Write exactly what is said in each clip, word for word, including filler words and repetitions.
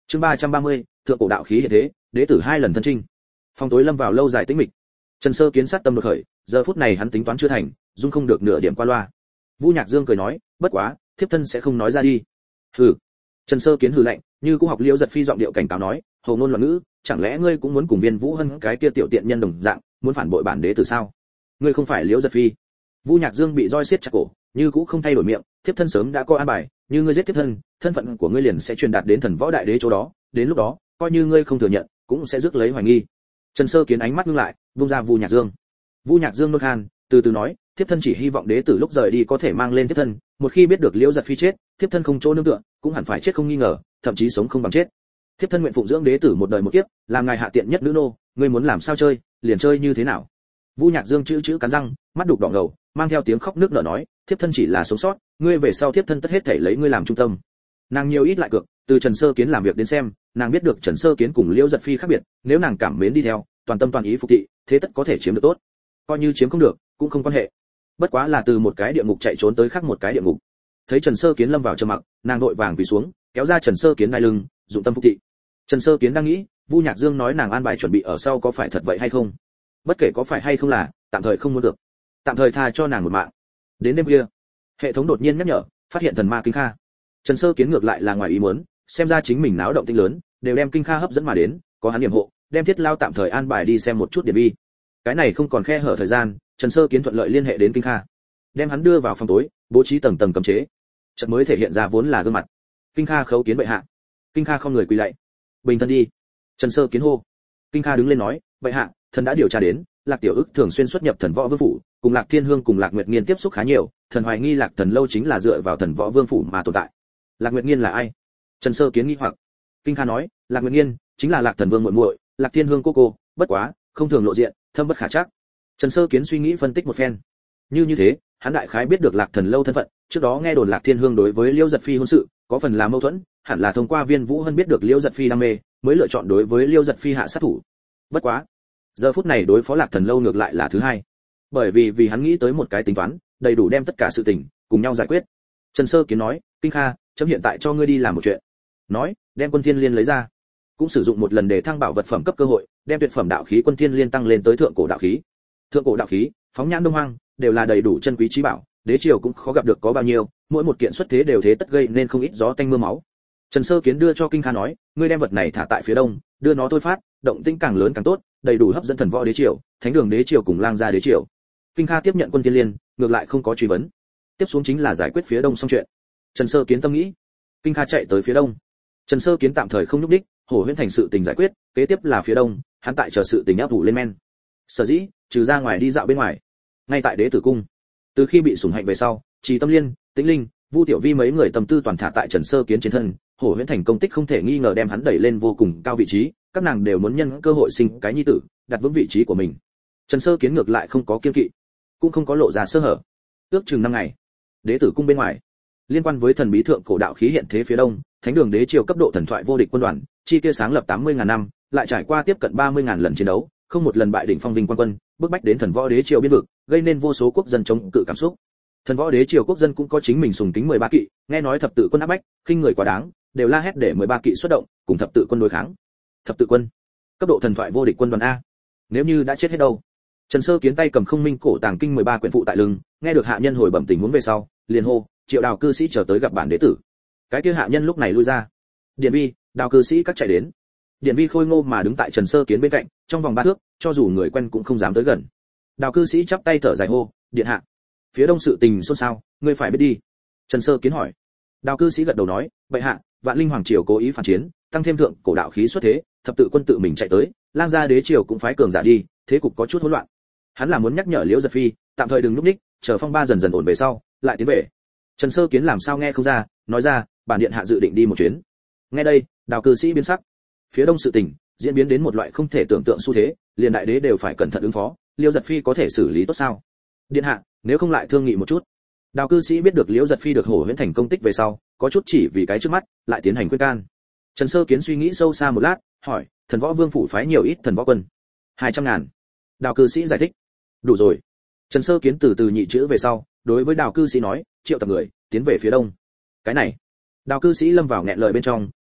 Chương ba trăm ba mươi, thượng cổ đạo khí hiện thế, đế tử hai lần thân trinh. Phòng tối lâm vào lâu dài tĩnh mịch. Trần Sơ Kiến sát tâm đột khởi, giờ phút này hắn tính toán chưa thành, dung không được nửa điểm qua loa. Vu Nhạc Dương cười nói, bất quá, thiếp thân sẽ không nói ra đi. Hừ. Trần Sơ Kiến hừ lạnh, như cũng học Liễu Giật Phi giọng điệu cảnh cáo nói, hồ ngôn loạn ngữ, chẳng lẽ ngươi cũng muốn cùng Viên Vũ Hân cái kia tiểu tiện nhân đồng dạng, muốn phản bội bản đế tử sao? Ngươi không phải Liễu Giật Phi. Vu Nhạc Dương bị roi xiết chặt cổ, như cũng không thay đổi miệng, thiếp thân sớm đã có an bài, như ngươi giết thiếp thân, thân phận của ngươi liền sẽ truyền đạt đến Thần Võ Đại Đế chỗ đó, đến lúc đó, coi như ngươi không thừa nhận, cũng sẽ rước lấy hoài nghi. Trần Sơ Kiến ánh mắt ngưng lại, buông ra Vu Nhạc Dương. Vu Nhạc Dương nôn khan, từ từ nói, thiếp thân chỉ hy vọng đế tử lúc rời đi có thể mang lên thiếp thân, một khi biết được Liễu Giật Phi chết, thiếp thân không chỗ nương tựa, cũng hẳn phải chết không nghi ngờ, thậm chí sống không bằng chết. Thiếp thân nguyện phụng dưỡng đế tử một đời một kiếp, làm ngài hạ tiện nhất nữ nô, ngươi muốn làm sao chơi, liền chơi như thế nào. Vu Nhạc Dương chữ chữ cắn răng, mắt đục đỏ ngầu, mang theo tiếng khóc nước nở nói, thiếp thân chỉ là sống sót, ngươi về sau thiếp thân tất hết thảy lấy ngươi làm trung tâm. Nàng nhiều ít lại cược, từ Trần Sơ Kiến làm việc đến xem, nàng biết được Trần Sơ Kiến cùng Liễu Giật Phi khác biệt, nếu nàng cảm mến đi theo, toàn tâm toàn ý phục thị, thế tất có thể chiếm được tốt. Coi như chiếm không được, cũng không quan hệ. Bất quá là từ một cái địa ngục chạy trốn tới khác một cái địa ngục. Thấy Trần Sơ Kiến lâm vào trầm mặc, nàng vội vàng quỳ xuống, kéo ra Trần Sơ Kiến đai lưng, dụng tâm phục thị. Trần Sơ Kiến đang nghĩ, Vu Nhạc Dương nói nàng an bài chuẩn bị ở sau có phải thật vậy hay không? Bất kể có phải hay không là, tạm thời không muốn được. Tạm thời tha cho nàng một mạng. Đến đêm kia, hệ thống đột nhiên nhắc nhở, phát hiện thần ma Kinh Kha. Trần Sơ Kiến ngược lại là ngoài ý muốn, xem ra chính mình náo động tinh lớn, đều đem Kinh Kha hấp dẫn mà đến, có hắn điểm hộ, đem Thiết Lao tạm thời an bài đi xem một chút điện vi. Cái này không còn khe hở thời gian, Trần Sơ Kiến thuận lợi liên hệ đến Kinh Kha, đem hắn đưa vào phòng tối, bố trí tầng tầng cấm chế, chợt mới thể hiện ra vốn là gương mặt. Kinh Kha khấu kiến bệ hạ. Kinh Kha không người quỳ lạy. Bình thân đi. Trần Sơ Kiến hô. Kinh Kha đứng lên nói, bệ hạ, thần đã điều tra đến, Lạc Tiểu Ức thường xuyên xuất nhập Thần Võ Vương phủ, cùng Lạc Thiên Hương cùng Lạc Nguyệt Nghiên tiếp xúc khá nhiều, thần hoài nghi Lạc Thần lâu chính là dựa vào Thần Võ Vương phủ mà tồn tại. Lạc Nguyệt Nghiên là ai? Trần Sơ Kiến nghi hoặc. Kinh Kha nói, Lạc Nguyệt Nghiên chính là Lạc Thần Vương muội muội, Lạc Thiên Hương cô cô, bất quá, không thường lộ diện, thâm bất khả trắc. Trần Sơ Kiến suy nghĩ phân tích một phen. Như như thế, hắn đại khái biết được Lạc Thần lâu thân phận, trước đó nghe đồn Lạc Thiên Hương đối với Liễu Giật Phi hôn sự, có phần là mâu thuẫn, hẳn là thông qua Viên Vũ Hân biết được Liễu Giật Phi đam mê, mới lựa chọn đối với Liễu Giật Phi hạ sát thủ. Bất quá, giờ phút này đối phó Lạc Thần lâu ngược lại là thứ hai. Bởi vì vì hắn nghĩ tới một cái tính toán, đầy đủ đem tất cả sự tình cùng nhau giải quyết. Trần Sơ Kiến nói, Kinh Kha, chấm hiện tại cho ngươi đi làm một chuyện. Nói, đem Quân Thiên Liên lấy ra, cũng sử dụng một lần để thăng bảo vật phẩm cấp cơ hội, đem tuyệt phẩm đạo khí Quân Thiên Liên tăng lên tới thượng cổ đạo khí. Thượng cổ đạo khí, phóng nhãn Đông Hoang, đều là đầy đủ chân quý trí bảo, đế triều cũng khó gặp được có bao nhiêu, mỗi một kiện xuất thế đều thế tất gây nên không ít gió tanh mưa máu. Trần Sơ Kiến đưa cho Kinh Kha nói, ngươi đem vật này thả tại phía đông, đưa nó thôi phát, động tĩnh càng lớn càng tốt, đầy đủ hấp dẫn Thần Võ đế triều, Thánh đường đế triều cùng Lang gia đế triều. Kinh Kha tiếp nhận Quân Thiên Liên, ngược lại không có truy vấn. Tiếp xuống chính là giải quyết phía đông xong chuyện. Trần Sơ Kiến tâm nghĩ, Kinh Kha chạy tới phía đông. Trần Sơ Kiến tạm thời không nhúc đích, Hổ Huyễn thành sự tình giải quyết, kế tiếp là phía đông, hắn tại chờ sự tình áp vụ lên men. Sở dĩ, trừ ra ngoài đi dạo bên ngoài, ngay tại đế tử cung, từ khi bị sủng hạnh về sau, Trì Tâm Liên, Tĩnh Linh, Vu Tiểu Vi mấy người tâm tư toàn thả tại Trần Sơ Kiến trên thân, Hổ Huyễn thành công tích không thể nghi ngờ đem hắn đẩy lên vô cùng cao vị trí, các nàng đều muốn nhân cơ hội sinh cái nhi tử, đặt vững vị trí của mình. Trần Sơ Kiến ngược lại không có kiêng kỵ, cũng không có lộ ra sơ hở. Ước chừng năm ngày, đế tử cung bên ngoài, liên quan với thần bí thượng cổ đạo khí hiện thế phía đông, Thánh đường đế triều cấp độ thần thoại vô địch quân đoàn, chi kia sáng lập tám mươi ngàn năm, lại trải qua tiếp cận ba mươi ngàn lần chiến đấu, không một lần bại đỉnh phong vinh quan quân, bước bách đến Thần Võ đế triều biên vực, gây nên vô số quốc dân chống cự cảm xúc. Thần Võ đế triều quốc dân cũng có chính mình sùng kính mười ba kỵ, nghe nói thập tự quân áp bách, khinh người quá đáng, đều la hét để mười ba kỵ xuất động, cùng thập tự quân đối kháng. Thập tự quân, cấp độ thần thoại vô địch quân đoàn a. Nếu như đã chết hết đâu? Trần Sơ Kiến tay cầm không minh cổ tàng kinh mười ba quyển phụ tại lưng, nghe được hạ nhân hồi bẩm tình huống về sau, liền hô, Triệu Đào cư sĩ chờ tới gặp bản đế tử. Cái kia hạ nhân lúc này lui ra. Điện Vi, Đào cư sĩ các chạy đến. Điện Vi khôi ngô mà đứng tại Trần Sơ Kiến bên cạnh, trong vòng ba thước, cho dù người quen cũng không dám tới gần. Đào cư sĩ chắp tay thở dài hô, điện hạ, phía đông sự tình xôn xao, ngươi phải biết đi. Trần Sơ Kiến hỏi. Đào cư sĩ gật đầu nói, bệ hạ, Vạn Linh hoàng triều cố ý phản chiến, tăng thêm thượng cổ đạo khí xuất thế, thập tự quân tự mình chạy tới, Lang gia đế triều cũng phái cường giả đi, thế cục có chút hỗn loạn. Hắn là muốn nhắc nhở Liễu Giật Phi, tạm thời đừng núp ních, chờ phong ba dần dần ổn về sau, lại tiến về. Trần Sơ Kiến làm sao nghe không ra, nói ra, bản điện hạ dự định đi một chuyến. Nghe đây, Đào cư sĩ biến sắc. Phía đông sự tình diễn biến đến một loại không thể tưởng tượng xu thế, liền đại đế đều phải cẩn thận ứng phó, Liễu Giật Phi có thể xử lý tốt sao? Điện hạ, nếu không lại thương nghị một chút. Đào cư sĩ biết được Liễu Giật Phi được Hổ Huyễn thành công tích về sau, có chút chỉ vì cái trước mắt, lại tiến hành khuyên can. Trần Sơ Kiến suy nghĩ sâu xa một lát, hỏi, Thần Võ Vương phủ phái nhiều ít thần võ quân? Hai trăm ngàn. Đào cư sĩ giải thích. Đủ rồi. Trần Sơ Kiến từ từ nhị chữ về sau, đối với Đào cư sĩ nói, triệu tập người, tiến về phía đông. Cái này. Đào cư sĩ lâm vào nghẹn lời bên trong,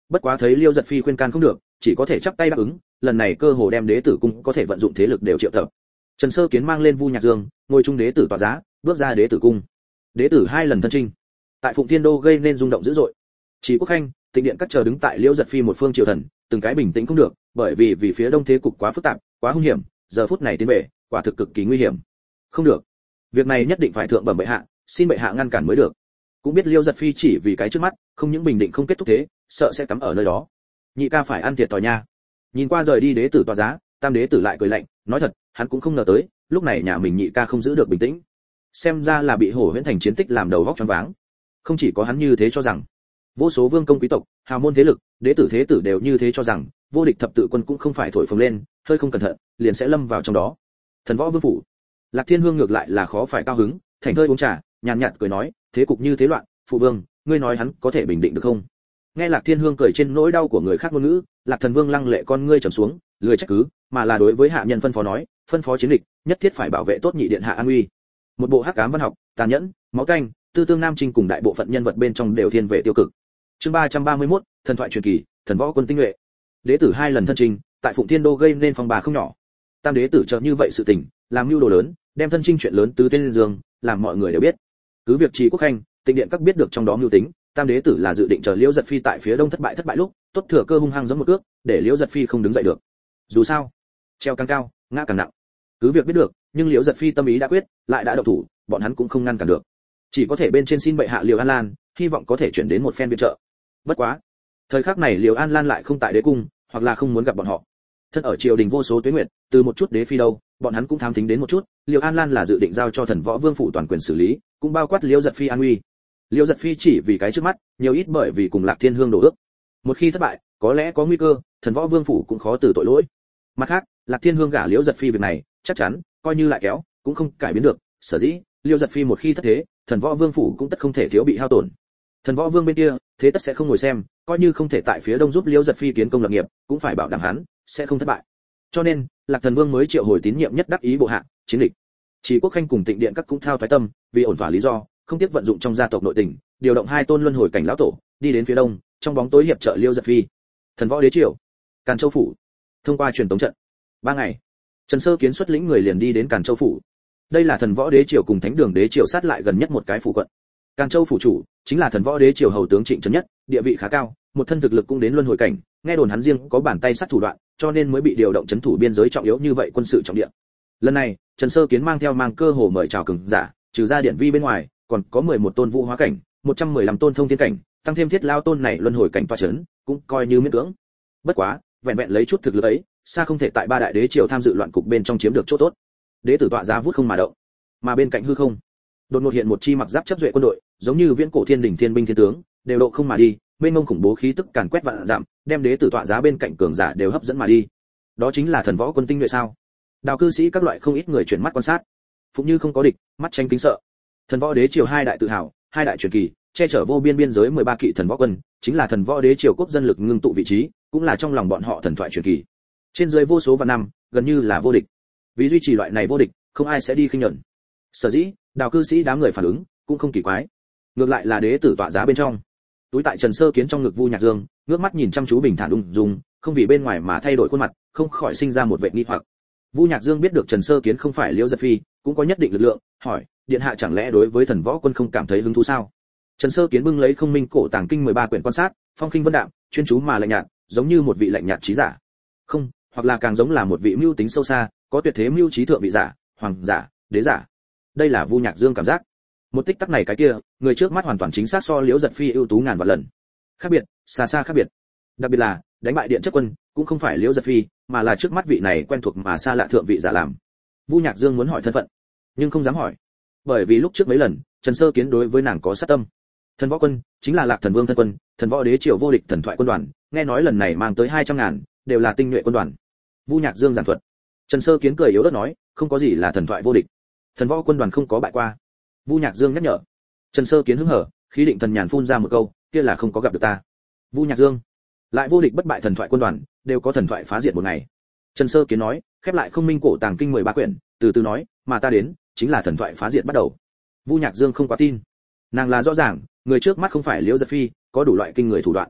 bất quá thấy Liêu Giật Phi khuyên can không được, chỉ có thể chắp tay đáp ứng, lần này cơ hồ đem đế tử cung có thể vận dụng thế lực đều triệu tập. Trần Sơ Kiến mang lên Vu Nhạc Dương, ngồi chung đế tử tọa giá, bước ra đế tử cung. Đế tử hai lần thân chinh, tại Phụng Thiên Đô gây nên rung động dữ dội. Chỉ Quốc Khanh, Tịnh Điện các chờ đứng tại Liêu Giật Phi một phương triều thần, từng cái bình tĩnh không được, bởi vì vì phía đông thế cục quá phức tạp, quá hung hiểm, giờ phút này tiến về, quả thực cực kỳ nguy hiểm. Không được, việc này nhất định phải thượng bẩm bệ hạ, xin bệ hạ ngăn cản mới được. Cũng biết Liêu Giật Phi chỉ vì cái trước mắt, không những bình định không kết thúc thế, sợ sẽ cắm ở nơi đó. Nhị ca phải ăn thiệt thòi nha. Nhìn qua rời đi đế tử tọa giá, tam đế tử lại cười lạnh, nói thật, hắn cũng không ngờ tới, lúc này nhà mình nhị ca không giữ được bình tĩnh. Xem ra là bị Hổ Huyễn Thành chiến tích làm đầu óc choáng váng. Không chỉ có hắn như thế cho rằng, vô số vương công quý tộc, hào môn thế lực, đế tử thế tử đều như thế cho rằng, vô địch thập tự quân cũng không phải thổi phồng lên, hơi không cẩn thận, liền sẽ lâm vào trong đó. Thần Võ Vương phủ, Lạc Thiên Hương ngược lại là khó phải cao hứng, thành thơi uống trà, nhàn nhạt cười nói, thế cục như thế loạn, phụ vương, ngươi nói hắn có thể bình định được không? Nghe Lạc Thiên Hương cười trên nỗi đau của người khác ngôn ngữ, Lạc Thần Vương lăng lệ con ngươi trầm xuống, lười trách cứ, mà là đối với hạ nhân phân phó nói, phân phó chiến địch, nhất thiết phải bảo vệ tốt nhị điện hạ an uy. Một bộ hắc ám văn học, tàn nhẫn, máu tanh, tư tương nam trinh cùng đại bộ phận nhân vật bên trong đều thiên về tiêu cực. Chương ba trăm ba mươi mốt, thần thoại truyền kỳ, thần võ quân tinh nhuệ. Đế tử hai lần thân chinh, tại Phụng Thiên Đô gây nên phong bà không nhỏ. Tam đế tử chợt như vậy sự tình, làm mưu đồ lớn, đem thân chinh chuyện lớn tứ tên lên giường, làm mọi người đều biết. Cứ việc Trì Quốc Khanh, Tịnh Điện các biết được trong đó mưu tính, tam đế tử là dự định chờ Liễu Giật Phi tại phía đông thất bại thất bại lúc, tốt thừa cơ hung hăng giẫm một cước, để Liễu Giật Phi không đứng dậy được. Dù sao, treo càng cao, ngã càng nặng. Cứ việc biết được, nhưng Liễu Giật Phi tâm ý đã quyết, lại đã động thủ, bọn hắn cũng không ngăn cản được. Chỉ có thể bên trên xin bệ hạ Liễu An Lan, hy vọng có thể chuyển đến một phen viện trợ. Bất quá, thời khắc này Liễu An Lan lại không tại đế cung, hoặc là không muốn gặp bọn họ. Thân ở triều đình vô số tuế nguyệt, từ một chút đế phi đâu, bọn hắn cũng thám thính đến một chút, Liễu An Lan là dự định giao cho Thần Võ Vương phủ toàn quyền xử lý, cũng bao quát Liễu Giật Phi an uy. Liễu Giật Phi chỉ vì cái trước mắt, nhiều ít bởi vì cùng Lạc Thiên Hương đổ ước. Một khi thất bại, có lẽ có nguy cơ, Thần Võ Vương phủ cũng khó từ tội lỗi. Mặt khác, Lạc Thiên Hương gả Liễu Giật Phi việc này, chắc chắn, coi như lại kéo, cũng không cải biến được, sở dĩ, Liễu Giật Phi một khi thất thế, Thần Võ Vương phủ cũng tất không thể thiếu bị hao tổn. Thần Võ Vương bên kia, thế tất sẽ không ngồi xem, coi như không thể tại phía đông giúp Liễu Giật Phi kiến công lập nghiệp, cũng phải bảo đảm hắn sẽ không thất bại. Cho nên, Lạc Thần Vương mới triệu hồi tín nhiệm nhất đắc ý bộ hạ, chiến địch. Chỉ Quốc Khanh cùng Tịnh Điện các cũng thao thoái tâm, vì ổn thỏa lý do, không tiếp vận dụng trong gia tộc nội tình, điều động hai tôn luân hồi cảnh lão tổ, đi đến phía đông, trong bóng tối hiệp trợ Liễu Giật Phi. Thần Võ đế triều, Càn Châu phủ. Thông qua truyền tống trận, ba ngày, Trần Sơ Kiến xuất lĩnh người liền đi đến Càn Châu phủ. Đây là Thần Võ đế triều cùng Thánh Đường đế triều sát lại gần nhất một cái phủ quận. Càn Châu phủ chủ chính là Thần Võ đế triều hầu tướng Trịnh Trấn Nhất, địa vị khá cao, một thân thực lực cũng đến luân hồi cảnh, nghe đồn hắn riêng có bàn tay sát thủ đoạn, cho nên mới bị điều động trấn thủ biên giới trọng yếu như vậy quân sự trọng địa. Lần này, Trần Sơ Kiến mang theo mang cơ hồ mời chào cường giả, trừ ra điện vi bên ngoài, còn có mười một tôn vũ hóa cảnh, một trăm mười lăm tôn thông thiên cảnh, tăng thêm thiết lao tôn này luân hồi cảnh tọa chấn, cũng coi như miễn cưỡng. Bất quá, vẹn vẹn lấy chút thực lực ấy, xa không thể tại ba đại đế triều tham dự loạn cục bên trong chiếm được chỗ tốt. Đế tử tọa giá vút không mà động, mà bên cạnh hư không, đột ngột hiện một chi mặc giáp chấp duệ quân đội, giống như viễn cổ thiên đỉnh thiên binh thiên tướng, đều độ không mà đi, mênh mông khủng bố khí tức càn quét vạn dặm, đem đế tử tọa giá bên cạnh cường giả đều hấp dẫn mà đi. Đó chính là Thần Võ quân tinh nhuệ sao? Đào cư sĩ các loại không ít người chuyển mắt quan sát. Phụng Như không có địch, mắt tranh kính sợ. Thần Võ đế triều hai đại tự hào, hai đại truyền kỳ, che chở vô biên biên giới mười ba kỵ Thần Võ quân, chính là Thần Võ đế triều quốc dân lực ngưng tụ vị trí, cũng là trong lòng bọn họ thần thoại truyền kỳ. Trên dưới vô số vạn năm, gần như là vô địch. Vì duy trì loại này vô địch, không ai sẽ đi khinh nhẫn. Sở dĩ, Đào cư sĩ đám người phản ứng, cũng không kỳ quái. Ngược lại là đế tử tọa giá bên trong, túi tại Trần Sơ Kiến trong ngực Vu Nhạc Dương, ngước mắt nhìn chăm chú bình thản ung dung, không vì bên ngoài mà thay đổi khuôn mặt, không khỏi sinh ra một vẻ nghi hoặc. Vu Nhạc Dương biết được Trần Sơ Kiến không phải Liễu Giật Phi, cũng có nhất định lực lượng, hỏi, điện hạ chẳng lẽ đối với Thần Võ quân không cảm thấy hứng thú sao? Trần Sơ Kiến bưng lấy Không Minh cổ tàng kinh mười ba quyển quan sát, phong khinh vân đạm, chuyên chú mà lạnh nhạt, giống như một vị lạnh nhạt trí giả. Không, hoặc là càng giống là một vị mưu tính sâu xa, có tuyệt thế mưu trí thượng vị giả, hoàng giả, đế giả. Đây là Vu Nhạc Dương cảm giác. Một tích tắc này cái kia, người trước mắt hoàn toàn chính xác so Liễu Giật Phi ưu tú ngàn vạn lần. Khác biệt, xa xa khác biệt. Đặc biệt là, đánh bại điện chất quân, cũng không phải Liễu Giật Phi, mà là trước mắt vị này quen thuộc mà xa lạ thượng vị giả làm. Vu Nhạc Dương muốn hỏi thân phận, nhưng không dám hỏi, bởi vì lúc trước mấy lần, Trần Sơ Kiến đối với nàng có sát tâm. Thần Võ quân chính là Lạc Thần Vương thân quân, Thần Võ đế triều vô địch thần thoại quân đoàn, nghe nói lần này mang tới hai trăm ngàn, đều là tinh nhuệ quân đoàn. Vu Nhạc Dương giảng thuật. Trần Sơ Kiến cười yếu ớt nói, không có gì là thần thoại vô địch. Thần Võ quân đoàn không có bại qua. Vu Nhạc Dương nhắc nhở. Trần Sơ Kiến hứng hở, khí định thần nhàn phun ra một câu, kia là không có gặp được ta. Vu Nhạc Dương, lại vô địch bất bại thần thoại quân đoàn, đều có thần thoại phá diệt một ngày. Trần Sơ Kiến nói, khép lại Không Minh cổ tàng kinh mười ba quyển, từ từ nói, mà ta đến, chính là thần thoại phá diệt bắt đầu. Vu Nhạc Dương không quá tin. Nàng là rõ ràng, người trước mắt không phải Liễu Giật Phi, có đủ loại kinh người thủ đoạn.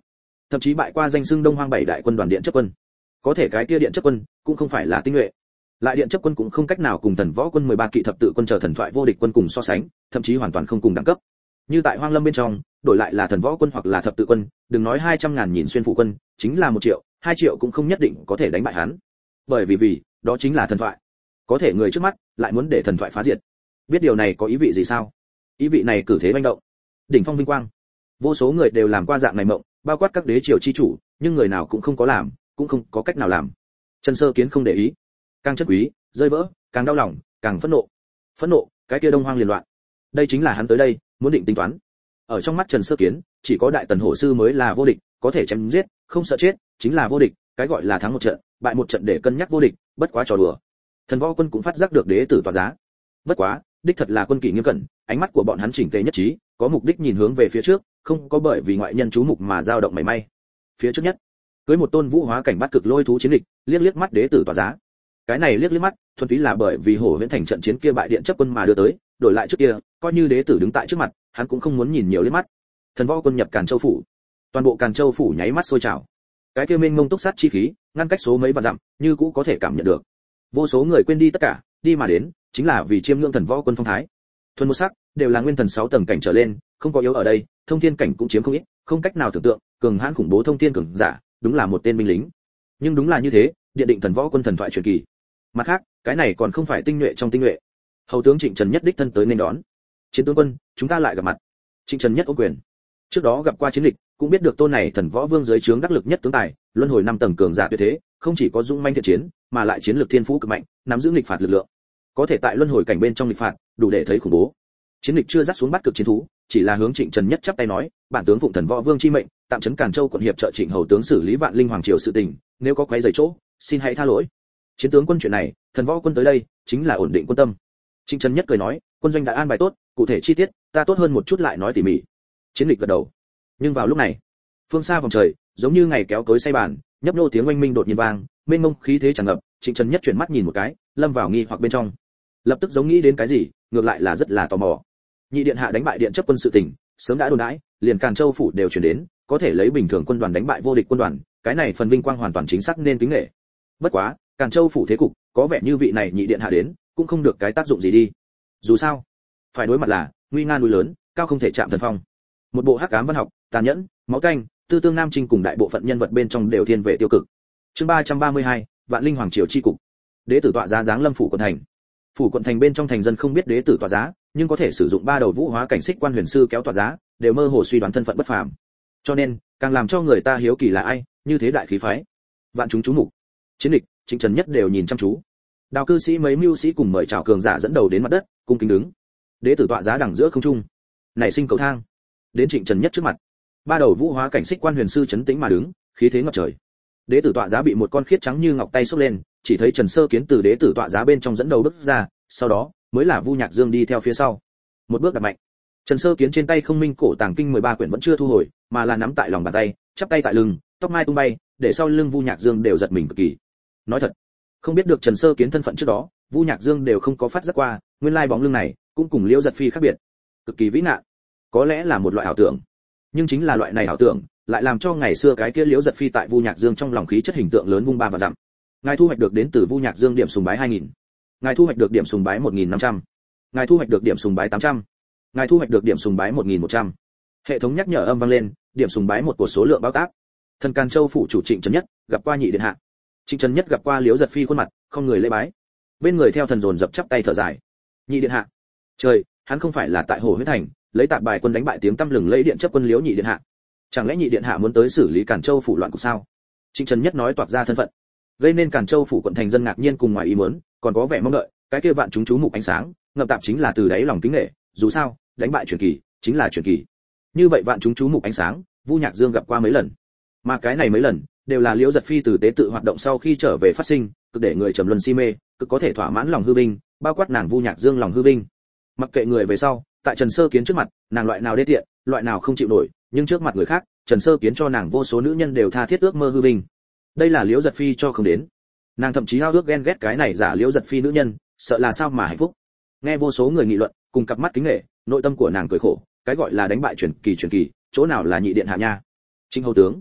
thậm chí bại qua danh xưng Đông Hoang bảy đại quân đoàn điện chấp quân. Có thể cái kia điện chấp quân cũng không phải là tinh nhuệ. Lại điện chấp quân cũng không cách nào cùng thần võ quân mười ba kỵ thập tự quân chờ thần thoại vô địch quân cùng so sánh, thậm chí hoàn toàn không cùng đẳng cấp. Như tại Hoang Lâm bên trong, đổi lại là thần võ quân hoặc là thập tự quân, đừng nói hai trăm ngàn nhìn xuyên phụ quân, chính là một triệu, hai triệu cũng không nhất định có thể đánh bại hắn. Bởi vì vì, đó chính là thần thoại. Có thể người trước mắt lại muốn để thần thoại phá diệt. Biết điều này có ý vị gì sao? Ý vị này cử thế manh động, đỉnh phong vinh quang. Vô số người đều làm qua dạng này mộng, bao quát các đế triều chi chủ, nhưng người nào cũng không có làm, cũng không có cách nào làm. Trần Sơ Kiến không để ý, càng chất quý, rơi vỡ, càng đau lòng, càng phẫn nộ. Phẫn nộ, cái kia Đông Hoang liền loạn. Đây chính là hắn tới đây muốn định tính toán. Ở trong mắt Trần Sơ Kiến, chỉ có Đại Tần Hổ sư mới là vô địch, có thể chém giết, không sợ chết, chính là vô địch, cái gọi là thắng một trận, bại một trận để cân nhắc vô địch, bất quá trò đùa. Thần võ quân cũng phát giác được đế tử tỏa giá. Bất quá, đích thật là quân kỷ nghiêm cẩn, ánh mắt của bọn hắn chỉnh tề nhất trí, có mục đích nhìn hướng về phía trước, không có bởi vì ngoại nhân chú mục mà dao động mảy may. Phía trước nhất, cưới một tôn vũ hóa cảnh bắt cực lôi thú chiến địch, liếc liếc mắt đế tử tỏa giá. Cái này liếc liếc mắt, thuần túy là bởi vì Hổ Viễn thành trận chiến kia bại điện chấp quân mà đưa tới, đổi lại trước kia, coi như đế tử đứng tại trước mặt, hắn cũng không muốn nhìn nhiều liếc mắt. Thần võ quân nhập Càn Châu phủ, toàn bộ Càn Châu phủ nháy mắt sôi trào. Cái kia mênh mông túc sát chi khí, ngăn cách số mấy vạn dặm, như cũ có thể cảm nhận được. Vô số người quên đi tất cả, đi mà đến, chính là vì chiêm ngưỡng thần võ quân phong thái. Thuần một sắc, đều là nguyên thần sáu tầng cảnh trở lên, không có yếu ở đây, thông thiên cảnh cũng chiếm không ít, không cách nào tưởng tượng, cường hãn khủng bố thông thiên cường giả, đúng là một tên binh lính. Nhưng đúng là như thế, điện định thần võ quân thần thoại truyền kỳ. Mặt khác, cái này còn không phải tinh nhuệ trong tinh nhuệ. Hầu tướng Trịnh Trần Nhất đích thân tới nên đón. Chiến tướng quân, chúng ta lại gặp mặt. Trịnh Trần Nhất ôm quyền. Trước đó gặp qua chiến lịch, cũng biết được tôn này thần võ vương dưới trướng đắc lực nhất tướng tài, luân hồi năm tầng cường giả tuyệt thế, không chỉ có dũng manh thiện chiến, mà lại chiến lược thiên phú cực mạnh, nắm giữ nghịch phạt lực lượng. Có thể tại luân hồi cảnh bên trong nghịch phạt, đủ để thấy khủng bố. Chiến lịch chưa dắt xuống bắt cực chiến thú, chỉ là hướng Trịnh Trần Nhất chắp tay nói, bản tướng phụng thần võ vương chi mệnh, tạm trấn Càn Châu quận hiệp trợ Trịnh hầu tướng xử lý Vạn Linh hoàng triều sự tình, nếu có quấy rầy chỗ, xin hãy tha lỗi. Chiến tướng quân chuyện này, thần võ quân tới đây, chính là ổn định quân tâm. Trịnh Trần Nhất cười nói, quân doanh đã an bài tốt, cụ thể chi tiết, ta tốt hơn một chút lại nói tỉ mỉ. Chiến lịch gật đầu. Nhưng vào lúc này, phương xa vòng trời, giống như ngày kéo tối say bàn, nhấp nô tiếng oanh minh đột nhiên vang, mênh mông khí thế tràn ngập. Trịnh Trần Nhất chuyển mắt nhìn một cái, lâm vào nghi hoặc bên trong. Lập tức giống nghĩ đến cái gì, ngược lại là rất là tò mò. Nhị điện hạ đánh bại điện chấp quân sự tình, sớm đã đồn đãi, liền Càn Châu phủ đều truyền đến, có thể lấy bình thường quân đoàn đánh bại vô địch quân đoàn, cái này phần vinh quang hoàn toàn chính xác nên kính nể. Bất quá, Càn Châu phủ thế cục, có vẻ như vị này nhị điện hạ đến, cũng không được cái tác dụng gì đi. Dù sao, phải đối mặt là nguy nga núi lớn, cao không thể chạm thần phong. Một bộ hắc ám văn học, tàn nhẫn, máu tanh, tư tương nam trinh cùng đại bộ phận nhân vật bên trong đều thiên về tiêu cực. Chương ba trăm ba mươi hai, Vạn Linh hoàng triều chi cục. Đế tử tọa giá giáng lâm phủ quận thành. Phủ quận thành bên trong thành dân không biết đế tử tọa giá, nhưng có thể sử dụng ba đầu vũ hóa cảnh xích quan huyền sư kéo tọa giá, đều mơ hồ suy đoán thân phận bất phàm. Cho nên, càng làm cho người ta hiếu kỳ là ai, như thế đại khí phái. Vạn chúng chú mục. Chiến địch, Trịnh Trần Nhất đều nhìn chăm chú. Đào cư sĩ mấy mưu sĩ cùng mời chào cường giả dẫn đầu đến mặt đất, cung kính đứng. Đế tử tọa giá đằng giữa không trung, nảy sinh cầu thang, đến Trịnh Trần Nhất trước mặt. Ba đầu vũ hóa cảnh xích quan huyền sư chấn tĩnh mà đứng, khí thế ngập trời. Đế tử tọa giá bị một con khiết trắng như ngọc tay xốc lên, chỉ thấy Trần Sơ Kiến từ đế tử tọa giá bên trong dẫn đầu bước ra, sau đó mới là Vu Nhạc Dương đi theo phía sau. Một bước đạp mạnh. Trần Sơ Kiến trên tay không minh cổ tàng kinh mười ba quyển vẫn chưa thu hồi, mà là nắm tại lòng bàn tay, chắp tay tại lưng, tóc mai tung bay, để sau lưng Vu Nhạc Dương đều giật mình cực kỳ. Nói thật, không biết được Trần Sơ Kiến thân phận trước đó, Vu Nhạc Dương đều không có phát giác qua, nguyên lai bóng lưng này cũng cùng Liễu Giật Phi khác biệt, cực kỳ vĩ nạn. Có lẽ là một loại ảo tưởng, nhưng chính là loại này ảo tưởng, lại làm cho ngày xưa cái kia Liễu Giật Phi tại Vu Nhạc Dương trong lòng khí chất hình tượng lớn vung ba và dặm. Ngài thu hoạch được đến từ Vu Nhạc Dương điểm sùng bái hai nghìn. Ngài thu hoạch được điểm sùng bái một nghìn năm trăm. Ngài thu hoạch được điểm sùng bái tám trăm. Ngài thu hoạch được điểm sùng bái một nghìn một trăm. Hệ thống nhắc nhở âm vang lên, điểm sùng bái một của số lượng báo tác. Thần Càn Châu phủ chủ Trịnh Trần Nhất, gặp qua nhị điện hạ. Trịnh Trần Nhất gặp qua Liễu Giật Phi khuôn mặt, không người lễ bái. Bên người theo thần dồn dập chắp tay thở dài. Nhị điện hạ. Trời, hắn không phải là tại Hồ Huyết Thành, lấy tạp bài quân đánh bại tiếng tăm lừng lấy điện chấp quân Liễu nhị điện hạ. Chẳng lẽ nhị điện hạ muốn tới xử lý Càn Châu phủ loạn cục sao? Trịnh Trần Nhất nói toạc ra thân phận, gây nên Càn Châu phủ quận thành dân ngạc nhiên cùng ngoài ý muốn, còn có vẻ mong đợi, cái kia vạn chúng chú mục ánh sáng, ngập tạp chính là từ đáy lòng kính nể, dù sao, đánh bại truyền kỳ, chính là truyền kỳ. Như vậy vạn chúng chú mục ánh sáng, Vu Nhạc Dương gặp qua mấy lần, mà cái này mấy lần đều là Liễu Giật Phi từ tế tự hoạt động sau khi trở về phát sinh, cực để người trầm luân si mê, cực có thể thỏa mãn lòng hư vinh, bao quát nàng Vu Nhạc Dương lòng hư vinh. Mặc kệ người về sau, tại Trần Sơ Kiến trước mặt, nàng loại nào đê tiện, loại nào không chịu nổi, nhưng trước mặt người khác, Trần Sơ Kiến cho nàng vô số nữ nhân đều tha thiết ước mơ hư vinh. Đây là Liễu Giật Phi cho không đến. Nàng thậm chí hao ước ghen ghét cái này giả Liễu Giật Phi nữ nhân, sợ là sao mà hạnh phúc. Nghe vô số người nghị luận, cùng cặp mắt kính nể, nội tâm của nàng cười khổ, cái gọi là đánh bại truyền kỳ truyền kỳ, chỗ nào là nhị điện hạ nha. Trịnh hầu tướng,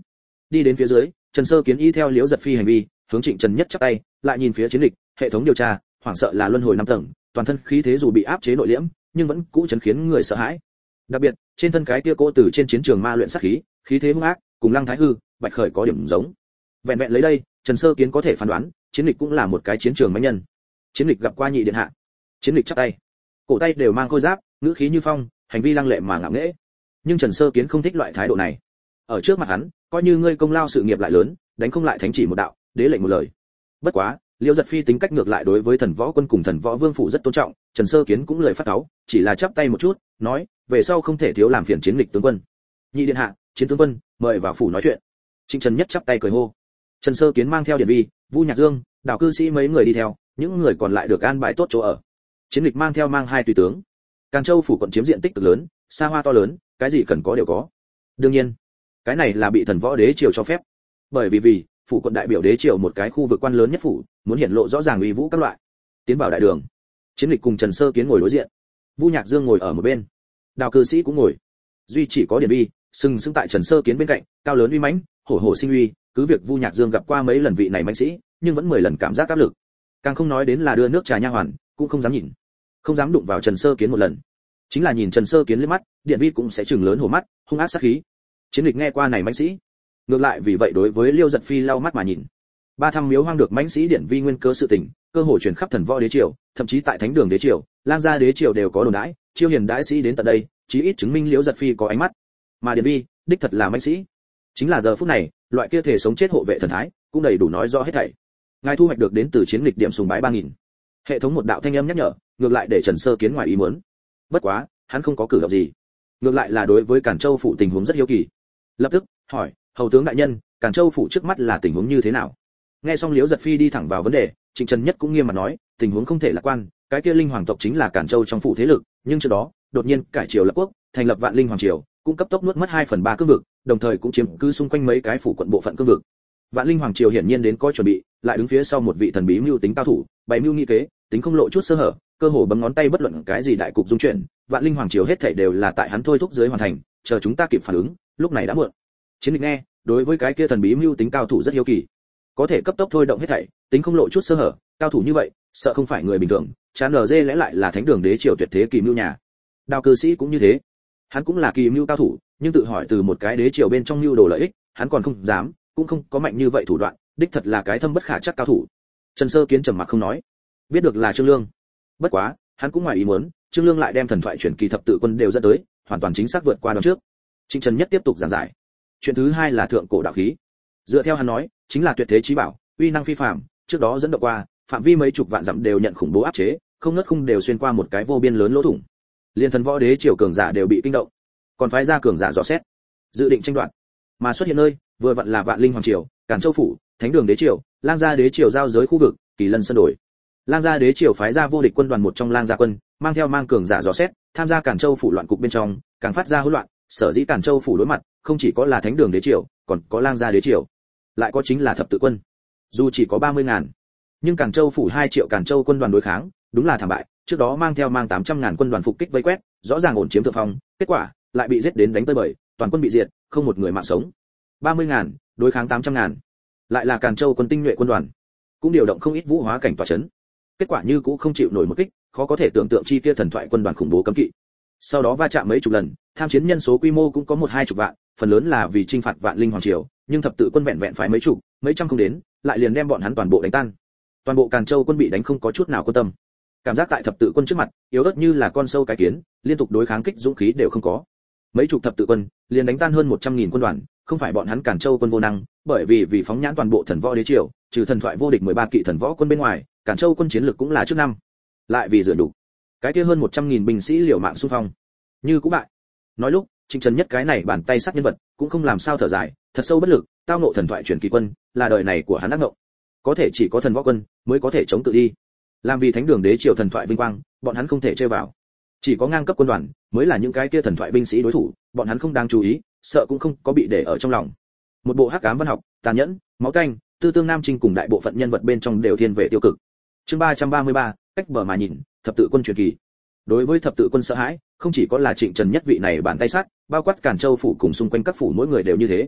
đi đến phía dưới, Trần Sơ Kiến y theo Liễu Giật Phi hành vi, hướng Trịnh Trần Nhất chắp tay, lại nhìn phía chiến lịch, hệ thống điều tra, hoảng sợ là luân hồi năm tầng, toàn thân khí thế dù bị áp chế nội liễm, nhưng vẫn cũ chấn khiến người sợ hãi. Đặc biệt, trên thân cái kia cỗ từ trên chiến trường ma luyện sát khí, khí thế hung ác, cùng Lăng Thái Hư, Bạch Khởi có điểm giống. Vẹn vẹn lấy đây, Trần Sơ Kiến có thể phán đoán, chiến lịch cũng là một cái chiến trường mãnh nhân. Chiến lịch gặp qua nhị điện hạ. Chiến lịch chắp tay, cổ tay đều mang khôi giáp, ngữ khí như phong, hành vi lăng lệ mà ngạo nghễ. Nhưng Trần Sơ Kiến không thích loại thái độ này. Ở trước mặt hắn, coi như ngươi công lao sự nghiệp lại lớn, đánh không lại thánh chỉ một đạo, đế lệnh một lời. Bất quá, Liễu Giật Phi tính cách ngược lại đối với Thần Võ Quân cùng Thần Võ Vương phủ rất tôn trọng, Trần Sơ Kiến cũng lời phát cáo, chỉ là chắp tay một chút, nói, về sau không thể thiếu làm phiền chiến lịch tướng quân. Nhị điện hạ, chiến tướng quân, mời vào phủ nói chuyện. Trịnh Trần Nhất chắp tay cười hô. Trần Sơ Kiến mang theo Điển Vi, Vu Nhạc Dương, Đào cư sĩ mấy người đi theo, những người còn lại được an bài tốt chỗ ở. Chiến lịch mang theo mang hai tùy tướng. Càn Châu phủ quận chiếm diện tích cực lớn, xa hoa to lớn, cái gì cần có đều có. Đương nhiên, cái này là bị Thần Võ Đế triều cho phép. Bởi vì vì phủ quận đại biểu đế triều một cái khu vực quan lớn nhất phủ, muốn hiển lộ rõ ràng uy vũ các loại. Tiến vào đại đường, chiến lịch cùng Trần Sơ Kiến ngồi đối diện, Vu Nhạc Dương ngồi ở một bên, Đào cư sĩ cũng ngồi, duy chỉ có Điển Vi sừng sững tại Trần Sơ Kiến bên cạnh, cao lớn uy mãnh, hổ hổ sinh uy, cứ việc Vu Nhạc Dương gặp qua mấy lần vị này mãnh sĩ, nhưng vẫn mười lần cảm giác áp lực. Càng không nói đến là đưa nước trà nha hoàn, cũng không dám nhìn, không dám đụng vào Trần Sơ Kiến một lần. Chính là nhìn Trần Sơ Kiến liếc mắt, Điển Vi cũng sẽ trừng lớn hổ mắt, hung ác sát khí. Chiến lịch nghe qua này mãnh sĩ, ngược lại vì vậy đối với Liêu Giật Phi lau mắt mà nhìn. Ba thăm miếu hoang được mãnh sĩ Điển Vi nguyên cơ sự tình, cơ hội truyền khắp Thần Võ Đế triều, thậm chí tại Thánh Đường Đế triều, Lang Gia Đế triều đều có đồn đãi, chiêu hiền đãi sĩ đến tận đây, chí ít chứng minh Liễu Giật Phi có ánh mắt. Mà Điển Vi, đích thật là mãnh sĩ. Chính là giờ phút này, loại kia thể sống chết hộ vệ thần thái, cũng đầy đủ nói rõ hết thảy. Ngài thu hoạch được đến từ chiến lịch điểm sùng bái ba nghìn. Hệ thống một đạo thanh âm nhắc nhở, ngược lại để Trần Sơ Kiến ngoài ý muốn. Bất quá, hắn không có cử động gì, ngược lại là đối với Càn Châu phủ tình huống rất hiếu kỳ. Lập tức hỏi, hầu tướng đại nhân, Càn Châu phủ trước mắt là tình huống như thế nào? Nghe xong Liễu Giật Phi đi thẳng vào vấn đề, Trịnh Trần Nhất cũng nghiêm mặt nói, tình huống không thể lạc quan, cái kia linh hoàng tộc chính là Càn Châu trong phủ thế lực, nhưng trước đó, đột nhiên cải triều lập quốc, thành lập Vạn Linh Hoàng triều, cũng cấp tốc nuốt mất hai phần ba cương vực, đồng thời cũng chiếm cứ xung quanh mấy cái phủ quận bộ phận cương vực. Vạn Linh Hoàng triều hiển nhiên đến có chuẩn bị, lại đứng phía sau một vị thần bí mưu tính cao thủ, bày mưu nghị kế, tính không lộ chút sơ hở, cơ hồ bấm ngón tay bất luận cái gì đại cục dung chuyển, Vạn Linh Hoàng triều hết thảy đều là tại hắn thôi thúc dưới hoàn thành, chờ chúng ta kịp phản ứng, lúc này đã muộn. Chiến lịch nghe, đối với cái kia thần bí mưu tính cao thủ rất hiếu kỳ, có thể cấp tốc thôi động hết thảy, tính không lộ chút sơ hở, cao thủ như vậy, sợ không phải người bình thường, chán lờ dê lẽ lại là Thánh Đường Đế triều tuyệt thế kỳ mưu nhà. Đào cư sĩ cũng như thế, hắn cũng là kỳ mưu cao thủ, nhưng tự hỏi từ một cái đế triều bên trong mưu đồ lợi ích, hắn còn không dám, cũng không có mạnh như vậy thủ đoạn, đích thật là cái thâm bất khả chắc cao thủ. Trần Sơ Kiến trầm mặc không nói, biết được là Trương Lương. Bất quá, hắn cũng ngoài ý muốn, Trương Lương lại đem thần thoại truyền kỳ thập tự quân đều dẫn tới, hoàn toàn chính xác vượt qua đoạn trước. Trịnh Trần Nhất tiếp tục giảng giải. Chuyện thứ hai là thượng cổ đạo khí. Dựa theo hắn nói, chính là tuyệt thế chí bảo, uy năng phi phàm, trước đó dẫn động qua, phạm vi mấy chục vạn dặm đều nhận khủng bố áp chế, không ngớt khung đều xuyên qua một cái vô biên lớn lỗ thủng. Liên Thần Võ Đế triều cường giả đều bị kinh động, còn phái ra cường giả dò xét, dự định tranh đoạt. Mà xuất hiện nơi, vừa vặn là Vạn Linh Hoàng triều, Càn Châu phủ, Thánh Đường Đế triều, Lang Gia Đế triều giao giới khu vực, Kỳ Lân Sơn đổi. Lang Gia Đế triều phái ra vô địch quân đoàn một trong Lang Gia quân, mang theo mang cường giả dò xét, tham gia Càn Châu phủ loạn cục bên trong, càng phát ra hỗn loạn, sở dĩ Càn Châu phủ đối mặt, không chỉ có là Thánh Đường Đế triều, còn có Lang Gia Đế triều, lại có chính là thập tự quân. Dù chỉ có ba mươi ngàn, nhưng Càn Châu phủ hai triệu Càn Châu quân đoàn đối kháng, đúng là thảm bại, trước đó mang theo mang tám trăm ngàn quân đoàn phục kích vây quét, rõ ràng ổn chiếm thượng phong, kết quả lại bị giết đến đánh tơi bời, toàn quân bị diệt, không một người mạng sống. ba mươi ngàn đối kháng tám trăm ngàn, lại là Càn Châu quân tinh nhuệ quân đoàn, cũng điều động không ít vũ hóa cảnh tỏa chấn. Kết quả như cũ không chịu nổi một kích, khó có thể tưởng tượng chi kia thần thoại quân đoàn khủng bố cấm kỵ. Sau đó va chạm mấy chục lần, tham chiến nhân số quy mô cũng có một hai chục vạn, phần lớn là vì chinh phạt Vạn Linh Hoàng triều, nhưng thập tự quân vẹn vẹn phải mấy chục, mấy trăm không đến, lại liền đem bọn hắn toàn bộ đánh tan. Toàn bộ Càn Châu quân bị đánh không có chút nào quan tâm. Cảm giác tại thập tự quân trước mặt, yếu ớt như là con sâu cái kiến, liên tục đối kháng kích dũng khí đều không có. Mấy chục thập tự quân, liền đánh tan hơn một trăm nghìn quân đoàn, không phải bọn hắn Càn Châu quân vô năng, bởi vì vì phóng nhãn toàn bộ Thần Võ Đế triều, trừ thần thoại vô địch mười ba kỵ thần võ quân bên ngoài, Càn Châu quân chiến lực cũng là trước năm. Lại vì dựa đủ, cái kia hơn một trăm nghìn binh sĩ liều mạng xung phong, như cũng bại. Nói lúc, Trịnh Trần Nhất cái này bàn tay sát nhân vật, cũng không làm sao thở dài, thật sâu bất lực, tao ngộ thần thoại truyền kỳ quân, là đời này của hắn ác ngộ. Có thể chỉ có thần võ quân mới có thể chống tự đi. Làm vì Thánh Đường Đế triều thần thoại vinh quang, bọn hắn không thể chơi vào. Chỉ có ngang cấp quân đoàn mới là những cái kia thần thoại binh sĩ đối thủ, bọn hắn không đáng chú ý, sợ cũng không có bị để ở trong lòng. Một bộ hắc ám văn học, tàn nhẫn, máu tanh, tư tương nam trinh cùng đại bộ phận nhân vật bên trong đều thiên về tiêu cực. Chương ba trăm ba mươi ba, cách bờ mà nhìn, thập tự quân truyền kỳ. Đối với thập tự quân sợ hãi, không chỉ có là Trịnh Trần Nhất vị này bàn tay sát, bao quát Càn Châu phủ cùng xung quanh các phủ mỗi người đều như thế.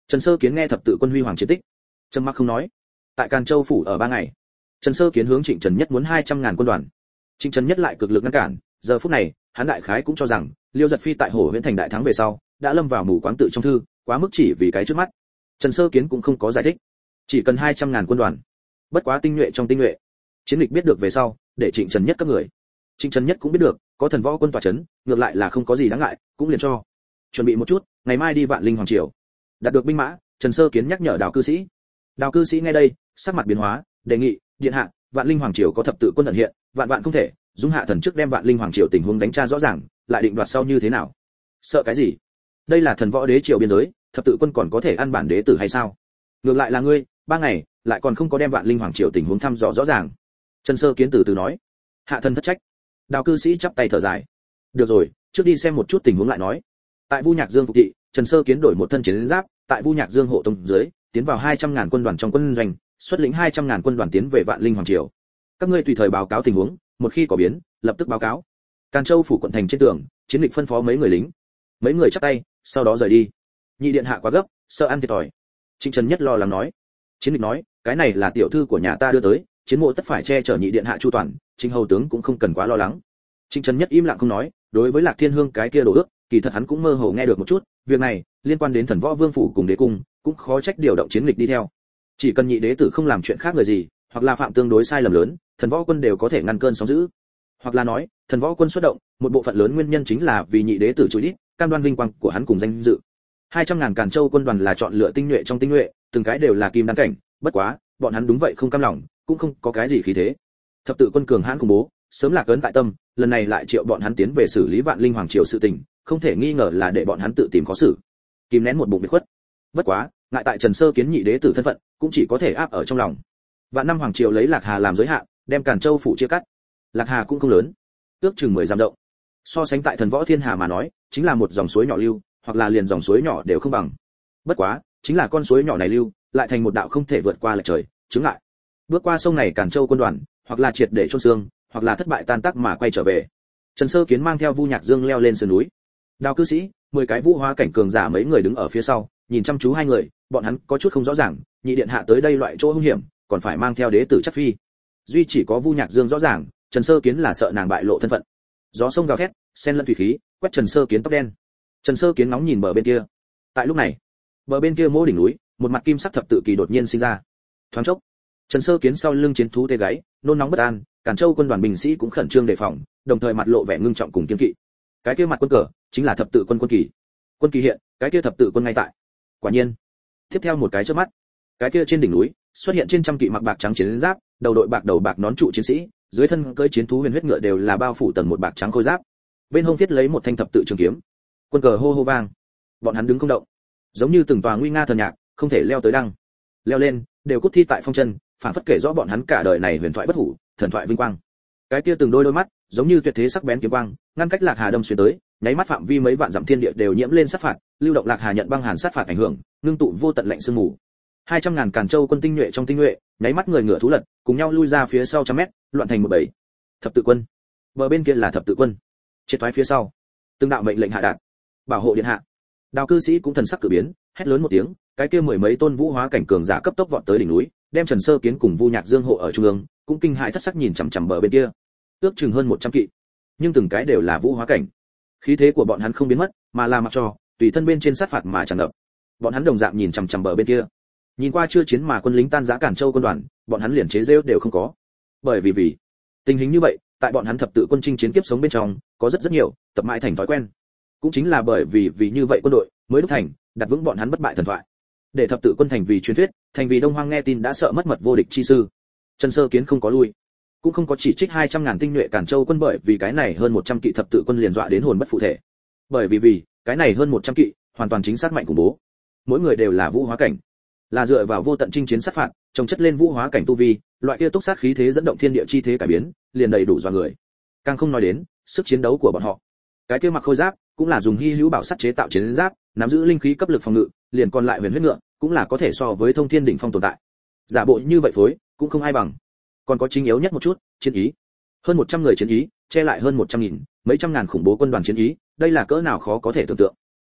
Trần Sơ Kiến nghe thập tự quân huy hoàng chiến tích, trầm mặc không nói. Tại Càn Châu phủ ở ba ngày, Trần Sơ Kiến hướng Trịnh Trần Nhất muốn hai trăm ngàn quân đoàn. Trịnh Trần Nhất lại cực lực ngăn cản, giờ phút này, hắn đại khái cũng cho rằng, Liêu Giật Phi tại Hổ Huyễn Thành đại thắng về sau, đã lâm vào mù quáng tự trong thư, quá mức chỉ vì cái trước mắt. Trần Sơ Kiến cũng không có giải thích, chỉ cần hai trăm ngàn quân đoàn. Bất quá tinh nhuệ trong tinh nhuệ. Chiến lịch biết được về sau, để Trịnh Trần Nhất các người. Trịnh Trần Nhất cũng biết được, có thần võ quân tọa chấn, ngược lại là không có gì đáng ngại, cũng liền cho. Chuẩn bị một chút, ngày mai đi Vạn Linh Hoàng triều. Đạt được binh mã, Trần Sơ Kiến nhắc nhở Đào cư sĩ. Đào cư sĩ nghe đây, sắc mặt biến hóa, đề nghị, điện hạ, Vạn Linh Hoàng triều có thập tự quân ẩn hiện, vạn vạn không thể, Dung hạ thần trước đem Vạn Linh Hoàng triều tình huống đánh tra rõ ràng, lại định đoạt sau như thế nào. Sợ cái gì? Đây là thần võ đế triều biên giới, thập tự quân còn có thể ăn bản đế tử hay sao? Ngược lại là ngươi, ba ngày, lại còn không có đem Vạn Linh Hoàng triều tình huống thăm dò rõ ràng. Trần Sơ Kiến từ từ nói, hạ thần thất trách. Đào cư sĩ chắp tay thở dài. Được rồi, trước đi xem một chút tình huống lại nói. Tại Vu Nhạc Dương phục thị, Trần Sơ Kiến đổi một thân chiến giáp, tại Vu Nhạc Dương hộ tông dưới, tiến vào hai trăm ngàn quân đoàn trong quân doanh, xuất lĩnh hai trăm ngàn quân đoàn tiến về Vạn Linh Hoàng triều. Các ngươi tùy thời báo cáo tình huống, một khi có biến, lập tức báo cáo. Càn Châu phủ quận thành trên tường, chiến lịch phân phó mấy người lính. Mấy người chắp tay, sau đó rời đi. Nhị điện hạ quá gấp, sợ ăn thiệt thòi. Trịnh Trần Nhất lo lắng nói. Chiến lịch nói, cái này là tiểu thư của nhà ta đưa tới, chiến mộ tất phải che chở nhị điện hạ chu toàn, Trịnh hầu tướng cũng không cần quá lo lắng. Trịnh Trần Nhất im lặng không nói, đối với Lạc Thiên Hương cái kia đồ ước, kỳ thật hắn cũng mơ hồ nghe được một chút, việc này liên quan đến thần võ vương phủ cùng đế cung, cũng khó trách điều động chiến lịch đi theo. Chỉ cần nhị đế tử không làm chuyện khác người gì, hoặc là phạm tương đối sai lầm lớn, thần võ quân đều có thể ngăn cơn sóng dữ. Hoặc là nói, thần võ quân xuất động, một bộ phận lớn nguyên nhân chính là vì nhị đế tử chối đít, cam đoan vinh quang của hắn cùng danh dự. hai trăm ngàn Càn Châu quân đoàn là chọn lựa tinh nhuệ trong tinh nhuệ, từng cái đều là kim đan cảnh, bất quá, bọn hắn đúng vậy không cam lòng, cũng không có cái gì khí thế. Thập tự quân cường hãn khủng bố, sớm lạc ấn tại tâm, lần này lại triệu bọn hắn tiến về xử lý Vạn Linh Hoàng triều sự tình, không thể nghi ngờ là để bọn hắn tự tìm khó xử. Kìm nén một bụng biệt khuất. Bất quá, ngại tại Trần Sơ Kiến nhị đế tử thân phận, cũng chỉ có thể áp ở trong lòng. Vạn năm Hoàng triều lấy Lạc Hà làm giới hạn, đem Càn Châu phủ chia cắt. Lạc Hà cũng không lớn, ước chừng mười dặm rộng. So sánh tại thần võ thiên hà mà nói, chính là một dòng suối nhỏ lưu, hoặc là liền dòng suối nhỏ đều không bằng. Bất quá, chính là con suối nhỏ này lưu, lại thành một đạo không thể vượt qua lệch trời, chứng lại. Bước qua sông này Càn Châu quân đoàn, hoặc là triệt để chôn xương, hoặc là thất bại tan tác mà quay trở về. Trần Sơ Kiến mang theo Vu Nhạc Dương leo lên sườn núi. Đào cư sĩ, mười cái vũ hóa cảnh cường giả mấy người đứng ở phía sau, nhìn chăm chú hai người, bọn hắn có chút không rõ ràng, nhị điện hạ tới đây loại chỗ hung hiểm, còn phải mang theo đế tử chắc phi. Duy chỉ có Vu Nhạc Dương rõ ràng, Trần Sơ Kiến là sợ nàng bại lộ thân phận. Gió sông gào thét, xen lẫn thủy khí, quét Trần Sơ Kiến tóc đen. Trần Sơ Kiến ngóng nhìn bờ bên kia. Tại lúc này, bờ bên kia mỗ đỉnh núi, một mặt kim sắc thập tự kỳ đột nhiên sinh ra. Thoáng chốc, Trần Sơ Kiến sau lưng chiến thú tê gáy, nôn nóng bất an, Càn Châu quân đoàn binh sĩ cũng khẩn trương đề phòng, đồng thời mặt lộ vẻ ngưng trọng cùng kiên kỵ. Cái kia mặt quân cờ, chính là thập tự quân quân kỳ. Quân kỳ hiện, cái kia thập tự quân ngay tại. Quả nhiên, tiếp theo một cái chớp mắt, cái kia trên đỉnh núi xuất hiện trên trăm kỵ mặc bạc trắng chiến giáp, đầu đội bạc đầu bạc nón trụ chiến sĩ, dưới thân cưỡi chiến thú huyền huyết ngựa đều là bao phủ tầng một bạc trắng khôi giáp. Bên hông viết lấy một thanh thập tự trường kiếm. Quân cờ hô hô vang. Bọn hắn đứng không động, giống như từng tòa nguy nga thần nhạc, không thể leo tới đăng. Leo lên, đều cút thi tại phong chân, phản phất kể rõ bọn hắn cả đời này huyền thoại bất hủ, thần thoại vinh quang. Cái kia từng đôi đôi mắt, giống như tuyệt thế sắc bén kiếm quang, ngăn cách Lạc Hà đâm xuyên tới, nháy mắt phạm vi mấy vạn dặm thiên địa đều nhiễm lên sát phạt, lưu động Lạc Hà nhận băng hàn sát phạt ảnh hưởng, ngưng tụ vô tận lạnh sương mù. hai trăm ngàn Càn Châu quân tinh nhuệ trong tinh nhuệ, nháy mắt người ngựa thú lật, cùng nhau lui ra phía sau trăm mét, loạn thành một bầy. Thập tự quân. Bờ bên kia là thập tự quân. Triệt thoái phía sau. Từng đạo mệnh lệnh hạ đạt. Bảo hộ điện hạ. Đào cư sĩ cũng thần sắc cử biến, hét lớn một tiếng, cái kia mười mấy tôn vũ hóa cảnh cường giả cấp tốc vọt tới đỉnh núi, đem Trần Sơ Kiến cùng Vu Nhạc Dương hộ ở trung ương, cũng kinh hãi thất sắc nhìn chằm chằm bờ bên kia. Ước chừng hơn một trăm kỵ, nhưng từng cái đều là vũ hóa cảnh. Khí thế của bọn hắn không biến mất, mà là mặc cho tùy thân bên trên sát phạt mà tràn ngập. Bọn hắn đồng dạng nhìn chằm chằm bờ bên kia. Nhìn qua chưa chiến mà quân lính tan rã Càn Châu quân đoàn, bọn hắn liền chế giễu đều không có. Bởi vì vì tình hình như vậy, tại bọn hắn thập tự quân chinh chiến kiếp sống bên trong, có rất rất nhiều, tập mãi thành thói quen. Cũng chính là bởi vì vì như vậy quân đội mới đúc thành, đặt vững bọn hắn bất bại thần thoại. Để thập tự quân thành vì truyền thuyết, thành vì Đông Hoang nghe tin đã sợ mất mật vô địch chi sư. Trần Sơ Kiến không có lui, cũng không có chỉ trích hai trăm ngàn tinh nhuệ Càn Châu quân, bởi vì cái này hơn một trăm kỵ thập tự quân liền dọa đến hồn bất phụ thể. Bởi vì vì cái này hơn một trăm kỵ, hoàn toàn chính xác mạnh khủng bố. Mỗi người đều là vũ hóa cảnh, là dựa vào vô tận chinh chiến sát phạt, trồng chất lên vũ hóa cảnh tu vi, loại kia túc sát khí thế dẫn động thiên địa chi thế cải biến, liền đầy đủ dọa người. Càng không nói đến sức chiến đấu của bọn họ. Cái kia mặc khôi giáp, cũng là dùng hy hữu bảo sắt chế tạo chiến giáp, nắm giữ linh khí cấp lực phòng ngự, liền còn lại huyền huyết ngựa, cũng là có thể so với thông thiên đỉnh phong tồn tại. Giả bộ như vậy phối, cũng không ai bằng. Còn có chính yếu nhất một chút, chiến ý. Hơn một trăm người chiến ý, che lại hơn một trăm nghìn, mấy trăm ngàn khủng bố quân đoàn chiến ý, đây là cỡ nào khó có thể tưởng tượng.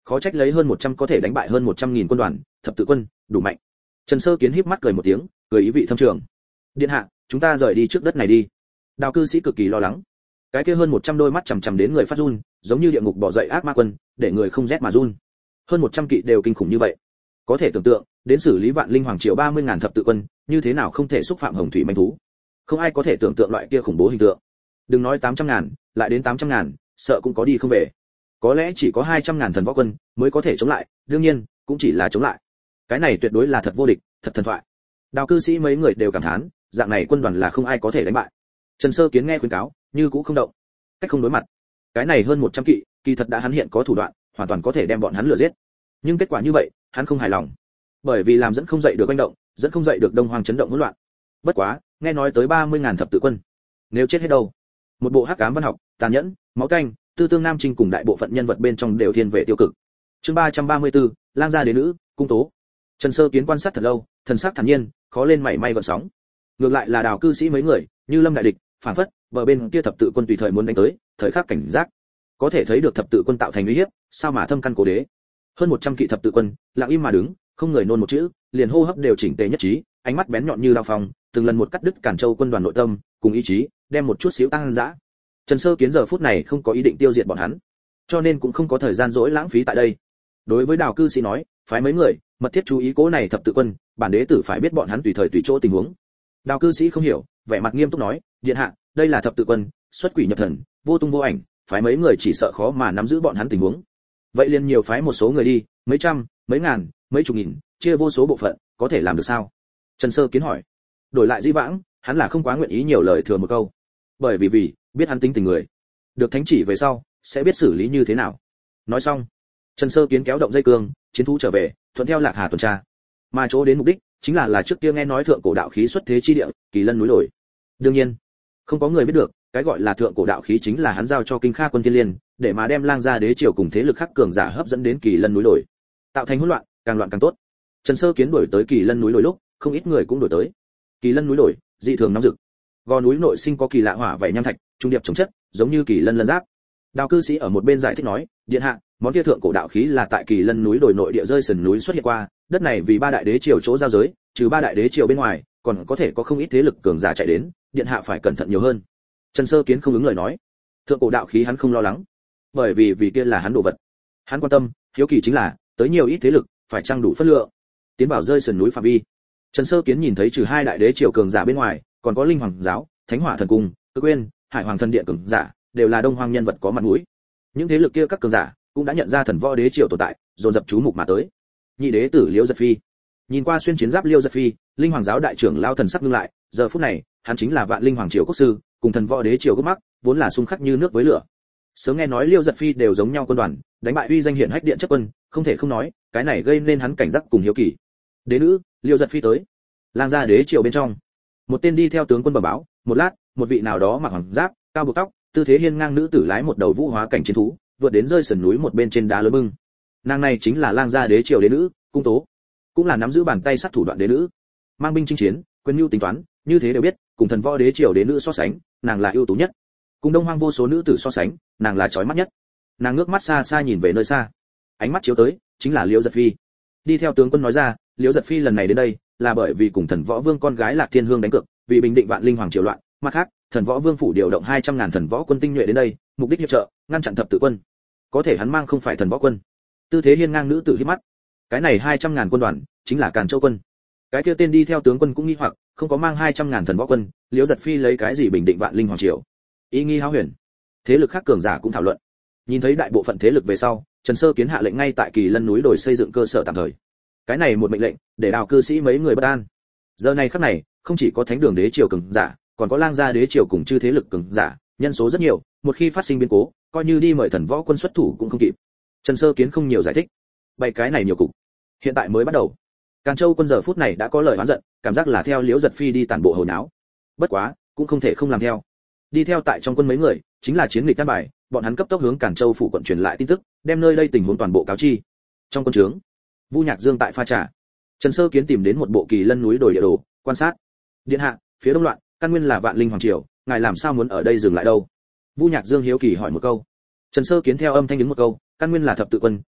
khó trách lấy hơn một trăm có thể đánh bại hơn một trăm nghìn quân đoàn, thập tự quân đủ mạnh. Trần Sơ Kiến híp mắt cười một tiếng, cười ý vị thâm trường. Điện hạ, chúng ta rời đi trước đất này đi. Đào cư sĩ cực kỳ lo lắng. Cái kia hơn một trăm đôi mắt chằm chằm đến người phát run, giống như địa ngục bỏ dậy ác ma quân, để người không rét mà run. Hơn một trăm kỵ đều kinh khủng như vậy. Có thể tưởng tượng, đến xử lý vạn linh hoàng triều ba mươi ngàn thập tự quân, như thế nào không thể xúc phạm hồng thủy manh thú. Không ai có thể tưởng tượng loại kia khủng bố hình tượng. Đừng nói tám trăm ngàn, lại đến tám trăm ngàn, sợ cũng có đi không về. Có lẽ chỉ có hai trăm ngàn thần võ quân mới có thể chống lại, đương nhiên, cũng chỉ là chống lại. Cái này tuyệt đối là thật vô địch, thật thần thoại. Đào cư sĩ mấy người đều cảm thán, dạng này quân đoàn là không ai có thể đánh bại. Trần Sơ Kiến nghe khuyên cáo, như cũng không động, cách không đối mặt. Cái này hơn một trăm kỵ, kỳ thật đã hắn hiện có thủ đoạn, hoàn toàn có thể đem bọn hắn lừa giết. Nhưng kết quả như vậy, hắn không hài lòng. Bởi vì làm dẫn không dậy được manh động, dẫn không dậy được Đông Hoang chấn động hỗn loạn. Bất quá, nghe nói tới ba mươi ngàn thập tự quân, nếu chết hết đâu? Một bộ hắc ám văn học, tàn nhẫn, máu tanh, tư tương nam trinh cùng đại bộ phận nhân vật bên trong đều thiên về tiêu cực. Chương ba trăm ba mươi tư, lang gia đế nữ, cung tố. Trần Sơ Kiến quan sát thật lâu, thần sắc thản nhiên, khó lên mảy may gợn sóng. Ngược lại là Đào cư sĩ mấy người, như lâm đại địch, phản phất, bờ bên kia thập tự quân tùy thời muốn đánh tới, thời khắc cảnh giác. Có thể thấy được thập tự quân tạo thành uy hiếp, sao mà thâm căn cố đế. Hơn một trăm kỵ thập tự quân, lặng im mà đứng, không người nôn một chữ, liền hô hấp đều chỉnh tề nhất trí, ánh mắt bén nhọn như dao phong, từng lần một cắt đứt Càn Châu quân đoàn nội tâm, cùng ý chí, đem một chút xíu tăng dã. Trần Sơ Kiến giờ phút này không có ý định tiêu diệt bọn hắn, cho nên cũng không có thời gian dỗi lãng phí tại đây. Đối với Đào cư sĩ nói, phái mấy người, mật thiết chú ý cố này thập tự quân, bản đế tử phải biết bọn hắn tùy thời tùy chỗ tình huống. Đào cư sĩ không hiểu, vẻ mặt nghiêm túc nói, điện hạ, đây là thập tự quân, xuất quỷ nhập thần, vô tung vô ảnh, phái mấy người chỉ sợ khó mà nắm giữ bọn hắn tình huống. Vậy liền nhiều phái một số người đi, mấy trăm, mấy ngàn, mấy chục nghìn, chia vô số bộ phận, có thể làm được sao? Trần Sơ Kiến hỏi. Đổi lại Di Vãng, hắn là không quá nguyện ý nhiều lời thừa một câu. Bởi vì vì, biết hắn tính tình người. Được thánh chỉ về sau, sẽ biết xử lý như thế nào. Nói xong, Trần Sơ Kiến kéo động dây cương, chiến thú trở về, thuận theo Lạc Hà tuần tra. Mà chỗ đến mục đích, chính là là trước kia nghe nói thượng cổ đạo khí xuất thế chi địa, Kỳ Lân núi đồi. Đương nhiên, không có người biết được, cái gọi là thượng cổ đạo khí chính là hắn giao cho Kinh Kha quân Thiên Liên, để mà đem Lang gia đế triều cùng thế lực khác cường giả hấp dẫn đến Kỳ Lân núi đồi, tạo thành hỗn loạn, càng loạn càng tốt. Trần Sơ Kiến đuổi tới Kỳ Lân núi đồi lúc, không ít người cũng đuổi tới. Kỳ Lân núi đồi, dị thường nóng rực. Gò núi nội sinh có kỳ lạ hỏa vậy nham thạch, trung điệp chống chất, giống như Kỳ Lân lân giáp. Đào cư sĩ ở một bên giải thích nói, điện hạ, món kia thượng cổ đạo khí là tại Kỳ Lân núi đồi nội địa rơi sườn núi xuất hiện qua, đất này vì ba đại đế triều chỗ giao giới, trừ ba đại đế triều bên ngoài, còn có thể có không ít thế lực cường giả chạy đến, điện hạ phải cẩn thận nhiều hơn. Trần Sơ Kiến không ứng lời nói. Thượng cổ đạo khí hắn không lo lắng, bởi vì vì kia là hắn đồ vật. Hắn quan tâm, hiếu kỳ chính là, tới nhiều ít thế lực, phải trang đủ phân lượng. Tiến vào rơi sườn núi phạm vi. Trần Sơ Kiến nhìn thấy trừ hai đại đế triều cường giả bên ngoài, còn có Linh Hoàng giáo, Thánh Hỏa thần cung, Cực Uyên, Hải Hoàng thần điện cường giả, đều là Đông Hoang nhân vật có mặt mũi. Những thế lực kia các cường giả cũng đã nhận ra thần võ đế triều tồn tại, dồn dập chú mục mà tới. Nhị đế tử Liễu Giật Phi, nhìn qua xuyên chiến giáp Liễu Giật Phi, Linh Hoàng giáo đại trưởng lao thần sắc ngưng lại, giờ phút này, hắn chính là Vạn Linh Hoàng triều quốc sư, cùng thần võ đế triều gốc mắc, vốn là xung khắc như nước với lửa. Sớm nghe nói Liễu Giật Phi đều giống nhau quân đoàn, đánh bại uy danh hiển hách điện chất quân, không thể không nói, cái này gây nên hắn cảnh giác cùng hiếu kỳ. Đế nữ, Liễu Giật Phi tới. Lang gia đế triều bên trong, một tên đi theo tướng quân bẩm báo, một lát, một vị nào đó mặc hoàng giáp, cao buộc tóc, tư thế hiên ngang nữ tử lái một đầu vũ hóa cảnh chiến thú, vượt đến rơi sườn núi một bên trên đá lớn bưng. Nàng này chính là Lang gia đế triều đế nữ, Cung Tố, cũng là nắm giữ bàn tay sát thủ đoạn đế nữ. Mang binh chinh chiến, quyền mưu tính toán, như thế đều biết, cùng thần võ đế triều đế nữ so sánh, nàng là ưu tú nhất. Cùng Đông Hoang vô số nữ tử so sánh, nàng là chói mắt nhất. Nàng ngước mắt xa xa nhìn về nơi xa, ánh mắt chiếu tới, chính là Liễu Giật Phi. Đi theo tướng quân nói ra, Liễu Giật Phi lần này đến đây, là bởi vì cùng thần võ vương con gái Lạc Thiên Hương đánh cược, vì bình định Vạn Linh Hoàng triều loạn, mặt khác, thần võ vương phủ điều động hai trăm ngàn thần võ quân tinh nhuệ đến đây, mục đích hiệp trợ, ngăn chặn thập tự quân. Có thể hắn mang không phải thần võ quân. Tư thế hiên ngang nữ tử hí mắt. Cái này hai trăm ngàn quân đoàn, chính là Càn Châu quân. Cái kia tên đi theo tướng quân cũng nghi hoặc, không có mang hai trăm ngàn thần võ quân, Liễu Giật Phi lấy cái gì bình định Vạn Linh Hoàng triều? Ý nghi háo huyền. Thế lực khác cường giả cũng thảo luận. Nhìn thấy đại bộ phận thế lực về sau, Trần Sơ Kiến hạ lệnh ngay tại Kỳ Lân núi đồi xây dựng cơ sở tạm thời. Cái này một mệnh lệnh, để Đào cư sĩ mấy người bất an. Giờ này khắc này, không chỉ có Thánh đường đế triều cường giả, còn có Lang gia đế triều cùng chư thế lực cường giả, nhân số rất nhiều, một khi phát sinh biến cố, coi như đi mời thần võ quân xuất thủ cũng không kịp. Trần Sơ Kiến không nhiều giải thích. Bảy cái này nhiều cục. Hiện tại mới bắt đầu. Càn Châu quân giờ phút này đã có lời oán giận, cảm giác là theo Liễu Giật Phi đi tản bộ hồi náo. Bất quá, cũng không thể không làm theo. Đi theo tại trong quân mấy người, chính là chiến nghịch căn bài, bọn hắn cấp tốc hướng Càn Châu phủ quận truyền lại tin tức, đem nơi đây tình huống toàn bộ cáo chi. Trong quân trướng, Vu Nhạc Dương tại pha trà. Trần Sơ Kiến tìm đến một bộ Kỳ Lân núi đồi địa đồ, quan sát. Điện hạ, phía đông loạn, căn nguyên là Vạn Linh Hoàng triều, ngài làm sao muốn ở đây dừng lại đâu? Vu Nhạc Dương hiếu kỳ hỏi một câu. Trần Sơ Kiến theo âm thanh đứng một câu, căn nguyên là thập tự quân,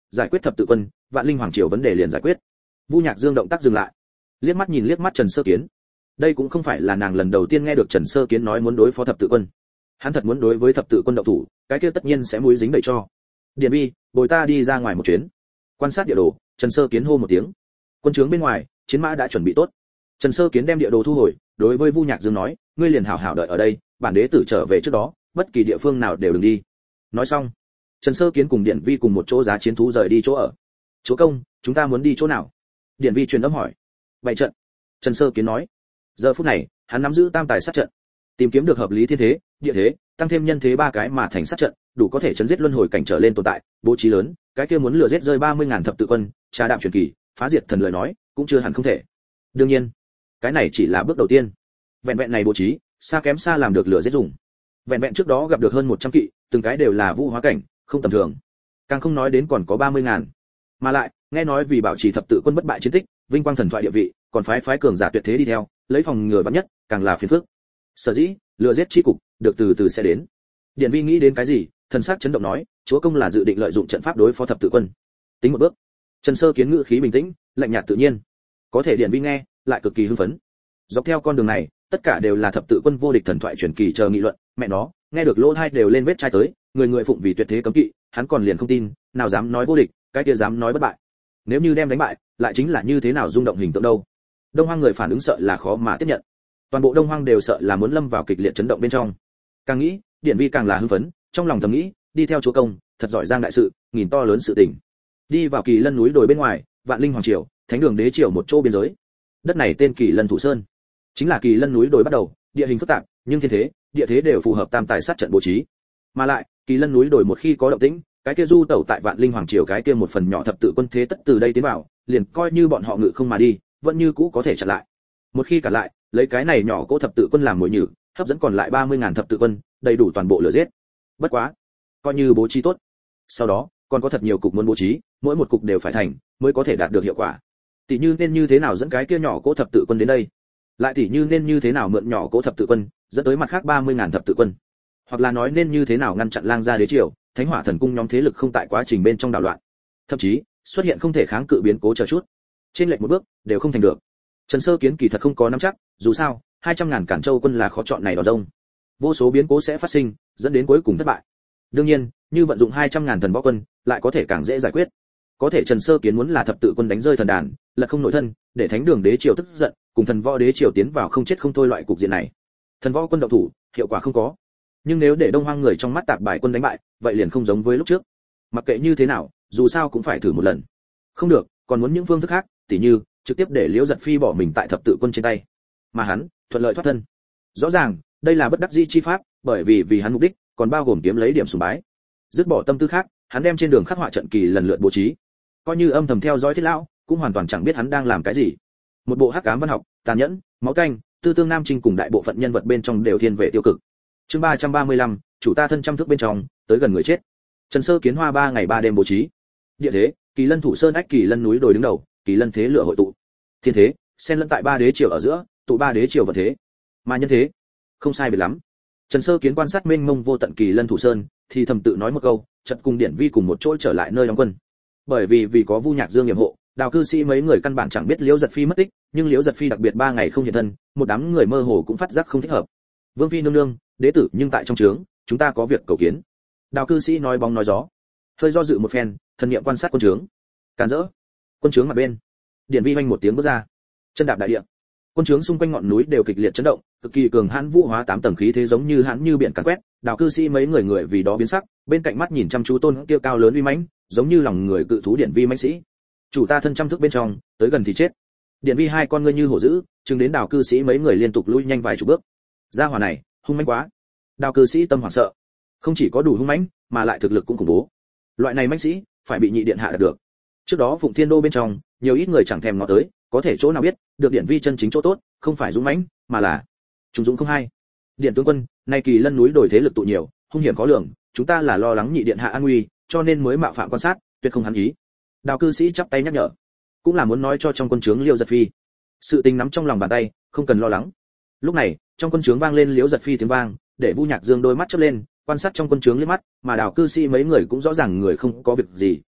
giải quyết thập tự quân, Vạn Linh Hoàng triều vấn đề liền giải quyết. Vu Nhạc Dương động tác dừng lại, liếc mắt nhìn liếc mắt Trần Sơ Kiến. Đây cũng không phải là nàng lần đầu tiên nghe được Trần Sơ Kiến nói muốn đối phó thập tự quân. Hắn thật muốn đối với thập tự quân động thủ, cái kia tất nhiên sẽ mũi dính đầy cho. Điền Vi, bồi ta đi ra ngoài một chuyến. Quan sát địa đồ, Trần Sơ Kiến hô một tiếng. Quân trướng bên ngoài, chiến mã đã chuẩn bị tốt. Trần Sơ Kiến đem địa đồ thu hồi, đối với Vu Nhạc Dương nói, ngươi liền hảo hảo đợi ở đây, bản đế tử trở về trước đó, bất kỳ địa phương nào đều đừng đi. Nói xong, Trần Sơ Kiến cùng Điển Vi cùng một chỗ giá chiến thú rời đi chỗ ở. Chúa công, chúng ta muốn đi chỗ nào? Điển Vi truyền âm hỏi. Bảy trận. Trần Sơ Kiến nói. Giờ phút này, hắn nắm giữ tam tài sát trận, tìm kiếm được hợp lý thiên thế, địa thế, tăng thêm nhân thế ba cái mà thành sát trận, đủ có thể chấn giết luân hồi cảnh trở lên tồn tại, bố trí lớn, cái kia muốn lừa giết rơi ba mươi ngàn thập tự quân, trà đạm truyền kỳ, phá diệt thần lời nói, cũng chưa hẳn không thể. Đương nhiên, cái này chỉ là bước đầu tiên. Vẹn vẹn này bố trí, xa kém xa làm được lừa giết dùng. Vẹn vẹn trước đó gặp được hơn một trăm kỵ, từng cái đều là vũ hóa cảnh, không tầm thường. Càng không nói đến còn có ba mươi ngàn. Mà lại, nghe nói vì bảo trì thập tự quân bất bại chiến tích, vinh quang thần thoại địa vị, còn phái phái cường giả tuyệt thế đi theo, lấy phòng ngừa vạn nhất, càng là phiền phức. Sở dĩ, lừa giết chi cục, được từ từ sẽ đến. Điển Vi nghĩ đến cái gì, thần sắc chấn động nói, chúa công là dự định lợi dụng trận pháp đối phó thập tự quân. Tính một bước. Trần Sơ Kiến ngữ khí bình tĩnh, lạnh nhạt tự nhiên. Có thể Điển Vi nghe, lại cực kỳ hưng phấn. Dọc theo con đường này, tất cả đều là thập tự quân vô địch thần thoại truyền kỳ chờ nghị luận, mẹ nó, nghe được lỗ hai đều lên vết chai tới, người người phụng vì tuyệt thế cấm kỵ, hắn còn liền không tin, nào dám nói vô địch, cái kia dám nói bất bại. Nếu như đem đánh bại, lại chính là như thế nào rung động hình tượng đâu. Đông Hoang người phản ứng sợ là khó mà tiếp nhận. Toàn bộ Đông Hoang đều sợ là muốn lâm vào kịch liệt chấn động bên trong. Càng nghĩ, Điển Vi càng là hưng phấn, trong lòng thầm nghĩ, đi theo chúa công, thật giỏi giang đại sự, nghìn to lớn sự tình. Đi vào Kỳ Lân núi đồi bên ngoài, Vạn Linh Hoàng triều, Thánh đường đế triều một chỗ biên giới. Đất này tên Kỳ Lân Thủ Sơn, chính là Kỳ Lân núi đồi bắt đầu, địa hình phức tạp, nhưng thiên thế, địa thế đều phù hợp tam tài sát trận bố trí. Mà lại, Kỳ Lân núi đồi một khi có động tĩnh, cái kia du tẩu tại Vạn Linh Hoàng triều cái kia một phần nhỏ thập tự quân thế tất từ đây tiến vào, liền coi như bọn họ ngự không mà đi, vẫn như cũ có thể chặn lại. Một khi cả lại, lấy cái này nhỏ cỗ thập tự quân làm mồi nhử, hấp dẫn còn lại ba mươi ngàn thập tự quân, đầy đủ toàn bộ lửa giết. Bất quá, coi như bố trí tốt. Sau đó, còn có thật nhiều cục muốn bố trí, mỗi một cục đều phải thành, mới có thể đạt được hiệu quả. Tỷ như nên như thế nào dẫn cái kia nhỏ cỗ thập tự quân đến đây, lại tỷ như nên như thế nào mượn nhỏ cỗ thập tự quân, dẫn tới mặt khác ba mươi ngàn thập tự quân. Hoặc là nói nên như thế nào ngăn chặn Lang gia đế triều, Thánh Hỏa thần cung nhóm thế lực không tại quá trình bên trong đảo loạn. Thậm chí, xuất hiện không thể kháng cự biến cố chờ chút. Trên lệch một bước, đều không thành được. Trần Sơ Kiến kỳ thật không có nắm chắc, dù sao, hai trăm ngàn Cản Châu quân là khó chọn này đòn rông. Vô số biến cố sẽ phát sinh, dẫn đến cuối cùng thất bại. Đương nhiên, như vận dụng hai trăm ngàn thần võ quân, lại có thể càng dễ giải quyết. Có thể Trần Sơ Kiến muốn là thập tự quân đánh rơi thần đàn, lật không nội thân, để Thánh đường đế triều tức giận, cùng thần võ đế triều tiến vào không chết không thôi loại cục diện này. Thần võ quân động thủ, hiệu quả không có. Nhưng nếu để Đông Hoang người trong mắt tạp bài quân đánh bại, vậy liền không giống với lúc trước. Mặc kệ như thế nào, dù sao cũng phải thử một lần. Không được, còn muốn những phương thức khác, tỉ như trực tiếp để Liễu Giật Phi bỏ mình tại thập tự quân trên tay, mà hắn thuận lợi thoát thân. Rõ ràng, đây là bất đắc dĩ chi pháp, bởi vì vì hắn mục đích còn bao gồm kiếm lấy điểm sùng bái. Dứt bỏ tâm tư khác, hắn đem trên đường khắc họa trận kỳ lần lượt bố trí, coi như âm thầm theo dõi Thiết lão, cũng hoàn toàn chẳng biết hắn đang làm cái gì. Một bộ hắc ám văn học, tàn nhẫn, máu tanh, tư tương nam trinh cùng đại bộ phận nhân vật bên trong đều thiên về tiêu cực. Chương ba trăm ba mươi lăm, chủ ta thân trăm thước bên trong, tới gần người chết. Trần Sơ Kiến hoa ba ngày ba đêm bố trí. Địa thế, Kỳ Lân Thủ Sơn ách Kỳ Lân núi đồi đứng đầu, Kỳ Lân thế lửa hội tụ. Thiên thế, xen lẫn tại ba đế triều ở giữa, tụ ba đế triều vận thế. Mà nhân thế, không sai biệt lắm. Trần Sơ Kiến quan sát mênh mông vô tận Kỳ Lân Thủ Sơn, thì thầm tự nói một câu, chợt cùng Điển Vi cùng một chỗ trở lại nơi đóng quân. Bởi vì vì có Vu Nhạc Dương yểm hộ, Đào cư sĩ mấy người căn bản chẳng biết Liễu Giật Phi mất tích, nhưng Liễu Giật Phi đặc biệt ba ngày không hiện thân, một đám người mơ hồ cũng phát giác không thích hợp. Vương phi nương nương, đế tử nhưng tại trong trướng, chúng ta có việc cầu kiến. Đào cư sĩ nói bóng nói gió, hơi do dự một phen, thần niệm quan sát quân trướng. Càn rỡ. Quân trướng mặt bên, Điển Vi hoành một tiếng bước ra, chân đạp đại địa. Quân trướng xung quanh ngọn núi đều kịch liệt chấn động, cực kỳ cường hãn vũ hóa tám tầng khí thế giống như hãn như biển càn quét. Đào cư sĩ mấy người người vì đó biến sắc, bên cạnh mắt nhìn chăm chú tôn kia cao lớn uy mãnh, giống như lòng người cự thú Điển Vi mãnh sĩ. Chủ ta thân trăm thước bên trong, tới gần thì chết. Điển Vi hai con ngươi như hổ dữ, chừng đến Đào cư sĩ mấy người liên tục lui nhanh vài chục bước. Gia hỏa này, hung mãnh quá. Đào cư sĩ tâm hoảng sợ, không chỉ có đủ hung mãnh, mà lại thực lực cũng khủng bố. Loại này mãnh sĩ, phải bị nhị điện hạ đạt được. Trước đó Phụng Thiên Đô bên trong, nhiều ít người chẳng thèm ngó tới, có thể chỗ nào biết, được Điển Vi chân chính chỗ tốt, không phải dũng mãnh, mà là trung dũng không hay. Điện tướng quân, nay Kỳ Lân núi đổi thế lực tụ nhiều, hung hiểm khó lường, chúng ta là lo lắng nhị điện hạ an nguy, cho nên mới mạo phạm quan sát, tuyệt không hắn ý. Đào cư sĩ chắp tay nhắc nhở, cũng là muốn nói cho trong quân trướng Liễu Giật Phi, sự tình nắm trong lòng bàn tay, không cần lo lắng. Lúc này, trong quân trướng vang lên Liễu Giật Phi tiếng vang, để Vu Nhạc Dương đôi mắt chớp lên, quan sát trong quân trướng liếc mắt, mà Đào cư sĩ mấy người cũng rõ ràng người không có việc gì,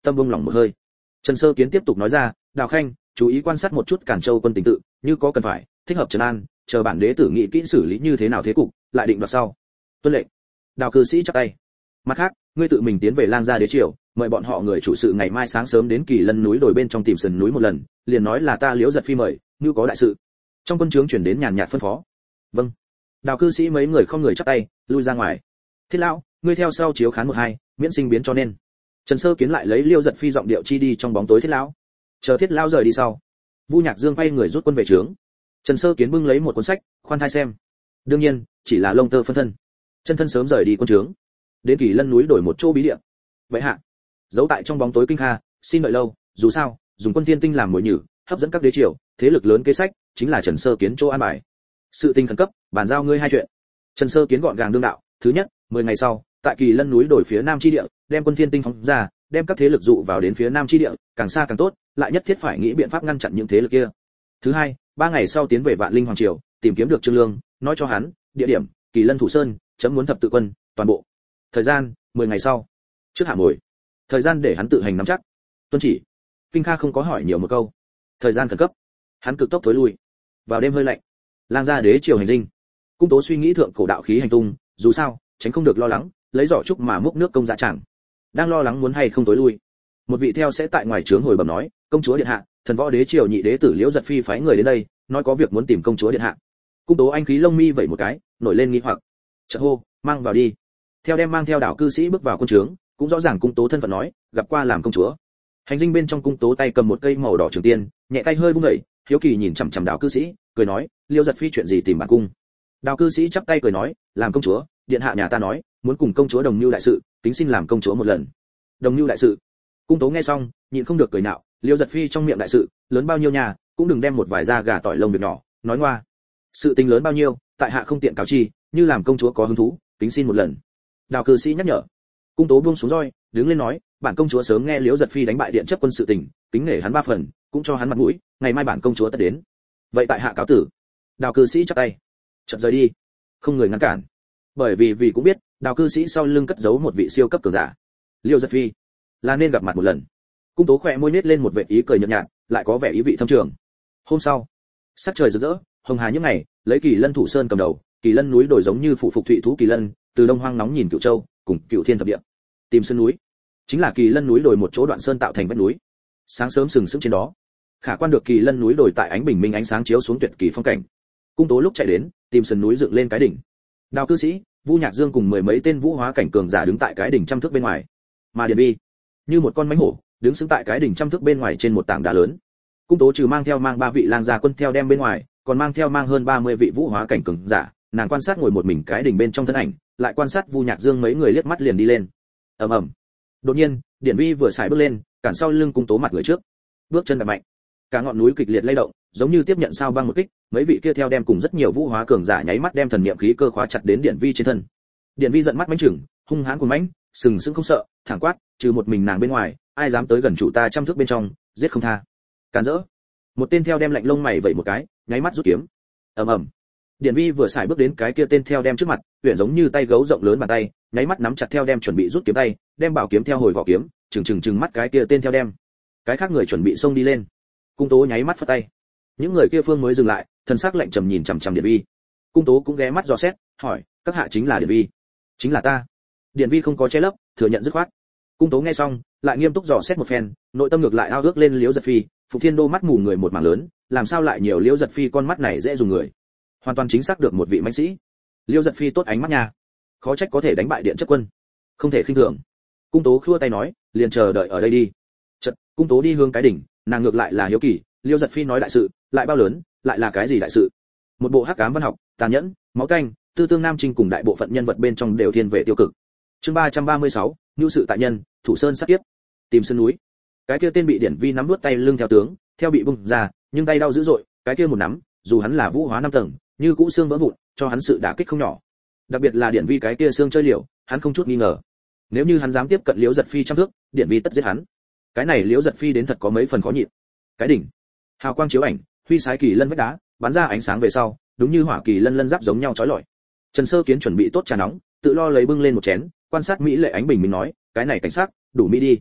tâm buông lỏng một hơi. Trần Sơ Kiến tiếp tục nói ra, Đào Khanh, chú ý quan sát một chút Càn Châu quân tình tự, như có cần phải, thích hợp trấn an, chờ bản đế tử nghị kỹ xử lý như thế nào thế cục, lại định đoạt sau. Tuân lệnh. Đào cư sĩ chắp tay. Mặt khác, ngươi tự mình tiến về Lang gia đế triều, mời bọn họ người chủ sự ngày mai sáng sớm đến Kỳ Lân núi đồi bên trong tìm sườn núi một lần, liền nói là ta Liễu Giật Phi mời, như có đại sự. Trong quân trướng truyền đến nhàn nhạt phân phó. Vâng. Đào cư sĩ mấy người không người chắp tay, lui ra ngoài. Thiết lão, ngươi theo sau chiếu khán một hai, miễn sinh biến cho nên. Trần Sơ Kiến lại lấy Liễu Giật Phi giọng điệu chi đi trong bóng tối Thiết lão. Chờ Thiết lão rời đi sau, Vu Nhạc Dương quay người rút quân về trướng. Trần Sơ Kiến bưng lấy một cuốn sách, khoan thai xem. Đương nhiên, chỉ là lông tơ phân thân. Chân thân sớm rời đi quân trướng, đến Kỳ Lân núi đổi một chỗ bí địa. Vậy hạ, giấu tại trong bóng tối kinh kha, xin đợi lâu, dù sao, dùng quân thiên tinh làm mồi nhử, hấp dẫn các đế triều, thế lực lớn kế sách, chính là Trần Sơ Kiến chỗ an bài. Sự tình khẩn cấp, bàn giao ngươi hai chuyện. Trần Sơ Kiến gọn gàng đương đạo, thứ nhất, mười ngày sau, tại Kỳ Lân núi đổi phía nam chi địa, đem quân thiên tinh phóng ra, đem các thế lực dụ vào đến phía nam chi địa, càng xa càng tốt, lại nhất thiết phải nghĩ biện pháp ngăn chặn những thế lực kia. Thứ hai, ba ngày sau tiến về Vạn Linh Hoàng triều, tìm kiếm được Trương Lương, nói cho hắn, địa điểm, Kỳ Lân Thủ Sơn, chấm muốn thập tự quân, toàn bộ. Thời gian, mười ngày sau. Trước hạ mồi. Thời gian để hắn tự hành nắm chắc. Tuân chỉ. Kinh Kha không có hỏi nhiều một câu. Thời gian khẩn cấp. Hắn cực tốc thối lui. Vào đêm hơi lạnh, Lang gia đế triều hành dinh. Cung Tố suy nghĩ thượng cổ đạo khí hành tung, dù sao, tránh không được lo lắng, lấy giỏ trúc mà múc nước công dạ chẳng. Đang lo lắng muốn hay không tối lui. Một vị theo sẽ tại ngoài trướng hồi bẩm nói, công chúa điện hạ, thần võ đế triều nhị đế tử Liễu Giật Phi phái người đến đây, nói có việc muốn tìm công chúa điện hạ. Cung Tố anh khí lông mi vẩy một cái, nổi lên nghi hoặc. Chợt hô, mang vào đi. Theo đem mang theo đảo cư sĩ bước vào quân trướng, cũng rõ ràng Cung Tố thân phận nói, gặp qua làm công chúa. Hành dinh bên trong Cung Tố tay cầm một cây màu đỏ trường tiên, nhẹ tay hơi vung dậy, hiếu kỳ nhìn chằm chằm đảo cư sĩ, cười nói, Liễu Giật Phi chuyện gì tìm bản cung. Đào cư sĩ chắp tay cười nói, làm công chúa, điện hạ nhà ta nói, muốn cùng công chúa đồng mưu đại sự, kính xin làm công chúa một lần. Đồng mưu đại sự. Cung Tố nghe xong, nhịn không được cười nạo, Liễu Giật Phi trong miệng đại sự, lớn bao nhiêu nhà, cũng đừng đem một vài da gà tỏi lông việc nhỏ, nói ngoa. Sự tình lớn bao nhiêu, tại hạ không tiện cáo chi, như làm công chúa có hứng thú, kính xin một lần. Đào cư sĩ nhắc nhở. Cung Tố buông xuống roi, đứng lên nói, bản công chúa sớm nghe Liễu Giật Phi đánh bại điện chấp quân sự tình, kính nể hắn ba phần, cũng cho hắn mặt mũi, ngày mai bản công chúa tất đến. Vậy tại hạ cáo tử. Đào cư sĩ chắp tay, chợt rời đi, không người ngăn cản. Bởi vì vì cũng biết, đào cư sĩ sau lưng cất giấu một vị siêu cấp cường giả. Liễu Giật Phi là nên gặp mặt một lần. Cung Tố khỏe môi nết lên một vệt ý cười nhợt nhạt, lại có vẻ ý vị thâm trường. Hôm sau, sắc trời rực rỡ, hồng hà những ngày, lấy Kỳ Lân Thủ Sơn cầm đầu, Kỳ Lân núi đổi giống như phụ phục thụy thú Kỳ Lân, từ đông hoang nóng nhìn Cửu Châu, cùng Cửu Thiên thập địa. Tìm sơn núi, chính là Kỳ Lân núi đổi một chỗ đoạn sơn tạo thành vách núi. Sáng sớm sừng sững trên đó, khả quan được Kỳ Lân núi đổi tại ánh bình minh ánh sáng chiếu xuống tuyệt kỳ phong cảnh. Cung Tố lúc chạy đến, tìm sườn núi dựng lên cái đỉnh. Đào cư sĩ, Vu Nhạc Dương cùng mười mấy tên vũ hóa cảnh cường giả đứng tại cái đỉnh trăm thước bên ngoài. Mà Điền Vi, như một con mãnh hổ, đứng sững tại cái đỉnh trăm thước bên ngoài trên một tảng đá lớn. Cung Tố trừ mang theo mang ba vị lang gia quân theo đem bên ngoài, còn mang theo mang hơn ba mươi vị vũ hóa cảnh cường giả, nàng quan sát ngồi một mình cái đỉnh bên trong thân ảnh, lại quan sát Vu Nhạc Dương mấy người liếc mắt liền đi lên. Ầm ầm. Đột nhiên, Điển Vi vừa xài bước lên, cản sau lưng Cung Tố mặt người trước. Bước chân đạp mạnh, cả ngọn núi kịch liệt lay động, giống như tiếp nhận sao băng một kích, mấy vị kia theo đem cùng rất nhiều vũ hóa cường giả nháy mắt đem thần niệm khí cơ khóa chặt đến Điển Vi trên thân. Điển Vi giận mắt mãnh chừng, hung hãn cuồng mãnh, sừng sững không sợ, thẳng quát, trừ một mình nàng bên ngoài, ai dám tới gần chủ ta trăm thước bên trong, giết không tha. Càn rỡ. Một tên theo đem lạnh lông mày vẩy một cái, nháy mắt rút kiếm. Ầm ầm. Điển Vi vừa xài bước đến cái kia tên theo đem trước mặt, huyền giống như tay gấu rộng lớn bàn tay, nháy mắt nắm chặt theo đem chuẩn bị rút kiếm tay, đem bảo kiếm theo hồi vỏ kiếm, chừng chừng chừng mắt cái kia tên theo đem. Cái khác người chuẩn bị xông đi lên. Cung Tố nháy mắt phất tay. Những người kia phương mới dừng lại, thần sắc lạnh trầm nhìn chằm chằm Điển Vi. Cung Tố cũng ghé mắt dò xét, hỏi, các hạ chính là Điển Vi? Chính là ta. Điển Vi không có che lấp, thừa nhận dứt khoát. Cung Tố nghe xong, lại nghiêm túc dò xét một phen, nội tâm ngược lại ao ước lên Liễu Giật Phi, Phục Thiên Đô mắt mù người một mảng lớn, làm sao lại nhiều Liễu Giật Phi con mắt này dễ dùng người. Hoàn toàn chính xác được một vị mãnh sĩ. Liễu Giật Phi tốt ánh mắt nha, khó trách có thể đánh bại điện chấp quân, không thể khinh thường. Cung Tố khua tay nói, liền chờ đợi ở đây đi. Chợt, Cung Tố đi hướng cái đỉnh, nàng ngược lại là hiếu kỳ, Liễu Giật Phi nói đại sự, lại bao lớn, lại là cái gì đại sự? Một bộ hắc ám văn học, tàn nhẫn, máu tanh, tư tương nam trinh cùng đại bộ phận nhân vật bên trong đều thiên về tiêu cực. Chương ba trăm ba mươi sáu, nhu sự tại nhân, thủ sơn sát tiếp. Tìm sơn núi. Cái kia tên bị Điển Vi nắm nuốt tay lưng theo tướng, theo bị bung ra, nhưng tay đau dữ dội, cái kia một nắm, dù hắn là vũ hóa năm tầng, như cũ xương vỡ vụn, cho hắn sự đả kích không nhỏ. Đặc biệt là Điển Vi cái kia xương chơi liều, hắn không chút nghi ngờ. Nếu như hắn dám tiếp cận Liễu Giật Phi trăm thước, Điển Vi tất giết hắn. Cái này Liễu Giật Phi đến thật có mấy phần khó nhịn. Cái đỉnh, hào quang chiếu ảnh, huy sái kỳ lân vách đá, bắn ra ánh sáng về sau, đúng như hỏa kỳ lân lân giáp giống nhau chói lọi. Trần Sơ Kiến chuẩn bị tốt trà nóng, tự lo lấy bưng lên một chén, quan sát mỹ lệ ánh bình minh nói, cái này cảnh sắc, đủ mỹ đi.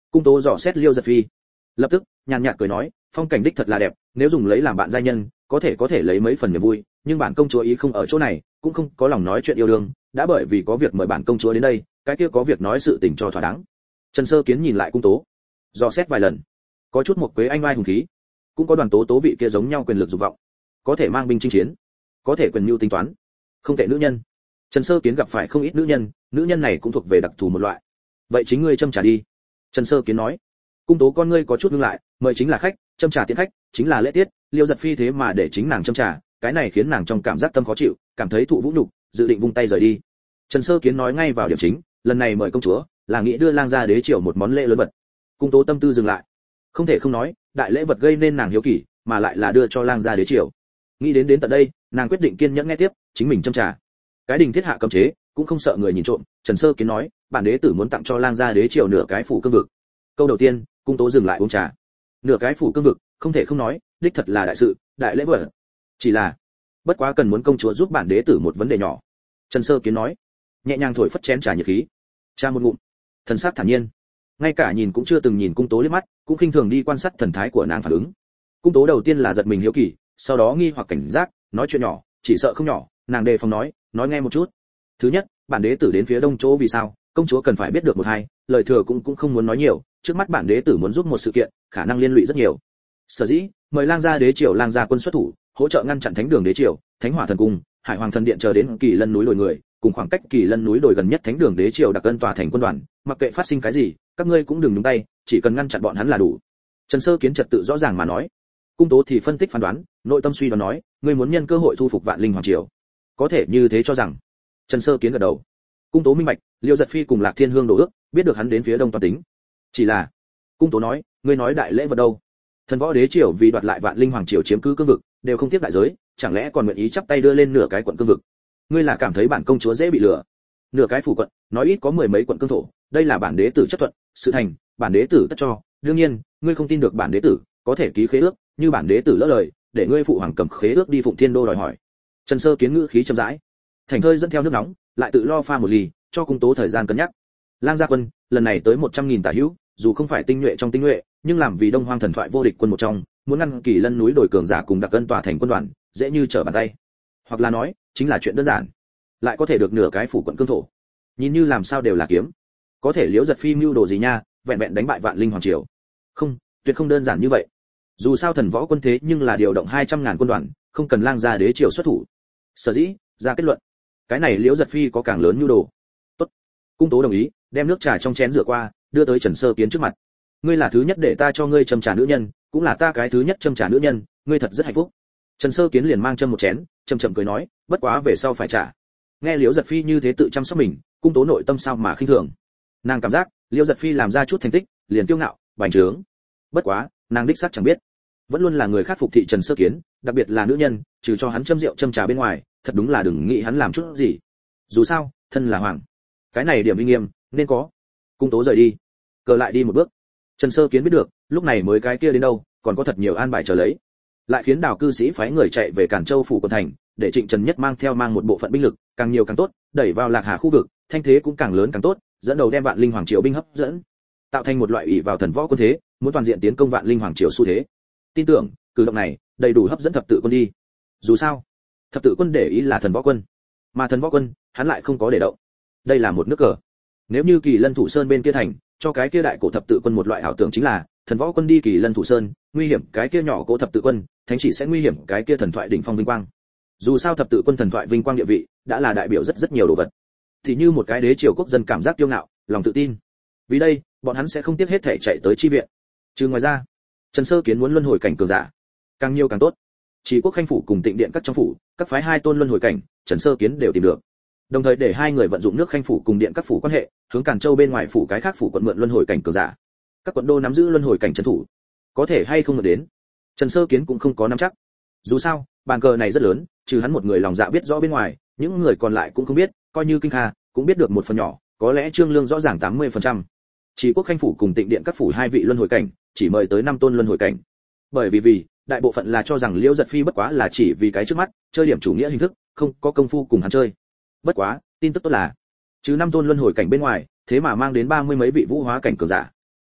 Cung Tố dò xét Liêu Giật Phi, lập tức nhàn nhạt cười nói, phong cảnh đích thật là đẹp, nếu dùng lấy làm bạn giai nhân, có thể có thể lấy mấy phần niềm vui, nhưng bản công chúa ý không ở chỗ này, cũng không có lòng nói chuyện yêu đương, đã bởi vì có việc mời bản công chúa đến đây, cái kia có việc nói sự tình cho thỏa đáng. Trần Sơ Kiến nhìn lại Cung Tố, dò xét vài lần, có chút một quế anh oai hùng khí, cũng có Đoàn Tố Tố vị kia giống nhau quyền lực dục vọng, có thể mang binh chinh chiến, có thể quyền mưu tính toán, không tệ nữ nhân. Trần Sơ Kiến gặp phải không ít nữ nhân, nữ nhân này cũng thuộc về đặc thù một loại. Vậy chính ngươi châm trà đi. Trần Sơ Kiến nói. Cung Tố con ngươi có chút ngưng lại, mời chính là khách, châm trà tiễn khách, chính là lễ tiết, Liêu Giật Phi thế mà để chính nàng châm trà, cái này khiến nàng trong cảm giác tâm khó chịu, cảm thấy thụ vũ nhục, dự định vung tay rời đi. Trần Sơ Kiến nói ngay vào điểm chính, lần này mời công chúa, là nghĩ đưa lang gia đế triều một món lễ lớn vật. Cung Tố tâm tư dừng lại, không thể không nói, đại lễ vật gây nên nàng hiếu kỳ, mà lại là đưa cho lang gia đế triều. Nghĩ đến đến tận đây, nàng quyết định kiên nhẫn nghe tiếp, chính mình châm trà. Cái đình thiết hạ cấm chế, cũng không sợ người nhìn trộm. Trần Sơ Kiến nói, bản đế tử muốn tặng cho lang gia đế triều nửa cái phủ cương vực. Câu đầu tiên, Cung Tố dừng lại uống trà. Nửa cái phủ cương vực, không thể không nói, đích thật là đại sự, đại lễ vật. Chỉ là, bất quá cần muốn công chúa giúp bản đế tử một vấn đề nhỏ. Trần Sơ Kiến nói, nhẹ nhàng thổi phất chén trà nhiệt khí, trà một ngụm, thần sắc thản nhiên, ngay cả nhìn cũng chưa từng nhìn Cung Tố liếc mắt, cũng khinh thường đi quan sát thần thái của nàng phản ứng. Cung Tố đầu tiên là giật mình hiếu kỳ, sau đó nghi hoặc cảnh giác, nói chuyện nhỏ, chỉ sợ không nhỏ, nàng đề phòng nói, nói nghe một chút. Thứ nhất, bản đế tử đến phía đông chỗ vì sao, công chúa cần phải biết được một hai, lời thừa cũng cũng không muốn nói nhiều, trước mắt bản đế tử muốn giúp một sự kiện, khả năng liên lụy rất nhiều. Sở dĩ, mời lang gia đế triều lang gia quân xuất thủ, hỗ trợ ngăn chặn thánh đường đế triều, thánh hỏa thần cung, hải hoàng thần điện chờ đến Kỳ Lân núi đồi người, cùng khoảng cách Kỳ Lân núi đồi gần nhất thánh đường đế triều đặc ân tòa thành quân đoàn, mặc kệ phát sinh cái gì, các ngươi cũng đừng nhúng tay, chỉ cần ngăn chặn bọn hắn là đủ. Trần Sơ Kiến trật tự rõ ràng mà nói. Cung Tố thì phân tích phán đoán, nội tâm suy đoán nói, ngươi muốn nhân cơ hội thu phục Vạn Linh hoàng triều. Có thể như thế cho rằng. Trần Sơ Kiến gật đầu. Cung Tố minh bạch, Liêu Giật Phi cùng Lạc Thiên Hương đổ ước, biết được hắn đến phía đông toàn tính. Chỉ là, Cung Tố nói, ngươi nói đại lễ vật đâu? Thần võ đế triều vì đoạt lại Vạn Linh hoàng triều chiếm cứ cương vực, đều không tiếc đại giới, chẳng lẽ còn nguyện ý chắp tay đưa lên nửa cái quận cương vực? Ngươi là cảm thấy bản công chúa dễ bị lừa? Nửa cái phủ quận, nói ít có mười mấy quận cương thổ, đây là bản đế tử chấp thuận, sự thành, bản đế tử tất cho. Đương nhiên, ngươi không tin được bản đế tử, có thể ký khế ước, như bản đế tử lỡ lời, để ngươi phụ hoàng cầm khế ước đi Phụng Thiên đô đòi hỏi. Trần Sơ Kiến ngữ khí trầm rãi, thành thơi dẫn theo nước nóng, lại tự lo pha một ly, cho Cung Tố thời gian cân nhắc. Lang gia quân, lần này tới một trăm nghìn tả hữu, dù không phải tinh nhuệ trong tinh nhuệ, nhưng làm vì Đông Hoang thần thoại vô địch quân một trong, muốn ngăn Kỳ Lân núi đồi cường giả cùng đặc cân tòa thành quân đoàn, dễ như trở bàn tay. Hoặc là nói, chính là chuyện đơn giản. Lại có thể được nửa cái phủ quận cương thổ. Nhìn như làm sao đều là kiếm. Có thể Liễu Giật Phi mưu đồ gì nha, vẹn vẹn đánh bại Vạn Linh hoàng triều. Không, tuyệt không đơn giản như vậy. Dù sao thần võ quân thế nhưng là điều động hai trăm ngàn quân đoàn, không cần lang gia đế triều xuất thủ. Sở dĩ, ra kết luận, cái này Liễu Giật Phi có càng lớn nhu đồ. Tốt. Cung Tố đồng ý, đem nước trà trong chén rửa qua, đưa tới Trần Sơ Kiến trước mặt. Ngươi là thứ nhất để ta cho ngươi châm trà nữ nhân, cũng là ta cái thứ nhất châm trà nữ nhân, ngươi thật rất hạnh phúc. Trần Sơ Kiến liền mang châm một chén, chậm chậm cười nói, bất quá về sau phải trả. Nghe Liễu Giật Phi như thế tự chăm sóc mình, Cung Tố nội tâm sao mà khinh thường. Nàng cảm giác, Liễu Giật Phi làm ra chút thành tích, liền kiêu ngạo, bành trướng. Bất quá, nàng đích xác chẳng biết, vẫn luôn là người khác phục thị Trần Sơ Kiến, đặc biệt là nữ nhân, trừ cho hắn châm rượu châm trà bên ngoài, thật đúng là đừng nghĩ hắn làm chút gì. Dù sao, thân là hoàng, cái này điểm uy nghiêm nên có. Cung Tố rời đi, cờ lại đi một bước. Trần Sơ Kiến biết được, lúc này mới cái kia đến đâu, còn có thật nhiều an bài chờ lấy. Lại khiến Đào cư sĩ phái người chạy về Cản Châu phủ quận thành, để Trịnh Trần Nhất mang theo mang một bộ phận binh lực, càng nhiều càng tốt, đẩy vào Lạc Hà khu vực, thanh thế cũng càng lớn càng tốt, dẫn đầu đem Vạn Linh hoàng triều binh hấp dẫn, tạo thành một loại ủy vào thần võ quân thế, muốn toàn diện tiến công Vạn Linh hoàng triều xu thế. Tin tưởng, cử động này đầy đủ hấp dẫn thập tự quân đi. Dù sao, thập tự quân để ý là thần võ quân, mà thần võ quân, hắn lại không có để động. Đây là một nước cờ. Nếu như Kỳ Lân Thủ Sơn bên kia thành, cho cái kia đại cổ thập tự quân một loại ảo tưởng chính là, thần võ quân đi Kỳ Lân Thủ Sơn, nguy hiểm cái kia nhỏ cổ thập tự quân, thánh chỉ sẽ nguy hiểm cái kia thần thoại đỉnh phong vinh quang. Dù sao thập tự quân thần thoại vinh quang địa vị, đã là đại biểu rất rất nhiều đồ vật. Thì như một cái đế triều quốc dân cảm giác kiêu ngạo, lòng tự tin. Vì đây, bọn hắn sẽ không tiếc hết thể chạy tới chi viện. Trừ ngoài ra, Trần Sơ Kiến muốn luân hồi cảnh cường giả, càng nhiều càng tốt. Chỉ quốc khanh phủ cùng Tịnh điện các trong phủ, các phái hai tôn luân hồi cảnh, Trần Sơ Kiến đều tìm được. Đồng thời để hai người vận dụng nước khanh phủ cùng điện các phủ quan hệ, hướng Càn Châu bên ngoài phủ cái khác phủ quận mượn luân hồi cảnh cường giả. Các quận đô nắm giữ luân hồi cảnh trấn thủ, có thể hay không được đến, Trần Sơ Kiến cũng không có nắm chắc. Dù sao, bàn cờ này rất lớn, trừ hắn một người lòng dạ biết rõ bên ngoài, những người còn lại cũng không biết, coi như Kinh Kha cũng biết được một phần nhỏ, có lẽ Trương Lương rõ ràng tám mươi phần trăm. Chỉ quốc khanh phủ cùng Tịnh điện các phủ hai vị luân hồi cảnh, chỉ mời tới năm tôn luân hồi cảnh. Bởi vì vì, đại bộ phận là cho rằng Liễu Giật Phi bất quá là chỉ vì cái trước mắt, chơi điểm chủ nghĩa hình thức, không có công phu cùng hắn chơi. Bất quá, tin tức tốt là, trừ năm tôn luân hồi cảnh bên ngoài, thế mà mang đến ba mươi mấy vị vũ hóa cảnh cường giả.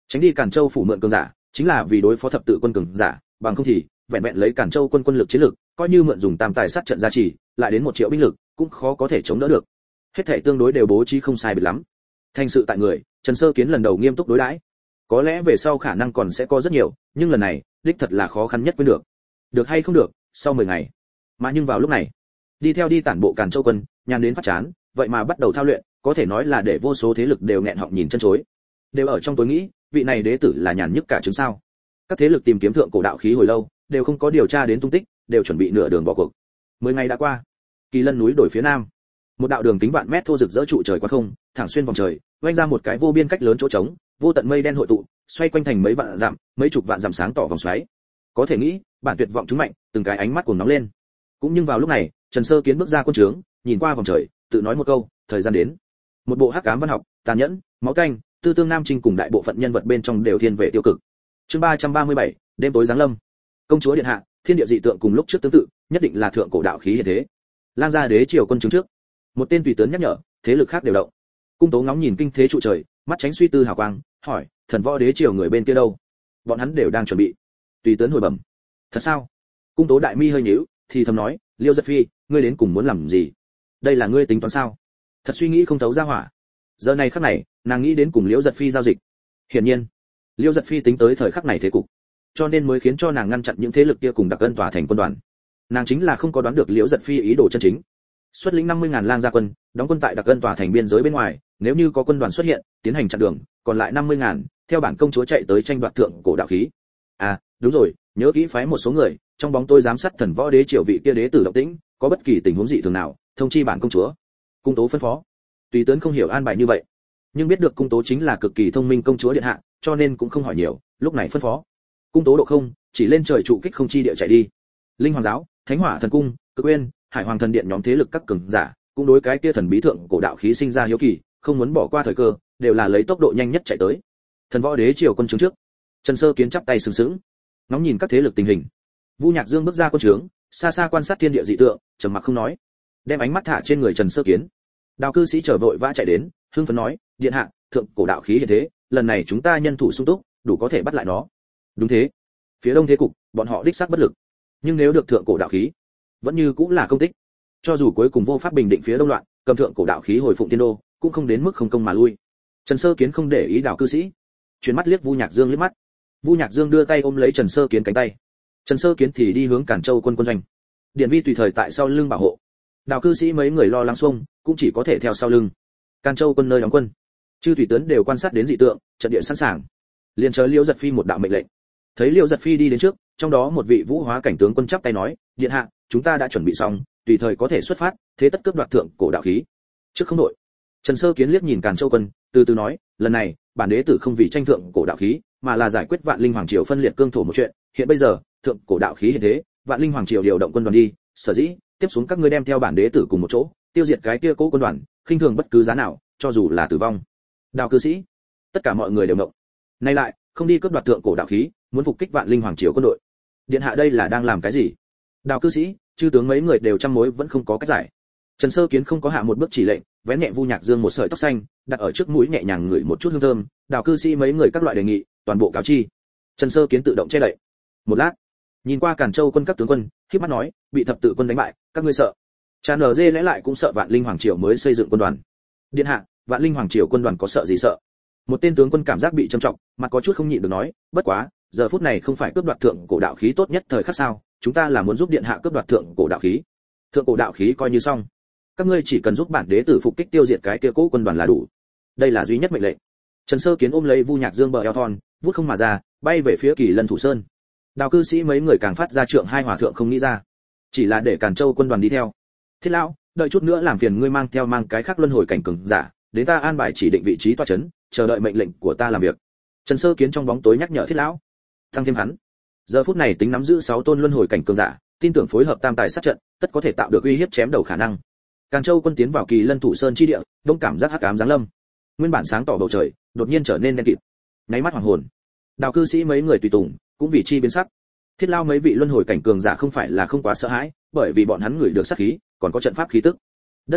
Tránh đi Càn Châu phủ mượn cường giả, chính là vì đối phó thập tự quân cường giả, bằng không thì vẹn vẹn lấy Càn Châu quân quân lực chiến lực, coi như mượn dùng tam tài sát trận gia trì, lại đến một triệu binh lực, cũng khó có thể chống đỡ được. Hết thảy tương đối đều bố trí không sai biệt lắm. Thành sự tại người, Trần Sơ Kiến lần đầu nghiêm túc đối đãi. Có lẽ về sau khả năng còn sẽ có rất nhiều, nhưng lần này, đích thật là khó khăn nhất quên được. Được hay không được, sau mười ngày. Mà nhưng vào lúc này, đi theo đi tản bộ Càn Châu quân, nhàn đến phát chán, vậy mà bắt đầu thao luyện, có thể nói là để vô số thế lực đều nghẹn họng nhìn chân chối. Đều ở trong tối nghĩ, vị này đế tử là nhàn nhất cả chứng sao? Các thế lực tìm kiếm thượng cổ đạo khí hồi lâu, đều không có điều tra đến tung tích, đều chuẩn bị nửa đường bỏ cuộc. Mười ngày đã qua, Kỳ Lân núi đổi phía nam, một đạo đường kính vạn mét thô rực rỡ trụ trời qua không, thẳng xuyên vòng trời, vành ra một cái vô biên cách lớn chỗ trống, vô tận mây đen hội tụ, xoay quanh thành mấy vạn dặm, mấy chục vạn dặm sáng tỏ vòng xoáy. Có thể nghĩ, bản tuyệt vọng chúng mạnh, từng cái ánh mắt cuồng nóng lên. Cũng nhưng vào lúc này, Trần Sơ Kiến bước ra quân trướng, nhìn qua vòng trời, tự nói một câu, thời gian đến. Một bộ hắc ám văn học, tàn nhẫn, máu tanh, tư tương nam trinh cùng đại bộ phận nhân vật bên trong đều thiên về tiêu cực. Chương ba trăm ba mươi bảy, đêm tối giáng lâm. Công chúa điện hạ, thiên địa dị tượng cùng lúc trước tương tự, nhất định là thượng cổ đạo khí hiện thế. Lang gia đế triều quân trướng trước, một tên tùy tướng nhắc nhở, thế lực khác đều động. Cung Tố ngóng nhìn kinh thế trụ trời, mắt tránh suy tư hào quang, hỏi, thần võ đế triều người bên kia đâu? Bọn hắn đều đang chuẩn bị. Tùy tướng hồi bẩm. Thật sao? Cung Tố đại mi hơi nhíu, thì thầm nói, Liêu Giật Phi, ngươi đến cùng muốn làm gì? Đây là ngươi tính toán sao? Thật suy nghĩ không thấu ra hỏa. Giờ này khắc này, nàng nghĩ đến cùng Liễu Giật Phi giao dịch. Hiển nhiên, Liễu Giật Phi tính tới thời khắc này thế cục, cho nên mới khiến cho nàng ngăn chặn những thế lực kia cùng đặc ân tòa thành quân đoàn. Nàng chính là không có đoán được Liễu Giật Phi ý đồ chân chính. Xuất lĩnh năm mươi ngàn lang gia quân, đóng quân tại đặc ân tòa thành biên giới bên ngoài, nếu như có quân đoàn xuất hiện, tiến hành chặn đường, còn lại năm mươi ngàn, theo bản công chúa chạy tới tranh đoạt thượng cổ đạo khí. À, đúng rồi, nhớ kỹ phái một số người, trong bóng tôi giám sát thần võ đế triều vị kia đế tử động tĩnh, có bất kỳ tình huống dị thường nào, thông chi bản công chúa. Cung Tố phân phó. Tùy tướng không hiểu an bài như vậy, nhưng biết được Cung Tố chính là cực kỳ thông minh công chúa điện hạ, cho nên cũng không hỏi nhiều, lúc này phân phó. Cung Tố độ không, chỉ lên trời trụ kích không chi địa chạy đi. Linh Hoàng giáo, Thánh Hỏa thần cung, Cực Uyên, Hải Hoàng thần điện nhóm thế lực các cường giả, cũng đối cái kia thần bí thượng cổ đạo khí sinh ra hiếu kỳ, không muốn bỏ qua thời cơ, đều là lấy tốc độ nhanh nhất chạy tới. Thần võ đế triều quân trướng trước, Trần Sơ Kiến chắp tay sừng sững, ngóng nhìn các thế lực tình hình. Vu Nhạc Dương bước ra quân trướng, xa xa quan sát thiên địa dị tượng, trầm mặc không nói, đem ánh mắt thả trên người Trần Sơ Kiến. Đào cư sĩ trở vội vã chạy đến, hưng phấn nói, điện hạ, thượng cổ đạo khí hiện thế, lần này chúng ta nhân thủ sung túc, đủ có thể bắt lại nó. Đúng thế. Phía đông thế cục, bọn họ đích xác bất lực, nhưng nếu được thượng cổ đạo khí, vẫn như cũng là công tích. Cho dù cuối cùng vô pháp bình định phía đông loạn, cầm thượng cổ đạo khí hồi phụng tiên đô, cũng không đến mức không công mà lui. Trần Sơ Kiến không để ý Đào cư sĩ, chuyển mắt liếc Vu Nhạc Dương liếc mắt. Vu Nhạc Dương đưa tay ôm lấy Trần Sơ Kiến cánh tay. Trần Sơ Kiến thì đi hướng Càn Châu quân quân doanh. Điện Vi tùy thời tại sau lưng bảo hộ. Đào cư sĩ mấy người lo lắng xung, cũng chỉ có thể theo sau lưng. Càn Châu quân nơi đóng quân, chư thủy tướng đều quan sát đến dị tượng, trận địa sẵn sàng. Liền chờ Liễu Giật Phi một đạo mệnh lệnh. Thấy Liễu Giật Phi đi đến trước, trong đó một vị vũ hóa cảnh tướng quân chắp tay nói, điện hạ, chúng ta đã chuẩn bị xong, tùy thời có thể xuất phát, thế tất cướp đoạt thượng cổ đạo khí. Trước không đội. Trần Sơ Kiến liếc nhìn Càn Châu quân, từ từ nói, lần này, bản đế tử không vì tranh thượng cổ đạo khí, mà là giải quyết Vạn Linh Hoàng triều phân liệt cương thổ một chuyện. Hiện bây giờ, thượng cổ đạo khí hiện thế, Vạn Linh Hoàng triều điều động quân đoàn đi, sở dĩ tiếp xuống các ngươi đem theo bản đế tử cùng một chỗ, tiêu diệt cái kia cố quân đoàn, khinh thường bất cứ giá nào, cho dù là tử vong. Đào cư sĩ, tất cả mọi người đều ngộng. Nay lại, không đi cướp đoạt thượng cổ đạo khí, muốn phục kích Vạn Linh Hoàng triều quân đội. Điện hạ đây là đang làm cái gì? Đào cư sĩ, chư tướng mấy người đều trăm mối vẫn không có cách giải. Trần Sơ Kiến không có hạ một bước chỉ lệnh, vén nhẹ Vu Nhạc Dương một sợi tóc xanh, đặt ở trước mũi nhẹ nhàng ngửi một chút hương thơm. Đào cư sĩ mấy người các loại đề nghị, toàn bộ cáo chi. Trần Sơ Kiến tự động che đậy. Một lát, nhìn qua Càn Châu quân các tướng quân, khép mắt nói, bị thập tự quân đánh bại, các ngươi sợ? Cha nở dê lẽ lại cũng sợ Vạn Linh Hoàng triều mới xây dựng quân đoàn. Điện hạ, Vạn Linh Hoàng triều quân đoàn có sợ gì sợ? Một tên tướng quân cảm giác bị trầm trọng, mặt có chút không nhịn được nói, bất quá, giờ phút này không phải cướp đoạt thượng cổ đạo khí tốt nhất thời khắc sao? Chúng ta là muốn giúp điện hạ cướp đoạt thượng cổ đạo khí. Thượng cổ đạo khí coi như xong, các ngươi chỉ cần giúp bản đế tử phục kích tiêu diệt cái kia cố quân đoàn là đủ. Đây là duy nhất mệnh lệnh. Trần Sơ Kiến ôm lấy Vu Nhạc Dương bờ eo thon, vút không mà ra, bay về phía Kỳ Lân Thủ Sơn. Đào cư sĩ mấy người càng phát ra trượng hai hòa thượng không nghĩ ra, chỉ là để Càn Châu quân đoàn đi theo. Thiết lão, đợi chút nữa làm phiền ngươi mang theo mang cái khác luân hồi cảnh cường giả, đến ta an bài chỉ định vị trí tọa trấn, chờ đợi mệnh lệnh của ta làm việc. Trần Sơ Kiến trong bóng tối nhắc nhở Thiết lão. Thăng thêm hắn, giờ phút này tính nắm giữ sáu tôn luân hồi cảnh cường giả, tin tưởng phối hợp tam tài sát trận, tất có thể tạo được uy hiếp chém đầu khả năng. Càn Châu quân tiến vào Kỳ Lân Thủ Sơn chi địa, đông cảm giác hắc ám giáng lâm. Nguyên bản sáng tỏ bầu trời, đột nhiên trở nên đen kịt. Nháy mắt hoàng hồn. Đào cư sĩ mấy người tùy tùng, cũng vì chi biến sắc. Thiết lao mấy vị luân hồi cảnh cường giả không phải là không quá sợ hãi, bởi vì bọn hắn ngửi được sát khí, còn có trận pháp khí tức. Đất này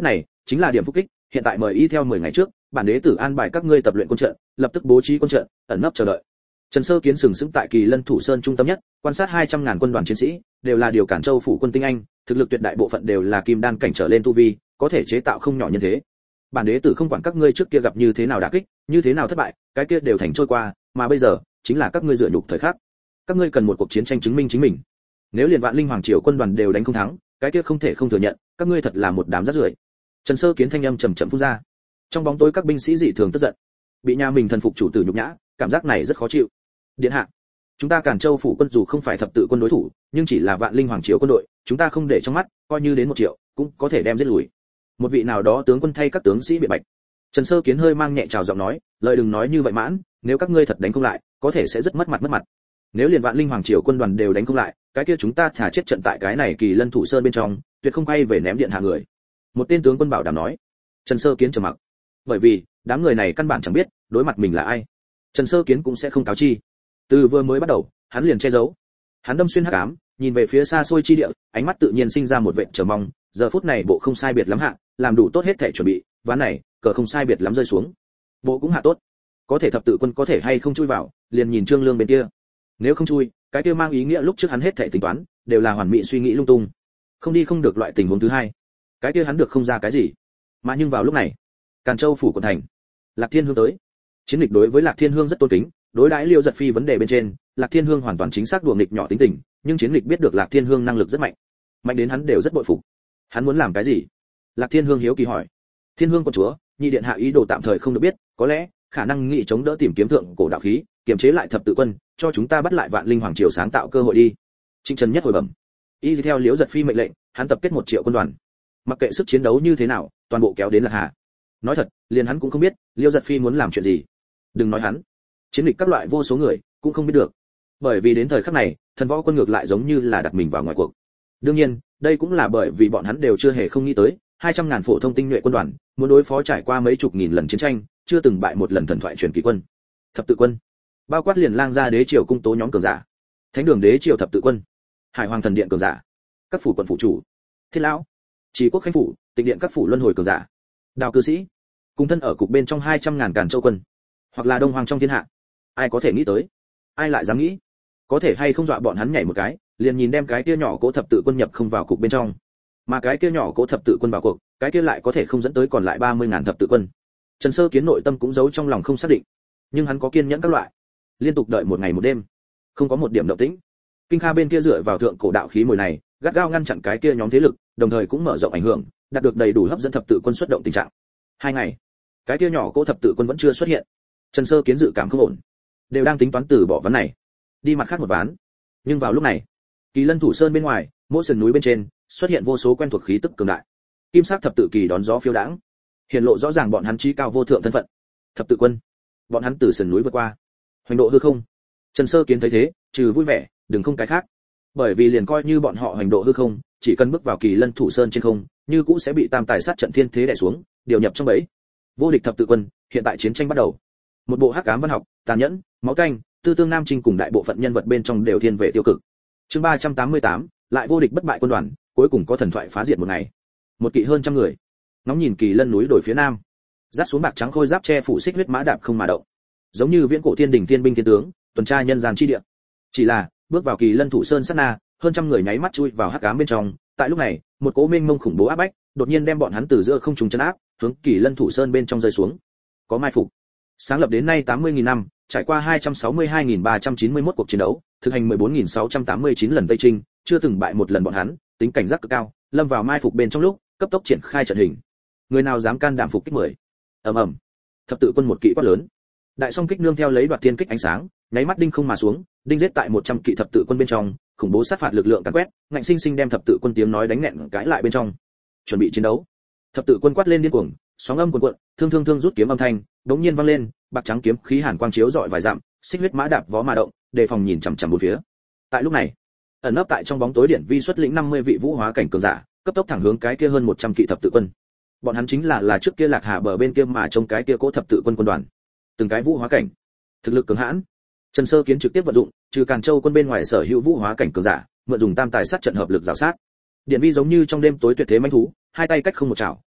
chính là điểm phúc kích, hiện tại mời y theo mười ngày trước, bản đế tử an bài các ngươi tập luyện quân trận, lập tức bố trí quân trận, ẩn nấp chờ đợi. Trần Sơ Kiến sừng sững tại Kỳ Lân Thủ Sơn trung tâm nhất, quan sát hai trăm ngàn quân đoàn chiến sĩ, đều là điều Cản Châu phủ quân tinh anh, thực lực tuyệt đại bộ phận đều là kim đan cảnh trở lên tu vi, có thể chế tạo không nhỏ nhân thế. Bản đế tử không quản các ngươi trước kia gặp như thế nào đả kích, như thế nào thất bại, cái kia đều thành trôi qua, mà bây giờ chính là các ngươi dựa nhục thời khắc. Các ngươi cần một cuộc chiến tranh chứng minh chính mình. Nếu liền Vạn Linh Hoàng triều quân đoàn đều đánh không thắng, cái kia không thể không thừa nhận, các ngươi thật là một đám rác rưởi. Trần Sơ Kiến thanh âm trầm trầm phun ra. Trong bóng tối các binh sĩ dị thường tức giận, bị nhà mình thần phục chủ tử nhục nhã, cảm giác này rất khó chịu. Điện hạ, chúng ta Càn Châu phủ quân dù không phải thập tự quân đối thủ, nhưng chỉ là Vạn Linh Hoàng triều quân đội, chúng ta không để trong mắt, coi như đến một triệu, cũng có thể đem giết lùi. Một vị nào đó tướng quân thay các tướng sĩ biện bạch. Trần Sơ Kiến hơi mang nhẹ trào giọng nói, lời đừng nói như vậy mãn, nếu các ngươi thật đánh không lại, có thể sẽ rất mất mặt mất mặt. Nếu liền Vạn Linh Hoàng triều quân đoàn đều đánh không lại, cái kia chúng ta thả chết trận tại cái này Kỳ Lân Thủ Sơn bên trong, tuyệt không quay về ném điện hạ người. Một tên tướng quân bảo đảm nói. Trần Sơ Kiến trầm mặc, bởi vì đám người này căn bản chẳng biết đối mặt mình là ai. Trần Sơ Kiến cũng sẽ không cáo chi. Từ vừa mới bắt đầu, hắn liền che giấu. Hắn đâm xuyên hắc ám, nhìn về phía xa xôi chi địa, ánh mắt tự nhiên sinh ra một vệt chờ mong, giờ phút này bộ không sai biệt lắm hạ, làm đủ tốt hết thể chuẩn bị, ván này, cờ không sai biệt lắm rơi xuống. Bộ cũng hạ tốt. Có thể thập tự quân có thể hay không chui vào, liền nhìn Trương Lương bên kia. Nếu không chui, cái kia mang ý nghĩa lúc trước hắn hết thể tính toán, đều là hoàn mỹ suy nghĩ lung tung. Không đi không được loại tình huống thứ hai. Cái kia hắn được không ra cái gì. Mà nhưng vào lúc này, Càn Châu phủ quận thành, Lạc Thiên Hương tới. Chiến lịch đối với Lạc Thiên Hương rất tôn kính, đối đãi Liêu Giật Phi vấn đề bên trên, Lạc Thiên Hương hoàn toàn chính xác đùa nghịch nhỏ tính tình, nhưng chiến lịch biết được Lạc Thiên Hương năng lực rất mạnh, mạnh đến hắn đều rất bội phục. Hắn muốn làm cái gì? Lạc Thiên Hương hiếu kỳ hỏi. Thiên Hương công chúa, nhị điện hạ ý đồ tạm thời không được biết, có lẽ khả năng nghị chống đỡ tìm kiếm thượng cổ đạo khí, kiềm chế lại thập tự quân, cho chúng ta bắt lại Vạn Linh Hoàng triều sáng tạo cơ hội đi. Trịnh Trần nhất hồi bẩm. Y theo Liễu Giật Phi mệnh lệnh, hắn tập kết một triệu quân đoàn, mặc kệ sức chiến đấu như thế nào, toàn bộ kéo đến Lạc Hà. Nói thật, liền hắn cũng không biết Liễu Giật Phi muốn làm chuyện gì. Đừng nói hắn, chiến lịch các loại vô số người cũng không biết được, bởi vì đến thời khắc này, thần võ quân ngược lại giống như là đặt mình vào ngoài cuộc. Đương nhiên, đây cũng là bởi vì bọn hắn đều chưa hề không nghĩ tới, hai trăm ngàn phổ thông tinh nhuệ quân đoàn, muốn đối phó trải qua mấy chục nghìn lần chiến tranh, chưa từng bại một lần thần thoại truyền kỳ quân. Thập tự quân, bao quát liền lang gia đế triều cung tố nhóm cường giả, thánh đường đế triều thập tự quân, hải hoàng thần điện cường giả, các phủ quận phủ chủ, thiên lão, chỉ quốc khánh phủ, tịnh điện các phủ luân hồi cường giả, đào cư sĩ, cùng thân ở cục bên trong hai trăm ngàn Càn Châu quân, hoặc là đông hoàng trong thiên hạ, ai có thể nghĩ tới? Ai lại dám nghĩ? Có thể hay không dọa bọn hắn nhảy một cái, liền nhìn đem cái kia nhỏ cố thập tự quân nhập không vào cục bên trong, mà cái kia nhỏ cố thập tự quân vào cuộc, cái kia lại có thể không dẫn tới còn lại ba mươi ngàn thập tự quân. Trần Sơ Kiến nội tâm cũng giấu trong lòng không xác định, nhưng hắn có kiên nhẫn các loại, liên tục đợi một ngày một đêm, không có một điểm động tĩnh. Kinh Kha bên kia dựa vào thượng cổ đạo khí mồi này, gắt gao ngăn chặn cái kia nhóm thế lực, đồng thời cũng mở rộng ảnh hưởng, đạt được đầy đủ hấp dẫn thập tự quân xuất động tình trạng. Hai ngày, cái kia nhỏ cố thập tự quân vẫn chưa xuất hiện. Trần Sơ Kiến dự cảm không ổn, đều đang tính toán từ bỏ ván này, đi mặt khác một ván. Nhưng vào lúc này, Kỳ Lân Thủ Sơn bên ngoài, mỗi sườn núi bên trên xuất hiện vô số quen thuộc khí tức cường đại. Kim sắc thập tự kỳ đón gió phiêu đãng, hiện lộ rõ ràng bọn hắn trí cao vô thượng thân phận. Thập tự quân, bọn hắn từ sườn núi vượt qua, hoành độ hư không. Trần Sơ Kiến thấy thế, trừ vui vẻ, đừng không cái khác. Bởi vì liền coi như bọn họ hoành độ hư không, chỉ cần bước vào Kỳ Lân Thủ Sơn trên không, như cũ sẽ bị tam tài sát trận thiên thế đè xuống, điều nhập trong bẫy. Vô địch thập tự quân, hiện tại chiến tranh bắt đầu. Một bộ hắc ám văn học, tàn nhẫn, máu canh, tư tương nam trinh cùng đại bộ phận nhân vật bên trong đều thiên về tiêu cực. Chương ba trăm tám mươi tám, lại vô địch bất bại quân đoàn, cuối cùng có thần thoại phá diệt một ngày. Một kỵ hơn trăm người, ngóng nhìn Kỳ Lân núi đồi phía nam, dắt xuống bạc trắng khôi giáp che phủ xích huyết mã đạp không mà động, giống như viễn cổ thiên đỉnh thiên binh thiên tướng, tuần tra nhân gian chi địa. Chỉ là, bước vào Kỳ Lân Thủ Sơn sát na, hơn trăm người nháy mắt chui vào hắc ám bên trong, tại lúc này, một cỗ mênh mông khủng bố áp bách, đột nhiên đem bọn hắn từ giữa không trung chấn áp, hướng Kỳ Lân Thủ Sơn bên trong rơi xuống. Có mai phục. Sáng lập đến nay tám mươi nghìn năm, trải qua hai trăm sáu mươi hai nghìn ba trăm chín mươi mốt cuộc chiến đấu, thực hành mười bốn nghìn sáu trăm tám mươi chín lần tây trinh, chưa từng bại một lần bọn hắn, tính cảnh giác cực cao, lâm vào mai phục bên trong lúc, cấp tốc triển khai trận hình. Người nào dám can đảm phục kích mười. Ầm ầm. Thập tự quân một kỵ quát lớn. Đại song kích nương theo lấy đoạt thiên kích ánh sáng, nháy mắt đinh không mà xuống, đinh giết tại một trăm kỵ thập tự quân bên trong, khủng bố sát phạt lực lượng càn quét, ngạnh sinh sinh đem thập tự quân tiếng nói đánh nẹn cãi lại bên trong. Chuẩn bị chiến đấu. Thập tự quân quát lên điên cuồng, sóng âm cuồn cuộn, thương thương thương rút kiếm âm thanh, đống nhiên vang lên, bạc trắng kiếm khí hàn quang chiếu rọi vài dặm, xích huyết mã đạp vó mà động, đề phòng nhìn chằm chằm bốn phía. Tại lúc này, ẩn nấp tại trong bóng tối điển vi xuất lĩnh năm mươi vị vũ hóa cảnh cường giả, cấp tốc thẳng hướng cái kia hơn một trăm kỵ thập tự quân. Bọn hắn chính là là trước kia Lạc Hà bờ bên kia mà trông cái kia cố thập tự quân quân đoàn. Từng cái vũ hóa cảnh, thực lực cường hãn. Trần Sơ Kiến trực tiếp vận dụng, trừ Càn Châu quân bên ngoài sở hữu vũ hóa cảnh cường giả, mượn dùng tam tài sát trận hợp lực rào sát. Điển vi giống như trong đêm tối tuyệt thế mãnh thú, hai tay cách không một chảo,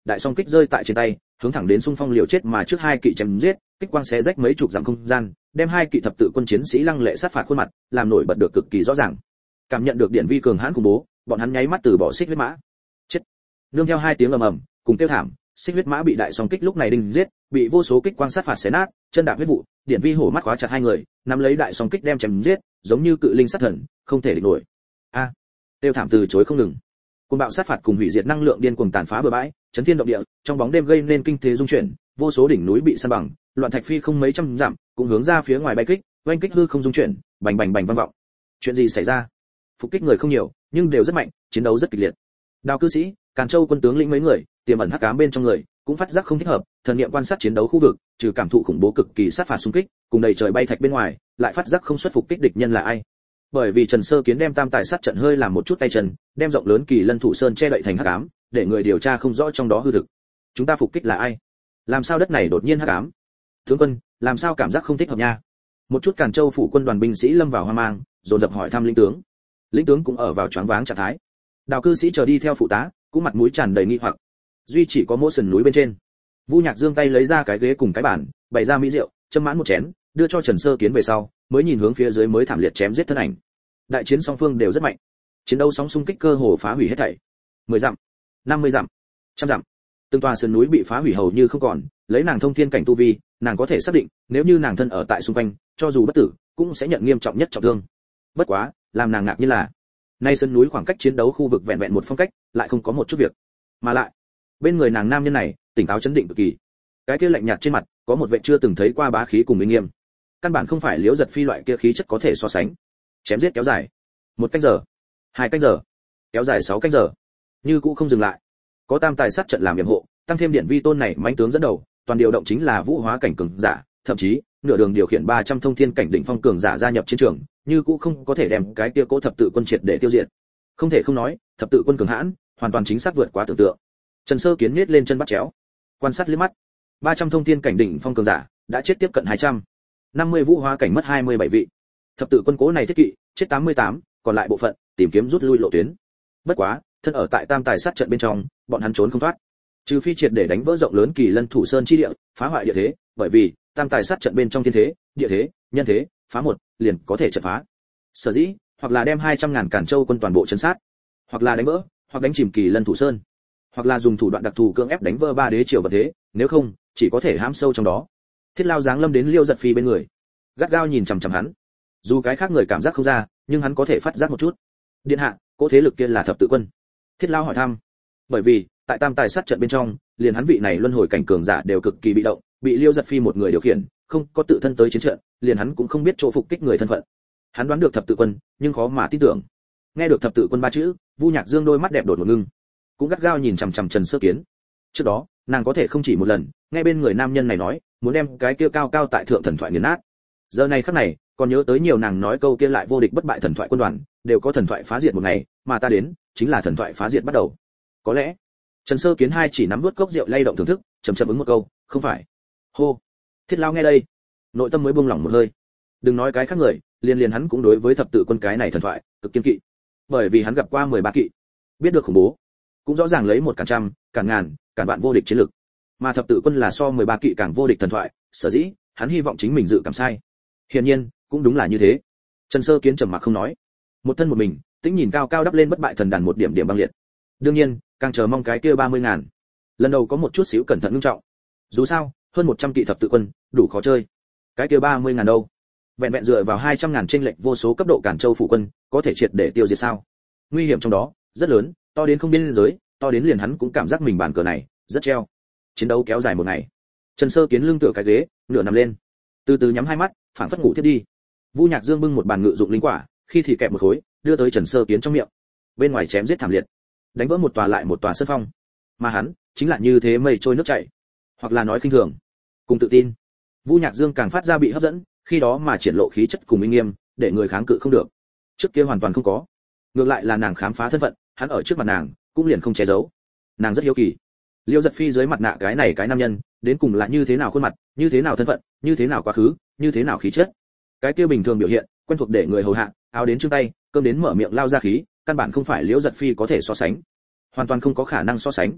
đại song kích rơi tại trên tay, hướng thẳng đến xung phong liều chết mà trước hai kỵ chém giết, kích quang xé rách mấy chục dặm không gian, đem hai kỵ thập tự quân chiến sĩ lăng lệ sát phạt khuôn mặt, làm nổi bật được cực kỳ rõ ràng. Cảm nhận được điện vi cường hãn khủng bố, bọn hắn nháy mắt từ bỏ xích huyết mã. Chết. Nương theo hai tiếng ầm ầm, cùng kêu thảm, xích huyết mã bị đại song kích lúc này đinh giết, bị vô số kích quang sát phạt xé nát, chân đạp huyết vụ, điện vi hổ mắt khóa chặt hai người, nắm lấy đại song kích đem chém giết, giống như cự linh sát thần, không thể địch nổi. A. Kêu thảm từ chối không ngừng. Cuồng bạo sát phạt cùng hủy diệt năng lượng điên cuồng tàn phá bờ bãi, chấn thiên động địa, trong bóng đêm gây nên kinh thế rung chuyển, vô số đỉnh núi bị san bằng, loạn thạch phi không mấy trăm dặm, cũng hướng ra phía ngoài bay kích, oanh kích hư không rung chuyển, bành bành bành vang vọng. Chuyện gì xảy ra? Phục kích người không nhiều, nhưng đều rất mạnh, chiến đấu rất kịch liệt. Đào cư sĩ, Càn Châu quân tướng lĩnh mấy người, tiềm ẩn hắc ám bên trong người, cũng phát giác không thích hợp, thần niệm quan sát chiến đấu khu vực, trừ cảm thụ khủng bố cực kỳ sát phạt xung kích, cùng đầy trời bay thạch bên ngoài, lại phát giác không xuất phục kích địch nhân là ai. Bởi vì Trần Sơ Kiến đem tam tài sát trận hơi làm một chút tay chân, đem rộng lớn kỳ lân thủ sơn che đậy thành hắc ám, để người điều tra không rõ trong đó hư thực. Chúng ta phục kích là ai? Làm sao đất này đột nhiên hắc ám? Tướng quân, làm sao cảm giác không thích hợp nha? Một chút Càn Châu phủ quân đoàn binh sĩ lâm vào hoang mang, dồn dập hỏi thăm lĩnh tướng. Lĩnh tướng cũng ở vào choáng váng trạng thái. Đào cư sĩ chờ đi theo phụ tá, cũng mặt mũi tràn đầy nghi hoặc. Duy chỉ có mỗi sườn núi bên trên. Vu Nhạc Dương tay lấy ra cái ghế cùng cái bàn, bày ra mỹ rượu, châm mãn một chén, đưa cho Trần Sơ Kiến về sau, mới nhìn hướng phía dưới mới thảm liệt chém giết thân ảnh. Đại chiến song phương đều rất mạnh, chiến đấu sóng xung kích cơ hồ phá hủy hết thảy. mười dặm, năm mươi dặm, trăm dặm, từng tòa sườn núi bị phá hủy hầu như không còn. Lấy nàng thông thiên cảnh tu vi, nàng có thể xác định, nếu như nàng thân ở tại xung quanh, cho dù bất tử, cũng sẽ nhận nghiêm trọng nhất trọng thương. Bất quá, làm nàng ngạc nhiên là, nay sườn núi khoảng cách chiến đấu khu vực vẹn vẹn một phong cách, lại không có một chút việc. Mà lại, bên người nàng nam nhân này, tỉnh táo chấn định cực kỳ. Cái kia lạnh nhạt trên mặt, có một vẻ chưa từng thấy qua bá khí cùng uy nghiêm. Căn bản không phải Liễu Giật Phi loại kia khí chất có thể so sánh. Chém giết kéo dài, một canh giờ, hai canh giờ, kéo dài sáu canh giờ, như cũ không dừng lại. Có tam tài sát trận làm yểm hộ, tăng thêm điện vi tôn này mãnh tướng dẫn đầu, toàn điều động chính là vũ hóa cảnh cường giả, thậm chí nửa đường điều khiển ba trăm thông thiên cảnh đỉnh phong cường giả gia nhập chiến trường, như cũ không có thể đem cái kia cố thập tự quân triệt để tiêu diệt. Không thể không nói, thập tự quân cường hãn, hoàn toàn chính xác vượt quá tưởng tượng. Trần Sơ Kiến nhếch lên chân bắt chéo, quan sát liếc mắt. ba trăm thông thiên cảnh đỉnh phong cường giả đã chết tiếp cận hai trăm. năm mươi vũ hóa cảnh mất hai mươi bảy vị. Thập tự quân cố này thiết kỵ, chết tám mươi tám, còn lại bộ phận tìm kiếm rút lui lộ tuyến. Bất quá, thân ở tại tam tài sát trận bên trong, bọn hắn trốn không thoát. Trừ phi triệt để đánh vỡ rộng lớn kỳ lân thủ sơn chi địa, phá hoại địa thế, bởi vì tam tài sát trận bên trong thiên thế, địa thế, nhân thế, phá một, liền có thể trận phá. Sở dĩ, hoặc là đem hai trăm ngàn Càn Châu quân toàn bộ trấn sát, hoặc là đánh vỡ, hoặc đánh chìm kỳ lân thủ sơn, hoặc là dùng thủ đoạn đặc thù cưỡng ép đánh vỡ ba đế triều vật thế, nếu không, chỉ có thể hãm sâu trong đó. Thiết Lao giáng lâm đến Liêu Giật Phi bên người, gắt gao nhìn chằm chằm hắn. Dù cái khác người cảm giác không ra, nhưng hắn có thể phát giác một chút. Điện hạ, cỗ thế lực kia là thập tự quân. Thiết Lao hỏi thăm. Bởi vì, tại tam tài sát trận bên trong, liền hắn vị này luân hồi cảnh cường giả đều cực kỳ bị động, bị Liêu Giật Phi một người điều khiển, không có tự thân tới chiến trận, liền hắn cũng không biết chỗ phục kích người thân phận. Hắn đoán được thập tự quân, nhưng khó mà tin tưởng. Nghe được thập tự quân ba chữ, Vu Nhạc Dương đôi mắt đẹp đột một ngưng, cũng gắt gao nhìn chằm chằm Trần Sơ Kiến. Trước đó, nàng có thể không chỉ một lần, nghe bên người nam nhân này nói, muốn đem cái kia cao cao tại thượng thần thoại nghiền nát. Giờ này khắc này, còn nhớ tới nhiều nàng nói câu kia lại vô địch bất bại thần thoại quân đoàn, đều có thần thoại phá diệt một ngày, mà ta đến, chính là thần thoại phá diệt bắt đầu. Có lẽ, Trần Sơ Kiến hai chỉ nắm nuốt cốc rượu lay động thưởng thức, chậm chậm ứng một câu, không phải. Hô. Thiết Lao nghe đây, nội tâm mới buông lỏng một hơi. Đừng nói cái khác người, liền liền hắn cũng đối với thập tự quân cái này thần thoại cực kiên kỵ. Bởi vì hắn gặp qua mười ba kỵ, biết được khủng bố, cũng rõ ràng lấy một cản trăm, cản ngàn, cản vạn vô địch chiến lực. Mà thập tự quân là so mười ba kỵ càng vô địch thần thoại, sở dĩ, hắn hy vọng chính mình dự cảm sai. Hiển nhiên, cũng đúng là như thế. Trần Sơ Kiến trầm mặc không nói, một thân một mình, tĩnh nhìn cao cao đắp lên bất bại thần đàn một điểm điểm băng liệt. Đương nhiên, càng chờ mong cái kia ba mươi ngàn. Lần đầu có một chút xíu cẩn thận nghiêm trọng. Dù sao, hơn một trăm kỵ thập tự quân, đủ khó chơi. Cái kia ba mươi ngàn đâu? Vẹn vẹn dựa vào hai trăm ngàn chênh lệch vô số cấp độ Càn Châu phủ quân, có thể triệt để tiêu diệt sao? Nguy hiểm trong đó rất lớn, to đến không biên giới, to đến liền hắn cũng cảm giác mình bàn cờ này rất treo. Chiến đấu kéo dài một ngày. Trần Sơ Kiến lưng tựa cái ghế, nửa nằm lên, từ từ nhắm hai mắt, phảng phất ngủ thiếp đi. Vu Nhạc Dương bưng một bàn ngự dụng linh quả, khi thì kẹp một khối, đưa tới Trần Sơ Kiến trong miệng. Bên ngoài chém giết thảm liệt, đánh vỡ một tòa lại một tòa sơn phong, mà hắn chính là như thế mây trôi nước chảy, hoặc là nói khinh thường, cùng tự tin. Vu Nhạc Dương càng phát ra bị hấp dẫn, khi đó mà triển lộ khí chất cùng uy nghiêm, để người kháng cự không được. Trước kia hoàn toàn không có, ngược lại là nàng khám phá thân phận, hắn ở trước mặt nàng cũng liền không che giấu. Nàng rất hiếu kỳ, Liêu Giật Phi dưới mặt nạ cái này cái nam nhân, đến cùng là như thế nào khuôn mặt, như thế nào thân phận, như thế nào quá khứ, như thế nào khí chất. Cái kia bình thường biểu hiện, quen thuộc để người hầu hạ, áo đến chương tay, cơm đến mở miệng lao ra khí, căn bản không phải Liêu Giật Phi có thể so sánh, hoàn toàn không có khả năng so sánh.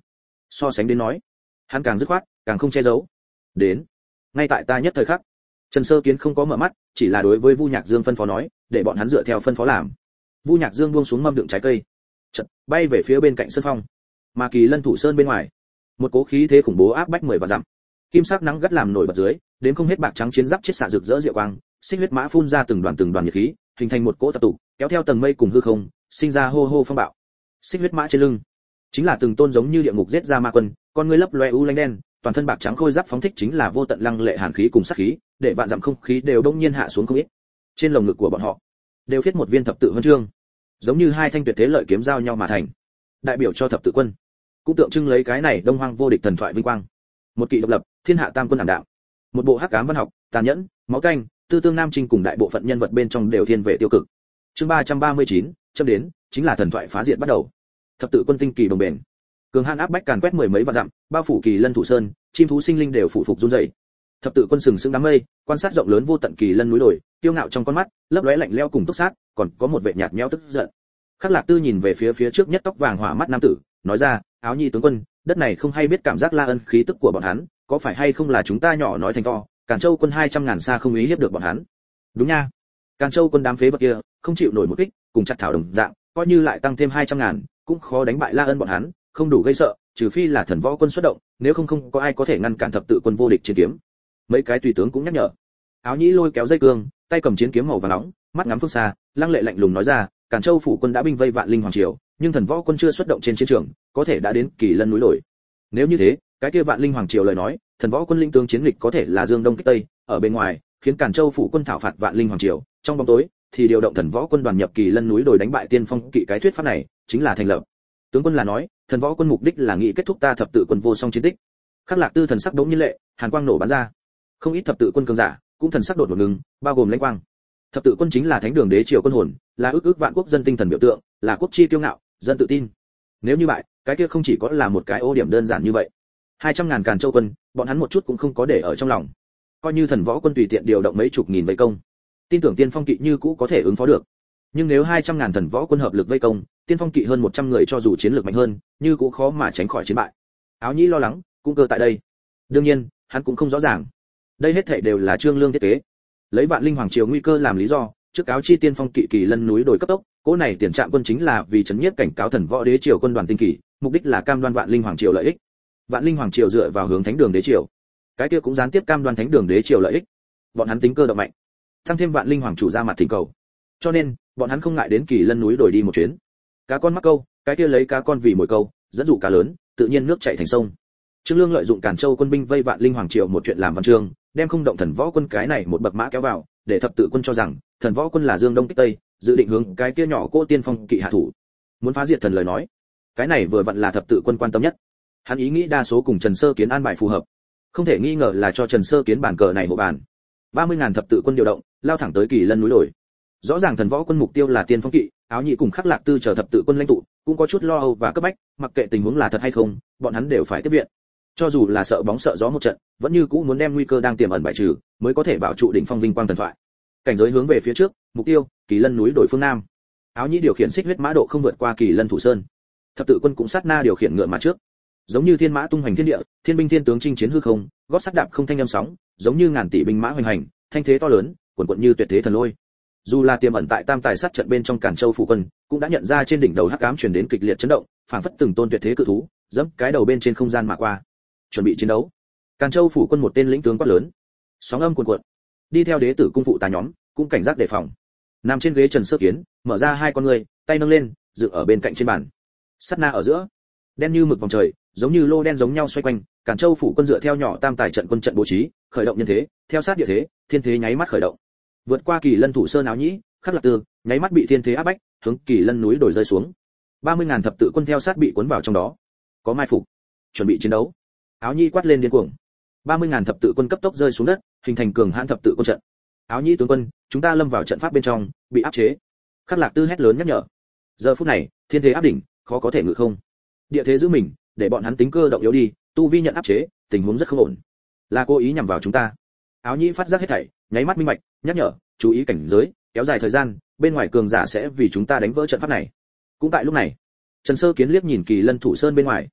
So sánh đến nói, hắn càng dứt khoát, càng không che giấu. Đến, ngay tại ta nhất thời khắc. Trần Sơ Kiến không có mở mắt, chỉ là đối với Vu Nhạc Dương phân phó nói, để bọn hắn dựa theo phân phó làm. Vu Nhạc Dương buông xuống mâm đựng trái cây, chợt bay về phía bên cạnh sơn phong. Mà Kỳ Lân Thủ Sơn bên ngoài, một cố khí thế khủng bố áp bách mười vạn dặm. Kim sắc nắng gắt làm nổi bật dưới, đến không hết bạc trắng chiến giáp chết xạ rực rỡ diệu quang, xích huyết mã phun ra từng đoàn từng đoàn nhiệt khí, hình thành một cỗ tập tụ, kéo theo tầng mây cùng hư không, sinh ra hô hô phong bạo. Xích huyết mã trên lưng, chính là từng tôn giống như địa ngục giết ra ma quân, con ngươi lấp loe u lanh đen, toàn thân bạc trắng khôi giáp phóng thích chính là vô tận lăng lệ hàn khí cùng sát khí, để vạn dặm không khí đều đông nhiên hạ xuống không ít. Trên lồng ngực của bọn họ đều viết một viên thập tự huân chương, giống như hai thanh tuyệt thế lợi kiếm giao nhau mà thành, đại biểu cho thập tự quân, cũng tượng trưng lấy cái này đông hoang vô địch thần thoại vinh quang. Một kỵ độc lập, thiên hạ tam quân ảm đạm. Một bộ hắc ám văn học, tàn nhẫn, máu canh, tư tương nam trinh cùng đại bộ phận nhân vật bên trong đều thiên về tiêu cực. Chương ba trăm ba mươi chín, chấm đến, chính là thần thoại phá diệt bắt đầu. Thập tự quân tinh kỳ đồng bền, cường hãn áp bách càn quét mười mấy vạn dặm, bao phủ Kỳ Lân Thủ Sơn, chim thú sinh linh đều phụ phục run rẩy. Thập tự quân sừng sững đám mây, quan sát rộng lớn vô tận Kỳ Lân núi đồi, tiêu ngạo trong con mắt, lấp lóe lạnh lẽo cùng túc sát, còn có một vẻ nhạt nhẽo tức giận. Khắc Lạc Tư nhìn về phía phía trước nhất tóc vàng hỏa mắt nam tử, nói ra, Áo Nhi tướng quân, đất này không hay biết cảm giác La Ân khí tức của bọn hắn, có phải hay không là chúng ta nhỏ nói thành to, Càn Châu quân hai trăm ngàn xa không ý hiếp được bọn hắn. Đúng nha. Càn Châu quân đám phế vật kia, không chịu nổi một kích, cùng chặt thảo đồng dạng, coi như lại tăng thêm hai trăm ngàn, cũng khó đánh bại La Ân bọn hắn, không đủ gây sợ, trừ phi là thần võ quân xuất động, nếu không không có ai có thể ngăn cản thập tự quân vô địch chiến kiếm. Mấy cái tùy tướng cũng nhắc nhở. Áo Nhĩ lôi kéo dây cương, tay cầm chiến kiếm màu vàng nóng, mắt ngắm phương xa, lăng lệ lạnh lùng nói ra, Càn Châu phủ quân đã binh vây Vạn Linh Hoàng triều, nhưng thần võ quân chưa xuất động trên chiến trường, có thể đã đến Kỳ Lân núi đồi. Nếu như thế, cái kia Vạn Linh Hoàng triều lời nói, thần võ quân linh tướng chiến lịch có thể là dương đông kích tây, ở bên ngoài, khiến Càn Châu phủ quân thảo phạt Vạn Linh Hoàng triều, trong bóng tối thì điều động thần võ quân đoàn nhập Kỳ Lân núi đồi đánh bại tiên phong kỵ, cái thuyết pháp này chính là thành lập. Tướng quân là nói, thần võ quân mục đích là nghị kết thúc ta thập tự quân vô song chiến tích. Khắc Lạc Tư thần sắc đống nhiên lệ, hàn quang nổ bắn ra. Không ít thập tự quân cường giả, cũng thần sắc đột ngột ngừng, bao gồm lãnh quang. Thập tự quân chính là thánh đường đế triều quân hồn, là ước ước vạn quốc dân tinh thần biểu tượng, là quốc chi kiêu ngạo, dân tự tin. Nếu như vậy, cái kia không chỉ có là một cái ô điểm đơn giản như vậy. hai trăm ngàn Càn Châu quân, bọn hắn một chút cũng không có để ở trong lòng. Coi như thần võ quân tùy tiện điều động mấy chục nghìn vây công, tin tưởng tiên phong kỵ như cũ có thể ứng phó được. Nhưng nếu hai trăm ngàn thần võ quân hợp lực vây công, tiên phong kỵ hơn một trăm người cho dù chiến lược mạnh hơn, như cũng khó mà tránh khỏi chiến bại. Áo Nhĩ lo lắng, cũng cơ tại đây. Đương nhiên, hắn cũng không rõ ràng. Đây hết thảy đều là Trương Lương thiết kế. Lấy Vạn Linh Hoàng triều nguy cơ làm lý do, trước cáo chi tiên phong kỵ Kỳ Lân núi đồi cấp tốc, cỗ này tiền trạm quân chính là vì chấn nhiếp cảnh cáo thần võ đế triều quân đoàn tinh kỳ, mục đích là cam đoan Vạn Linh Hoàng triều lợi ích. Vạn Linh Hoàng triều dựa vào hướng thánh đường đế triều, cái kia cũng gián tiếp cam đoan thánh đường đế triều lợi ích. Bọn hắn tính cơ động mạnh, tăng thêm Vạn Linh Hoàng chủ ra mặt thỉnh cầu, cho nên bọn hắn không ngại đến Kỳ Lân núi đồi đi một chuyến. Cá con mắc câu, cái kia lấy cá con vì mồi câu, dẫn dụ cá lớn, tự nhiên nước chảy thành sông. Trương Lương lợi dụng Càn Châu quân binh vây Vạn Linh Hoàng triều một chuyện làm văn chương, đem không động thần võ quân cái này một bậc mã kéo vào, để thập tự quân cho rằng thần võ quân là dương đông kích tây, dự định hướng cái kia nhỏ cô tiên phong kỵ hạ thủ, muốn phá diệt thần lời nói, cái này vừa vặn là thập tự quân quan tâm nhất. Hắn ý nghĩ đa số cùng Trần Sơ Kiến an bài phù hợp, không thể nghi ngờ là cho Trần Sơ Kiến bàn cờ này hộ bàn. ba mươi ngàn thập tự quân điều động, lao thẳng tới Kỳ Lân núi đồi. Rõ ràng thần võ quân mục tiêu là tiên phong kỵ, Áo Nhĩ cùng Khắc Lạc Tư chờ thập tự quân lãnh tụ, cũng có chút lo âu và cấp bách, mặc kệ tình huống là thật hay không, bọn hắn đều phải tiếp viện. Cho dù là sợ bóng sợ gió một trận, vẫn như cũ muốn đem nguy cơ đang tiềm ẩn bài trừ, mới có thể bảo trụ đỉnh phong vinh quang thần thoại. Cảnh giới hướng về phía trước, mục tiêu, Kỳ Lân núi đồi phương nam. Áo Nhĩ điều khiển xích huyết mã độ không vượt qua Kỳ Lân Thủ Sơn. Thập tự quân cũng sát na điều khiển ngựa mà trước. Giống như thiên mã tung hoành thiên địa, thiên binh thiên tướng chinh chiến hư không, gót sắt đạp không thanh âm sóng, giống như ngàn tỷ binh mã hoành hành, thanh thế to lớn, cuồn cuộn như tuyệt thế thần lôi. Dù là tiềm ẩn tại tam tài sát trận bên trong Càn Châu phủ quân, cũng đã nhận ra trên đỉnh đầu hắc ám truyền đến kịch liệt chấn động, phảng phất từng tôn tuyệt thế cự thú, dẫm cái đầu bên trên không gian mà qua. Chuẩn bị chiến đấu. Càn Châu phủ quân một tên lĩnh tướng quát lớn. Sóng âm cuồn cuộn. Đi theo đế tử cung phụ tá nhóm, cũng cảnh giác đề phòng. Nằm trên ghế Trần Sơ Kiến, mở ra hai con người, tay nâng lên, dựng ở bên cạnh trên bàn. Sát na ở giữa, đen như mực vòng trời, giống như lô đen giống nhau xoay quanh, Càn Châu phủ quân dựa theo nhỏ tam tài trận quân trận bố trí, khởi động nhân thế, theo sát địa thế, thiên thế nháy mắt khởi động. Vượt qua Kỳ Lân Thủ Sơn Áo Nhĩ, Khắc Lạc Tư, nháy mắt bị thiên thế áp bách, hướng Kỳ Lân núi đồi rơi xuống. ba mươi ngàn thập tự quân theo sát bị cuốn vào trong đó. Có mai phục, chuẩn bị chiến đấu. Áo Nhĩ quát lên điên cuồng. ba mươi ngàn thập tự quân cấp tốc rơi xuống đất, hình thành cường hãn thập tự quân trận. Áo Nhĩ tướng quân, chúng ta lâm vào trận pháp bên trong, bị áp chế. Khắc Lạc Tư hét lớn nhắc nhở. Giờ phút này, thiên thế áp đỉnh, khó có thể ngự không. Địa thế giữ mình, để bọn hắn tính cơ động yếu đi, tu vi nhận áp chế, tình huống rất không ổn. Là cố ý nhằm vào chúng ta. Áo Nhĩ phát giác hết thảy, nháy mắt minh bạch, nhắc nhở, chú ý cảnh giới, kéo dài thời gian, bên ngoài cường giả sẽ vì chúng ta đánh vỡ trận pháp này. Cũng tại lúc này, Trần Sơ Kiến liếc nhìn Kỳ Lân Thủ Sơn bên ngoài.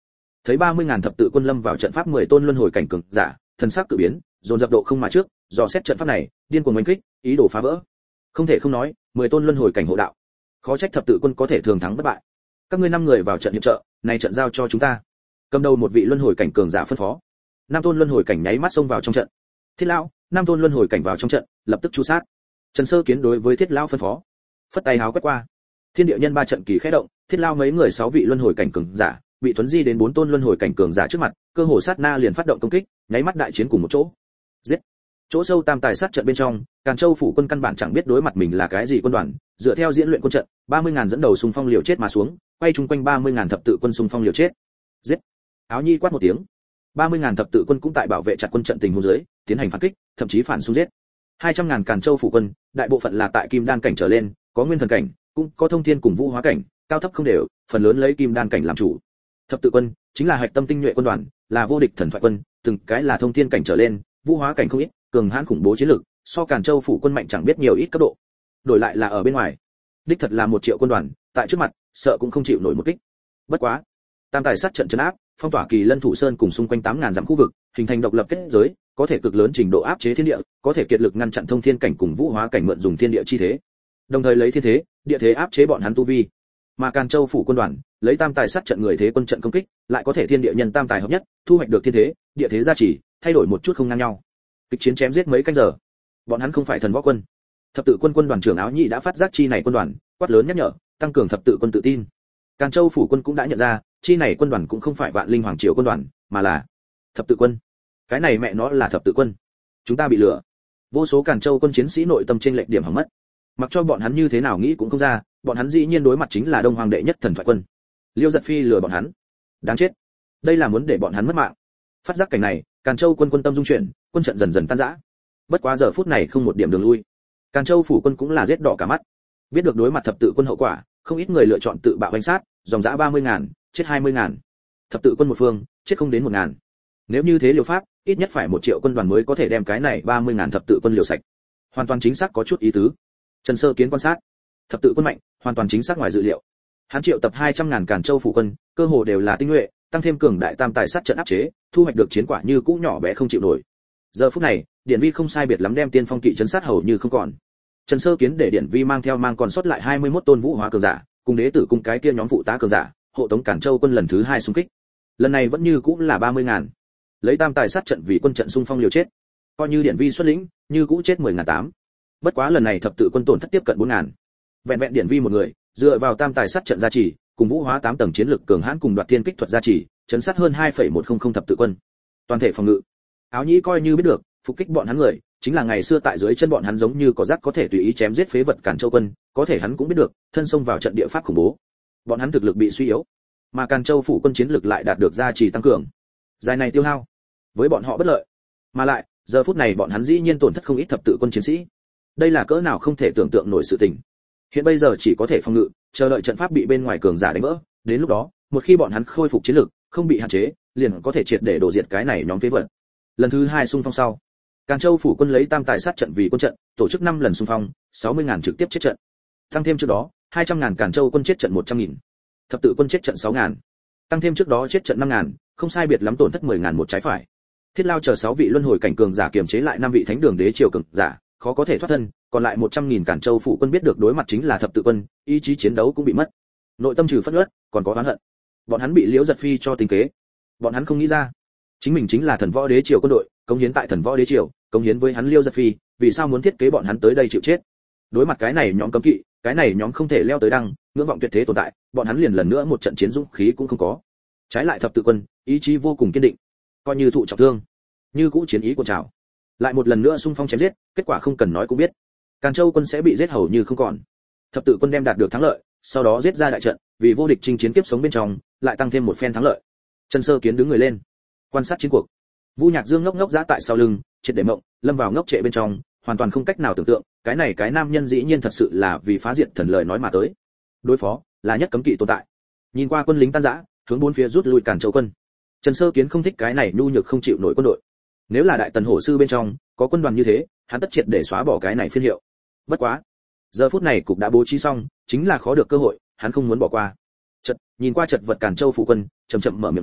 Thấy ba mươi ngàn thập tự quân lâm vào trận pháp mười tôn luân hồi cảnh cường giả, thần sắc cử biến, dồn dập độ không mà trước, dò xét trận pháp này, điên cuồng đánh kích, ý đồ phá vỡ. Không thể không nói, mười tôn luân hồi cảnh hộ đạo, khó trách thập tự quân có thể thường thắng bất bại. Các ngươi năm người vào trận hiệp trợ, này trận giao cho chúng ta. Cầm đầu một vị luân hồi cảnh cường giả phân phó. Năm tôn luân hồi cảnh nháy mắt xông vào trong trận. Thiết lão, năm tôn luân hồi cảnh vào trong trận, lập tức chu sát. Trần Sơ Kiến đối với Thiết lão phân phó, phất tay háo quét qua. Thiên địa nhân ba trận kỳ khẽ động, Thiết lão mấy người sáu vị luân hồi cảnh cường giả, bị thuấn di đến bốn tôn luân hồi cảnh cường giả trước mặt, cơ hồ sát na liền phát động công kích, nháy mắt đại chiến cùng một chỗ. Giết. Chỗ sâu tam tài sát trận bên trong, Càn Châu phủ quân căn bản chẳng biết đối mặt mình là cái gì quân đoàn, dựa theo diễn luyện quân trận, ba mươi ngàn dẫn đầu xung phong liều chết mà xuống, quay chung quanh ba mươi ngàn thập tự quân xung phong liều chết. Giết. Áo Nhi quát một tiếng. ba mươi ngàn thập tự quân cũng tại bảo vệ chặt quân trận tình huống dưới, tiến hành phản kích, thậm chí phản xung giết. hai trăm ngàn Càn Châu phủ quân, đại bộ phận là tại kim đan cảnh trở lên, có nguyên thần cảnh, cũng có thông thiên cùng vũ hóa cảnh, cao thấp không đều, phần lớn lấy kim đan cảnh làm chủ. Thập tự quân chính là hạch tâm tinh nhuệ quân đoàn, là vô địch thần thoại quân, từng cái là thông thiên cảnh trở lên, vũ hóa cảnh không ít, cường hãn khủng bố chiến lược, so Càn Châu phủ quân mạnh chẳng biết nhiều ít cấp độ. Đổi lại là ở bên ngoài, đích thật là một triệu quân đoàn, tại trước mặt, sợ cũng không chịu nổi một kích. Bất quá, tam tài sát trận trấn áp, phong tỏa Kỳ Lân Thủ Sơn cùng xung quanh tám ngàn dặm khu vực, hình thành độc lập kết giới, có thể cực lớn trình độ áp chế thiên địa, có thể kiệt lực ngăn chặn thông thiên cảnh cùng vũ hóa cảnh mượn dùng thiên địa chi thế. Đồng thời lấy thiên thế, địa thế áp chế bọn hắn tu vi. Mà Càn Châu phủ quân đoàn, lấy tam tài sát trận người thế quân trận công kích, lại có thể thiên địa nhân tam tài hợp nhất, thu hoạch được thiên thế, địa thế gia trì, thay đổi một chút không ngang nhau. Kịch chiến chém giết mấy canh giờ. Bọn hắn không phải thần võ quân. Thập tự quân quân đoàn trưởng Áo Nhị đã phát giác chi này quân đoàn, quát lớn nhắc nhở, tăng cường thập tự quân tự tin. Càn Châu phủ quân cũng đã nhận ra, chi này quân đoàn cũng không phải Vạn Linh Hoàng triều quân đoàn, mà là thập tự quân. Cái này mẹ nó là thập tự quân. Chúng ta bị lừa. Vô số Càn Châu quân chiến sĩ nội tâm trên lệch điểm hỏng mất. Mặc cho bọn hắn như thế nào nghĩ cũng không ra, bọn hắn dĩ nhiên đối mặt chính là Đông Hoàng đệ nhất thần thoại quân. Liêu Giật Phi lừa bọn hắn. Đáng chết. Đây là muốn để bọn hắn mất mạng. Phát giác cảnh này, Càn Châu quân quân tâm dung chuyển, quân trận dần dần tan rã. Bất quá giờ phút này không một điểm đường lui. Càn Châu phủ quân cũng là giết đỏ cả mắt. Biết được đối mặt thập tự quân hậu quả, không ít người lựa chọn tự bạo đánh sát, dòng dã ba mươi ngàn, chết hai mươi ngàn. Thập tự quân một phương, chết không đến một ngàn. Nếu như thế liều pháp, ít nhất phải một triệu quân đoàn mới có thể đem cái này ba mươi ngàn thập tự quân liều sạch. Hoàn toàn chính xác có chút ý tứ. Trần Sơ Kiến quan sát, thập tự quân mạnh, hoàn toàn chính xác ngoài dự liệu. Hắn triệu tập hai trăm ngàn Càn Châu phủ quân, cơ hồ đều là tinh nhuệ, tăng thêm cường đại tam tài sát trận áp chế, thu hoạch được chiến quả như cũ nhỏ bé không chịu nổi. Giờ phút này, Điển Vi không sai biệt lắm đem tiên phong kỵ trấn sát hầu như không còn. Trần Sơ Kiến để Điển Vi mang theo mang còn sót lại hai mươi mốt tôn vũ hóa cường giả, cùng đế tử cùng cái kia nhóm phụ tá cường giả, hộ tống Càn Châu quân lần thứ hai xung kích. Lần này vẫn như cũ là ba mươi ngàn. Lấy tam tài sát trận vì quân trận xung phong liều chết. Coi như Điển Vi xuất lĩnh, như cũ chết mười ngàn tám. Bất quá lần này thập tự quân tổn thất tiếp cận bốn ngàn. Vẹn vẹn Điển Vi một người, dựa vào tam tài sát trận gia trì, cùng vũ hóa tám tầng chiến lực cường hãn cùng đoạt thiên kích thuật gia trì, chấn sát hơn hai phẩy một không không thập tự quân. Toàn thể phòng ngự. Áo Nhĩ coi như biết được, phục kích bọn hắn người, chính là ngày xưa tại dưới chân bọn hắn giống như có rác có thể tùy ý chém giết phế vật Càn Châu quân, có thể hắn cũng biết được, thân xông vào trận địa pháp khủng bố. Bọn hắn thực lực bị suy yếu, mà Càn Châu phủ quân chiến lực lại đạt được gia trì tăng cường. Dài này tiêu hao, với bọn họ bất lợi. Mà lại, giờ phút này bọn hắn dĩ nhiên tổn thất không ít thập tự quân chiến sĩ. Đây là cỡ nào không thể tưởng tượng nổi sự tình. Hiện bây giờ chỉ có thể phòng ngự, chờ đợi trận pháp bị bên ngoài cường giả đánh vỡ, đến lúc đó, một khi bọn hắn khôi phục chiến lực, không bị hạn chế, liền có thể triệt để đổ diệt cái này nhóm phế vật. Lần thứ hai xung phong sau, Càn Châu phủ quân lấy tam tài sát trận vì quân trận, tổ chức năm lần xung phong, sáu mươi ngàn trực tiếp chết trận. Tăng thêm trước đó, hai trăm ngàn Càn Châu quân chết trận một trăm nghìn. Thập tự quân chết trận sáu ngàn. Tăng thêm trước đó chết trận năm ngàn, không sai biệt lắm tổn thất mười ngàn một trái phải. Thiết Lao chờ sáu vị luân hồi cảnh cường giả kiềm chế lại năm vị thánh đường đế triều cường giả, khó có thể thoát thân, còn lại một trăm nghìn Càn Châu phủ quân biết được đối mặt chính là thập tự quân, ý chí chiến đấu cũng bị mất. Nội tâm trừ phẫn uất, còn có oán hận. Bọn hắn bị Liễu Giật Phi cho tính kế. Bọn hắn không nghĩ ra, chính mình chính là thần võ đế triều quân đội, cống hiến tại thần võ đế triều, cống hiến với hắn Liễu Giật Phi, vì sao muốn thiết kế bọn hắn tới đây chịu chết? Đối mặt cái này nhóm cấm kỵ, cái này nhóm không thể leo tới đăng, ngưỡng vọng tuyệt thế tồn tại, bọn hắn liền lần nữa một trận chiến dũng khí cũng không có. Trái lại thập tự quân, ý chí vô cùng kiên định, coi như thụ trọng thương, như cũ chiến ý cuồn trào. Lại một lần nữa xung phong chém giết, kết quả không cần nói cũng biết. Càn Châu quân sẽ bị giết hầu như không còn. Thập tự quân đem đạt được thắng lợi, sau đó giết ra đại trận, vì vô địch chinh chiến kiếp sống bên trong, lại tăng thêm một phen thắng lợi. Trần Sơ Kiến đứng người lên, quan sát chiến cuộc. Vu Nhạc Dương ngốc ngốc dã tại sau lưng, triệt để mộng, lâm vào ngốc trệ bên trong, hoàn toàn không cách nào tưởng tượng, cái này cái nam nhân dĩ nhiên thật sự là vì phá diệt thần lời nói mà tới. Đối phó, là nhất cấm kỵ tồn tại. Nhìn qua quân lính tan rã, hướng bốn phía rút lui Càn Châu quân. Trần Sơ Kiến không thích cái này nhu nhược không chịu nổi quân đội. Nếu là đại tần hổ sư bên trong có quân đoàn như thế, hắn tất triệt để xóa bỏ cái này phiên hiệu. Bất quá, giờ phút này cục đã bố trí xong, chính là khó được cơ hội, hắn không muốn bỏ qua. Chợt, nhìn qua chật vật Càn Châu phủ quân, chậm chậm mở miệng nói,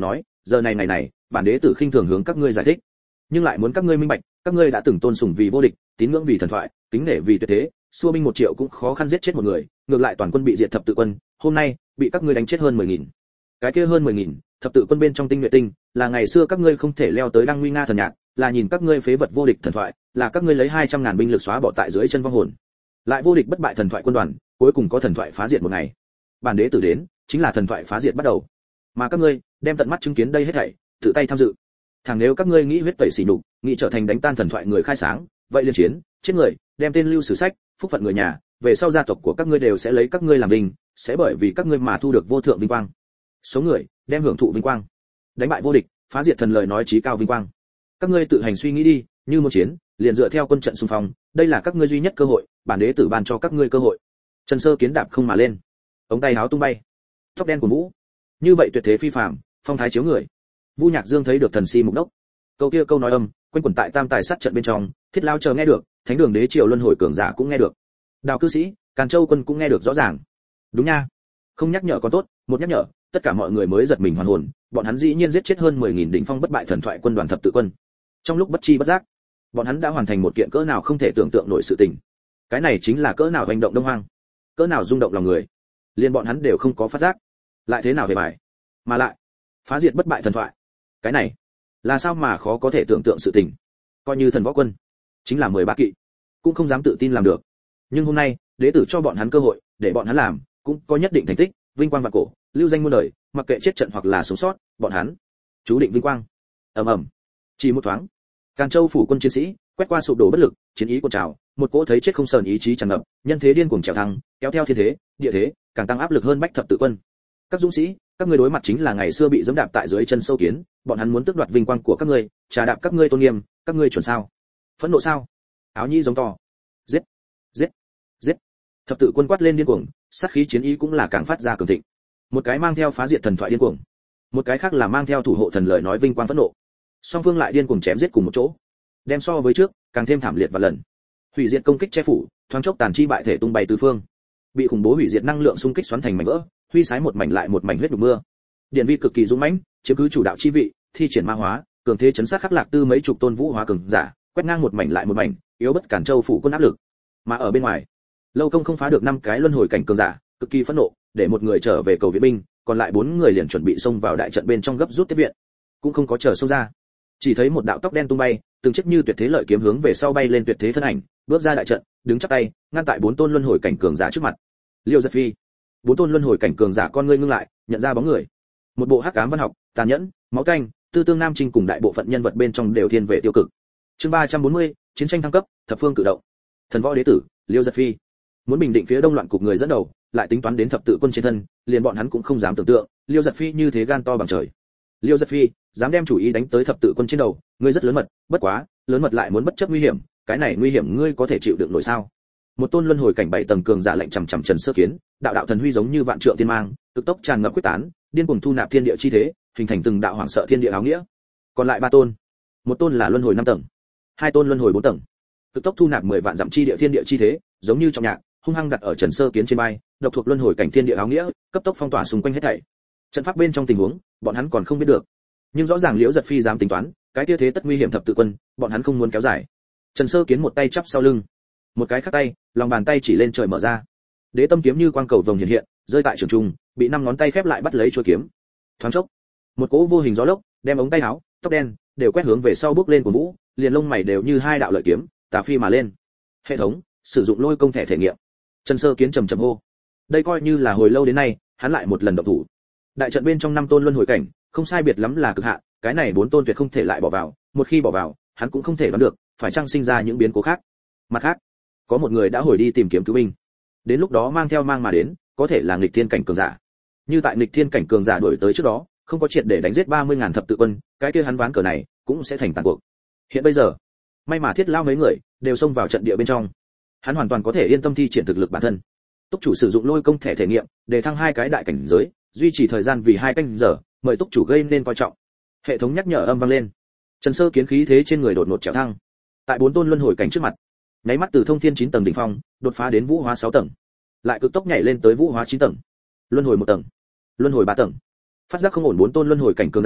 giờ này ngày này bản đế tử khinh thường hướng các ngươi giải thích, nhưng lại muốn các ngươi minh bạch, các ngươi đã từng tôn sùng vì vô địch, tín ngưỡng vì thần thoại, kính nể vì tuyệt thế, xua binh một triệu cũng khó khăn giết chết một người, ngược lại toàn quân bị diệt thập tự quân, hôm nay bị các ngươi đánh chết hơn mười nghìn. Cái kia hơn mười nghìn, thập tự quân bên trong tinh nhuệ tinh, là ngày xưa các ngươi không thể leo tới đăng nguy nga thần nhạc, là nhìn các ngươi phế vật vô địch thần thoại, là các ngươi lấy hai trăm ngàn binh lực xóa bỏ tại dưới chân vong hồn. Lại vô địch bất bại thần thoại quân đoàn, cuối cùng có thần thoại phá diệt một ngày. Bản đế tử đến, chính là thần thoại phá diệt bắt đầu. Mà các ngươi đem tận mắt chứng kiến đây hết thảy, tự tay tham dự. Thằng nếu các ngươi nghĩ huyết tẩy xỉ nhục, nghĩ trở thành đánh tan thần thoại người khai sáng, vậy liên chiến, chết người, đem tên lưu sử sách, phúc phận người nhà, về sau gia tộc của các ngươi đều sẽ lấy các ngươi làm vinh, sẽ bởi vì các ngươi mà thu được vô thượng vinh quang. Số người đem hưởng thụ vinh quang. Đánh bại vô địch, phá diệt thần lời nói chí cao vinh quang. Các ngươi tự hành suy nghĩ đi, như một chiến, liền dựa theo quân trận xung phong, đây là các ngươi duy nhất cơ hội, bản đế tử ban cho các ngươi cơ hội. Trần Sơ Kiến đạp không mà lên, ống tay áo tung bay, tóc đen của vũ, như vậy tuyệt thế phi phàm, phong thái chiếu người. Vu Nhạc Dương thấy được thần si mục đốc, câu kia câu nói âm quanh quẩn tại tam tài sát trận bên trong, Thiết Lao chờ nghe được, Thánh đường đế triều luân hồi cường giả cũng nghe được, Đào cư sĩ, Càn Châu quân cũng nghe được rõ ràng. Đúng nha, không nhắc nhở còn tốt, một nhắc nhở, tất cả mọi người mới giật mình hoàn hồn, bọn hắn dĩ nhiên giết chết hơn mười nghìn đỉnh phong bất bại thần thoại quân đoàn thập tự quân. Trong lúc bất chi bất giác, bọn hắn đã hoàn thành một kiện cỡ nào không thể tưởng tượng nổi sự tình. Cái này chính là cỡ nào hành động đông hoang, cỡ nào rung động lòng người. Liên bọn hắn đều không có phát giác, lại thế nào về bài, mà lại phá diệt bất bại thần thoại. Cái này là sao mà khó có thể tưởng tượng sự tình. Coi như thần võ quân, chính là mười ba kỵ, cũng không dám tự tin làm được. Nhưng hôm nay, đế tử cho bọn hắn cơ hội, để bọn hắn làm, cũng có nhất định thành tích, vinh quang vạn cổ, lưu danh muôn đời, mặc kệ chết trận hoặc là sống sót, bọn hắn chú định vinh quang. Ầm ầm. Chỉ một thoáng, Càn Châu phủ quân chiến sĩ quét qua sụp đổ bất lực, chiến ý cuộn trào, một cỗ thấy chết không sờn ý chí tràn ngập, nhân thế điên cuồng trèo thăng, kéo theo thiên thế, địa thế, càng tăng áp lực hơn bách thập tự quân. Các dũng sĩ, các ngươi đối mặt chính là ngày xưa bị giẫm đạp tại dưới chân sâu kiến, bọn hắn muốn tước đoạt vinh quang của các ngươi, trà đạp các ngươi tôn nghiêm, các ngươi chuẩn sao? Phẫn nộ sao? Áo nhi giống to. Giết, giết, giết. Thập tự quân quát lên điên cuồng, sát khí chiến ý cũng là càng phát ra cường thịnh. Một cái mang theo phá diệt thần thoại điên cuồng, một cái khác là mang theo thủ hộ thần lời nói vinh quang phẫn nộ. Song phương lại điên cuồng chém giết cùng một chỗ, đem so với trước càng thêm thảm liệt và lần. Hủy diệt công kích che phủ, thoáng chốc tàn chi bại thể tung bay tứ phương. Bị khủng bố hủy diệt năng lượng xung kích xoắn thành mảnh vỡ, huy sái một mảnh lại một mảnh huyết đục mưa. Điện vi cực kỳ dũng mãnh, chiếm cứ chủ đạo chi vị, thi triển ma hóa, cường thế chấn sát khắc lạc tư mấy chục tôn vũ hóa cường giả, quét ngang một mảnh lại một mảnh, yếu bất Càn Châu phủ quân áp lực. Mà ở bên ngoài, Lâu Công không phá được năm cái luân hồi cảnh cường giả, cực kỳ phẫn nộ, để một người trở về cầu viện binh, còn lại bốn người liền chuẩn bị xông vào đại trận bên trong gấp rút tiếp viện, cũng không có chờ xông ra, chỉ thấy một đạo tóc đen tung bay, từng chiếc như tuyệt thế lợi kiếm hướng về sau bay lên tuyệt thế thân ảnh, bước ra đại trận, đứng chắp tay, ngăn tại bốn tôn luân hồi cảnh cường giả trước mặt. Liêu Giật Phi. Bốn tôn luân hồi cảnh cường giả con ngươi ngưng lại, nhận ra bóng người. Một bộ hắc ám văn học, tàn nhẫn, máu tanh, tư tương nam trinh cùng đại bộ phận nhân vật bên trong đều thiên về tiêu cực. Chương ba trăm bốn mươi, chiến tranh thăng cấp, thập phương cử động. Thần võ đế tử, Liêu Giật Phi. Muốn bình định phía đông loạn cục người dẫn đầu, lại tính toán đến thập tự quân trên thân, liền bọn hắn cũng không dám tưởng tượng, Liêu Giật Phi như thế gan to bằng trời. Liêu Giật Phi, dám đem chủ ý đánh tới thập tự quân trên đầu, ngươi rất lớn mật, bất quá, lớn mật lại muốn bất chấp nguy hiểm, cái này nguy hiểm ngươi có thể chịu đựng nổi sao? Một tôn luân hồi cảnh bảy tầng cường giả lạnh chằm chằm Trần Sơ Kiến, đạo đạo thần huy giống như vạn trượng tiên mang, cực tốc tràn ngập quyết tán, điên cuồng thu nạp thiên địa chi thế, hình thành từng đạo hoảng sợ thiên địa áo nghĩa. Còn lại ba tôn, một tôn là luân hồi năm tầng, hai tôn luân hồi bốn tầng, cực tốc thu nạp mười vạn dặm chi địa thiên địa chi thế, giống như trong nhạc, hung hăng đặt ở Trần Sơ Kiến trên vai, độc thuộc luân hồi cảnh thiên địa áo nghĩa, cấp tốc phong tỏa xung quanh hết thảy. Trận pháp bên trong tình huống, bọn hắn còn không biết được, nhưng rõ ràng Liễu Giật Phi dám tính toán, cái kia thế tất nguy hiểm thập tự quân, bọn hắn không muốn kéo dài. Trần Sơ Kiến một tay chắp sau lưng, một cái khác tay, lòng bàn tay chỉ lên trời mở ra. Đế tâm kiếm như quang cầu vồng hiện hiện, rơi tại trường trung, bị năm ngón tay khép lại bắt lấy chuôi kiếm. Thoáng chốc, một cỗ vô hình gió lốc, đem ống tay áo, tóc đen đều quét hướng về sau bước lên của vũ, liền lông mày đều như hai đạo lợi kiếm, tà phi mà lên. Hệ thống, sử dụng lôi công thẻ thể nghiệm. Trần Sơ Kiến trầm trầm hô. Đây coi như là hồi lâu đến nay, hắn lại một lần động thủ. Đại trận bên trong năm tôn luân hồi cảnh, không sai biệt lắm là cực hạn, cái này bốn tôn tuyệt không thể lại bỏ vào, một khi bỏ vào, hắn cũng không thể đoán được, phải chăng sinh ra những biến cố khác. Mặt khác, có một người đã hồi đi tìm kiếm cứu binh, đến lúc đó mang theo mang mà đến, có thể là nghịch thiên cảnh cường giả. Như tại nghịch thiên cảnh cường giả đuổi tới trước đó, không có triệt để đánh giết ba mươi ngàn thập tự quân, cái kia hắn ván cờ này cũng sẽ thành tàn cuộc. Hiện bây giờ, may mà Thiết Lao mấy người đều xông vào trận địa bên trong, hắn hoàn toàn có thể yên tâm thi triển thực lực bản thân. Túc chủ sử dụng lôi công thẻ thể nghiệm, để thăng hai cái đại cảnh giới, duy trì thời gian vì hai canh giờ, mời túc chủ gây nên coi trọng. Hệ thống nhắc nhở âm vang lên. Trần Sơ Kiến khí thế trên người đột ngột trèo thăng, tại bốn tôn luân hồi cảnh trước mặt, nháy mắt từ thông thiên chín tầng đỉnh phong đột phá đến vũ hóa sáu tầng, lại cực tốc nhảy lên tới vũ hóa chín tầng, luân hồi một tầng, luân hồi ba tầng. Phát giác không ổn, bốn tôn luân hồi cảnh cường giả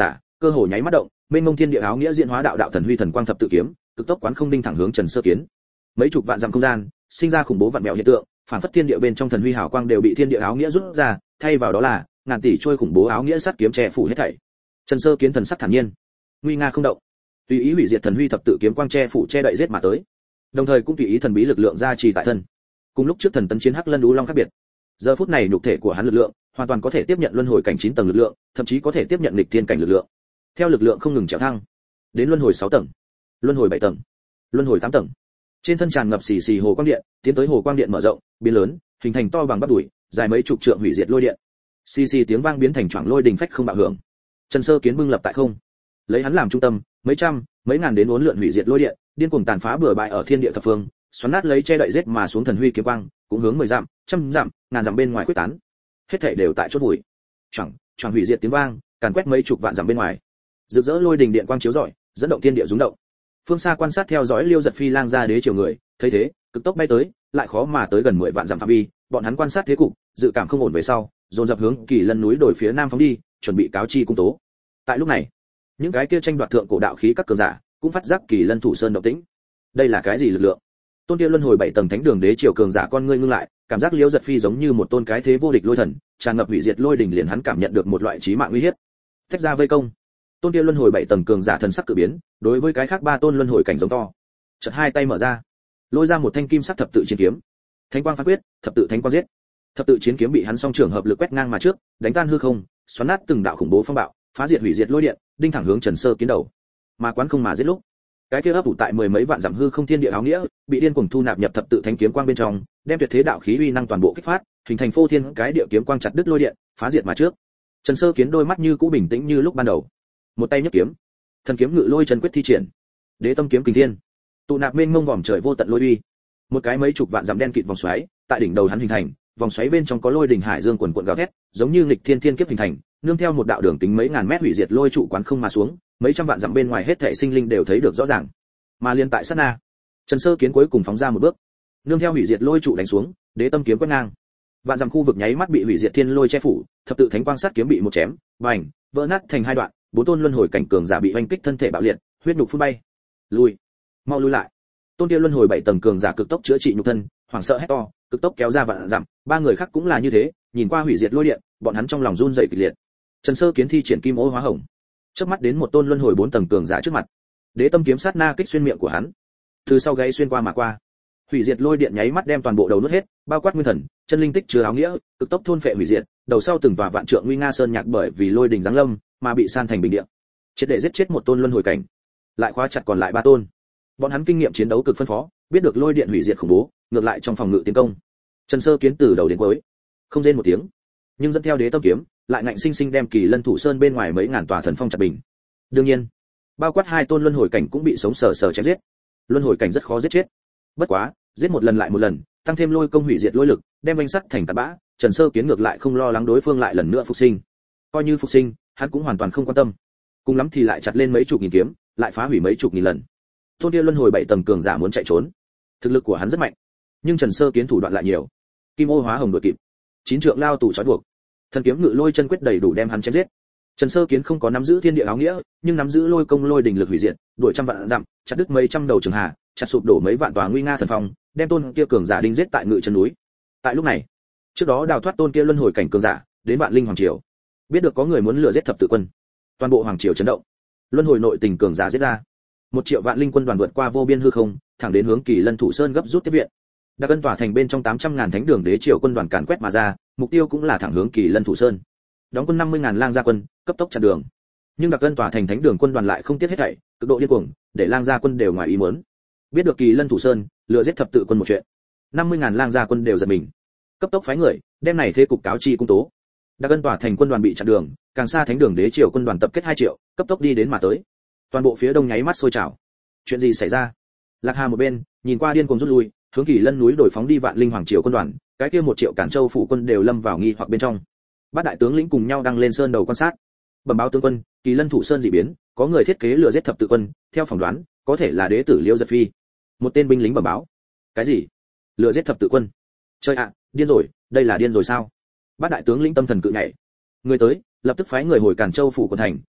cơ hồ nháy mắt động, mênh mông thiên địa áo nghĩa diễn hóa đạo đạo thần huy thần quang thập tự kiếm, cực tốc quán không đinh thẳng hướng Trần Sơ Kiến. Mấy chục vạn dặm không gian, sinh ra khủng bố vạn mèo hiện tượng, phản phất thiên địa bên trong thần huy hào quang đều bị thiên địa áo nghĩa rút ra, thay vào đó là ngàn tỷ trôi khủng bố áo nghĩa sắt kiếm che phủ hết thảy. Trần Sơ Kiến thần sắc thản nhiên, nguy nga không động, tùy ý hủy diệt thần huy thập tự kiếm quang che phủ che đậy giết mà tới, đồng thời cũng tùy ý thần bí lực lượng gia trì tại thân. Cùng lúc trước thần tấn chiến hắc lân đú long khác biệt, giờ phút này nhục thể của hắn lực lượng hoàn toàn có thể tiếp nhận luân hồi cảnh chín tầng lực lượng, thậm chí có thể tiếp nhận nghịch thiên cảnh lực lượng. Theo lực lượng không ngừng trèo thăng, đến luân hồi sáu tầng, luân hồi bảy tầng, luân hồi tám tầng. Trên thân tràn ngập xì xì hồ quang điện, tiến tới hồ quang điện mở rộng, biến lớn, hình thành to bằng bắp đùi, dài mấy chục trượng hủy diệt lôi điện. Xì xì tiếng vang biến thành choảng lôi đình phách không bạo hưởng. Trần Sơ Kiến bưng lập tại không, lấy hắn làm trung tâm, mấy trăm, mấy ngàn đến uốn lượn hủy diệt lôi điện, điên cuồng tàn phá bừa bãi ở thiên địa thập phương, xoắn nát lấy che đậy giết mà xuống thần huy kiếm quang, cũng hướng mười dặm, trăm dặm, ngàn dặm bên ngoài quyết tán. Hết thảy đều tại chốt bụi. Choảng, choảng hủy diệt tiếng vang, càn quét mấy chục vạn dặm bên ngoài. Rực rỡ lôi đình điện quang chiếu rọi, dẫn động thiên địa rung động. Phương xa quan sát theo dõi Liêu Giật Phi lang ra đế triều người, thấy thế, cực tốc bay tới, lại khó mà tới gần mười vạn dặm phạm vi, bọn hắn quan sát thế cục, dự cảm không ổn về sau, dồn dập hướng Kỳ Lân núi đồi phía nam phóng đi, chuẩn bị cáo chi cung tố. Tại lúc này, những cái kia tranh đoạt thượng cổ đạo khí các cường giả, cũng phát giác Kỳ Lân thủ sơn động tĩnh. Đây là cái gì lực lượng? Tôn kia luân hồi bảy tầng thánh đường đế triều cường giả con ngươi ngưng lại, cảm giác Liêu Giật Phi giống như một tôn cái thế vô địch lôi thần, tràn ngập hủy diệt lôi đỉnh, liền hắn cảm nhận được một loại chí mạng uy hiếp. Tách ra vây công. Tôn kia luân hồi bảy tầng cường giả thần sắc cự biến, đối với cái khác ba tôn luân hồi cảnh giống to. Chợt hai tay mở ra, lôi ra một thanh kim sắc thập tự chiến kiếm. Thánh quang phá quyết, thập tự thánh quang giết. Thập tự chiến kiếm bị hắn song trường hợp lực quét ngang mà trước, đánh tan hư không, xoắn nát từng đạo khủng bố phong bạo, phá diệt hủy diệt lôi điện, đinh thẳng hướng Trần Sơ Kiến đầu. Mà quán không mà giết lúc, cái kia ấp ủ tại mười mấy vạn dặm hư không thiên địa áo nghĩa, bị điên cuồng thu nạp nhập thập tự thánh kiếm quang bên trong, đem tuyệt thế đạo khí uy năng toàn bộ kích phát, hình thành phô thiên cái địa kiếm quang chặt đứt lôi điện, phá diệt mà trước. Trần Sơ Kiến đôi mắt như cũ bình tĩnh như lúc ban đầu, một tay nhấc kiếm, thần kiếm ngự lôi chân quyết thi triển, đế tâm kiếm kình thiên, tụ nạp mênh mông vòm trời vô tận lôi uy. Một cái mấy chục vạn dặm đen kịt vòng xoáy, tại đỉnh đầu hắn hình thành, vòng xoáy bên trong có lôi đỉnh hải dương quần quần gào thét, giống như nghịch thiên thiên kiếp hình thành, nương theo một đạo đường kính mấy ngàn mét hủy diệt lôi trụ quán không mà xuống, mấy trăm vạn dặm bên ngoài hết thảy sinh linh đều thấy được rõ ràng. Mà liên tại sát na, Trần Sơ Kiến cuối cùng phóng ra một bước, nương theo hủy diệt lôi trụ đánh xuống, đế tâm kiếm quét ngang. Vạn dặm khu vực nháy mắt bị hủy diệt thiên lôi che phủ, thập tự thánh quang sát kiếm bị một chém, bành, vỡ nát thành hai đoạn, bốn tôn luân hồi cảnh cường giả bị oanh kích thân thể bạo liệt, huyết nhục phun bay. Lùi, mau lùi lại. Tôn kia luân hồi bảy tầng cường giả cực tốc chữa trị nhục thân, hoảng sợ hét to, cực tốc kéo ra vạn dặm, ba người khác cũng là như thế, nhìn qua hủy diệt lôi điện, bọn hắn trong lòng run rẩy kịch liệt. Trần Sơ Kiến thi triển kim ô hóa hồng, chớp mắt đến một tôn luân hồi bốn tầng cường giả trước mặt. Đế tâm kiếm sát na kích xuyên miệng của hắn, từ sau gáy xuyên qua mà qua. Hủy diệt lôi điện nháy mắt đem toàn bộ đầu nuốt hết, bao quát nguyên thần, chân linh tích chứa áo nghĩa, cực tốc thôn phệ hủy diệt, đầu sau từng tòa vạn trượng nguy nga sơn nhạc bởi vì lôi đình giáng lâm mà bị san thành bình địa. Triệt để giết chết một tôn luân hồi cảnh, lại khóa chặt còn lại ba tôn. Bọn hắn kinh nghiệm chiến đấu cực phân phó, biết được lôi điện hủy diệt khủng bố, ngược lại trong phòng ngự tiến công. Trần Sơ Kiến từ đầu đến cuối không rên một tiếng, nhưng dẫn theo đế tâm kiếm, lại ngạnh sinh sinh đem Kỳ Lân thủ sơn bên ngoài mấy ngàn tòa thần phong chặt bình. Đương nhiên, bao quát hai tôn luân hồi cảnh cũng bị sống sờ sờ chém giết. Luân hồi cảnh rất khó giết chết, bất quá giết một lần lại một lần, tăng thêm lôi công hủy diệt lôi lực, đem vành sắt thành tạt bã. Trần Sơ Kiến ngược lại không lo lắng đối phương lại lần nữa phục sinh, coi như phục sinh, hắn cũng hoàn toàn không quan tâm. Cùng lắm thì lại chặt lên mấy chục nghìn kiếm, lại phá hủy mấy chục nghìn lần. Tôn kia luân hồi bảy tầng cường giả muốn chạy trốn, thực lực của hắn rất mạnh, nhưng Trần Sơ Kiến thủ đoạn lại nhiều. Kim ô hóa hồng đuổi kịp, chín trượng lao tù trói buộc, thần kiếm ngự lôi chân quyết đầy đủ đem hắn chém giết. Trần Sơ Kiến không có nắm giữ thiên địa áo nghĩa, nhưng nắm giữ lôi công lôi đỉnh lực hủy diệt, đuổi trăm vạn dặm, chặt đứt mấy trăm đầu trường hà, chặt sụp đổ mấy vạn tòa nguy nga thần phong, đem tôn kia cường giả đinh giết tại ngự chân núi. Tại lúc này, trước đó đào thoát tôn kia luân hồi cảnh cường giả, đến Vạn Linh hoàng triều, biết được có người muốn lừa giết thập tự quân, toàn bộ hoàng triều chấn động. Luân hồi nội tình cường giả giết ra, một triệu Vạn Linh quân đoàn vượt qua vô biên hư không, thẳng đến hướng Kỳ Lân thủ sơn gấp rút tiếp viện. Đặc Ân tỏa thành bên trong tám trăm ngàn thánh đường đế triều quân đoàn càn quét mà ra, mục tiêu cũng là thẳng hướng Kỳ Lân thủ sơn. Đóng quân năm mươi ngàn lang gia quân, cấp tốc chặn đường. Nhưng Đặc Ân tỏa thành thánh đường quân đoàn lại không tiếc hết thảy, cực độ điên cuồng, để lang gia quân đều ngoài ý muốn. Biết được Kỳ Lân thủ sơn lừa giết thập tự quân một chuyện, năm mươi ngàn lang gia quân đều giật mình, cấp tốc phái người đem này thế cục cáo chi cung tố. Đặc Ân tỏa thành quân đoàn bị chặn đường, càng xa thánh đường đế triều quân đoàn tập kết hai triệu, cấp tốc đi đến mà tới. Toàn bộ phía đông nháy mắt sôi trào. Chuyện gì xảy ra? Lạc Hà một bên, nhìn qua điên cuồng rút lui, hướng Kỳ Lân núi đổi phóng đi Vạn Linh hoàng triều quân đoàn, cái kia một triệu Cản Châu phủ quân đều lâm vào nghi hoặc bên trong. Bát đại tướng lĩnh cùng nhau đăng lên sơn đầu quan sát. Bẩm báo tướng quân, Kỳ Lân thủ sơn dị biến, có người thiết kế lừa giết thập tự quân, theo phỏng đoán, có thể là đế tử Liêu Giật Phi. Một tên binh lính bẩm báo. Cái gì? Lừa giết thập tự quân? Trời ạ, điên rồi, đây là điên rồi sao? Bát đại tướng lĩnh tâm thần cự nhảy. Người tới, lập tức phái người hồi Cản Châu phủ của thành,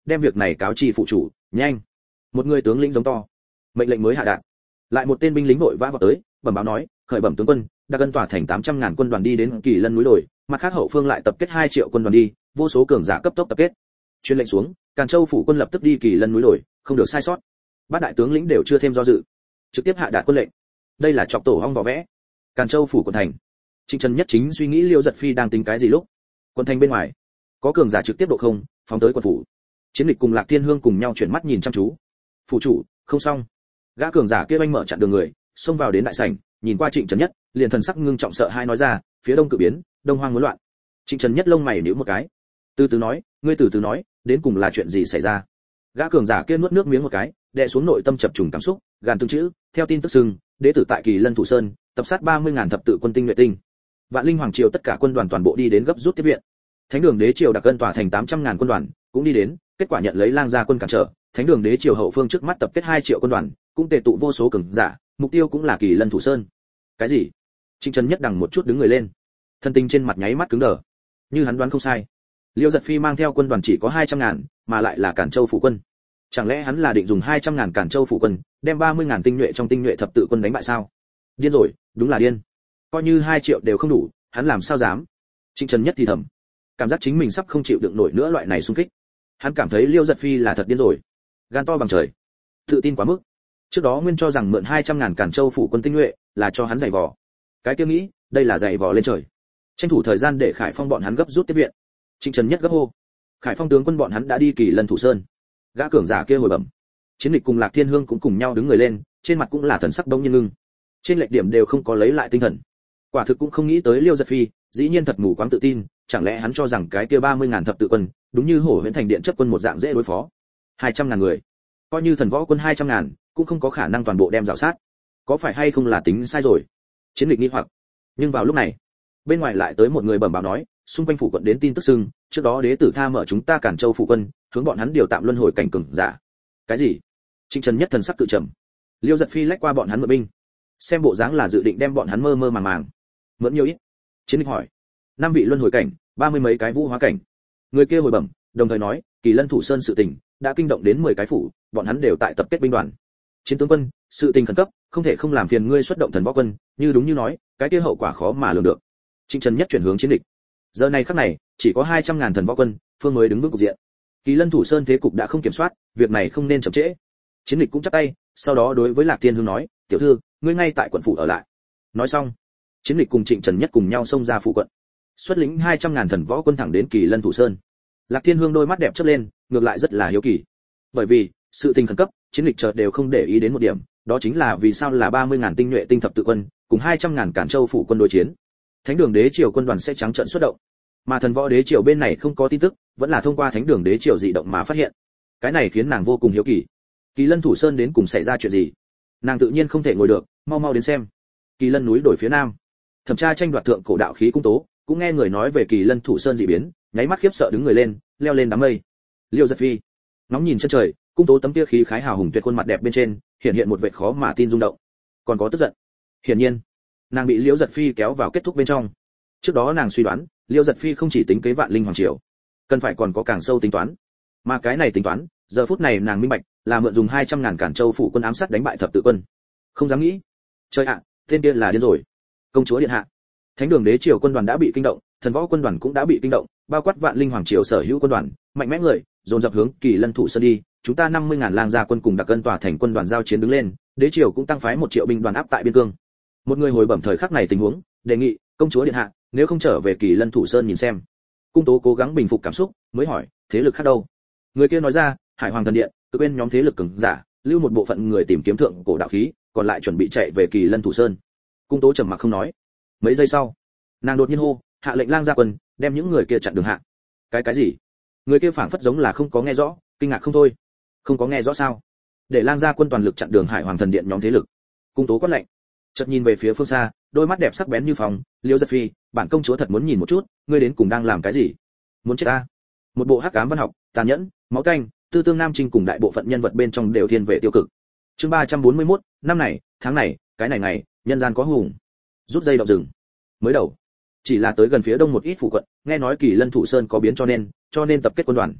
đem việc này cáo chi phụ chủ, nhanh. Một người tướng lĩnh giống to. Mệnh lệnh mới hạ đạt. Lại một tên binh lính vội vã vào tới, bẩm báo nói, khởi bẩm tướng quân, đã cân tỏa thành tám trăm ngàn quân đoàn đi đến Kỳ Lân núi đồi, mặt khác hậu phương lại tập kết hai triệu quân đoàn đi, vô số cường giả cấp tốc tập kết. Truyền lệnh xuống, Càn Châu phủ quân lập tức đi Kỳ Lân núi đồi, không được sai sót. Bát đại tướng lĩnh đều chưa thêm do dự, trực tiếp hạ đạt quân lệnh. Đây là chọc tổ hong vỏ vẽ. Càn Châu phủ quận thành. Trịnh Trần Nhất chính suy nghĩ Liêu Giật Phi đang tính cái gì lúc, quân thành bên ngoài có cường giả trực tiếp độ không, phóng tới quân phủ. Chiến Lịch cùng Lạc Thiên Hương cùng nhau chuyển mắt nhìn chăm chú. Phủ chủ, không xong. Gã cường giả kia oanh mở chặn đường người, xông vào đến đại sảnh, nhìn qua Trịnh Trần Nhất, liền thần sắc ngưng trọng sợ hai nói ra, phía đông cử biến, đông hoang muốn loạn. Trịnh Trần Nhất lông mày nhíu một cái, từ từ nói, ngươi từ từ nói, đến cùng là chuyện gì xảy ra? Gã cường giả kia nuốt nước miếng một cái, đè xuống nội tâm chập trùng cảm xúc, gàn từng chữ, theo tin tức sừng, đế tử tại Kỳ Lân Thủ Sơn, tập sát ba mươi ngàn thập tự quân tinh nhuệ tinh. Vạn Linh Hoàng triều tất cả quân đoàn toàn bộ đi đến gấp rút tiếp viện. Thánh đường đế triều đặc cân tỏa thành tám trăm ngàn quân đoàn, cũng đi đến, kết quả nhận lấy lang gia quân cản trở, Thánh đường đế triều hậu phương trước mắt tập kết hai triệu quân đoàn, cũng tề tụ vô số cường giả, mục tiêu cũng là Kỳ Lân Thủ Sơn. Cái gì? Trịnh Trần Nhất đằng một chút đứng người lên, thân tình trên mặt nháy mắt cứng đờ. Như hắn đoán không sai, Liêu Giật Phi mang theo quân đoàn chỉ có hai trăm ngàn, mà lại là Cản Châu phủ quân. Chẳng lẽ hắn là định dùng hai trăm ngàn Cản Châu phủ quân, đem ba mươi ngàn tinh nhuệ trong tinh nhuệ thập tự quân đánh bại sao? Điên rồi, đúng là điên. Coi như hai triệu đều không đủ, hắn làm sao dám? Trịnh Trần Nhất thì thầm, cảm giác chính mình sắp không chịu đựng nổi nữa loại này xung kích. Hắn cảm thấy Liêu Giật Phi là thật điên rồi, gan to bằng trời, tự tin quá mức. Trước đó nguyên cho rằng mượn hai trăm ngàn Cản Châu phủ quân tinh nhuệ là cho hắn giày vò, cái kia nghĩ, đây là giày vò lên trời. Tranh thủ thời gian để Khải Phong bọn hắn gấp rút tiếp viện. Trịnh Trần Nhất gấp hô, Khải Phong tướng quân bọn hắn đã đi Kỳ Lân Thủ Sơn. Gã cường giả kia hồi bẩm. Chiến Lịch cùng Lạc Thiên Hương cũng cùng nhau đứng người lên, trên mặt cũng là thần sắc đông nhiên ngưng. Trên lệch điểm đều không có lấy lại tinh thần. Quả thực cũng không nghĩ tới Liêu Giật Phi, dĩ nhiên thật mù quáng tự tin, chẳng lẽ hắn cho rằng cái kia ba mươi ngàn thập tự quân, đúng như Hổ Huyễn Thành Điện chấp quân một dạng dễ đối phó. hai trăm ngàn người, coi như thần võ quân hai trăm ngàn, cũng không có khả năng toàn bộ đem rào sát. Có phải hay không là tính sai rồi? Chiến Lịch nghi hoặc. Nhưng vào lúc này, bên ngoài lại tới một người bẩm báo nói, xung quanh phủ quận đến tin tức sưng, trước đó đế tử tha mở chúng ta Cản Châu phủ quân, hướng bọn hắn điều tạm luân hồi cảnh cường giả. Cái gì? Trịnh Trần Nhất thần sắc cự trầm. Liêu Giật Phi lách qua bọn hắn mượn binh, xem bộ dáng là dự định đem bọn hắn mơ mơ màng màng. Mượn nhiều ít? Chiến Lịch hỏi. Năm vị luân hồi cảnh, ba mươi mấy cái vũ hóa cảnh. Người kia hồi bẩm, đồng thời nói, Kỳ Lân Thủ Sơn sự tình đã kinh động đến mười cái phủ, bọn hắn đều tại tập kết binh đoàn. Chiến tướng quân, sự tình khẩn cấp, không thể không làm phiền ngươi xuất động thần võ quân, như đúng như nói, cái kia hậu quả khó mà lường được. Trịnh Trần Nhất chuyển hướng Chiến Lịch. Giờ này khắc này, chỉ có hai trăm ngàn thần võ quân, phương mới đứng vững cục diện. Kỳ Lân Thủ Sơn thế cục đã không kiểm soát, việc này không nên chậm trễ. Chiến Lịch cũng chắp tay, sau đó đối với Lạc Thiên Hương nói, tiểu thư, ngươi ngay tại quận phủ ở lại. Nói xong, Chiến Lịch cùng Trịnh Trần Nhất cùng nhau xông ra phủ quận, xuất lĩnh hai trăm ngàn thần võ quân thẳng đến Kỳ Lân Thủ Sơn. Lạc Thiên Hương đôi mắt đẹp chớp lên, ngược lại rất là hiếu kỳ. Bởi vì, sự tình khẩn cấp, Chiến Lịch chợt đều không để ý đến một điểm, đó chính là vì sao là ba mươi ngàn tinh nhuệ tinh thập tự quân, cùng hai trăm ngàn Cản Châu phủ quân đối chiến. Thánh đường đế triều quân đoàn sẽ trắng trợn xuất động, mà thần võ đế triều bên này không có tin tức, vẫn là thông qua thánh đường đế triều dị động mà phát hiện. Cái này khiến nàng vô cùng hiếu kỳ. Kỳ Lân Thủ Sơn đến cùng xảy ra chuyện gì? Nàng tự nhiên không thể ngồi được, mau mau đến xem. Kỳ Lân núi đổi phía nam, thẩm tra tranh đoạt thượng cổ đạo khí cung tố, cũng nghe người nói về Kỳ Lân Thủ Sơn dị biến, nháy mắt khiếp sợ đứng người lên, leo lên đám mây. Liêu Giật Phi ngóng nhìn chân trời, cung tố tấm kia khí khái hào hùng tuyệt khuôn mặt đẹp bên trên, hiện hiện một vẻ khó mà tin rung động, còn có tức giận. Hiển nhiên, nàng bị Liêu Giật Phi kéo vào kết thúc bên trong. Trước đó nàng suy đoán, Liêu Giật Phi không chỉ tính kế Vạn Linh Hoàng triều, cần phải còn có càng sâu tính toán. Mà cái này tính toán, giờ phút này nàng minh bạch, là mượn dùng hai trăm ngàn Cản Châu phủ quân ám sát đánh bại thập tự quân. Không dám nghĩ. Trời ạ, tên kia là điên rồi. Công chúa điện hạ. Thánh đường đế triều quân đoàn đã bị kinh động, thần võ quân đoàn cũng đã bị kinh động, bao quát Vạn Linh Hoàng triều sở hữu quân đoàn, mạnh mẽ người, dồn dập hướng Kỳ Lân Thủ Sơn đi, chúng ta năm mươi ngàn lang gia quân cùng đặc cân tòa thành quân đoàn giao chiến đứng lên, đế triều cũng tăng phái một triệu binh đoàn áp tại biên cương. Một người hồi bẩm thời khắc này tình huống, đề nghị, công chúa điện hạ, nếu không trở về Kỳ Lân Thủ Sơn nhìn xem. Cung tố cố gắng bình phục cảm xúc, mới hỏi, thế lực khác đâu? Người kia nói ra, Hải Hoàng thần điện, tự bên nhóm thế lực cường giả, lưu một bộ phận người tìm kiếm thượng cổ đạo khí, còn lại chuẩn bị chạy về Kỳ Lân Thủ Sơn. Cung tố trầm mặc không nói. Mấy giây sau, nàng đột nhiên hô, hạ lệnh lang gia quân, đem những người kia chặn đường hạ. Cái cái gì? Người kia phảng phất giống là không có nghe rõ, kinh ngạc không thôi. Không có nghe rõ sao? Để lang gia quân toàn lực chặn đường Hải Hoàng thần điện nhóm thế lực. Cung tố quát lệnh. Chợt nhìn về phía phương xa, đôi mắt đẹp sắc bén như phòng, Liêu Giật Phi, bản công chúa thật muốn nhìn một chút, ngươi đến cùng đang làm cái gì? Muốn chết ta? Một bộ hắc ám văn học, tàn nhẫn, máu tanh, tư tương nam trinh cùng đại bộ phận nhân vật bên trong đều thiên về tiêu cực. Chương ba trăm bốn mươi mốt, năm này, tháng này, cái này ngày, nhân gian có hùng. Rút dây động rừng. Mới đầu, chỉ là tới gần phía đông một ít phủ quận, nghe nói Kỳ Lân Thủ Sơn có biến cho nên, cho nên tập kết quân đoàn.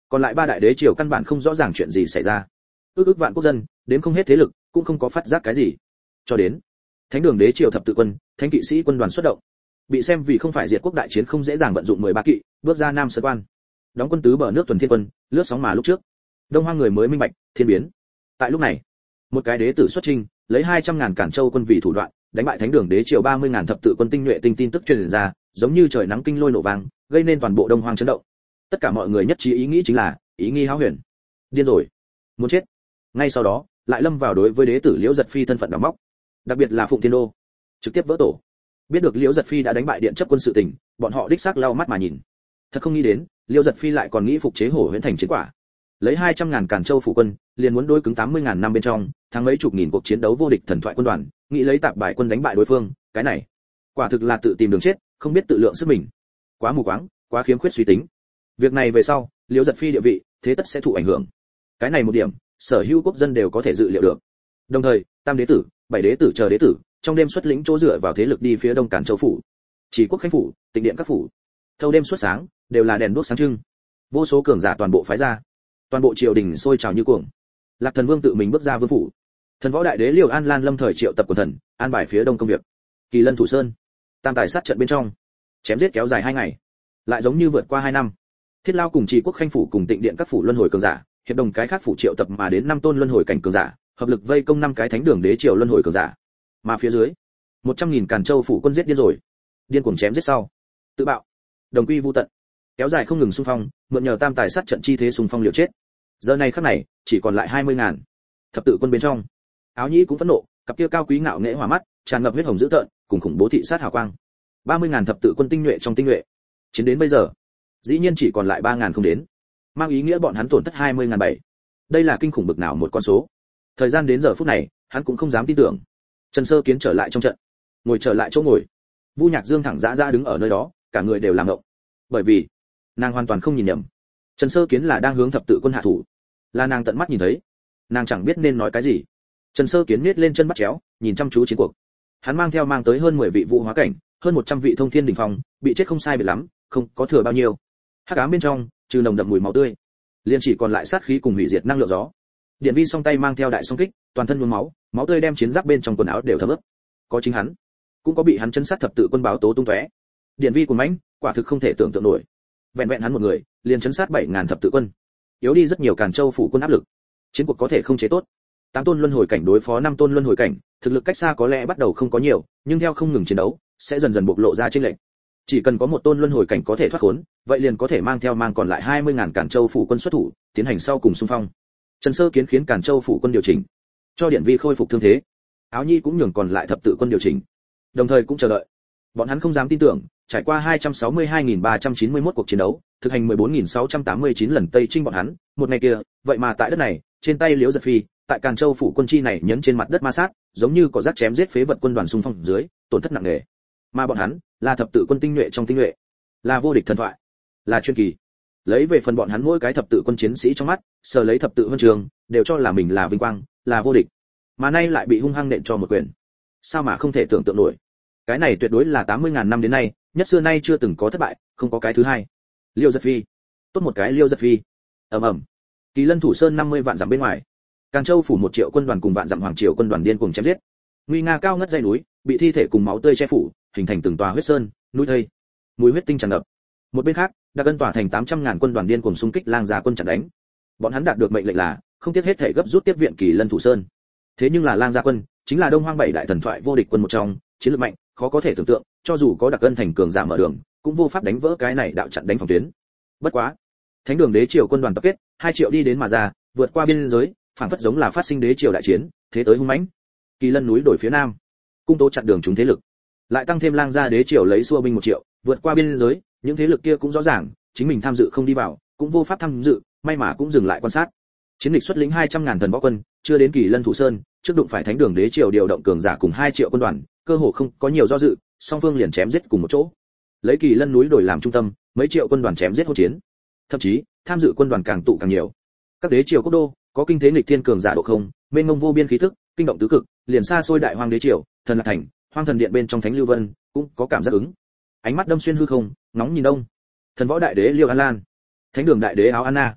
Còn lại ba đại đế triều căn bản không rõ ràng chuyện gì xảy ra. Ước ước vạn quốc dân, đến không hết thế lực, cũng không có phát giác cái gì. Cho đến Thánh đường đế triều thập tự quân, thánh kỵ sĩ quân đoàn xuất động. Bị xem vì không phải diệt quốc đại chiến không dễ dàng vận dụng mười ba kỵ, bước ra Nam Sơn quan. Đóng quân tứ bờ nước tuần thiên quân, lướt sóng mà lúc trước. Đông Hoang người mới minh bạch, thiên biến. Tại lúc này, một cái đế tử xuất chinh, lấy hai trăm ngàn Cản Châu quân vì thủ đoạn, đánh bại Thánh đường đế triều ba mươi ngàn thập tự quân tinh nhuệ tinh tin tức truyền ra, giống như trời nắng kinh lôi nổ vang, gây nên toàn bộ Đông Hoang chấn động. Tất cả mọi người nhất trí ý nghĩ chính là, ý nghi hão huyền. Điên rồi, muốn chết. Ngay sau đó, lại lâm vào đối với đế tử Liễu Giật Phi thân phận đào móc. Đặc biệt là Phụng Thiên Đô, trực tiếp vỡ tổ. Biết được Liễu Giật Phi đã đánh bại điện chấp quân sự tình, bọn họ đích xác lau mắt mà nhìn. Thật không nghĩ đến, Liễu Giật Phi lại còn nghĩ phục chế Hổ Huyễn Thành chiến quả. Lấy hai trăm ngàn Càn Châu phủ quân, liền muốn đối cứng tám mươi ngàn năm bên trong, thắng mấy chục nghìn cuộc chiến đấu vô địch thần thoại quân đoàn, nghĩ lấy tạp bài quân đánh bại đối phương, cái này, quả thực là tự tìm đường chết, không biết tự lượng sức mình. Quá mù quáng, quá khiếm khuyết suy tính. Việc này về sau, Liễu Giật Phi địa vị, thế tất sẽ thụ ảnh hưởng. Cái này một điểm, sở hữu quốc dân đều có thể dự liệu được. Đồng thời, tam đế tử, bảy đế tử chờ đế tử, trong đêm xuất lĩnh chỗ dựa vào thế lực đi phía đông Càn Châu phủ, Chỉ Quốc Khánh phủ, Tịnh Điện các phủ, thâu đêm suốt sáng, đều là đèn đuốc sáng trưng. Vô số cường giả toàn bộ phái ra, toàn bộ triều đình sôi trào như cuồng. Lạc Thần Vương tự mình bước ra vương phủ. Thần Võ Đại Đế Liêu An Lan lâm thời triệu tập quần thần, an bài phía đông công việc. Kỳ Lân Thủ Sơn, tam tài sát trận bên trong, chém giết kéo dài hai ngày, lại giống như vượt qua hai năm. Thiết Lao cùng Chỉ Quốc Khánh phủ cùng Tịnh Điện các phủ luân hồi cường giả, hiệp đồng cái khác phủ triệu tập mà đến năm tôn luân hồi cảnh cường giả, hợp lực vây công năm cái thánh đường đế triều luân hồi cường giả. Mà phía dưới, một trăm nghìn Càn Châu phủ quân giết điên rồi. Điên cuồng chém giết sau, tự bạo, đồng quy vu tận. Kéo dài không ngừng xung phong, mượn nhờ tam tài sát trận chi thế xung phong liều chết. Giờ này khắc này, chỉ còn lại hai mươi ngàn. Thập tự quân bên trong, Áo Nhĩ cũng phẫn nộ, cặp kia cao quý ngạo nghễ hỏa mắt, tràn ngập huyết hồng dữ tợn, cùng khủng bố thị sát hào quang. ba mươi ngàn thập tự quân tinh nhuệ trong tinh nhuệ. Chiến đến bây giờ, dĩ nhiên chỉ còn lại ba ngàn không đến. Mang ý nghĩa bọn hắn tổn thất hai mươi ngàn bảy. Đây là kinh khủng bực nào một con số. Thời gian đến giờ phút này, hắn cũng không dám tin tưởng. Trần Sơ Kiến trở lại trong trận, ngồi trở lại chỗ ngồi. Vu Nhạc Dương thẳng dã dã đứng ở nơi đó, cả người đều làm ngộng. Bởi vì, nàng hoàn toàn không nhìn nhầm. Trần Sơ Kiến là đang hướng thập tự quân hạ thủ, là nàng tận mắt nhìn thấy. Nàng chẳng biết nên nói cái gì. Trần Sơ Kiến nhếch lên chân bắt chéo, nhìn chăm chú chiến cuộc. Hắn mang theo mang tới hơn mười vị vũ hóa cảnh, hơn một trăm vị thông thiên đỉnh phong, bị chết không sai biệt lắm, không có thừa bao nhiêu. Hắc ám bên trong, trừ nồng đậm mùi máu tươi, liền chỉ còn lại sát khí cùng hủy diệt năng lượng gió. Điện Vi song tay mang theo đại song kích, toàn thân nhuốm máu, máu tươi đem chiến giáp bên trong quần áo đều thấm ướt. Có chính hắn, cũng có bị hắn chân sát thập tự quân báo tố tung tóe. Điện Vi cuồng mãnh, quả thực không thể tưởng tượng nổi. Vẹn vẹn hắn một người, liền chấn sát bảy ngàn thập tự quân, yếu đi rất nhiều Càn Châu phủ quân áp lực. Chiến cuộc có thể không chế tốt. Tám tôn luân hồi cảnh đối phó năm tôn luân hồi cảnh, thực lực cách xa có lẽ bắt đầu không có nhiều, nhưng theo không ngừng chiến đấu, sẽ dần dần bộc lộ ra chênh lệch. Chỉ cần có một tôn luân hồi cảnh có thể thoát khốn, vậy liền có thể mang theo mang còn lại hai mươi ngàn Càn Châu phủ quân xuất thủ, tiến hành sau cùng xung phong. Trần Sơ Kiến khiến Càn Châu phủ quân điều chỉnh, cho Điện Vi khôi phục thương thế. Áo Nhi cũng nhường còn lại thập tự quân điều chỉnh, đồng thời cũng chờ đợi. Bọn hắn không dám tin tưởng, trải qua hai trăm sáu mươi hai nghìn ba trăm chín mươi mốt cuộc chiến đấu, thực hành mười bốn nghìn sáu trăm tám mươi chín lần Tây Trinh bọn hắn, một ngày kia, vậy mà tại đất này, trên tay Liễu Giật Phi, tại Càn Châu phủ quân chi này nhấn trên mặt đất ma sát, giống như có rác chém giết phế vật quân đoàn xung phong dưới, tổn thất nặng nề. Mà bọn hắn, là thập tự quân tinh nhuệ trong tinh nhuệ, là vô địch thần thoại, là chuyên kỳ. Lấy về phần bọn hắn mỗi cái thập tự quân chiến sĩ trong mắt, sờ lấy thập tự huân trường, đều cho là mình là vinh quang, là vô địch. Mà nay lại bị hung hăng nện cho một quyền. Sao mà không thể tưởng tượng nổi. Cái này tuyệt đối là tám mươi ngàn năm đến nay, nhất xưa nay chưa từng có thất bại, không có cái thứ hai. Liêu Giật Phi, tốt một cái Liêu Giật Phi. Ầm ầm. Kỳ Lân Thủ Sơn năm mươi vạn dặm bên ngoài, Càn Châu phủ một triệu quân đoàn cùng vạn dặm hoàng triều quân đoàn điên cuồng chém giết. Nguy nga cao ngất dãy núi, bị thi thể cùng máu tươi che phủ, hình thành từng tòa huyết sơn, núi thây. Mùi huyết tinh tràn ngập. Một bên khác, Đặc Ân tỏa thành tám trăm ngàn quân đoàn điên cuồng xung kích Lang Gia quân chặn đánh. Bọn hắn đạt được mệnh lệnh là không tiếc hết thể gấp rút tiếp viện Kỳ Lân Thủ Sơn. Thế nhưng là Lang Gia quân, chính là Đông Hoang bảy đại thần thoại vô địch quân một trong, chiến lược mạnh, khó có thể tưởng tượng, cho dù có Đặc Ân thành cường giả mở đường, cũng vô pháp đánh vỡ cái này đạo chặn đánh phòng tuyến. Bất quá, Thánh đường đế triều quân đoàn tập kết, hai triệu đi đến mà ra, vượt qua biên giới, phảng phất giống là phát sinh đế triều đại chiến, thế tới hung mãnh. Kỳ Lân núi đổi phía nam, cung tố chặn đường chúng thế lực, lại tăng thêm Lang Gia đế triều lấy xua binh một triệu, vượt qua biên giới, những thế lực kia cũng rõ ràng, chính mình tham dự không đi vào, cũng vô pháp tham dự, may mà cũng dừng lại quan sát. Chiến lịch xuất lĩnh hai trăm ngàn thần võ quân, chưa đến Kỳ Lân Thủ Sơn, trước đụng phải Thánh đường đế triều điều động cường giả cùng hai triệu quân đoàn, cơ hồ không có nhiều do dự, song phương liền chém giết cùng một chỗ. Lấy Kỳ Lân núi đổi làm trung tâm, mấy triệu quân đoàn chém giết hỗn chiến. Thậm chí, tham dự quân đoàn càng tụ càng nhiều. Các đế triều quốc đô, có kinh thế nghịch thiên cường giả độ không, mênh mông vô biên khí tức, kinh động tứ cực, liền xa xôi đại hoang đế triều, thần lạc thành, hoang thần điện bên trong thánh lưu vân, cũng có cảm giác ứng. Ánh mắt đâm xuyên hư không, ngóng nhìn đông. Thần võ đại đế Liêu An Lan, Thánh đường đại đế Áo Anna,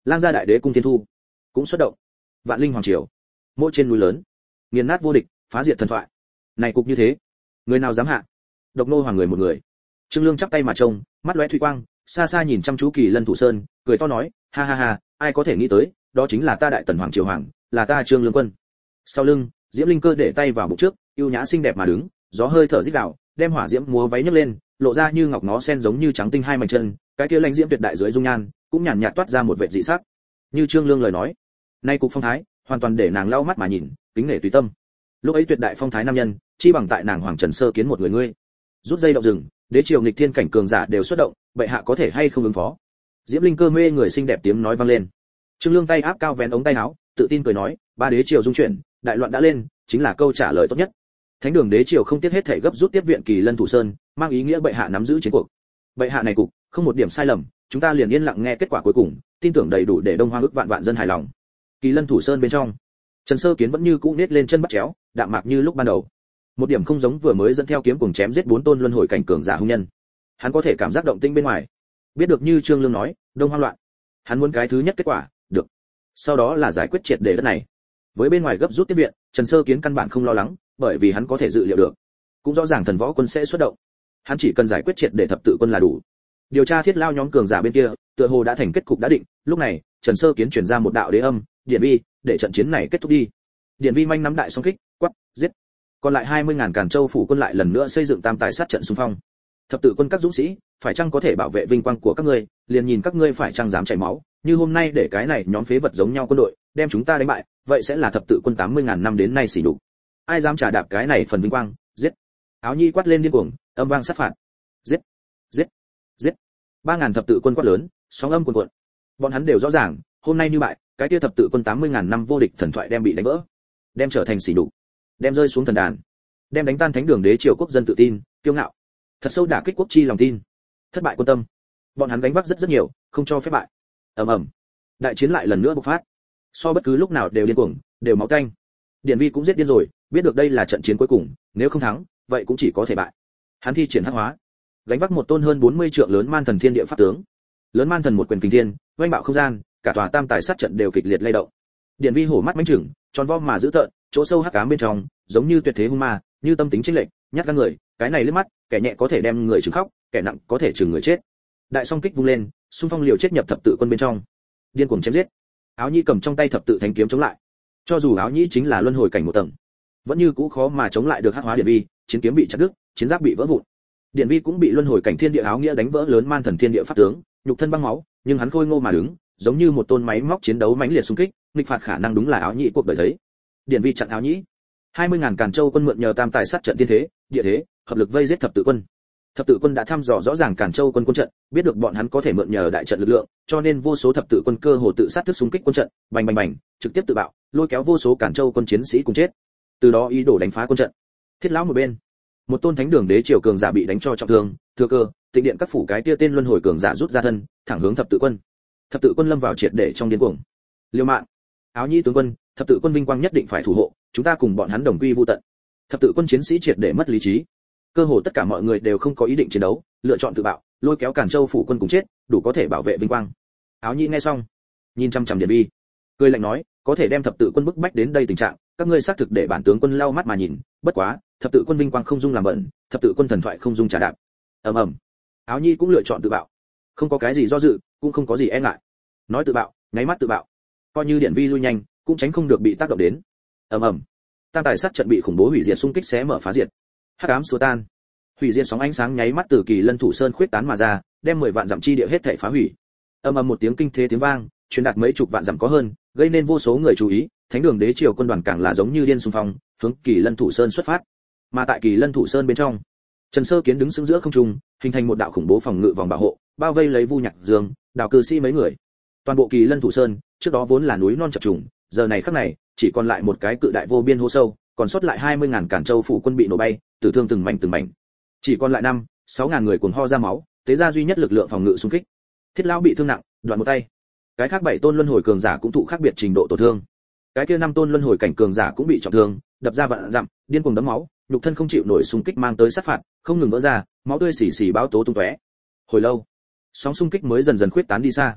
Lang gia đại đế cung thiên thu cũng xuất động. Vạn linh hoàng triều, mỗi trên núi lớn, nghiền nát vô địch, phá diệt thần thoại. Này cục như thế, người nào dám hạ? Độc nô hoàng người một người. Trương Lương chắp tay mà trông, mắt lóe thủy quang, xa xa nhìn chăm chú Kỳ Lân Thủ Sơn, cười to nói, ha ha ha, ai có thể nghĩ tới, đó chính là ta đại tần hoàng triều hoàng, là ta Trương Lương quân. Sau lưng, Diễm Linh Cơ để tay vào bụng trước, yêu nhã xinh đẹp mà đứng, gió hơi thở rít gào, đem hỏa diễm múa váy nhấc lên, lộ ra như ngọc ngó sen giống như trắng tinh hai mảnh chân, cái kia lãnh diễm tuyệt đại dưới dung nhan, cũng nhàn nhạt toát ra một vẻ dị sắc. Như Trương Lương lời nói, nay cục phong thái, hoàn toàn để nàng lau mắt mà nhìn, kính nể tùy tâm. Lúc ấy tuyệt đại phong thái nam nhân, chi bằng tại nàng Hoàng Trần Sơ Kiến một người ngươi. Rút dây động rừng, đế triều nghịch thiên cảnh cường giả đều xuất động, bệ hạ có thể hay không ứng phó? Diễm Linh Cơ mê người xinh đẹp tiếng nói vang lên. Trương Lương tay áp cao vén ống tay áo, tự tin cười nói, ba đế triều dung chuyển, đại loạn đã lên, chính là câu trả lời tốt nhất. Thánh đường đế triều không tiếc hết thể gấp rút tiếp viện Kỳ Lân Thủ Sơn, mang ý nghĩa bệ hạ nắm giữ chiến cuộc. Bệ hạ này cục, không một điểm sai lầm, chúng ta liền yên lặng nghe kết quả cuối cùng, tin tưởng đầy đủ để Đông Hoang ức vạn vạn dân hài lòng. Kỳ Lân Thủ Sơn bên trong, Trần Sơ Kiến vẫn như cũ nết lên chân bắt chéo, đạm mạc như lúc ban đầu. Một điểm không giống vừa mới dẫn theo kiếm cùng chém giết bốn tôn luân hồi cảnh cường giả hung nhân. Hắn có thể cảm giác động tĩnh bên ngoài, biết được như Trương Lương nói, Đông Hoang loạn. Hắn muốn cái thứ nhất kết quả, được. Sau đó là giải quyết triệt để đất này. Với bên ngoài gấp rút tiếp viện, Trần Sơ Kiến căn bản không lo lắng, bởi vì hắn có thể dự liệu được, cũng rõ ràng thần võ quân sẽ xuất động. Hắn chỉ cần giải quyết triệt để thập tự quân là đủ. Điều tra thiết lao nhóm cường giả bên kia, tựa hồ đã thành kết cục đã định, lúc này, Trần Sơ Kiến truyền ra một đạo đế âm, Điện Vi, để trận chiến này kết thúc đi. Điện Vi manh nắm đại song kích, quát, giết. Còn lại hai mươi ngàn Càn Châu phủ quân lại lần nữa xây dựng tam tài sát trận xung phong. Thập tự quân các dũng sĩ, phải chăng có thể bảo vệ vinh quang của các ngươi, liền nhìn các ngươi phải chăng dám chảy máu, như hôm nay để cái này nhóm phế vật giống nhau quân đội, đem chúng ta đánh bại, vậy sẽ là thập tự quân tám mươi ngàn năm đến nay xỉ nhục. Ai dám trả đạp cái này phần vinh quang, giết. Áo Nhi quát lên điên cuồng, âm vang sát phạt. Giết, giết, giết. ba ngàn thập tự quân quát lớn, sóng âm cuồn cuộn. Bọn hắn đều rõ ràng, hôm nay như bại, cái kia thập tự quân tám mươi ngàn năm vô địch thần thoại đem bị đánh vỡ, đem trở thành xỉ nhục, đem rơi xuống thần đàn, đem đánh tan thánh đường đế triều quốc dân tự tin, kiêu ngạo, thật sâu đả kích quốc chi lòng tin, thất bại quân tâm. Bọn hắn gánh vác rất rất nhiều, không cho phép bại. Ầm ầm, đại chiến lại lần nữa bộc phát, so bất cứ lúc nào đều điên cuồng, đều máu tanh. Điển Vi cũng giết điên rồi, biết được đây là trận chiến cuối cùng, nếu không thắng, vậy cũng chỉ có thể bại. Hắn thi triển hắc hóa, gánh vác một tôn hơn bốn mươi trượng lớn man thần thiên địa pháp tướng. Lớn man thần một quyền kinh thiên, oanh bạo không gian, cả tòa tam tài sát trận đều kịch liệt lay động. Điển Vi hổ mắt mãnh chừng, tròn vo mà dữ tợn, chỗ sâu hắc ám bên trong, giống như tuyệt thế hung ma, như tâm tính chênh lệch, nhát gan người, cái này liếc mắt, kẻ nhẹ có thể đem người trừng khóc, kẻ nặng có thể trừng người chết. Đại song kích vung lên, xung phong liều chết nhập thập tự quân bên trong. Điên cuồng chém giết. Áo Nhi cầm trong tay thập tự thánh kiếm chống lại. Cho dù Áo Nhi chính là luân hồi cảnh một tầng, vẫn như cũ khó mà chống lại được hắc hóa Điển Vi, chiến kiếm bị chặt đứt, chiến giáp bị vỡ vụn. Điển Vi cũng bị luân hồi cảnh thiên địa áo nghĩa đánh vỡ lớn man thần thiên địa pháp tướng, nhục thân băng máu, nhưng hắn khôi ngô mà đứng, giống như một tôn máy móc chiến đấu mãnh liệt xung kích, nghịch phạt khả năng đúng là Áo Nhĩ cuộc đời thấy. Điển Vi chặn Áo Nhĩ. hai mươi ngàn Càn Châu quân mượn nhờ tam tài sát trận tiên thế, địa thế, hợp lực vây giết thập tự quân. Thập tự quân đã thăm dò rõ ràng Càn Châu quân quân trận, biết được bọn hắn có thể mượn nhờ đại trận lực lượng, cho nên vô số thập tự quân cơ hồ tự sát thức xung kích quân trận, bành bành bành, trực tiếp tự bạo, lôi kéo vô số Càn Châu quân chiến sĩ cùng chết. Từ đó ý đồ đánh phá quân trận. Thiết lão một bên, một tôn thánh đường đế triều cường giả bị đánh cho trọng thương, thừa cơ, tịnh điện các phủ cái tia tên luân hồi cường giả rút ra thân, thẳng hướng thập tự quân. Thập tự quân lâm vào triệt để trong điên cuồng. Liêu mạng. Áo Nhĩ tướng quân, thập tự quân vinh quang nhất định phải thủ hộ, chúng ta cùng bọn hắn đồng quy vu tận. Thập tự quân chiến sĩ triệt để mất lý trí. Cơ hồ tất cả mọi người đều không có ý định chiến đấu, lựa chọn tự bạo, lôi kéo Càn Châu phủ quân cùng chết, đủ có thể bảo vệ vinh quang. Áo Nhĩ nghe xong, nhìn chăm chăm Điển Vi, cười lạnh nói, có thể đem thập tự quân bức bách đến đây tình trạng, các ngươi xác thực để bản tướng quân lau mắt mà nhìn, bất quá, thập tự quân vinh quang không dung làm bẩn, thập tự quân thần thoại không dung trả đạp. Ầm ầm. Áo Nhĩ cũng lựa chọn tự bạo, không có cái gì do dự, cũng không có gì e ngại. Nói tự bạo, nháy mắt tự bạo. Coi như Điển Vi lui nhanh, cũng tránh không được bị tác động đến. Ầm ầm. Tam tài sát trận bị khủng bố hủy diệt xung kích xé mở phá diệt. Hắc ám xua tan. Hủy diệt sóng ánh sáng nháy mắt từ Kỳ Lân Thủ Sơn khuyết tán mà ra, đem mười vạn dặm chi địa hết thảy phá hủy. Ầm ầm một tiếng kinh thế tiếng vang, truyền đạt mấy chục vạn dặm có hơn, gây nên vô số người chú ý, Thánh đường đế triều quân đoàn càng là giống như điên xung phong, hướng Kỳ Lân Thủ Sơn xuất phát. Mà tại Kỳ Lân Thủ Sơn bên trong, Trần Sơ Kiến đứng sững giữa không trung, hình thành một đạo khủng bố phòng ngự vòng bảo hộ, bao vây lấy Vu Nhạc Dương, Đào Cư Sĩ mấy người. Toàn bộ Kỳ Lân Thủ Sơn, trước đó vốn là núi non chập trùng, giờ này khắc này, chỉ còn lại một cái cự đại vô biên hố sâu, còn sót lại hai mươi ngàn Càn Châu phủ quân bị nổ bay, tử thương từng mảnh từng mảnh. Chỉ còn lại năm, sáu ngàn người cuồng ho ra máu, tế ra duy nhất lực lượng phòng ngự xung kích. Thiết lão bị thương nặng, đoạn một tay. Cái khác bảy tôn luân hồi cường giả cũng thụ khác biệt trình độ tổn thương. Cái kia năm tôn luân hồi cảnh cường giả cũng bị trọng thương, đập ra vạn dặm, điên cuồng đấm máu, nhục thân không chịu nổi xung kích mang tới sát phạt, không ngừng vỡ ra, máu tươi xì xì báo tố tung tóe. Hồi lâu, sóng xung kích mới dần dần khuyết tán đi xa.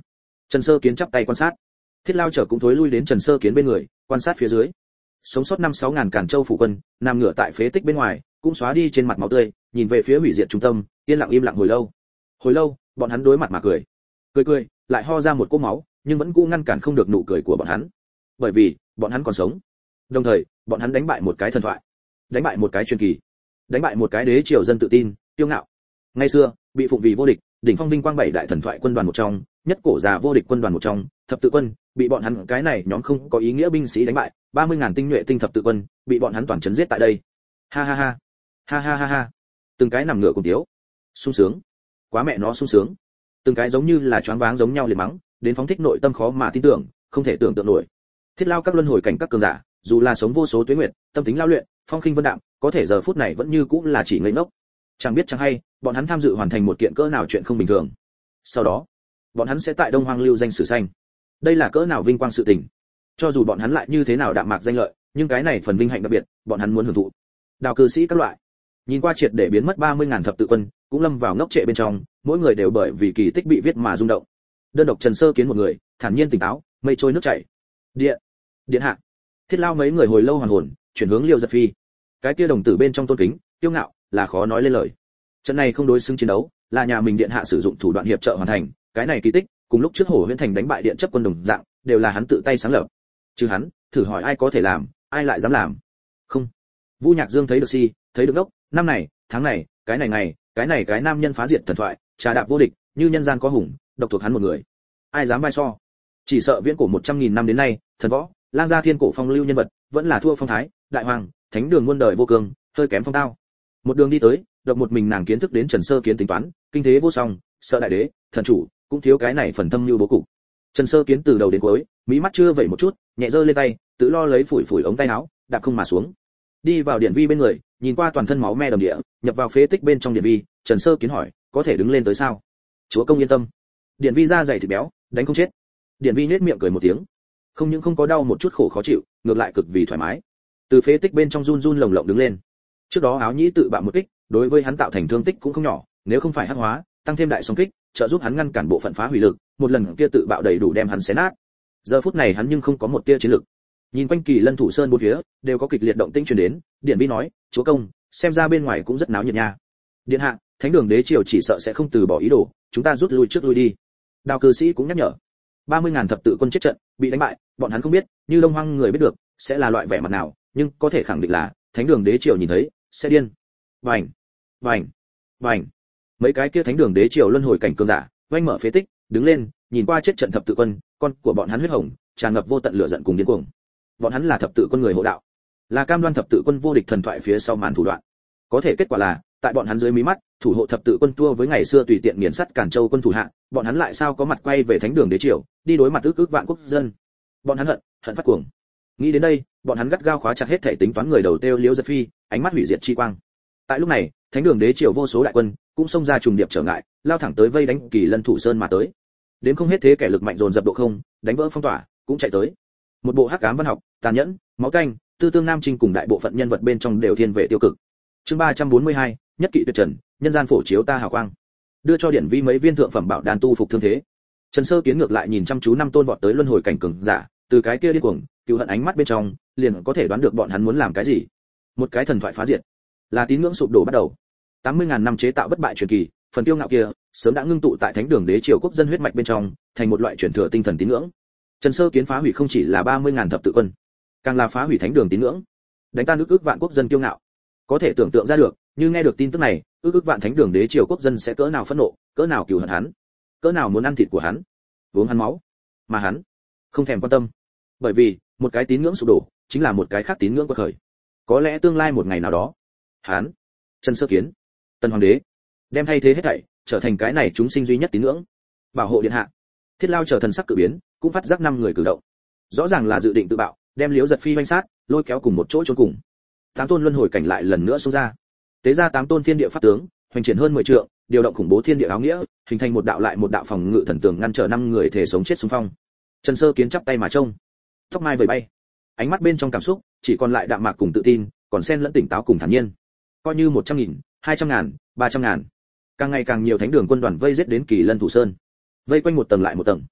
Trần Sơ Kiến chắp tay quan sát. Thiết Lao Trở cũng thối lui đến Trần Sơ Kiến bên người, quan sát phía dưới. Sống sót năm sáu ngàn Càn Châu phủ quân, nằm ngửa tại phế tích bên ngoài, cũng xóa đi trên mặt máu tươi, nhìn về phía hủy diệt trung tâm, yên lặng im lặng hồi lâu. Hồi lâu, bọn hắn đối mặt mà cười. Cười cười, lại ho ra một cỗ máu, nhưng vẫn cũng ngăn cản không được nụ cười của bọn hắn. Bởi vì, bọn hắn còn sống. Đồng thời, bọn hắn đánh bại một cái thần thoại, đánh bại một cái truyền kỳ, đánh bại một cái đế triều dân tự tin, kiêu ngạo. Ngày xưa, bị phụng vì vô địch, đỉnh phong vinh quang bảy đại thần thoại quân đoàn một trong, nhất cổ già vô địch quân đoàn một trong, thập tự quân, bị bọn hắn cái này nhóm không có ý nghĩa binh sĩ đánh bại, ba mươi ngàn tinh nhuệ tinh thập tự quân, bị bọn hắn toàn chấn giết tại đây. Ha ha ha. Ha ha ha ha. Từng cái nằm ngửa cùng tiếu. Sung sướng. Quá mẹ nó sung sướng. Từng cái giống như là choáng váng giống nhau liền mắng, đến phóng thích nội tâm khó mà tin tưởng, không thể tưởng tượng nổi. Thiết Lao các luân hồi cảnh các cường giả, dù là sống vô số tuế nguyệt, tâm tính lao luyện, phong khinh vân đạm, có thể giờ phút này vẫn như cũng là chỉ ngây ngốc. Chẳng biết chẳng hay, bọn hắn tham dự hoàn thành một kiện cỡ nào chuyện không bình thường. Sau đó, bọn hắn sẽ tại Đông Hoang lưu danh sử xanh. Đây là cỡ nào vinh quang sự tình. Cho dù bọn hắn lại như thế nào đạm mạc danh lợi, nhưng cái này phần vinh hạnh đặc biệt, bọn hắn muốn hưởng thụ. Đào cư sĩ các loại, nhìn qua triệt để biến mất ba mươi ngàn thập tự quân, cũng lâm vào ngốc trệ bên trong, mỗi người đều bởi vì kỳ tích bị viết mà rung động. Đơn độc Trần Sơ Kiến một người, thản nhiên tỉnh táo, mây trôi nước chảy. Điện, điện hạ. Thiết Lao mấy người hồi lâu hoàn hồn, chuyển hướng Liêu Giật Phi. Cái kia đồng tử bên trong tôn kính, kiêu ngạo, là khó nói lên lời. Trận này không đối xứng chiến đấu, là nhà mình điện hạ sử dụng thủ đoạn hiệp trợ hoàn thành, cái này kỳ tích, cùng lúc trước Hổ Huyễn Thành đánh bại điện chấp quân đồng dạng, đều là hắn tự tay sáng lập. Chứ hắn, thử hỏi ai có thể làm, ai lại dám làm? Không. Vu Nhạc Dương thấy được si, thấy được đốc, năm này, tháng này, cái này ngày, cái này cái nam nhân phá diệt thần thoại, trà đạp vô địch, như nhân gian có hùng, độc thuộc hắn một người. Ai dám vai so? Chỉ sợ viễn cổ một trăm nghìn năm đến nay, thần võ, lang gia thiên cổ phong lưu nhân vật, vẫn là thua phong thái, đại hoàng, thánh đường muôn đời vô cường, hơi kém phong tao. Một đường đi tới, độc một mình nàng kiến thức đến Trần Sơ Kiến tính toán, kinh thế vô song, sợ đại đế, thần chủ, cũng thiếu cái này phần thâm lưu bố cục. Trần Sơ Kiến từ đầu đến cuối, mí mắt chưa vẩy một chút, nhẹ giơ lên tay, tự lo lấy phủi phủi ống tay áo, đạp không mà xuống. Đi vào điện vi bên người, nhìn qua toàn thân máu me đầm địa, nhập vào phế tích bên trong điện vi, Trần Sơ Kiến hỏi, có thể đứng lên tới sao? Chúa công yên tâm. Điện vi da dày thịt béo, đánh không chết. Điện vi nhếch miệng cười một tiếng, không những không có đau một chút khổ khó chịu, ngược lại cực vì thoải mái. Từ phế tích bên trong run run lồng lộng đứng lên. Trước đó áo nhĩ tự bạo một kích, đối với hắn tạo thành thương tích cũng không nhỏ, nếu không phải hắc hóa, tăng thêm đại song kích, trợ giúp hắn ngăn cản bộ phận phá hủy lực, một lần kia tự bạo đầy đủ đem hắn xé nát. Giờ phút này hắn nhưng không có một tia chiến lực. Nhìn quanh Kỳ Lân Thủ Sơn bốn phía, đều có kịch liệt động tĩnh truyền đến, Điện Vi nói, "Chúa công, xem ra bên ngoài cũng rất náo nhiệt nha." "Điện hạ, Thánh đường đế triều chỉ sợ sẽ không từ bỏ ý đồ, chúng ta rút lui trước lui đi." Đào cư sĩ cũng nhắc nhở. ba mươi ngàn thập tự quân chết trận, bị đánh bại, bọn hắn không biết, như Đông Hoang người biết được, sẽ là loại vẻ mặt nào, nhưng có thể khẳng định là, Thánh đường đế triều nhìn thấy, sẽ điên. Vành, vành, vành. Mấy cái kia Thánh đường đế triều luân hồi cảnh cường giả, oanh mở phế tích, đứng lên, nhìn qua chết trận thập tự quân, con của bọn hắn huyết hồng, tràn ngập vô tận lửa giận cùng điên cuồng. Bọn hắn là thập tự quân người hộ đạo, là cam đoan thập tự quân vô địch thần thoại phía sau màn thủ đoạn. Có thể kết quả là, tại bọn hắn dưới mí mắt, thủ hộ thập tự quân tua với ngày xưa tùy tiện nghiền sắt Càn Châu quân thủ hạ, bọn hắn lại sao có mặt quay về Thánh đường đế triều, đi đối mặt ức ức vạn quốc dân. Bọn hắn hận, hận phát cuồng. Nghĩ đến đây, bọn hắn gắt gao khóa chặt hết thể tính toán người đầu tiêu Liễu Giật Phi, ánh mắt hủy diệt chi quang. Tại lúc này, Thánh đường đế triều vô số đại quân cũng xông ra trùng điệp trở ngại, lao thẳng tới vây đánh Kỳ Lân Thủ Sơn mà tới. Đến không hết thế kẻ lực mạnh dồn dập độ không, đánh vỡ phong tỏa, cũng chạy tới. Một bộ hắc ám văn học, tàn nhẫn, máu tanh, tư tương nam trinh cùng đại bộ phận nhân vật bên trong đều thiên về tiêu cực. Chương ba trăm bốn mươi hai, nhất kỵ tuyệt trần, nhân gian phổ chiếu ta hào quang. Đưa cho Điển Vi mấy viên thượng phẩm bảo đan tu phục thương thế. Trần Sơ Kiến ngược lại nhìn chăm chú năm tôn vọt tới luân hồi cảnh cường giả, từ cái kia điên cuồng, cừu hận ánh mắt bên trong, liền có thể đoán được bọn hắn muốn làm cái gì. Một cái thần thoại phá diệt, là tín ngưỡng sụp đổ bắt đầu. tám mươi ngàn năm chế tạo bất bại truyền kỳ, phần tiêu ngạo kia, sớm đã ngưng tụ tại Thánh đường đế triều quốc dân huyết mạch bên trong, thành một loại truyền thừa tinh thần tín ngưỡng. Trần Sơ Kiến phá hủy không chỉ là ba mươi ngàn thập tự quân, càng là phá hủy Thánh đường tín ngưỡng, đánh tan ức ức vạn quốc dân kiêu ngạo. Có thể tưởng tượng ra được, như nghe được tin tức này, ức ức vạn Thánh đường đế triều quốc dân sẽ cỡ nào phẫn nộ, cỡ nào cừu hận hắn, cỡ nào muốn ăn thịt của hắn, uống hắn máu, mà hắn không thèm quan tâm, bởi vì một cái tín ngưỡng sụp đổ, chính là một cái khác tín ngưỡng quật khởi. Có lẽ tương lai một ngày nào đó, hắn, Trần Sơ Kiến, Tân Hoàng đế, đem thay thế hết thảy, trở thành cái này chúng sinh duy nhất tín ngưỡng, bảo hộ điện hạ. Thiết Lao trở thần sắc cử biến, cũng phát giác năm người cử động, rõ ràng là dự định tự bạo, đem Liễu Giật Phi vây sát, lôi kéo cùng một chỗ chôn cùng. Tám tôn luân hồi cảnh lại lần nữa xông ra, tế ra tám tôn thiên địa pháp tướng, hoành triển hơn mười trượng, điều động khủng bố thiên địa áo nghĩa, hình thành một đạo lại một đạo phòng ngự thần tường ngăn trở năm người thể sống chết xung phong. Trần Sơ Kiến chắp tay mà trông, tóc mai vẩy bay, ánh mắt bên trong cảm xúc chỉ còn lại đạm mạc cùng tự tin, còn xen lẫn tỉnh táo cùng thản nhiên. Coi như một trăm nghìn, hai trăm ngàn, ba trăm ngàn, càng ngày càng nhiều thánh đường quân đoàn vây giết đến Kỳ Lân Thủ Sơn, vây quanh một tầng lại một tầng.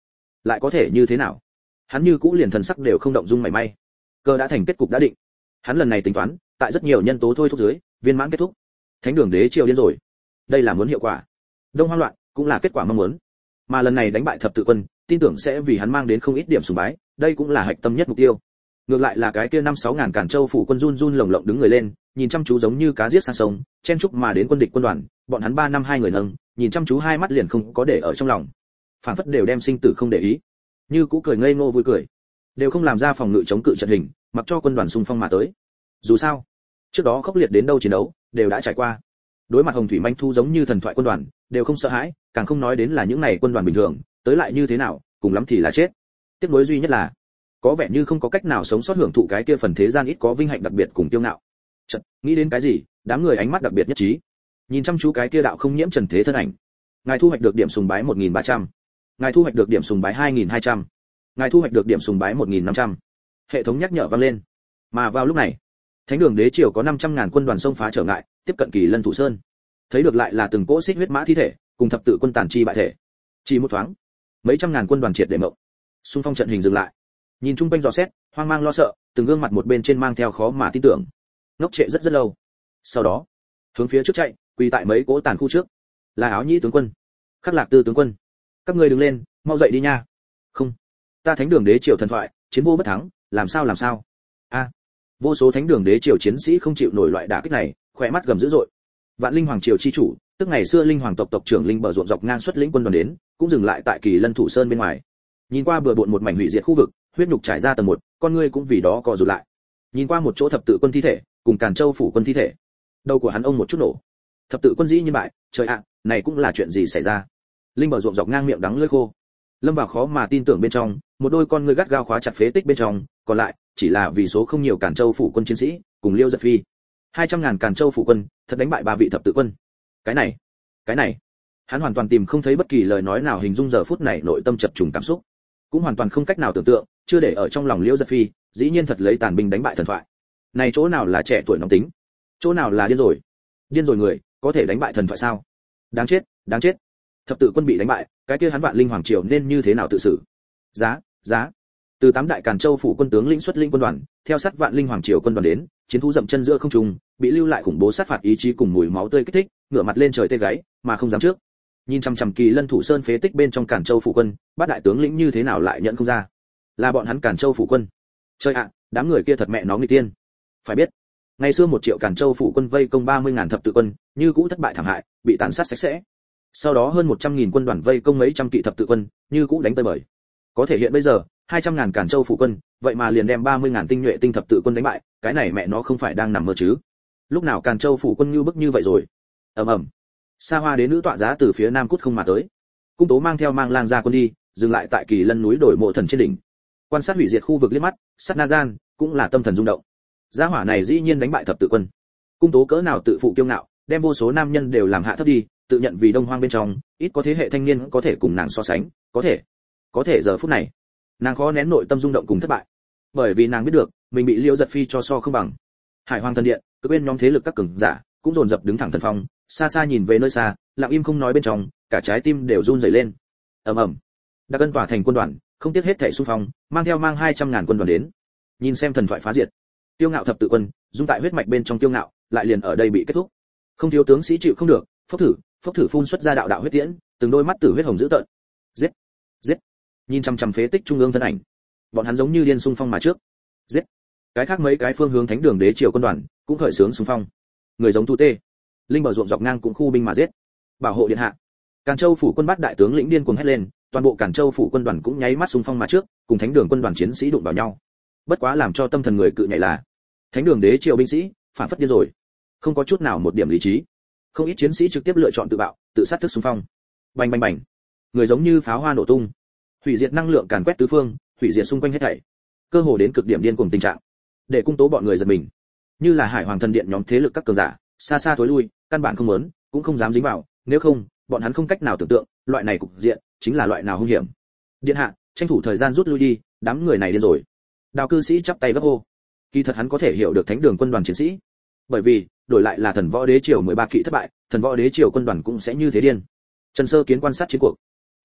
lại có thể như thế nào? Hắn như cũ liền thần sắc đều không động dung mảy may. Cơ đã thành kết cục đã định. Hắn lần này tính toán, tại rất nhiều nhân tố thôi thúc dưới, viên mãn kết thúc. Thánh đường đế triều điên rồi. Đây là muốn hiệu quả. Đông Hoang loạn, cũng là kết quả mong muốn. Mà lần này đánh bại thập tự quân, tin tưởng sẽ vì hắn mang đến không ít điểm sùng bái, đây cũng là hạch tâm nhất mục tiêu. Ngược lại là cái kia năm sáu ngàn Càn Châu phủ quân run run lồng lộng đứng người lên, nhìn chăm chú giống như cá giết sang sông, chen chúc mà đến quân địch quân đoàn, bọn hắn ba năm hai người nâng, nhìn chăm chú hai mắt liền không có để ở trong lòng. Phản phất đều đem sinh tử không để ý. Như cũ cười ngây ngô vui cười, đều không làm ra phòng ngự chống cự trận hình, mặc cho quân đoàn xung phong mà tới. Dù sao, trước đó khốc liệt đến đâu chiến đấu, đều đã trải qua. Đối mặt Hồng Thủy manh thu giống như thần thoại quân đoàn, đều không sợ hãi, càng không nói đến là những này quân đoàn bình thường, tới lại như thế nào, cùng lắm thì là chết. Tiếc nuối duy nhất là, có vẻ như không có cách nào sống sót hưởng thụ cái kia phần thế gian ít có vinh hạnh đặc biệt cùng kiêu ngạo. Chợt, nghĩ đến cái gì, đám người ánh mắt đặc biệt nhất trí. Nhìn chăm chú cái kia đạo không nhiễm trần thế thân ảnh. Ngài thu hoạch được điểm sùng bái một nghìn ba trăm. Ngài thu hoạch được điểm sùng bái hai nghìn hai trăm. Ngài thu hoạch được điểm sùng bái một nghìn năm trăm. Hệ thống nhắc nhở vang lên. Mà vào lúc này, Thánh đường đế triều có năm trăm ngàn quân đoàn xông phá trở ngại, tiếp cận Kỳ Lân Thủ Sơn. Thấy được lại là từng cỗ xích huyết mã thi thể, cùng thập tự quân tàn chi bại thể. Chỉ một thoáng, mấy trăm ngàn quân đoàn triệt để mộng. Xung phong trận hình dừng lại. Nhìn chung quanh dò xét, hoang mang lo sợ, từng gương mặt một bên trên mang theo khó mà tin tưởng. Ngốc trệ rất rất lâu. Sau đó, hướng phía trước chạy, quỳ tại mấy cỗ tàn khu trước. Là Áo Nhĩ tướng quân, Khắc Lạc Tư tướng quân. Các ngươi đứng lên, mau dậy đi nha. Không, ta Thánh đường đế triều thần thoại, chiến vô bất thắng, làm sao làm sao? A. Vô số Thánh đường đế triều chiến sĩ không chịu nổi loại đả kích này, khỏe mắt gầm dữ dội. Vạn Linh Hoàng triều chi chủ, tức ngày xưa Linh Hoàng tộc tộc trưởng Linh Bờ ruộng dọc ngang xuất lĩnh quân đoàn đến, cũng dừng lại tại Kỳ Lân Thủ Sơn bên ngoài. Nhìn qua bừa bộn một mảnh hủy diệt khu vực, huyết nhục trải ra tầng một, con ngươi cũng vì đó co rụt lại. Nhìn qua một chỗ thập tự quân thi thể, cùng Càn Châu phủ quân thi thể. Đầu của hắn ông một chút nổ. Thập tự quân dĩ như bại, trời ạ, này cũng là chuyện gì xảy ra? Linh Bờ ruộng dọc ngang miệng đắng lưỡi khô. Lâm vào khó mà tin tưởng bên trong, một đôi con ngươi gắt gao khóa chặt phế tích bên trong, còn lại chỉ là vì số không nhiều Càn Châu phủ quân chiến sĩ, cùng Liêu Giật Phi. hai trăm ngàn Càn Châu phủ quân, thật đánh bại ba vị thập tự quân. Cái này, cái này, hắn hoàn toàn tìm không thấy bất kỳ lời nói nào hình dung giờ phút này nội tâm chập trùng cảm xúc, cũng hoàn toàn không cách nào tưởng tượng, chưa để ở trong lòng Liêu Giật Phi, dĩ nhiên thật lấy tàn binh đánh bại thần thoại. Này chỗ nào là trẻ tuổi nóng tính, chỗ nào là điên rồi? Điên rồi người, có thể đánh bại thần thoại sao? Đáng chết, đáng chết. Thập tự quân bị đánh bại, cái kia hắn Vạn Linh Hoàng triều nên như thế nào tự xử? Giá, giá. Từ tám đại Càn Châu phủ quân tướng lĩnh xuất linh quân đoàn, theo sát Vạn Linh Hoàng triều quân đoàn đến, chiến thú dậm chân giữa không trung, bị lưu lại khủng bố sát phạt ý chí cùng mùi máu tươi kích thích, ngửa mặt lên trời tê gáy, mà không dám trước. Nhìn chằm chằm Kỳ Lân Thủ Sơn phế tích bên trong Càn Châu phủ quân, bát đại tướng lĩnh như thế nào lại nhận không ra? Là bọn hắn Càn Châu phủ quân. Chơi ạ, đám người kia thật mẹ nó nghịch tiên. Phải biết, ngày xưa một triệu Càn Châu phủ quân vây công ba mươi ngàn thập tự quân, như cũ thất bại thảm hại, bị tàn sát sạch sẽ. Sau đó hơn một trăm nghìn quân đoàn vây công mấy trăm kỵ thập tự quân, như cũ đánh tơi bời. Có thể hiện bây giờ, hai trăm ngàn Càn Châu phủ quân, vậy mà liền đem ba mươi ngàn tinh nhuệ tinh thập tự quân đánh bại, cái này mẹ nó không phải đang nằm mơ chứ? Lúc nào Càn Châu phủ quân như bức như vậy rồi? Ầm ầm. Sa Hoa đế nữ tọa giá từ phía nam cút không mà tới. Cung Tố mang theo mang lang ra quân đi, dừng lại tại Kỳ Lân núi đổi mộ thần trên đỉnh. Quan sát hủy diệt khu vực liếc mắt, sát na gian, cũng là tâm thần rung động. Gia hỏa này dĩ nhiên đánh bại thập tự quân. Cung Tố cỡ nào tự phụ kiêu ngạo, đem vô số nam nhân đều làm hạ thấp đi, tự nhận vì Đông Hoang bên trong, ít có thế hệ thanh niên có thể cùng nàng so sánh, có thể. Có thể giờ phút này, nàng khó nén nội tâm rung động cùng thất bại. Bởi vì nàng biết được, mình bị Liêu Giật Phi cho so không bằng. Hải Hoàng thần điện, cứ bên nhóm thế lực các cường giả, cũng dồn dập đứng thẳng thần phong, xa xa nhìn về nơi xa, lặng im không nói bên trong, cả trái tim đều run rẩy lên. Ầm ầm. Đặc Ân tỏa thành quân đoàn, không tiếc hết thảy xung phong, mang theo mang hai trăm ngàn quân đoàn đến. Nhìn xem thần thoại phá diệt. Tiêu ngạo thập tự quân, dung tại huyết mạch bên trong tiêu ngạo, lại liền ở đây bị kết thúc. Không thiếu tướng sĩ chịu không được, phốc thử, phốc thử phun xuất ra đạo đạo huyết tiễn, từng đôi mắt tử huyết hồng dữ tợn. Giết, giết. Nhìn chằm chằm phế tích trung ương thân ảnh. Bọn hắn giống như điên xung phong mà trước. Giết. Cái khác mấy cái phương hướng Thánh đường đế triều quân đoàn, cũng khởi xướng xung phong. Người giống tu tê. Linh Bờ ruộng dọc ngang cũng khu binh mà giết. Bảo hộ điện hạ. Càn Châu phủ quân bát đại tướng lĩnh điên cuồng hét lên, toàn bộ Càn Châu phủ quân đoàn cũng nháy mắt xung phong mà trước, cùng Thánh đường quân đoàn chiến sĩ đụng vào nhau. Bất quá làm cho tâm thần người cự nhảy là, Thánh đường đế triều binh sĩ, phản phất điên rồi. Không có chút nào một điểm lý trí. Không ít chiến sĩ trực tiếp lựa chọn tự bạo, tự sát thức xung phong. Bành bành bành. Người giống như pháo hoa nổ tung. Hủy diệt năng lượng càn quét tứ phương, hủy diệt xung quanh hết thảy. Cơ hồ đến cực điểm điên cuồng tình trạng. Để Cung Tố bọn người giật mình. Như là Hải Hoàng thần điện nhóm thế lực các cường giả, xa xa thối lui, căn bản không muốn, cũng không dám dính vào, nếu không, bọn hắn không cách nào tưởng tượng, loại này cục diện chính là loại nào hung hiểm. Điện hạ, tranh thủ thời gian rút lui đi, đám người này điên rồi. Đào cư sĩ chắp tay gấp hô. Kỳ thật hắn có thể hiểu được Thánh đường quân đoàn chiến sĩ, bởi vì đổi lại là thần võ đế triều mười ba kỵ thất bại, thần võ đế triều quân đoàn cũng sẽ như thế điên. Trần Sơ Kiến quan sát chiến cuộc,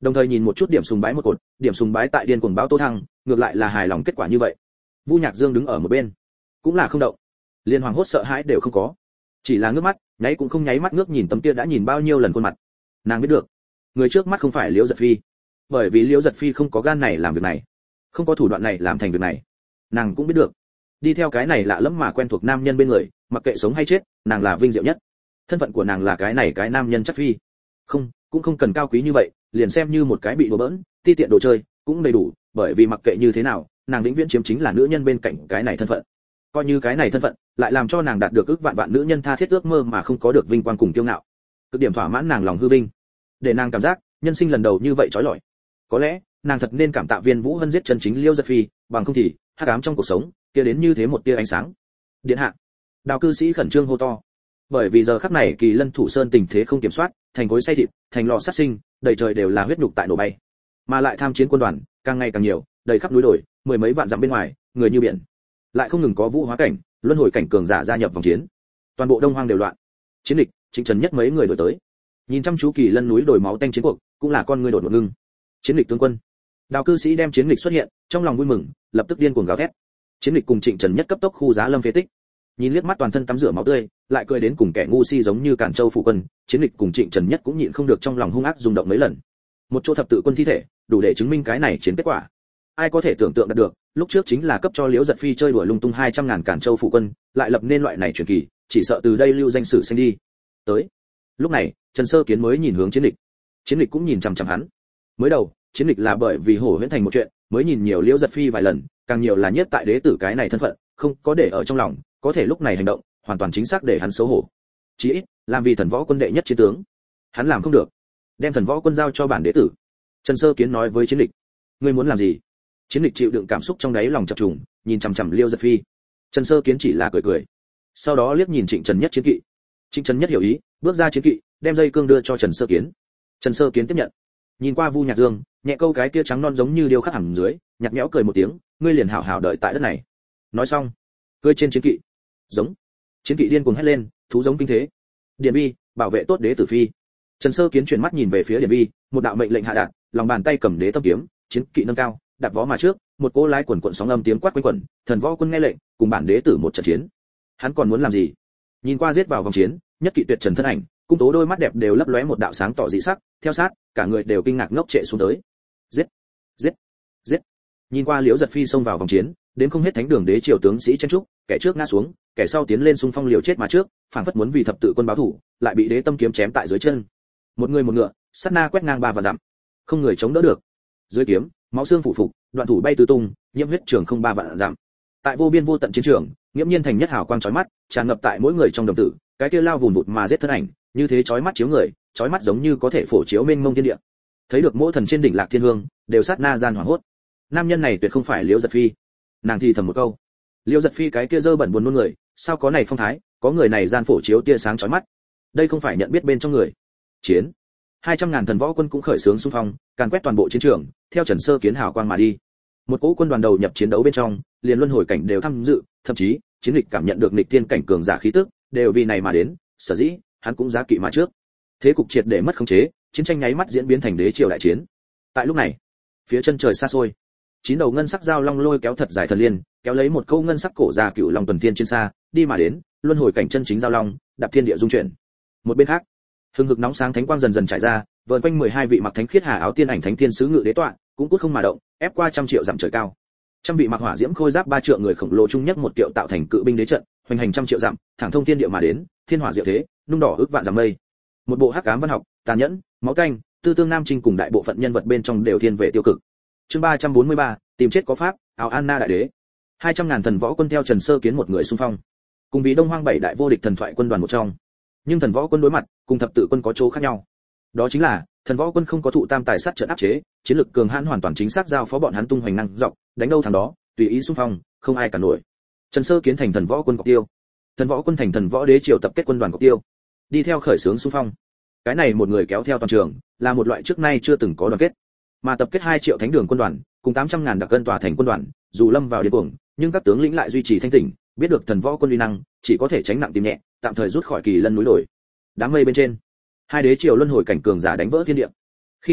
Đồng thời nhìn một chút điểm sùng bái một cột, điểm sùng bái tại điên cuồng báo Tô Thăng, ngược lại là hài lòng kết quả như vậy. Vu Nhạc Dương đứng ở một bên, cũng là không động, liên hoàng hốt sợ hãi đều không có, chỉ là ngước mắt, nháy cũng không nháy mắt ngước nhìn tấm kia đã nhìn bao nhiêu lần khuôn mặt. Nàng biết được, người trước mắt không phải Liễu Giật Phi, bởi vì Liễu Giật Phi không có gan này làm việc này, không có thủ đoạn này làm thành việc này. Nàng cũng biết được, đi theo cái này lạ lẫm mà quen thuộc nam nhân bên người, mặc kệ sống hay chết, nàng là vinh diệu nhất. Thân phận của nàng là cái này cái nam nhân chắc phi. Không, cũng không cần cao quý như vậy, liền xem như một cái bị đùa bỡn, ti tiện đồ chơi, cũng đầy đủ, bởi vì mặc kệ như thế nào, nàng vĩnh viễn chiếm chính là nữ nhân bên cạnh cái này thân phận. Coi như cái này thân phận lại làm cho nàng đạt được ước vạn vạn nữ nhân tha thiết ước mơ mà không có được vinh quang cùng kiêu ngạo. Cực điểm thỏa mãn nàng lòng hư vinh, để nàng cảm giác nhân sinh lần đầu như vậy trói lọi. Có lẽ nàng thật nên cảm tạ Viên Vũ Hân giết chân chính Liêu Giật Phi, bằng không thì hắc ám trong cuộc sống kia đến như thế một tia ánh sáng. Điện hạ, Đào cư sĩ khẩn trương hô to, bởi vì giờ khắc này Kỳ Lân Thủ Sơn tình thế không kiểm soát, thành cối xay thịt, thành lò sát sinh, đầy trời đều là huyết nhục tại nổ bay, mà lại tham chiến quân đoàn càng ngày càng nhiều, đầy khắp núi đồi, mười mấy vạn dặm bên ngoài, người như biển, lại không ngừng có vũ hóa cảnh, luân hồi cảnh cường giả gia nhập vòng chiến, toàn bộ Đông Hoang đều loạn. Chiến địch, Trịnh Trần Nhất mấy người đổi tới, nhìn chăm chú Kỳ Lân núi đồi máu tanh chiến cuộc, cũng là con người đột một ngưng. Chiến địch tướng quân, Đào cư sĩ đem chiến địch xuất hiện, trong lòng vui mừng, lập tức điên cuồng gào thét. Chiến địch cùng Trịnh Trần Nhất cấp tốc khu giá lâm phế tích, nhìn liếc mắt toàn thân tắm rửa máu tươi, lại cười đến cùng kẻ ngu si giống như Cản Châu phủ quân, chiến địch cùng Trịnh Trần Nhất cũng nhịn không được trong lòng hung ác rung động mấy lần. Một chỗ thập tự quân thi thể, đủ để chứng minh cái này chiến kết quả. Ai có thể tưởng tượng được, lúc trước chính là cấp cho Liễu Giật Phi chơi đùa lung tung hai trăm ngàn Cản Châu phủ quân, lại lập nên loại này truyền kỳ, chỉ sợ từ đây lưu danh sử xanh đi. Tới. Lúc này, Trần Sơ Kiến mới nhìn hướng chiến địch. Chiến địch cũng nhìn chằm chằm hắn. Mới đầu, chiến địch là bởi vì hổ huyễn thành một chuyện, mới nhìn nhiều Liễu Giật Phi vài lần, càng nhiều là nhất tại đế tử cái này thân phận, không có để ở trong lòng, có thể lúc này hành động, hoàn toàn chính xác để hắn xấu hổ. Chỉ ít, làm vì thần võ quân đệ nhất chiến tướng, hắn làm không được. Đem thần võ quân giao cho bản đế tử. Trần Sơ Kiến nói với chiến địch, ngươi muốn làm gì? Chiến địch chịu đựng cảm xúc trong đáy lòng chập trùng, nhìn chằm chằm Liêu Giật Phi. Trần Sơ Kiến chỉ là cười cười, sau đó liếc nhìn Trịnh Trần Nhất chiến kỵ. Trịnh Trần Nhất hiểu ý, bước ra chiến kỵ, đem dây cương đưa cho Trần Sơ Kiến. Trần Sơ Kiến tiếp nhận, nhìn qua Vu Nhạc Dương, nhẹ câu cái kia trắng non giống như điêu khắc hẳn dưới, nhạt nhẽo cười một tiếng, ngươi liền hảo hảo đợi tại đất này. Nói xong, cưỡi trên chiến kỵ, giống. Chiến kỵ điên cuồng hét lên, thú giống kinh thế. Điền Vi, bảo vệ tốt đế tử phi. Trần Sơ Kiến chuyển mắt nhìn về phía Điền Vi, một đạo mệnh lệnh hạ đạt, lòng bàn tay cầm đế tâm kiếm, chiến kỵ nâng cao, đạp võ mà trước, một cỗ lái quần quần sóng âm tiếng quát quanh quẩn, thần võ quân nghe lệnh, cùng bản đế tử một trận chiến. Hắn còn muốn làm gì? Nhìn qua giết vào vòng chiến, nhất kỵ tuyệt trần thân ảnh, cung tố đôi mắt đẹp đều lấp lóe một đạo sáng tỏ dị sắc, theo sát, cả người đều kinh ngạc ngốc trệ xuống tới. Giết, giết, giết. Nhìn qua Liễu Giật Phi xông vào vòng chiến, đến không hết thánh đường đế triều tướng sĩ chen trúc, kẻ trước ngã xuống, kẻ sau tiến lên xung phong liều chết mà trước, phảng phất muốn vì thập tự quân báo thủ, lại bị đế tâm kiếm chém tại dưới chân. Một người một ngựa, sát na quét ngang ba vạn dặm, không người chống đỡ được. Dưới kiếm, máu xương phủ phục, đoạn thủ bay tứ tung, nhiễm huyết trường không ba vạn dặm. Tại vô biên vô tận chiến trường, nghiễm nhiên thành nhất hào quang chói mắt, tràn ngập tại mỗi người trong đồng tử, cái kia lao vùn vụt mà giết thân ảnh, như thế chói mắt chiếu người, chói mắt giống như có thể phổ chiếu mênh mông thiên địa. Thấy được mỗi thần trên đỉnh Lạc Thiên Hương, đều sát na gian hoảng hốt. Nam nhân này tuyệt không phải Liễu Giật Phi. Nàng thì thầm một câu. Liễu Giật Phi cái kia dơ bẩn buồn nôn người, sao có này phong thái, có người này gian phổ chiếu tia sáng chói mắt. Đây không phải nhận biết bên trong người. Chiến. hai trăm ngàn thần võ quân cũng khởi xướng xung phong, càn quét toàn bộ chiến trường, theo Trần Sơ Kiến hào quang mà đi. Một cỗ quân đoàn đầu nhập chiến đấu bên trong, liền luân hồi cảnh đều tham dự, thậm chí, chiến lịch cảm nhận được nghịch tiên cảnh cường giả khí tức, đều vì này mà đến, sở dĩ, hắn cũng giá kỵ mà trước. Thế cục triệt để mất khống chế, chiến tranh nháy mắt diễn biến thành đế triều đại chiến. Tại lúc này, phía chân trời xa xôi, chín đầu ngân sắc dao long lôi kéo thật dài thần liên, kéo lấy một câu ngân sắc cổ già cựu long tuần thiên trên xa, đi mà đến, luân hồi cảnh chân chính dao long, đạp thiên địa dung chuyển. Một bên khác, hừng hực nóng sáng thánh quang dần dần trải ra, vờn quanh mười hai vị mặc thánh khiết hà áo tiên ảnh thánh tiên sứ ngự đế tọa, cũng cút không mà động, ép qua trăm triệu dặm trời cao. Trăm vị mặc hỏa diễm khôi giáp ba trượng người khổng lồ trung nhất một triệu tạo thành cự binh đế trận, hoành hành trăm triệu dặm, thẳng thông thiên địa mà đến, thiên hỏa diệu thế, nung đỏ ước vạn dặm mây. Một bộ hắc ám văn học, tàn nhẫn, máu tanh, tư tương nam trinh cùng đại bộ phận nhân vật bên trong đều thiên về tiêu cực. Chương ba trăm bốn mươi ba, tìm chết có pháp, áo Anna đại đế. hai trăm ngàn thần võ quân theo Trần Sơ Kiến một người xung phong, cùng vì Đông Hoang bảy đại vô địch thần thoại quân đoàn một trong. Nhưng thần võ quân đối mặt, cùng thập tự quân có chỗ khác nhau. Đó chính là, thần võ quân không có thụ tam tài sát trận áp chế, chiến lực cường hãn hoàn toàn chính xác giao phó bọn hắn tung hoành năng dọc, đánh đâu thằng đó, tùy ý xung phong, không ai cản nổi. Trần Sơ Kiến thành thần võ quân cọc tiêu, thần võ quân thành thần võ đế triều tập kết quân đoàn cọc tiêu, đi theo khởi xướng xung phong. Cái này một người kéo theo toàn trường, là một loại trước nay chưa từng có đoàn kết. Mà tập kết hai triệu thánh đường quân đoàn, cùng tám trăm ngàn đặc cân tòa thành quân đoàn, dù lâm vào điên cuồng, nhưng các tướng lĩnh lại duy trì thanh tỉnh, biết được thần võ quân uy năng, chỉ có thể tránh nặng tìm nhẹ, tạm thời rút khỏi Kỳ Lân núi đồi. Đám mây bên trên, hai đế triều luân hồi cảnh cường giả đánh vỡ thiên địa. Khi thì,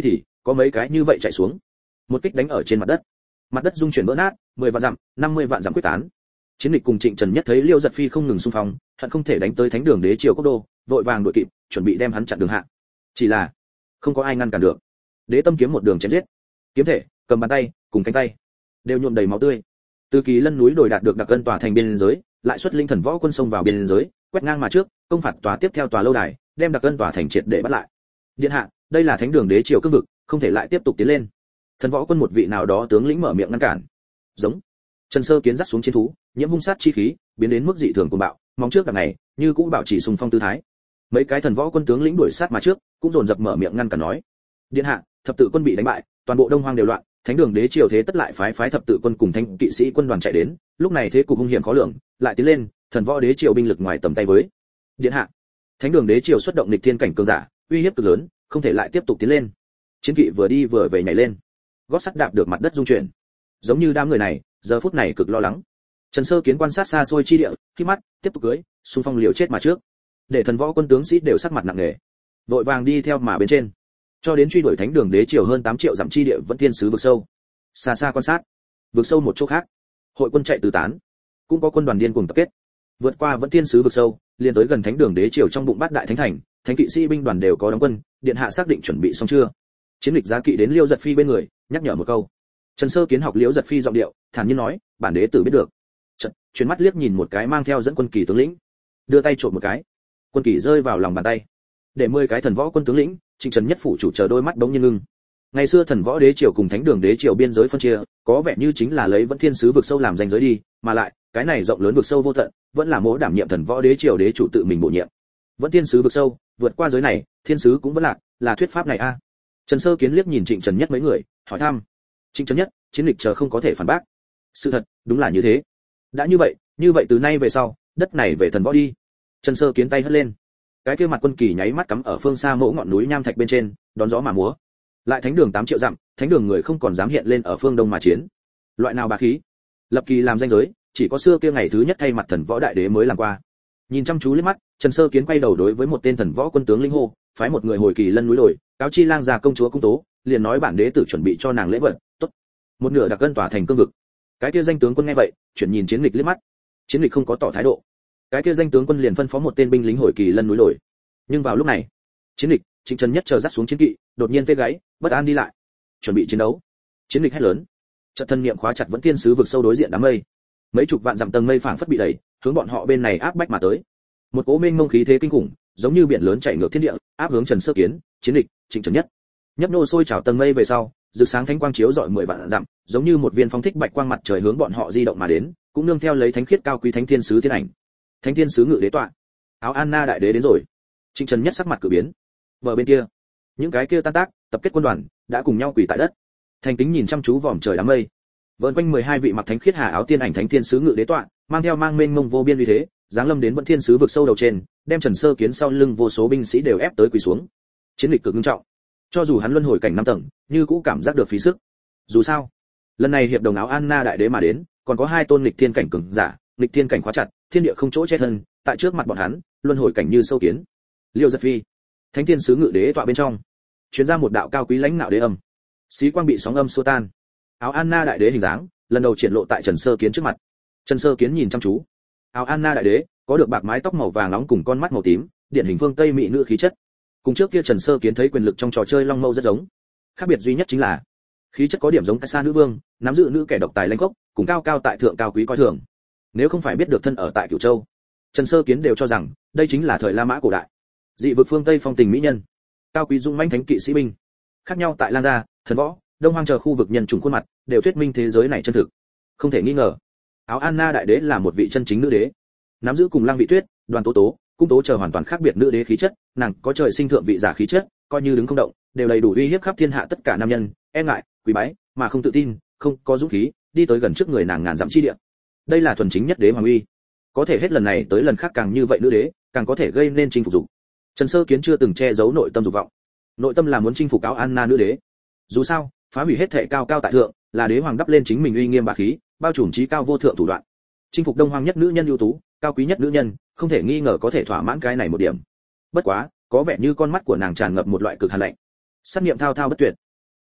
có mấy cái như vậy chạy xuống, một kích đánh ở trên mặt đất, mặt đất rung chuyển vỡ nát, mười vạn dặm, năm mươi vạn dặm quyết tán. Chiến Lịch cùng Trịnh Trần Nhất thấy Liêu Giật Phi không ngừng xung phong, hận không thể đánh tới Thánh Đường Đế triều quốc đô, vội vàng đuổi kịp, chuẩn bị đem hắn chặn đường hạ. Chỉ là không có ai ngăn cản được. Đế Tâm kiếm một đường chém giết, kiếm thể, cầm bàn tay, cùng cánh tay đều nhuộm đầy máu tươi. Từ Kỳ Lân núi đồi đạt được đặc ân tòa thành biên giới, lại xuất linh thần võ quân xông vào biên giới, quét ngang mà trước, công phạt tòa tiếp theo tòa lâu đài, đem đặc ân tòa thành triệt để bắt lại. Điện hạ, đây là Thánh Đường Đế triều cương vực, không thể lại tiếp tục tiến lên. Thần võ quân một vị nào đó tướng lĩnh mở miệng ngăn cản. Giống. Trần Sơ Kiến dắt xuống chiến thú, nhiễm hung sát chi khí, biến đến mức dị thường cuồng bạo, mong trước đằng này, như cũ bảo trì xung phong tư thái. Mấy cái thần võ quân tướng lĩnh đuổi sát mà trước, cũng dồn dập mở miệng ngăn cản nói: "Điện hạ, thập tự quân bị đánh bại, toàn bộ Đông Hoang đều loạn, Thánh Đường Đế triều thế tất lại phái phái thập tự quân cùng thanh kỵ sĩ quân đoàn chạy đến, lúc này thế cục hung hiểm khó lường, lại tiến lên, thần võ đế triều binh lực ngoài tầm tay với. Điện hạ, Thánh Đường Đế triều xuất động nghịch thiên cảnh cường giả, uy hiếp cực lớn, không thể lại tiếp tục tiến lên." Chiến kỵ vừa đi vừa về nhảy lên, gót sắt đạp được mặt đất rung chuyển, giống như đám người này giờ phút này cực lo lắng. Trần Sơ Kiến quan sát xa xôi chi địa, khi mắt tiếp tục cưỡi, xung phong liều chết mà trước, để thần võ quân tướng sĩ đều sắc mặt nặng nề, vội vàng đi theo mà bên trên, cho đến truy đuổi Thánh Đường Đế triều hơn tám triệu dặm chi địa vẫn thiên sứ vực sâu. Xa xa quan sát, vực sâu một chỗ khác, hội quân chạy tứ tán, cũng có quân đoàn điên cuồng tập kết, vượt qua vẫn thiên sứ vực sâu, liền tới gần Thánh Đường Đế triều trong bụng bát đại thánh thành, thánh kỵ sĩ binh đoàn đều có đóng quân, điện hạ xác định chuẩn bị xong chưa? Chiến Lịch giá kỵ đến Liêu Giật Phi bên người, nhắc nhở một câu. Trần Sơ Kiến học Liêu Giật Phi giọng điệu, thản nhiên nói, bản đế tử biết được. Chợt, chuyển mắt liếc nhìn một cái mang theo dẫn quân kỳ tướng lĩnh, đưa tay trộn một cái, quân kỳ rơi vào lòng bàn tay, để mười cái thần võ quân tướng lĩnh, Trịnh Trần Nhất phủ chủ chờ đôi mắt bỗng nhiên ngưng. Ngày xưa thần võ đế triều cùng Thánh Đường Đế triều biên giới phân chia, có vẻ như chính là lấy vẫn thiên sứ vực sâu làm ranh giới đi, mà lại, cái này rộng lớn vực sâu vô tận, vẫn là mỗ đảm nhiệm thần võ đế triều đế chủ tự mình bổ nhiệm. Vẫn thiên sứ vực sâu, vượt qua giới này, thiên sứ cũng vẫn lạc, là thuyết pháp này a. À. Trần Sơ Kiến liếc nhìn Trịnh Trần Nhất mấy người, hỏi thăm. Trịnh Trần Nhất, Chiến Lịch chờ không có thể phản bác. Sự thật, đúng là như thế. Đã như vậy, như vậy từ nay về sau, đất này về thần võ đi. Trần Sơ Kiến tay hất lên, cái kia mặt quân kỳ nháy mắt cắm ở phương xa mỗ ngọn núi nham thạch bên trên, đón gió mà múa. Lại Thánh Đường tám triệu dặm, Thánh Đường người không còn dám hiện lên ở phương đông mà chiến. Loại nào bá khí, lập kỳ làm danh giới, chỉ có xưa kia ngày thứ nhất thay mặt thần võ đại đế mới làm qua. Nhìn chăm chú liếc mắt, Trần Sơ Kiến quay đầu đối với một tên thần võ quân tướng linh hô, phái một người hồi Kỳ Lân núi đồi, cáo chi lang già công chúa cung tố, liền nói bản đế tử chuẩn bị cho nàng lễ vật, tốt. Một nửa đặc cân tỏa thành cương vực. Cái kia danh tướng quân nghe vậy, chuyển nhìn Chiến Lịch liếc mắt. Chiến Lịch không có tỏ thái độ. Cái kia danh tướng quân liền phân phó một tên binh lính hồi Kỳ Lân núi đồi. Nhưng vào lúc này, Chiến Lịch, Trịnh Trần Nhất chờ dắt xuống chiến kỵ, đột nhiên tê gáy, bất an đi lại, chuẩn bị chiến đấu. Chiến Lịch hét lớn, trận thân niệm khóa chặt vẫn thiên sứ vực sâu đối diện đám mây. Mấy chục vạn dặm tầng mây phảng phất bị đẩy, hướng bọn họ bên này áp bách mà tới. Một cỗ mênh mông khí thế kinh khủng, giống như biển lớn chảy ngược thiên địa, áp hướng Trần Sơ Kiến, Chiến Lịch, Trịnh Trần Nhất. Nhấp nô sôi trào tầng mây về sau, rực sáng thánh quang chiếu rọi mười vạn dặm, giống như một viên phóng thích bạch quang mặt trời hướng bọn họ di động mà đến, cũng nương theo lấy thánh khiết cao quý thánh thiên sứ thiên ảnh. Thánh thiên sứ ngự đế tọa. Áo Anna đại đế đến rồi. Trịnh Trần Nhất sắc mặt cử biến. Bờ bên kia, những cái kia tan tác, tập kết quân đoàn đã cùng nhau quỳ tại đất. Thành kính nhìn chăm chú vòm trời đám mây. Vờn quanh mười hai vị mặc thánh khiết hà áo tiên ảnh thánh thiên sứ ngự đế tọa, mang theo mang mênh mông vô biên uy thế, giáng lâm đến vẫn thiên sứ vực sâu đầu trên, đem Trần Sơ Kiến sau lưng vô số binh sĩ đều ép tới quỳ xuống. Chiến Lịch cực nghiêm trọng. Cho dù hắn luân hồi cảnh năm tầng, như cũ cảm giác được phí sức. Dù sao, lần này hiệp đồng áo Anna đại đế mà đến, còn có hai tôn nghịch thiên cảnh cường giả, nghịch thiên cảnh khóa chặt, thiên địa không chỗ che thân, tại trước mặt bọn hắn, luân hồi cảnh như sâu kiến. Liêu Giật Phi, thánh thiên sứ ngự đế tọa bên trong, truyền ra một đạo cao quý lãnh nạo đế âm. Xí quang bị sóng âm xua tan. Áo Anna đại đế hình dáng, lần đầu triển lộ tại Trần Sơ Kiến trước mặt. Trần Sơ Kiến nhìn chăm chú. Áo Anna đại đế, có được bạc mái tóc màu vàng nóng cùng con mắt màu tím, điển hình phương Tây mỹ nữ khí chất. Cùng trước kia Trần Sơ Kiến thấy quyền lực trong trò chơi Long Mâu rất giống. Khác biệt duy nhất chính là khí chất có điểm giống Sa nữ vương, nắm giữ nữ kẻ độc tài lãnh gốc, cùng cao cao tại thượng cao quý coi thường. Nếu không phải biết được thân ở tại Cửu Châu, Trần Sơ Kiến đều cho rằng đây chính là thời La Mã cổ đại. Dị vực phương Tây phong tình mỹ nhân, cao quý dung mãnh thánh kỵ sĩ binh. Khác nhau tại Lang gia, Thần Võ, Đông Hoang chờ khu vực nhân chủng khuôn mặt, đều thuyết minh thế giới này chân thực. Không thể nghi ngờ, áo Anna đại đế là một vị chân chính nữ đế, nắm giữ cùng Lang Vị Tuyết, Đoàn Tố Tố, Cung Tố chờ hoàn toàn khác biệt nữ đế khí chất, nàng có trời sinh thượng vị giả khí chất, coi như đứng không động, đều đầy đủ uy hiếp khắp thiên hạ tất cả nam nhân, e ngại, quý bái, mà không tự tin, không có dũng khí, đi tới gần trước người nàng ngàn dặm chi địa. Đây là thuần chính nhất đế hoàng uy. Có thể hết lần này tới lần khác càng như vậy nữ đế, càng có thể gây nên chinh phục dục. Trần Sơ Kiến chưa từng che giấu nội tâm dục vọng. Nội tâm là muốn chinh phục áo Anna nữ đế. Dù sao, phá hủy hết thệ cao cao tại thượng, là đế hoàng đắp lên chính mình uy nghiêm bá khí, bao trùm trí cao vô thượng thủ đoạn. Chinh phục Đông Hoang nhất nữ nhân ưu tú, cao quý nhất nữ nhân, không thể nghi ngờ có thể thỏa mãn cái này một điểm. Bất quá, có vẻ như con mắt của nàng tràn ngập một loại cực hàn lạnh. Sát niệm thao thao bất tuyệt.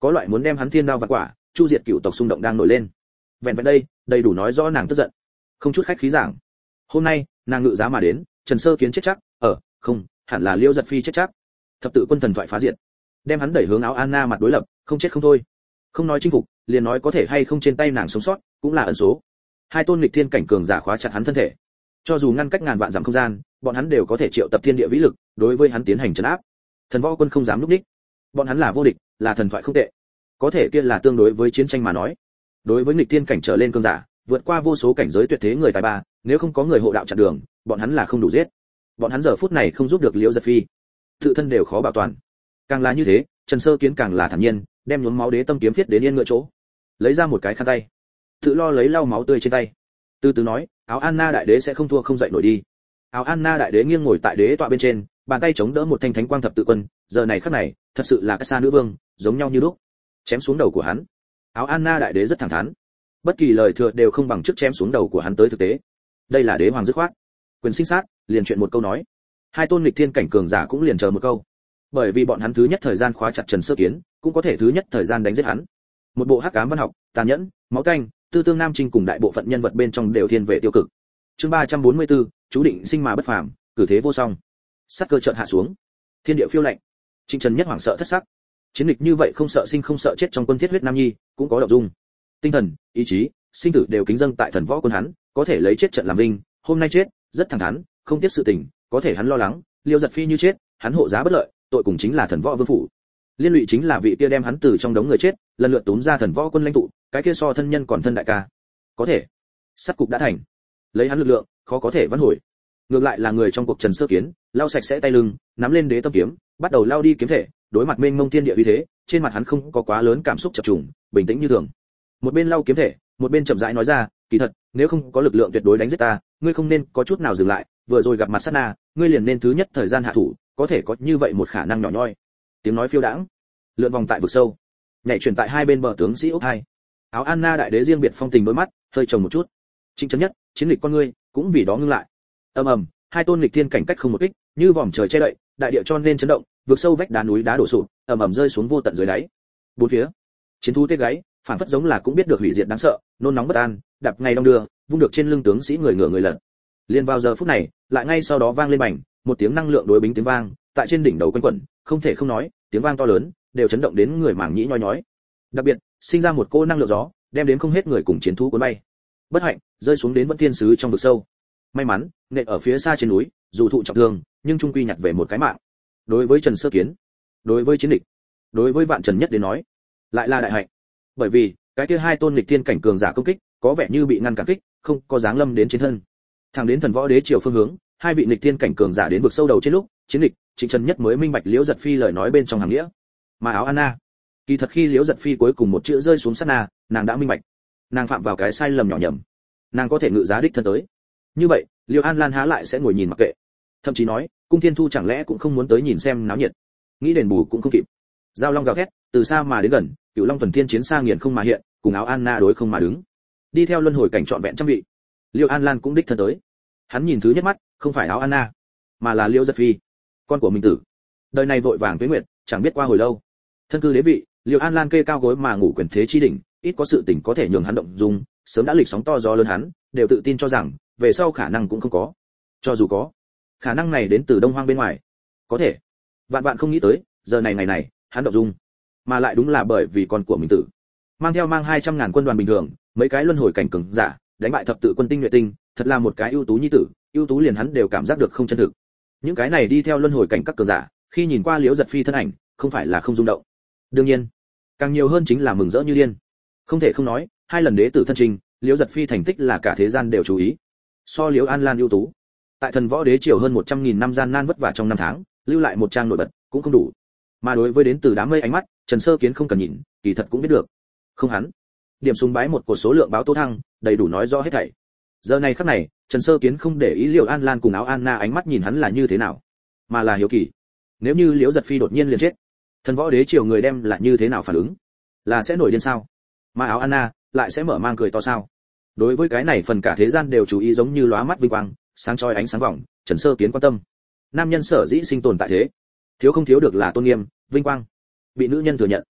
có loại muốn đem hắn thiên đao vạn quả chu diệt cửu tộc xung động đang nổi lên. Vẹn vẹn đây đầy đủ nói rõ nàng tức giận. Không chút khách khí giảng, hôm nay nàng ngự giá mà đến, Trần Sơ Kiến chết chắc ở không hẳn là Liễu Giật Phi chết chắc. Thập tự quân thần thoại phá diệt, đem hắn đẩy hướng Áo Anna mặt đối lập, không chết không thôi. Không nói chinh phục, liền nói có thể hay không trên tay nàng sống sót, cũng là ẩn số. Hai tôn nghịch thiên cảnh cường giả khóa chặt hắn thân thể, cho dù ngăn cách ngàn vạn dặm không gian, bọn hắn đều có thể triệu tập thiên địa vĩ lực, đối với hắn tiến hành trấn áp. Thần võ quân không dám lúc đích, bọn hắn là vô địch, là thần thoại không tệ. Có thể kia là tương đối với chiến tranh mà nói. Đối với nghịch thiên cảnh trở lên cường giả, vượt qua vô số cảnh giới tuyệt thế người tài ba, nếu không có người hộ đạo chặn đường, bọn hắn là không đủ giết. Bọn hắn giờ phút này không giúp được Liễu Giật Phi, tự thân đều khó bảo toàn. Càng là như thế, Trần Sơ Kiến càng là thản nhiên, đem nhuốm máu đế tâm kiếm viết đến yên ngựa chỗ, lấy ra một cái khăn tay, tự lo lấy lau máu tươi trên tay, từ từ nói, Áo Anna đại đế sẽ không thua không dậy nổi đi. Áo Anna đại đế nghiêng ngồi tại đế tọa bên trên, bàn tay chống đỡ một thanh thánh quang thập tự quân, giờ này khắc này, thật sự là cái xa nữ vương, giống nhau như lúc. Chém xuống đầu của hắn. Áo Anna đại đế rất thẳng thắn, bất kỳ lời thừa đều không bằng trước chém xuống đầu của hắn tới thực tế. Đây là đế hoàng dứt khoát, quyền sinh sát, liền chuyện một câu nói. Hai tôn nghịch thiên cảnh cường giả cũng liền chờ một câu, bởi vì bọn hắn thứ nhất thời gian khóa chặt Trần Sơ Kiến, cũng có thể thứ nhất thời gian đánh giết hắn. Một bộ hắc ám văn học, tàn nhẫn, máu tanh, tư tương nam trinh cùng đại bộ phận nhân vật bên trong đều thiên về tiêu cực. Chương ba trăm bốn mươi tư, chú định sinh mà bất phàm, cử thế vô song. Sắc cơ chợt hạ xuống, thiên địa phiêu lạnh. Trịnh Trần nhất hoảng sợ thất sắc. Chiến địch như vậy không sợ sinh không sợ chết trong quân thiết huyết nam nhi, cũng có động dung. Tinh thần, ý chí, sinh tử đều kính dâng tại thần võ quân hắn, có thể lấy chết trận làm vinh, hôm nay chết, rất thẳng thắn, không tiếc sự tình, có thể hắn lo lắng, Liêu Giật Phi như chết, hắn hộ giá bất lợi, tội cùng chính là thần võ vương phủ. Liên lụy chính là vị kia đem hắn từ trong đống người chết, lần lượt túm ra thần võ quân lãnh tụ, cái kia so thân nhân còn thân đại ca. Có thể, sát cục đã thành, lấy hắn lực lượng, khó có thể vãn hồi. Ngược lại là người trong cuộc Trần Sơ Kiến, lau sạch sẽ tay lưng, nắm lên đế tâm kiếm, bắt đầu lao đi kiếm thể, đối mặt mênh mông thiên địa uy thế, trên mặt hắn không có quá lớn cảm xúc chập trùng, bình tĩnh như thường. Một bên lau kiếm thể, một bên chậm rãi nói ra, kỳ thật, nếu không có lực lượng tuyệt đối đánh giết ta, ngươi không nên có chút nào dừng lại, vừa rồi gặp mặt sát na, ngươi liền nên thứ nhất thời gian hạ thủ, có thể có như vậy một khả năng nhỏ nhoi. Tiếng nói phiêu đãng, lượn vòng tại vực sâu, nhảy chuyển tại hai bên bờ tướng sĩ ốc hai. Áo Anna đại đế riêng biệt phong tình đôi mắt, hơi trồng một chút. Trịnh Trấn nhất, chiến lịch con ngươi, cũng vì đó ngưng lại. Ầm ầm, hai tôn lịch thiên cảnh cách không một kích, như vòm trời che đậy, đại địa cho nên chấn động, vực sâu vách đá núi đá đổ sụp, ầm ầm rơi xuống vô tận dưới đáy. Bốn phía, chiến thú tê gáy, phản phất giống là cũng biết được hủy diệt đáng sợ, nôn nóng bất an, đạp ngay đong đưa, vung được trên lưng tướng sĩ người ngửa người lật. Liên vào giờ phút này, lại ngay sau đó vang lên bành, một tiếng năng lượng đối bính tiếng vang, tại trên đỉnh đầu quanh quẩn, không thể không nói, tiếng vang to lớn, đều chấn động đến người mảng nhĩ nhói nhói. Đặc biệt, sinh ra một cô năng lượng gió, đem đến không hết người cùng chiến thú cuốn bay. Bất hạnh, rơi xuống đến vẫn thiên sứ trong vực sâu. May mắn, nện ở phía xa trên núi, dù thụ trọng thương, nhưng trung quy nhặt về một cái mạng. Đối với Trần Sơ Kiến, đối với chiến địch, đối với Vạn Trần Nhất đến nói, lại là đại hạnh. Bởi vì, cái kia hai tôn nghịch thiên cảnh cường giả công kích, có vẻ như bị ngăn cản kích, không có dáng lâm đến trên thân. Thẳng đến thần võ đế triều phương hướng, hai vị nghịch thiên cảnh cường giả đến vực sâu đầu trên lúc, chiến địch, Trịnh Trần Nhất mới minh bạch Liễu Giật Phi lời nói bên trong hàm nghĩa. Mà Áo Anna, kỳ thật khi Liễu Giật Phi cuối cùng một chữ rơi xuống sát na, nàng đã minh bạch, nàng phạm vào cái sai lầm nhỏ nhầm, nàng có thể ngự giá đích thân tới. Như vậy, Liễu An Lan há lại sẽ ngồi nhìn mặc kệ? Thậm chí nói, Cung Thiên Thu chẳng lẽ cũng không muốn tới nhìn xem náo nhiệt? Nghĩ đền bù cũng không kịp. Giao long gào thét, từ xa mà đến gần, Cửu Long tuần thiên chiến xa nghiền không mà hiện, cùng Áo Anna đối không mà đứng. Đi theo luân hồi cảnh trọn vẹn trăm vị. Liễu An Lan cũng đích thân tới. Hắn nhìn thứ nhất mắt, không phải Áo Anna, mà là Liễu Giật Phi, con của mình tử. Đời này vội vàng tuế nguyệt, chẳng biết qua hồi lâu. Thân cư đế vị, Liễu An Lan kê cao gối mà ngủ quyền thế chi đỉnh, ít có sự tình có thể nhường hắn động dung, sớm đã lịch sóng to gió lớn hắn, đều tự tin cho rằng, về sau khả năng cũng không có. Cho dù có, khả năng này đến từ Đông Hoang bên ngoài. Có thể, vạn vạn không nghĩ tới, giờ này ngày này, hắn động dung, mà lại đúng là bởi vì con của mình tử. Mang theo mang hai trăm ngàn quân đoàn bình thường, mấy cái luân hồi cảnh cường giả, đánh bại thập tự quân tinh nhuệ tinh, thật là một cái ưu tú nhi tử, ưu tú liền hắn đều cảm giác được không chân thực. Những cái này đi theo luân hồi cảnh các cường giả, khi nhìn qua Liễu Giật Phi thân ảnh, không phải là không rung động. Đương nhiên, càng nhiều hơn chính là mừng rỡ như điên. Không thể không nói, hai lần đế tử thân trình, Liễu Giật Phi thành tích là cả thế gian đều chú ý. So Liễu An Lan ưu tú, tại thần võ đế triều hơn một trăm nghìn năm gian nan vất vả trong năm tháng, lưu lại một trang nổi bật, cũng không đủ. Mà đối với đến từ đám mây ánh mắt, Trần Sơ Kiến không cần nhìn, kỳ thật cũng biết được. Không hắn, điểm súng bái một cột số lượng báo tố thăng, đầy đủ nói rõ hết thảy. Giờ này khắc này, Trần Sơ Kiến không để ý Liễu An Lan cùng Áo Anna ánh mắt nhìn hắn là như thế nào, mà là hiếu kỳ. Nếu như Liễu Giật Phi đột nhiên liền chết, thần võ đế triều người đem là như thế nào phản ứng? Là sẽ nổi điên sao? Mà Áo Anna lại sẽ mở mang cười to sao? Đối với cái này phần cả thế gian đều chú ý giống như lóa mắt vinh quang, sáng chói ánh sáng vòng, Trần Sơ Kiến quan tâm. Nam nhân sở dĩ sinh tồn tại thế, thiếu không thiếu được là tôn nghiêm, vinh quang. Bị nữ nhân thừa nhận,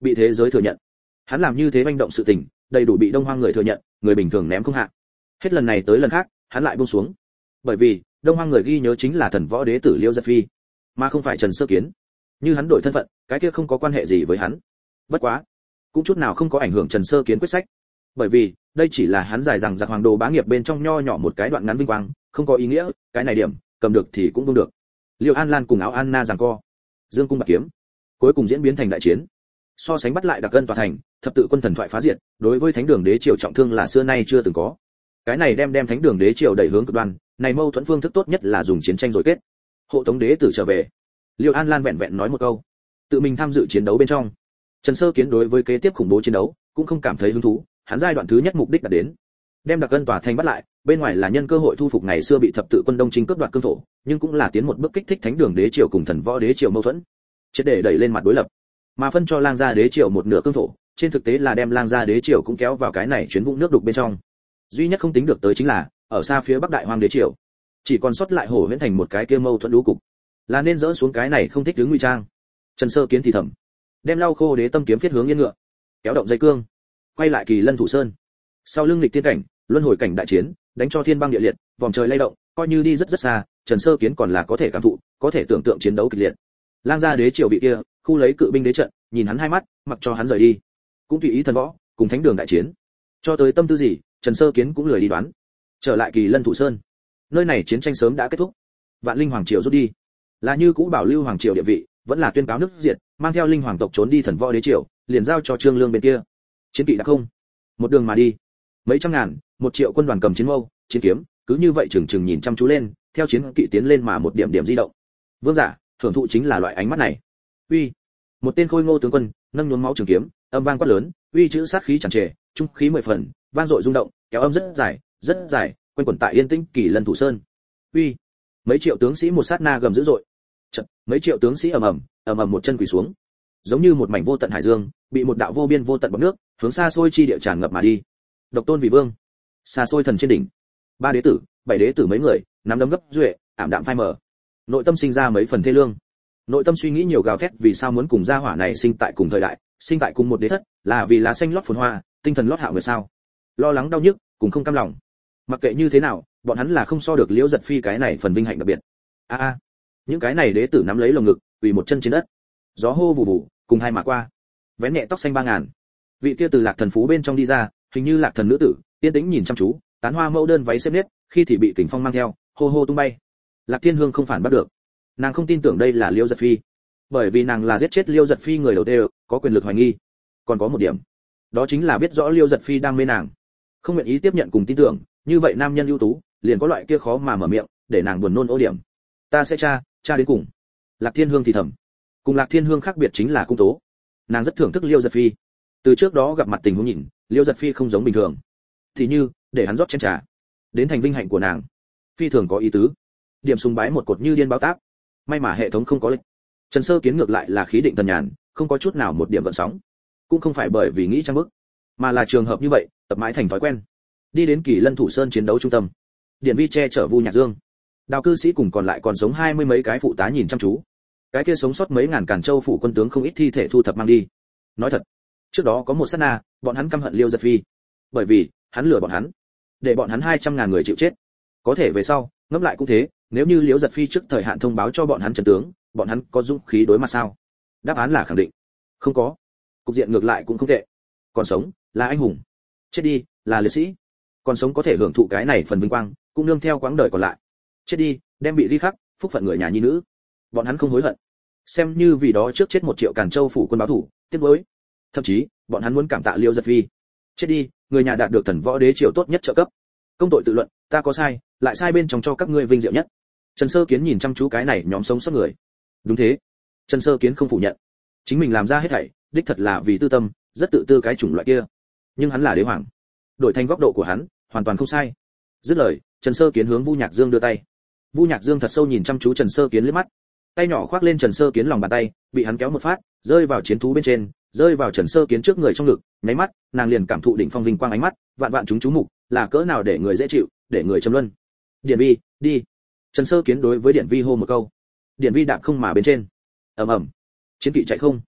bị thế giới thừa nhận. Hắn làm như thế manh động sự tình, đầy đủ bị Đông Hoang người thừa nhận, người bình thường ném không hạ. Hết lần này tới lần khác, hắn lại buông xuống. Bởi vì, Đông Hoang người ghi nhớ chính là thần võ đế tử Liêu Giật Phi, mà không phải Trần Sơ Kiến. Như hắn đổi thân phận, cái kia không có quan hệ gì với hắn. Bất quá, cũng chút nào không có ảnh hưởng Trần Sơ Kiến quyết sách. Bởi vì, đây chỉ là hắn dài rằng giặc hoàng đồ bá nghiệp bên trong nho nhỏ một cái đoạn ngắn vinh quang, không có ý nghĩa, cái này điểm, cầm được thì cũng buông được. Liêu An Lan cùng Áo Anna giằng co, Dương cung bạc kiếm, cuối cùng diễn biến thành đại chiến. So sánh bắt lại Đặc Ân tòa thành, thập tự quân thần thoại phá diệt, đối với Thánh Đường Đế triều trọng thương là xưa nay chưa từng có. Cái này đem đem Thánh Đường Đế triều đẩy hướng cực đoan, này mâu thuẫn phương thức tốt nhất là dùng chiến tranh rồi kết. Hộ tống đế tử trở về. Liêu An Lan vẹn vẹn nói một câu, tự mình tham dự chiến đấu bên trong. Trần Sơ Kiến đối với kế tiếp khủng bố chiến đấu cũng không cảm thấy hứng thú, hắn giai đoạn thứ nhất mục đích đạt đến, đem Đặc Ân tòa thành bắt lại, bên ngoài là nhân cơ hội thu phục ngày xưa bị thập tự quân đông chinh cướp đoạt cương thổ, nhưng cũng là tiến một bước kích thích Thánh Đường Đế triều cùng thần võ đế triều mâu thuẫn, triệt để đẩy lên mặt đối lập, mà phân cho Lang gia đế triều một nửa cương thổ, trên thực tế là đem Lang gia đế triều cũng kéo vào cái này chuyến vũng nước đục bên trong. Duy nhất không tính được tới chính là, ở xa phía Bắc Đại Hoang đế triều, chỉ còn sót lại Hổ Huyễn thành một cái kia mâu thuẫn lũ cục, là nên dỡ xuống cái này không thích đứng nguy trang. Trần Sơ Kiến thì thầm, đem lau khô đế tâm kiếm thiết hướng yên ngựa, kéo động dây cương, quay lại Kỳ Lân Thủ Sơn. Sau lưng lịch tiên cảnh, luân hồi cảnh đại chiến, đánh cho thiên băng địa liệt, vòng trời lay động, coi như đi rất rất xa, Trần Sơ Kiến còn là có thể cảm thụ, có thể tưởng tượng chiến đấu kịch liệt. Lang gia đế triều vị kia, khu lấy cự binh đế trận, nhìn hắn hai mắt, mặc cho hắn rời đi, cũng tùy ý thần võ, cùng Thánh Đường đại chiến. Cho tới tâm tư gì, Trần Sơ Kiến cũng lười đi đoán. Trở lại Kỳ Lân Thủ Sơn, nơi này chiến tranh sớm đã kết thúc, Vạn Linh hoàng triều rút đi, là như cũ bảo lưu hoàng triều địa vị, vẫn là tuyên cáo nước diệt, mang theo linh hoàng tộc trốn đi thần võ đế triều, liền giao cho Trương Lương bên kia. Chiến kỵ đã không, một đường mà đi, mấy trăm ngàn, một triệu quân đoàn cầm chiến mâu, chiến kiếm, cứ như vậy chừng chừng nhìn chăm chú lên, theo chiến kỵ tiến lên mà một điểm điểm di động. Vương giả, thưởng thụ chính là loại ánh mắt này. Uy, một tên khôi ngô tướng quân, nâng nhuốm máu trường kiếm, âm vang quát lớn, uy chữ sát khí tràn trề, trung khí mười phần, vang dội rung động, kéo âm rất dài, rất dài, quanh quẩn tại yên tĩnh Kỳ Lân Thủ Sơn. Uy, mấy triệu tướng sĩ một sát na gầm dữ dội. Chật, mấy triệu tướng sĩ ầm ầm, ầm ầm một chân quỳ xuống, giống như một mảnh vô tận hải dương, bị một đạo vô biên vô tận bọt nước, hướng xa xôi chi địa tràn ngập mà đi. Độc tôn vì vương, xa xôi thần trên đỉnh, ba đế tử, bảy đế tử mấy người, nắm đấm gấp duệ, ảm đạm phai mờ. Nội tâm sinh ra mấy phần thê lương. Nội tâm suy nghĩ nhiều gào thét vì sao muốn cùng gia hỏa này sinh tại cùng thời đại, sinh tại cùng một đế thất, là vì lá xanh lót phồn hoa, tinh thần lót hạo người sao? Lo lắng đau nhức, cùng không cam lòng. Mặc kệ như thế nào, bọn hắn là không so được Liễu Giật Phi cái này phần vinh hạnh đặc biệt. A a, những cái này đế tử nắm lấy lồng ngực, quỳ một chân trên đất. Gió hô vù vù, cùng hai mà qua. Vén nhẹ tóc xanh ba ngàn. Vị kia từ Lạc Thần Phú bên trong đi ra, hình như Lạc Thần nữ tử, yên tĩnh nhìn chăm chú, tán hoa mẫu đơn váy xếp nếp, khi thì bị kình phong mang theo, hô hô tung bay. Lạc Thiên Hương không phản bắt được. Nàng không tin tưởng đây là Liễu Giật Phi, bởi vì nàng là giết chết Liễu Giật Phi người đầu tiên, có quyền lực hoài nghi. Còn có một điểm, đó chính là biết rõ Liễu Giật Phi đang mê nàng, không nguyện ý tiếp nhận cùng tin tưởng, như vậy nam nhân ưu tú, liền có loại kia khó mà mở miệng, để nàng buồn nôn ô điểm. Ta sẽ tra, tra đến cùng. Lạc Thiên Hương thì thầm. Cùng Lạc Thiên Hương khác biệt chính là cung tố. Nàng rất thưởng thức Liễu Giật Phi. Từ trước đó gặp mặt tình huống nhìn, Liễu Giật Phi không giống bình thường. Thì như, để hắn rót chén trà, đến thành vinh hạnh của nàng. Phi thường có ý tứ. Điểm sùng bái một cột như điên báo táp. May mà hệ thống không có lệnh. Trần Sơ Kiến ngược lại là khí định thần nhàn, không có chút nào một điểm gợn sóng. Cũng không phải bởi vì nghĩ trang bức, mà là trường hợp như vậy, tập mãi thành thói quen. Đi đến Kỳ Lân Thủ Sơn chiến đấu trung tâm. Điển Vi che chở Vu Nhạc Dương. Đào cư sĩ cùng còn lại còn sống hai mươi mấy cái phụ tá nhìn chăm chú. Cái kia sống sót mấy ngàn Càn Châu phủ quân tướng không ít thi thể thu thập mang đi. Nói thật, trước đó có một sát na, bọn hắn căm hận Liêu Giật Phi, bởi vì hắn lừa bọn hắn, để bọn hắn hai trăm ngàn người chịu chết. Có thể về sau, ngẫm lại cũng thế, nếu như Liễu Giật Phi trước thời hạn thông báo cho bọn hắn trận tướng, bọn hắn có dũng khí đối mặt sao? Đáp án là khẳng định, không có. Cục diện ngược lại cũng không tệ. Còn sống là anh hùng, chết đi là liệt sĩ. Còn sống có thể hưởng thụ cái này phần vinh quang, cũng nương theo quãng đời còn lại. Chết đi, đem bị ghi khắc, phúc phận người nhà nhi nữ. Bọn hắn không hối hận, xem như vì đó trước chết một triệu Càn Châu phủ quân báo thủ, tiếc nuối. Thậm chí, bọn hắn muốn cảm tạ Liễu Giật Phi. Chết đi, người nhà đạt được thần võ đế triều tốt nhất trợ cấp. Công tội tự luận, ta có sai, lại sai bên trong cho các ngươi vinh diệu nhất. Trần Sơ Kiến nhìn chăm chú cái này nhóm sống sót người. Đúng thế, Trần Sơ Kiến không phủ nhận, chính mình làm ra hết thảy, đích thật là vì tư tâm, rất tự tư cái chủng loại kia. Nhưng hắn là đế hoàng, đổi thành góc độ của hắn, hoàn toàn không sai. Dứt lời, Trần Sơ Kiến hướng Vu Nhạc Dương đưa tay. Vu Nhạc Dương thật sâu nhìn chăm chú Trần Sơ Kiến liếc mắt, tay nhỏ khoác lên Trần Sơ Kiến lòng bàn tay, bị hắn kéo một phát, rơi vào chiến thú bên trên, rơi vào Trần Sơ Kiến trước người trong ngực, nháy mắt, nàng liền cảm thụ đỉnh phong vinh quang ánh mắt, vạn vạn chúng chú mục, là cỡ nào để người dễ chịu, để người trầm luân. Điển Vi, đi. Trần Sơ Kiến đối với Điển Vi hô một câu. Điển Vi đạp không mà bên trên. Ầm ầm. Chiến kỵ chạy không.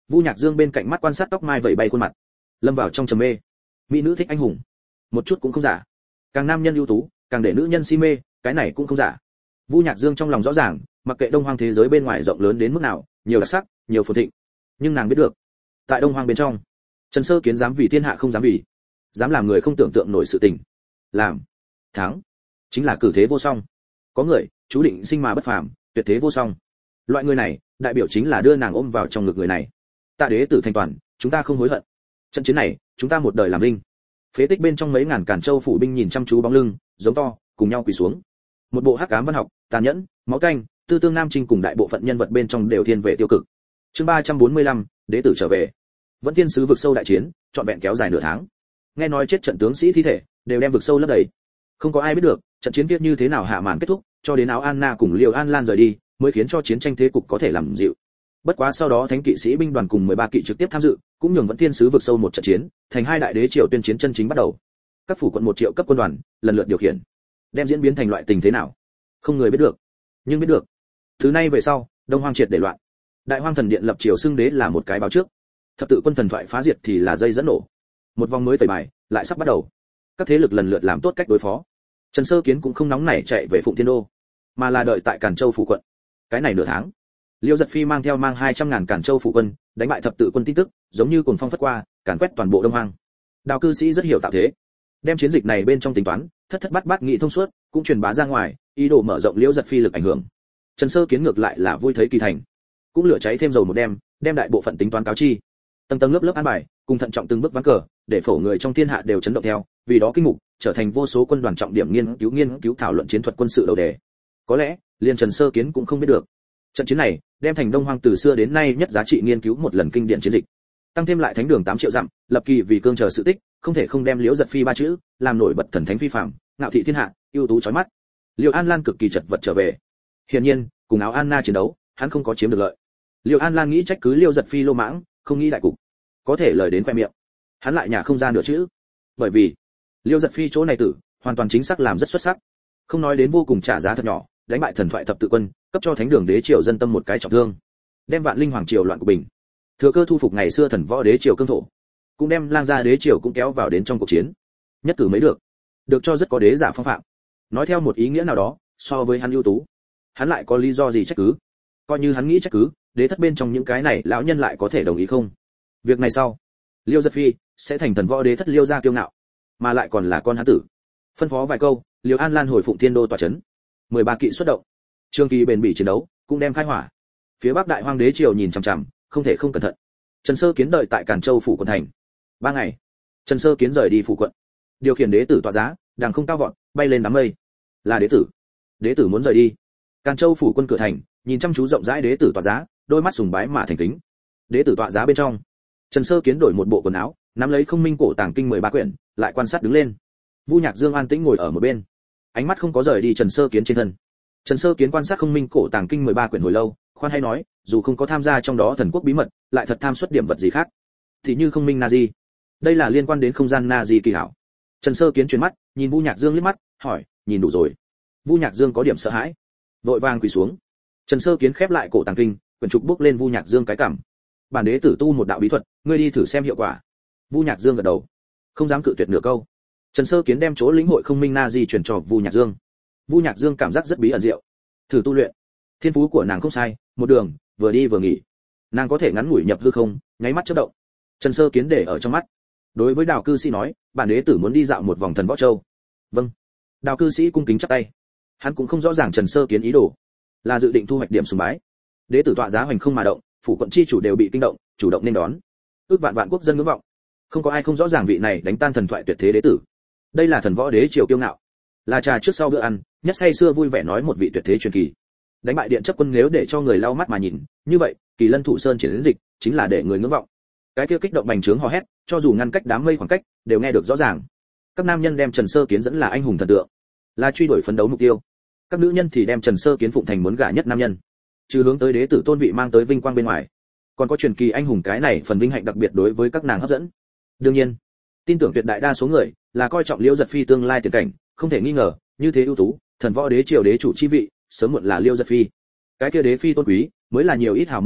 Vu Nhạc Dương bên cạnh mắt quan sát tóc mai vẩy bay khuôn mặt, lâm vào trong trầm mê. Mỹ nữ thích anh hùng, một chút cũng không giả. Càng nam nhân ưu tú, càng để nữ nhân si mê, cái này cũng không giả. Vu Nhạc Dương trong lòng rõ ràng, mặc kệ Đông Hoang thế giới bên ngoài rộng lớn đến mức nào, nhiều đặc sắc, nhiều phồn thịnh, nhưng nàng biết được, tại Đông Hoang bên trong, Trần Sơ Kiến dám vì thiên hạ không dám vì, dám làm người không tưởng tượng nổi sự tình, làm thắng chính là cử thế vô song. Có người chú định sinh mà bất phàm, tuyệt thế vô song. Loại người này, đại biểu chính là đưa nàng ôm vào trong ngực người này. Tạ đế tử thành toàn, chúng ta không hối hận. Trận chiến này, chúng ta một đời làm linh. Phế tích bên trong mấy ngàn Càn Châu phủ binh nhìn chăm chú bóng lưng, giống to, cùng nhau quỳ xuống. Một bộ hắc ám văn học, tàn nhẫn, máu tanh, tư tương nam trinh cùng đại bộ phận nhân vật bên trong đều thiên về tiêu cực. Chương ba trăm bốn mươi lăm, đế tử trở về. Vẫn thiên sứ vực sâu đại chiến, trọn vẹn kéo dài nửa tháng. Nghe nói chết trận tướng sĩ thi thể đều đem vực sâu lấp đầy. Không có ai biết được, trận chiến kia như thế nào hạ màn kết thúc, cho đến áo Anna cùng Liều An Lan rời đi, mới khiến cho chiến tranh thế cục có thể làm dịu. Bất quá sau đó thánh kỵ sĩ binh đoàn cùng mười ba kỵ trực tiếp tham dự, cũng nhường Vẫn thiên sứ vực sâu một trận chiến, thành hai đại đế triều tuyên chiến chân chính bắt đầu. Các phủ quận một triệu cấp quân đoàn, lần lượt điều khiển. Đem diễn biến thành loại tình thế nào, không người biết được. Nhưng biết được, thứ này về sau, Đông Hoang triệt để loạn. Đại Hoang thần điện lập triều xưng đế là một cái báo trước. Thập tự quân thần thoại phá diệt thì là dây dẫn nổ. Một vòng mới tẩy bài, lại sắp bắt đầu. Các thế lực lần lượt làm tốt cách đối phó. Trần Sơ Kiến cũng không nóng nảy chạy về Phụng Thiên Đô, mà là đợi tại Càn Châu phủ quận. Cái này nửa tháng, Liêu Giật Phi mang theo mang hai trăm ngàn Càn Châu phủ quân, đánh bại thập tự quân tin tức, giống như cuồng phong phất qua, càn quét toàn bộ Đông Hoang. Đào cư sĩ rất hiểu tạo thế, đem chiến dịch này bên trong tính toán, thất thất bát bát nghị thông suốt, cũng truyền bá ra ngoài, ý đồ mở rộng Liêu Giật Phi lực ảnh hưởng. Trần Sơ Kiến ngược lại là vui thấy kỳ thành, cũng lửa cháy thêm dầu một đêm, đem đại bộ phận tính toán cáo chi, tầng tầng lớp lớp an bài, cùng thận trọng từng bước ván cờ, để phổ người trong thiên hạ đều chấn động theo, vì đó kinh mục, trở thành vô số quân đoàn trọng điểm nghiên cứu nghiên cứu thảo luận chiến thuật quân sự đầu đề. Có lẽ, liên Trần Sơ Kiến cũng không biết được, trận chiến này đem thành Đông Hoang từ xưa đến nay nhất giá trị nghiên cứu một lần kinh điển chiến dịch. Tăng thêm lại thánh đường tám triệu dặm, lập kỳ vì cương chờ sự tích, không thể không đem Liễu Giật Phi ba chữ, làm nổi bật thần thánh phi phàm, ngạo thị thiên hạ, ưu tú chói mắt. Liễu An Lan cực kỳ chật vật trở về. Hiển nhiên, cùng áo Anna chiến đấu, hắn không có chiếm được lợi. Liễu An Lan nghĩ trách cứ Liễu Giật Phi lô mãng, không nghĩ đại cục. Có thể lời đến khoe miệng, hắn lại nhả không ra nửa chữ. Bởi vì, Liễu Giật Phi chỗ này tử, hoàn toàn chính xác làm rất xuất sắc. Không nói đến vô cùng trả giá thật nhỏ, đánh bại thần thoại thập tự quân, cấp cho thánh đường đế triều dân tâm một cái trọng thương, đem vạn linh hoàng triều loạn của bình, thừa cơ thu phục ngày xưa thần võ đế triều cương thổ, cũng đem lang gia đế triều cũng kéo vào đến trong cuộc chiến. Nhất cử mấy được, được cho rất có đế giả phong phạm. Nói theo một ý nghĩa nào đó, so với hắn ưu tú, hắn lại có lý do gì trách cứ? Coi như hắn nghĩ trách cứ, đế thất bên trong những cái này lão nhân lại có thể đồng ý không? Việc này sau, Liêu Giật Phi sẽ thành thần võ đế thất Liêu gia kiêu ngạo, mà lại còn là con hắn tử. Phân phó vài câu, Liêu An Lan hồi Phụng Thiên Đô tọa trấn. mười ba kỵ xuất động, trường kỳ bền bỉ chiến đấu, cũng đem khai hỏa. Phía Bắc Đại Hoang đế triều nhìn chằm chằm, không thể không cẩn thận. Trần Sơ Kiến đợi tại Càn Châu phủ quận thành. Ba ngày, Trần Sơ Kiến rời đi phủ quận, điều khiển đế tử tọa giá, đằng không cao vọt, bay lên đám mây. Là đế tử. Đế tử muốn rời đi. Càn Châu phủ quân cửa thành, nhìn chăm chú rộng rãi đế tử tọa giá, đôi mắt sùng bái mà thành kính. Đế tử tọa giá bên trong, Trần Sơ Kiến đổi một bộ quần áo, nắm lấy Không Minh cổ tàng kinh mười ba quyển, lại quan sát đứng lên. Vu Nhạc Dương an tĩnh ngồi ở một bên, ánh mắt không có rời đi Trần Sơ Kiến trên thân. Trần Sơ Kiến quan sát Không Minh cổ tàng kinh mười ba quyển hồi lâu, khoan hay nói, dù không có tham gia trong đó thần quốc bí mật, lại thật tham xuất điểm vật gì khác. Thì như Không Minh Nazi, đây là liên quan đến không gian Nazi kỳ hảo. Trần Sơ Kiến chuyển mắt, nhìn Vu Nhạc Dương liếc mắt, hỏi, nhìn đủ rồi? Vu Nhạc Dương có điểm sợ hãi, vội vàng quỳ xuống. Trần Sơ Kiến khép lại cổ tàng kinh, quyển trục bước lên Vu Nhạc Dương cái cằm. Bản đế tử tu một đạo bí thuật, ngươi đi thử xem hiệu quả. Vu Nhạc Dương gật đầu, không dám cự tuyệt nửa câu. Trần Sơ Kiến đem chỗ lĩnh hội Không Minh Nazi truyền cho Vu Nhạc Dương. Vu Nhạc Dương cảm giác rất bí ẩn diệu. Thử tu luyện, thiên phú của nàng không sai, một đường vừa đi vừa nghỉ, nàng có thể ngắn ngủi nhập hư không, nháy mắt chớp động. Trần Sơ Kiến để ở trong mắt. Đối với Đào cư sĩ nói, bản đế tử muốn đi dạo một vòng thần võ châu. Vâng. Đào cư sĩ cung kính chắp tay. Hắn cũng không rõ ràng Trần Sơ Kiến ý đồ, là dự định thu hoạch điểm sùng bái. Đế tử tọa giá hoành không mà động, phủ quận chi chủ đều bị kinh động, chủ động nên đón. Ước vạn vạn quốc dân ngưỡng vọng, không có ai không rõ ràng vị này đánh tan thần thoại tuyệt thế đế tử. Đây là thần võ đế triều kiêu ngạo, là trà trước sau bữa ăn, nhất say xưa vui vẻ nói một vị tuyệt thế truyền kỳ. Đánh bại điện chấp quân nếu để cho người lau mắt mà nhìn, như vậy, Kỳ Lân Thụ Sơn chiến dịch chính là để người ngưỡng vọng. Cái kia kích động bành trướng hò hét, cho dù ngăn cách đám mây khoảng cách, đều nghe được rõ ràng. Các nam nhân đem Trần Sơ Kiến dẫn là anh hùng thần tượng, là truy đuổi phấn đấu mục tiêu. Các nữ nhân thì đem Trần Sơ Kiến phụng thành muốn gả nhất nam nhân. Trừ hướng tới đế tử tôn vị mang tới vinh quang bên ngoài, còn có truyền kỳ anh hùng cái này phần vinh hạnh đặc biệt đối với các nàng hấp dẫn. Đương nhiên, tin tưởng tuyệt đại đa số người là coi trọng Liễu Giật Phi tương lai tiền cảnh, không thể nghi ngờ, như thế ưu tú, thần võ đế triều đế chủ chi vị, sớm muộn là Liễu Giật Phi. Cái kia đế phi tôn quý, mới là nhiều ít hảo môn nữ,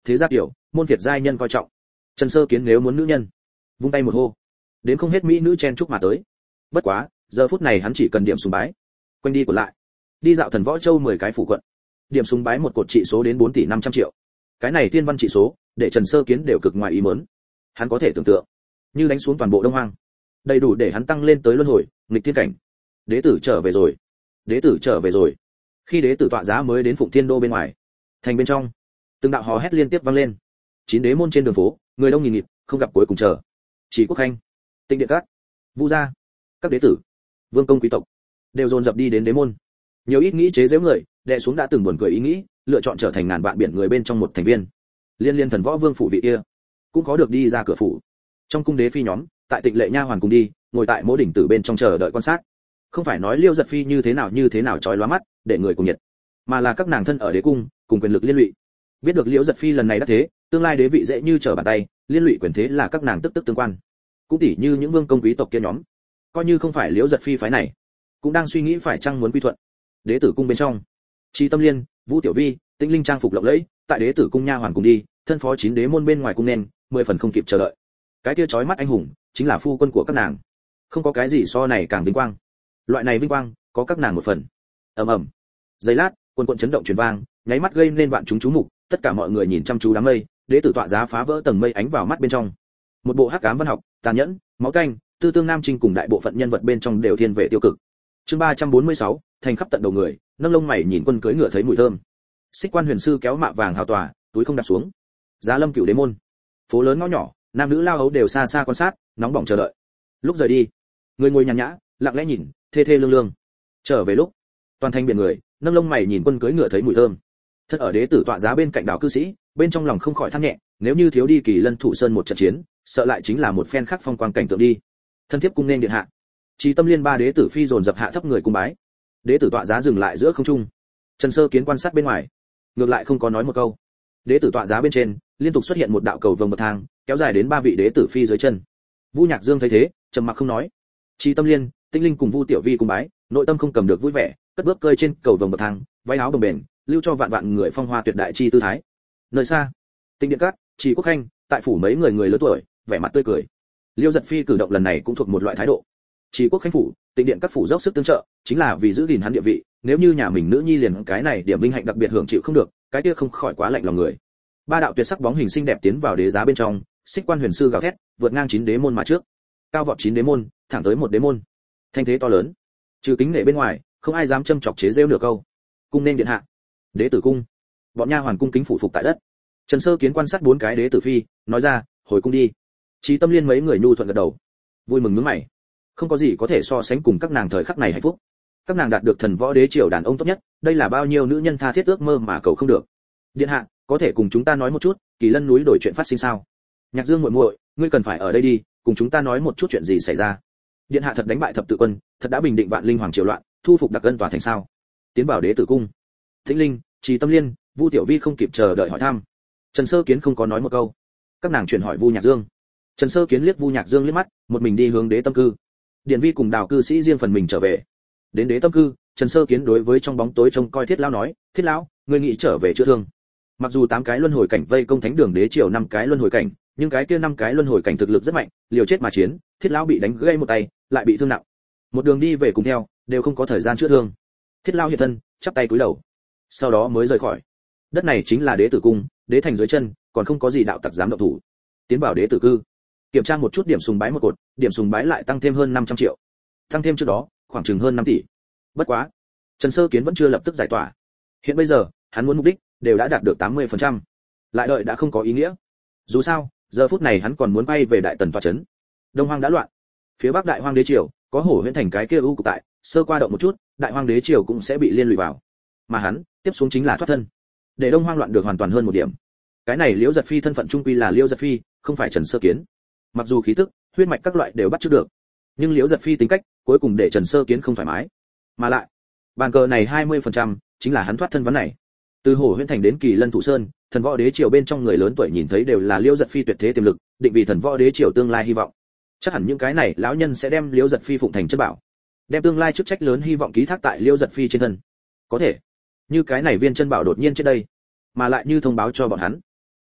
thế gia tiểu, môn việt giai nhân coi trọng. Trần Sơ Kiến nếu muốn nữ nhân, vung tay một hô, đến không hết mỹ nữ chen chúc mà tới. Bất quá, giờ phút này hắn chỉ cần điểm sùng bái, quanh đi của lại, đi dạo thần võ châu mười cái phủ quận, điểm sùng bái một cột trị số đến bốn tỷ năm trăm triệu. Cái này thiên văn trị số, để Trần Sơ Kiến đều cực ngoài ý muốn. Hắn có thể tưởng tượng, như đánh xuống toàn bộ Đông Hoang, đầy đủ để hắn tăng lên tới luân hồi, nghịch thiên cảnh. Đế tử trở về rồi, đế tử trở về rồi. Khi đế tử tọa giá mới đến Phụng Thiên Đô bên ngoài, thành bên trong, từng đạo hò hét liên tiếp vang lên. Chín đế môn trên đường phố, người đông nghìn nghịt, không gặp cuối cùng chờ. Chỉ Quốc Khanh, Tịnh Điện Các, Vu gia, các đế tử, vương công quý tộc đều dồn dập đi đến đế môn. Nhiều ít nghĩ chế giễu người, đè xuống đã từng buồn cười ý nghĩ, lựa chọn trở thành ngàn vạn biển người bên trong một thành viên. Liên liên thần võ vương phủ vị kia, cũng có được đi ra cửa phủ. Trong cung đế phi nhóm, tại Tịnh Lệ nha hoàn cùng đi, ngồi tại mỗi đỉnh tử bên trong chờ đợi quan sát. Không phải nói Liêu Giật Phi như thế nào như thế nào chói lóa mắt, để người cùng nhiệt, mà là các nàng thân ở đế cung, cùng quyền lực liên lụy. Biết được Liễu Giật Phi lần này đắc thế, tương lai đế vị dễ như trở bàn tay, liên lụy quyền thế là các nàng tức tức tương quan. Cũng tỉ như những vương công quý tộc kia nhóm, coi như không phải Liễu Giật Phi phái này, cũng đang suy nghĩ phải chăng muốn quy thuận. Đế tử cung bên trong, Chi Tâm Liên, Vũ Tiểu Vi, Tĩnh Linh trang phục lộng lẫy, tại đế tử cung nha hoàn cùng đi, thân phó chín đế môn bên ngoài cung nên, mười phần không kịp chờ đợi. Cái kia chói mắt anh hùng, chính là phu quân của các nàng. Không có cái gì so này càng vinh quang. Loại này vinh quang, có các nàng một phần. Ầm ầm. Giây lát, quân quận chấn động truyền vang, nháy mắt gây nên vạn chúng chú mục, tất cả mọi người nhìn chăm chú đám mây, đế tử tọa giá phá vỡ tầng mây ánh vào mắt bên trong. Một bộ hắc ám văn học, tàn nhẫn, máu tanh, tư tương nam trinh cùng đại bộ phận nhân vật bên trong đều thiên về tiêu cực. Chương ba trăm bốn mươi sáu, thành khắp tận đầu người, nâng lông mày nhìn quân cưỡi ngựa thấy mùi thơm. Xích Quan Huyền sư kéo mạ vàng hào tòa, túi không đặt xuống. Giá Lâm Cửu đế môn, phố lớn ngõ nhỏ, nam nữ lao hấu đều xa xa quan sát, nóng bỏng chờ đợi. Lúc rời đi, người ngồi nhàn nhã, lặng lẽ nhìn, thê thê lương lương. Trở về lúc, toàn thành biển người, nâng lông mày nhìn quân cưỡi ngựa thấy mùi thơm. Thân ở đế tử tọa giá bên cạnh đảo cư sĩ, bên trong lòng không khỏi than nhẹ, nếu như thiếu đi Kỳ Lân Thủ Sơn một trận chiến, sợ lại chính là một phen khác phong quang cảnh tượng đi. Thân thiếp cung nên điện hạ. Chí Tâm Liên ba đế tử phi dồn dập hạ thấp người cung bái. Đế tử tọa giá dừng lại giữa không trung. Trần Sơ Kiến quan sát bên ngoài, ngược lại không có nói một câu. Đế tử tọa giá bên trên, liên tục xuất hiện một đạo cầu vồng bậc thang, kéo dài đến ba vị đế tử phi dưới chân. Vu Nhạc Dương thấy thế, trầm mặc không nói. Chí Tâm Liên, Tĩnh Linh cùng Vu Tiểu Vi cung bái, nội tâm không cầm được vui vẻ, cất bước cơi trên cầu vồng bậc thang, váy áo đồng bền, lưu cho vạn vạn người phong hoa tuyệt đại chi tư thái. Nơi xa, Tịnh Điện Các, Chỉ Quốc Khanh, tại phủ mấy người người lớn tuổi, vẻ mặt tươi cười. Liêu Giật Phi cử động lần này cũng thuộc một loại thái độ. Chỉ Quốc Khanh phủ, Tịnh Điện Các phủ dốc sức tương trợ, chính là vì giữ gìn hắn địa vị, nếu như nhà mình nữ nhi liền cái này điểm vinh hạnh đặc biệt hưởng chịu không được, cái kia không khỏi quá lạnh lòng người. Ba đạo tuyệt sắc bóng hình xinh đẹp tiến vào đế giá bên trong, Xích Quan Huyền sư gào thét, vượt ngang chín đế môn mà trước. Cao vọt chín đế môn, thẳng tới một đế môn. Thanh thế to lớn, trừ kính nể bên ngoài, không ai dám châm chọc chế giễu nửa câu. Cung nên điện hạ. Đế tử cung. Bọn nha hoàn cung kính phủ phục tại đất. Trần Sơ Kiến quan sát bốn cái đế tử phi, nói ra, hồi cung đi. Chí Tâm Liên mấy người nhu thuận gật đầu, vui mừng nhướng mày. Không có gì có thể so sánh cùng các nàng thời khắc này hạnh phúc. Các nàng đạt được thần võ đế triều đàn ông tốt nhất, đây là bao nhiêu nữ nhân tha thiết ước mơ mà cầu không được. Điện hạ, có thể cùng chúng ta nói một chút, Kỳ Lân núi đổi chuyện phát sinh sao? Nhạc Dương muội muội, ngươi cần phải ở đây đi, cùng chúng ta nói một chút chuyện gì xảy ra. Điện hạ thật đánh bại thập tự quân, thật đã bình định vạn linh hoàng triều loạn, thu phục đặc ân tòa thành sao? Tiến vào đế tử cung. Tĩnh Linh, Chí Tâm Liên, Vu Tiểu Vi không kịp chờ đợi hỏi thăm. Trần Sơ Kiến không có nói một câu. Các nàng chuyển hỏi Vu Nhạc Dương. Trần Sơ Kiến liếc Vu Nhạc Dương liếc mắt, một mình đi hướng đế tâm cư. Điện Vi cùng Đào cư sĩ riêng phần mình trở về. Đến đế tâm cư, Trần Sơ Kiến đối với trong bóng tối trông coi Thiết lão nói, Thiết lão, ngươi nghĩ trở về chữa thương. Mặc dù tám cái luân hồi cảnh vây công thánh đường đế triều năm cái luân hồi cảnh, nhưng cái kia năm cái luân hồi cảnh thực lực rất mạnh, liều chết mà chiến, Thiết lão bị đánh gãy một tay, lại bị thương nặng. Một đường đi về cùng theo, đều không có thời gian chữa thương. Thiết lão hiện thân, chắp tay cúi đầu, sau đó mới rời khỏi. Đất này chính là đế tử cung, đế thành dưới chân, còn không có gì đạo tặc dám động thủ. Tiến vào đế tử cư, kiểm tra một chút điểm sùng bái một cột, điểm sùng bái lại tăng thêm hơn năm trăm triệu. Tăng thêm trước đó, khoảng chừng hơn năm tỷ. Bất quá, Trần Sơ Kiến vẫn chưa lập tức giải tỏa. Hiện bây giờ, hắn muốn mục đích đều đã đạt được tám mươi phần trăm. Lại đợi đã không có ý nghĩa. Dù sao, giờ phút này hắn còn muốn bay về Đại Tần tọa trấn. Đông Hoang đã loạn. Phía Bắc Đại Hoang đế triều, có Hổ Huyễn thành cái kia ưu cục tại, sơ qua động một chút, Đại Hoang đế triều cũng sẽ bị liên lụy vào. Mà hắn, tiếp xuống chính là thoát thân. Để Đông Hoang loạn được hoàn toàn hơn một điểm. Cái này Liễu Giật Phi thân phận trung quy là Liễu Giật Phi, không phải Trần Sơ Kiến. Mặc dù khí tức, huyết mạch các loại đều bắt chước được, nhưng Liễu Giật Phi tính cách, cuối cùng để Trần Sơ Kiến không thoải mái. Mà lại, bàn cờ này hai mươi phần trăm, chính là hắn thoát thân vấn này. Từ Hổ Huyễn thành đến Kỳ Lân Thủ Sơn, thần võ đế triều bên trong người lớn tuổi nhìn thấy đều là Liễu Giật Phi tuyệt thế tiềm lực, định vị thần võ đế triều tương lai hy vọng. Chắc hẳn những cái này lão nhân sẽ đem Liễu Giật Phi phụng thành chất bảo, đem tương lai chức trách lớn hy vọng ký thác tại Liễu Giật Phi trên thân. Có thể, như cái này viên chân bảo đột nhiên trên đây, mà lại như thông báo cho bọn hắn,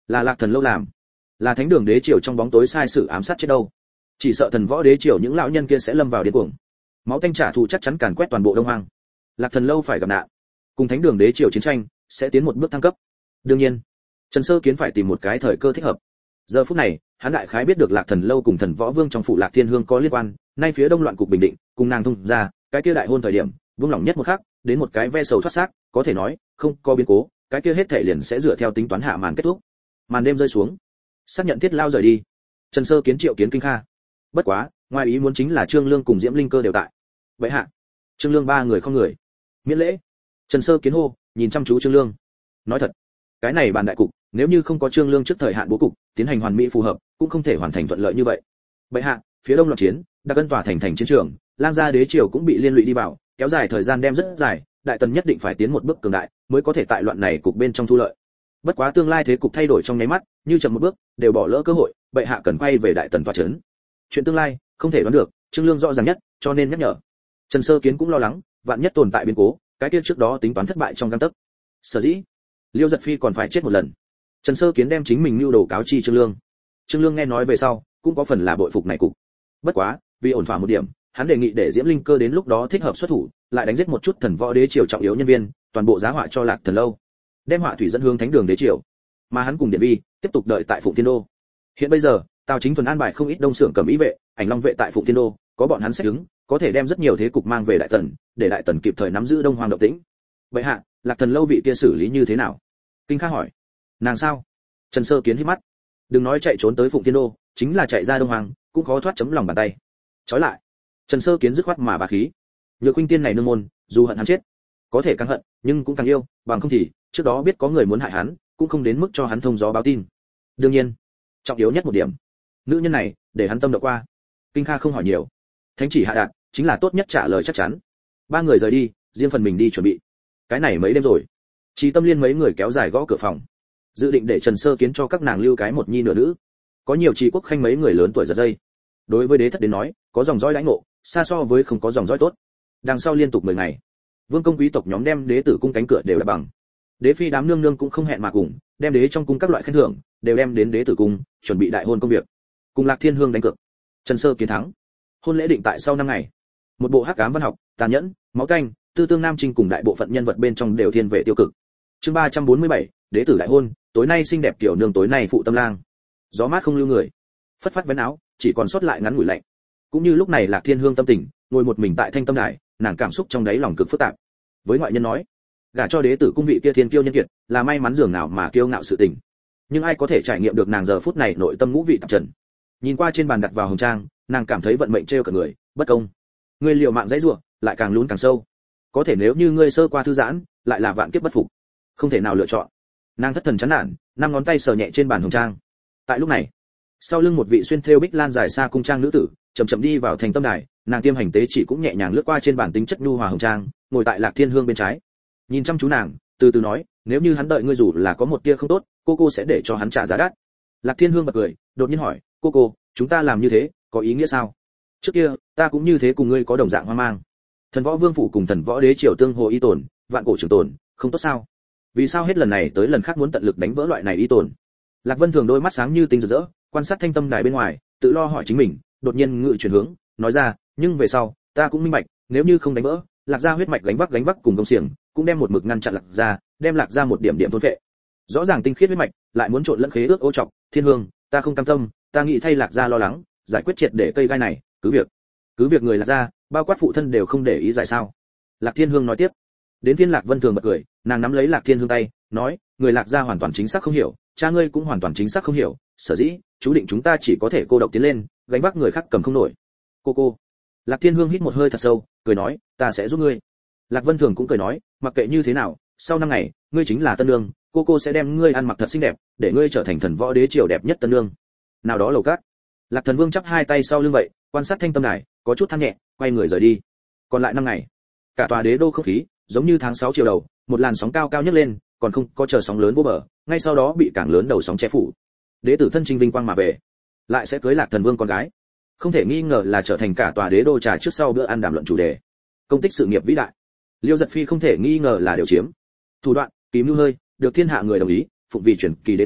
Là Lạc Thần Lâu làm, là Thánh Đường Đế triều trong bóng tối sai sử ám sát chết đâu. Chỉ sợ Thần Võ Đế triều những lão nhân kia sẽ lâm vào điên cuồng. Máu tanh trả thù chắc chắn càn quét toàn bộ Đông Hoang. Lạc Thần Lâu phải gặp nạn, cùng Thánh Đường Đế triều chiến tranh sẽ tiến một bước thăng cấp. Đương nhiên, Trần Sơ Kiến phải tìm một cái thời cơ thích hợp. Giờ phút này, hắn đại khái biết được Lạc Thần Lâu cùng Thần Võ Vương trong phủ Lạc Thiên Hương có liên quan, nay phía đông loạn cục bình định, cùng nàng thông ra, cái kia đại hôn thời điểm, vương lòng nhất một khắc, đến một cái ve sầu thoát xác, có thể nói, không có biến cố, cái kia hết thể liền sẽ dựa theo tính toán hạ màn kết thúc. Màn đêm rơi xuống, xác nhận Thiết Lao rời đi. Trần Sơ Kiến triệu kiến Kinh Kha. Bất quá, ngoài ý muốn chính là Trương Lương cùng Diễm Linh Cơ đều tại. Vậy hạ, Trương Lương ba người không người. Miễn lễ. Trần Sơ Kiến hô, nhìn chăm chú Trương Lương. Nói thật, cái này bàn đại cục, nếu như không có Trương Lương trước thời hạn bố cục, tiến hành hoàn mỹ phù hợp, cũng không thể hoàn thành thuận lợi như vậy. Vậy hạ, phía đông loạn chiến, Đặc Ân tỏa thành thành chiến trường, Lang gia đế triều cũng bị liên lụy đi vào, kéo dài thời gian đem rất dài, đại tần nhất định phải tiến một bước cường đại, mới có thể tại loạn này cục bên trong thu lợi. Bất quá tương lai thế cục thay đổi trong nháy mắt, như chậm một bước, đều bỏ lỡ cơ hội, bệ hạ cần quay về đại tần tọa trấn. Chuyện tương lai, không thể đoán được, Trương Lương rõ ràng nhất, cho nên nhắc nhở. Trần Sơ Kiến cũng lo lắng, vạn nhất tồn tại biến cố, cái kia trước đó tính toán thất bại trong gang tấc. Sở dĩ, Liêu Giật Phi còn phải chết một lần. Trần Sơ Kiến đem chính mình mưu đồ cáo chi Trương Lương. Trương Lương nghe nói về sau, cũng có phần là bội phục này cục. Bất quá, vì ổn thỏa một điểm, hắn đề nghị để Diễm Linh Cơ đến lúc đó thích hợp xuất thủ, lại đánh giết một chút Thần Võ Đế triều trọng yếu nhân viên, toàn bộ giá họa cho Lạc Thần Lâu, đem họa thủy dẫn hướng Thánh Đường Đế triều. Mà hắn cùng Điện Vi tiếp tục đợi tại Phụng Thiên Đô. Hiện bây giờ, Tào Chính Thuần an bài không ít đông xưởng cầm ý vệ, ảnh long vệ tại Phụng Thiên Đô, có bọn hắn xét ứng, có thể đem rất nhiều thế cục mang về đại tần, để đại tần kịp thời nắm giữ Đông Hoang động tĩnh. Vậy hạ, Lạc Thần Lâu vị kia xử lý như thế nào? Kinh Kha hỏi. Nàng sao? Trần Sơ Kiến hít mắt. Đừng nói chạy trốn tới Phụng Thiên Đô, chính là chạy ra Đông Hoang, cũng khó thoát chấm lòng bàn tay. Chói lại. Trần Sơ Kiến dứt khoát mà bá khí. Nhược huynh tiên này nương môn, dù hận hắn chết, có thể càng hận, nhưng cũng càng yêu, bằng không thì, trước đó biết có người muốn hại hắn, cũng không đến mức cho hắn thông gió báo tin. Đương nhiên, trọng yếu nhất một điểm, nữ nhân này, để hắn tâm động qua. Kinh Kha không hỏi nhiều. Thánh chỉ hạ đạt, chính là tốt nhất trả lời chắc chắn. Ba người rời đi, riêng phần mình đi chuẩn bị. Cái này mấy đêm rồi, Chí Tâm Liên mấy người kéo dài gõ cửa phòng, dự định để Trần Sơ Kiến cho các nàng lưu cái một nhi nửa nữ. Có nhiều Chí Quốc khanh mấy người lớn tuổi giật dây. Đối với đế thất đến nói, có dòng dõi đãi ngộ, xa so với không có dòng dõi tốt. Đằng sau liên tục mười ngày, vương công quý tộc nhóm đem đế tử cung cánh cửa đều đã bằng. Đế phi đám nương nương cũng không hẹn mà cùng, đem đế trong cung các loại khen thưởng đều đem đến đế tử cung, chuẩn bị đại hôn công việc. Cùng Lạc Thiên Hương đánh cược, Trần Sơ Kiến thắng. Hôn lễ định tại sau năm ngày. Một bộ hắc ám văn học, tàn nhẫn, máu tanh, tư tương nam trinh cùng đại bộ phận nhân vật bên trong đều thiên về tiêu cực. Chương ba trăm bốn mươi bảy, đế tử đại hôn, tối nay xinh đẹp kiểu nương tối nay phụ tâm lang. Gió mát không lưu người, phất phất vén áo, chỉ còn sót lại ngắn ngủi lạnh. Cũng như lúc này Lạc Thiên Hương tâm tình, ngồi một mình tại Thanh Tâm Đài, nàng cảm xúc trong đáy lòng cực phức tạp. Với ngoại nhân nói, gả cho đế tử cung vị kia thiên kiêu nhân kiệt, là may mắn dường nào mà kiêu ngạo sự tình. Nhưng ai có thể trải nghiệm được nàng giờ phút này nội tâm ngũ vị tạp trần. Nhìn qua trên bàn đặt vào hồng trang, nàng cảm thấy vận mệnh trêu cả người, bất công. Ngươi liều mạng dãy rủa, lại càng lún càng sâu. Có thể nếu như ngươi sơ qua thư giãn, lại là vạn kiếp bất phục. Không thể nào lựa chọn. Nàng thất thần chán nản, năm ngón tay sờ nhẹ trên bàn hồng trang. Tại lúc này, sau lưng một vị xuyên thêu bích lan dài xa cung trang nữ tử, chậm chậm đi vào Thành Tâm Đài, nàng tiêm hành tế chỉ cũng nhẹ nhàng lướt qua trên bàn tính chất nhu hòa hồng trang, ngồi tại Lạc Thiên Hương bên trái. Nhìn chăm chú nàng, từ từ nói, nếu như hắn đợi ngươi dù là có một tia không tốt, cô cô sẽ để cho hắn trả giá đắt. Lạc Thiên Hương bật cười, đột nhiên hỏi, cô cô, chúng ta làm như thế, có ý nghĩa sao? Trước kia, ta cũng như thế cùng ngươi có đồng dạng hoang mang. Thần Võ Vương phủ cùng Thần Võ Đế triều tương hồ y tồn, vạn cổ trường tồn, không tốt sao? Vì sao hết lần này tới lần khác muốn tận lực đánh vỡ loại này y tồn? Lạc Vân Thường đôi mắt sáng như tinh rực rỡ, quan sát Thanh Tâm Đài bên ngoài, tự lo hỏi chính mình, đột nhiên ngự chuyển hướng, nói ra, nhưng về sau, ta cũng minh bạch, nếu như không đánh vỡ, Lạc gia huyết mạch gánh vác gánh vác cùng công xiềng, cũng đem một mực ngăn chặn Lạc gia, đem Lạc gia một điểm điểm thôn phệ. Rõ ràng tinh khiết huyết mạch, lại muốn trộn lẫn khế ước ô trọc, Thiên Hương, ta không cam tâm, ta nghĩ thay Lạc gia lo lắng, giải quyết triệt để cây gai này, cứ việc, cứ việc người Lạc gia, bao quát phụ thân đều không để ý giải sao? Lạc Thiên Hương nói tiếp. Đến phiên Lạc Vân Thường bật cười, nàng nắm lấy Lạc Thiên Hương tay, nói, người Lạc gia hoàn toàn chính xác không hiểu, cha ngươi cũng hoàn toàn chính xác không hiểu, sở dĩ, chú định chúng ta chỉ có thể cô độc tiến lên, gánh vác người khác cầm không nổi. Cô cô. Lạc Thiên Hương hít một hơi thật sâu, cười nói, ta sẽ giúp ngươi. Lạc Vân Thường cũng cười nói, mặc kệ như thế nào, sau năm ngày, ngươi chính là tân nương, cô cô sẽ đem ngươi ăn mặc thật xinh đẹp, để ngươi trở thành Thần Võ Đế triều đẹp nhất tân nương. Nào đó lầu cát. Lạc Thần Vương chắp hai tay sau lưng vậy, quan sát Thanh Tâm Đài, có chút than nhẹ, quay người rời đi. Còn lại năm ngày, cả tòa đế đô không khí giống như tháng sáu chiều đầu, một làn sóng cao cao nhấc lên, còn không có chờ sóng lớn vô bờ, ngay sau đó bị càng lớn đầu sóng che phủ. Đế tử thân trinh vinh quang mà về, lại sẽ cưới Lạc Thần Vương con gái, không thể nghi ngờ là trở thành cả tòa đế đô trà trước sau bữa ăn đàm luận chủ đề. Công tích sự nghiệp vĩ đại, Liêu Giật Phi không thể nghi ngờ là điều chiếm. Thủ đoạn, kìm lưu hơi, được thiên hạ người đồng ý, phụng vì chuyển kỳ đế tử,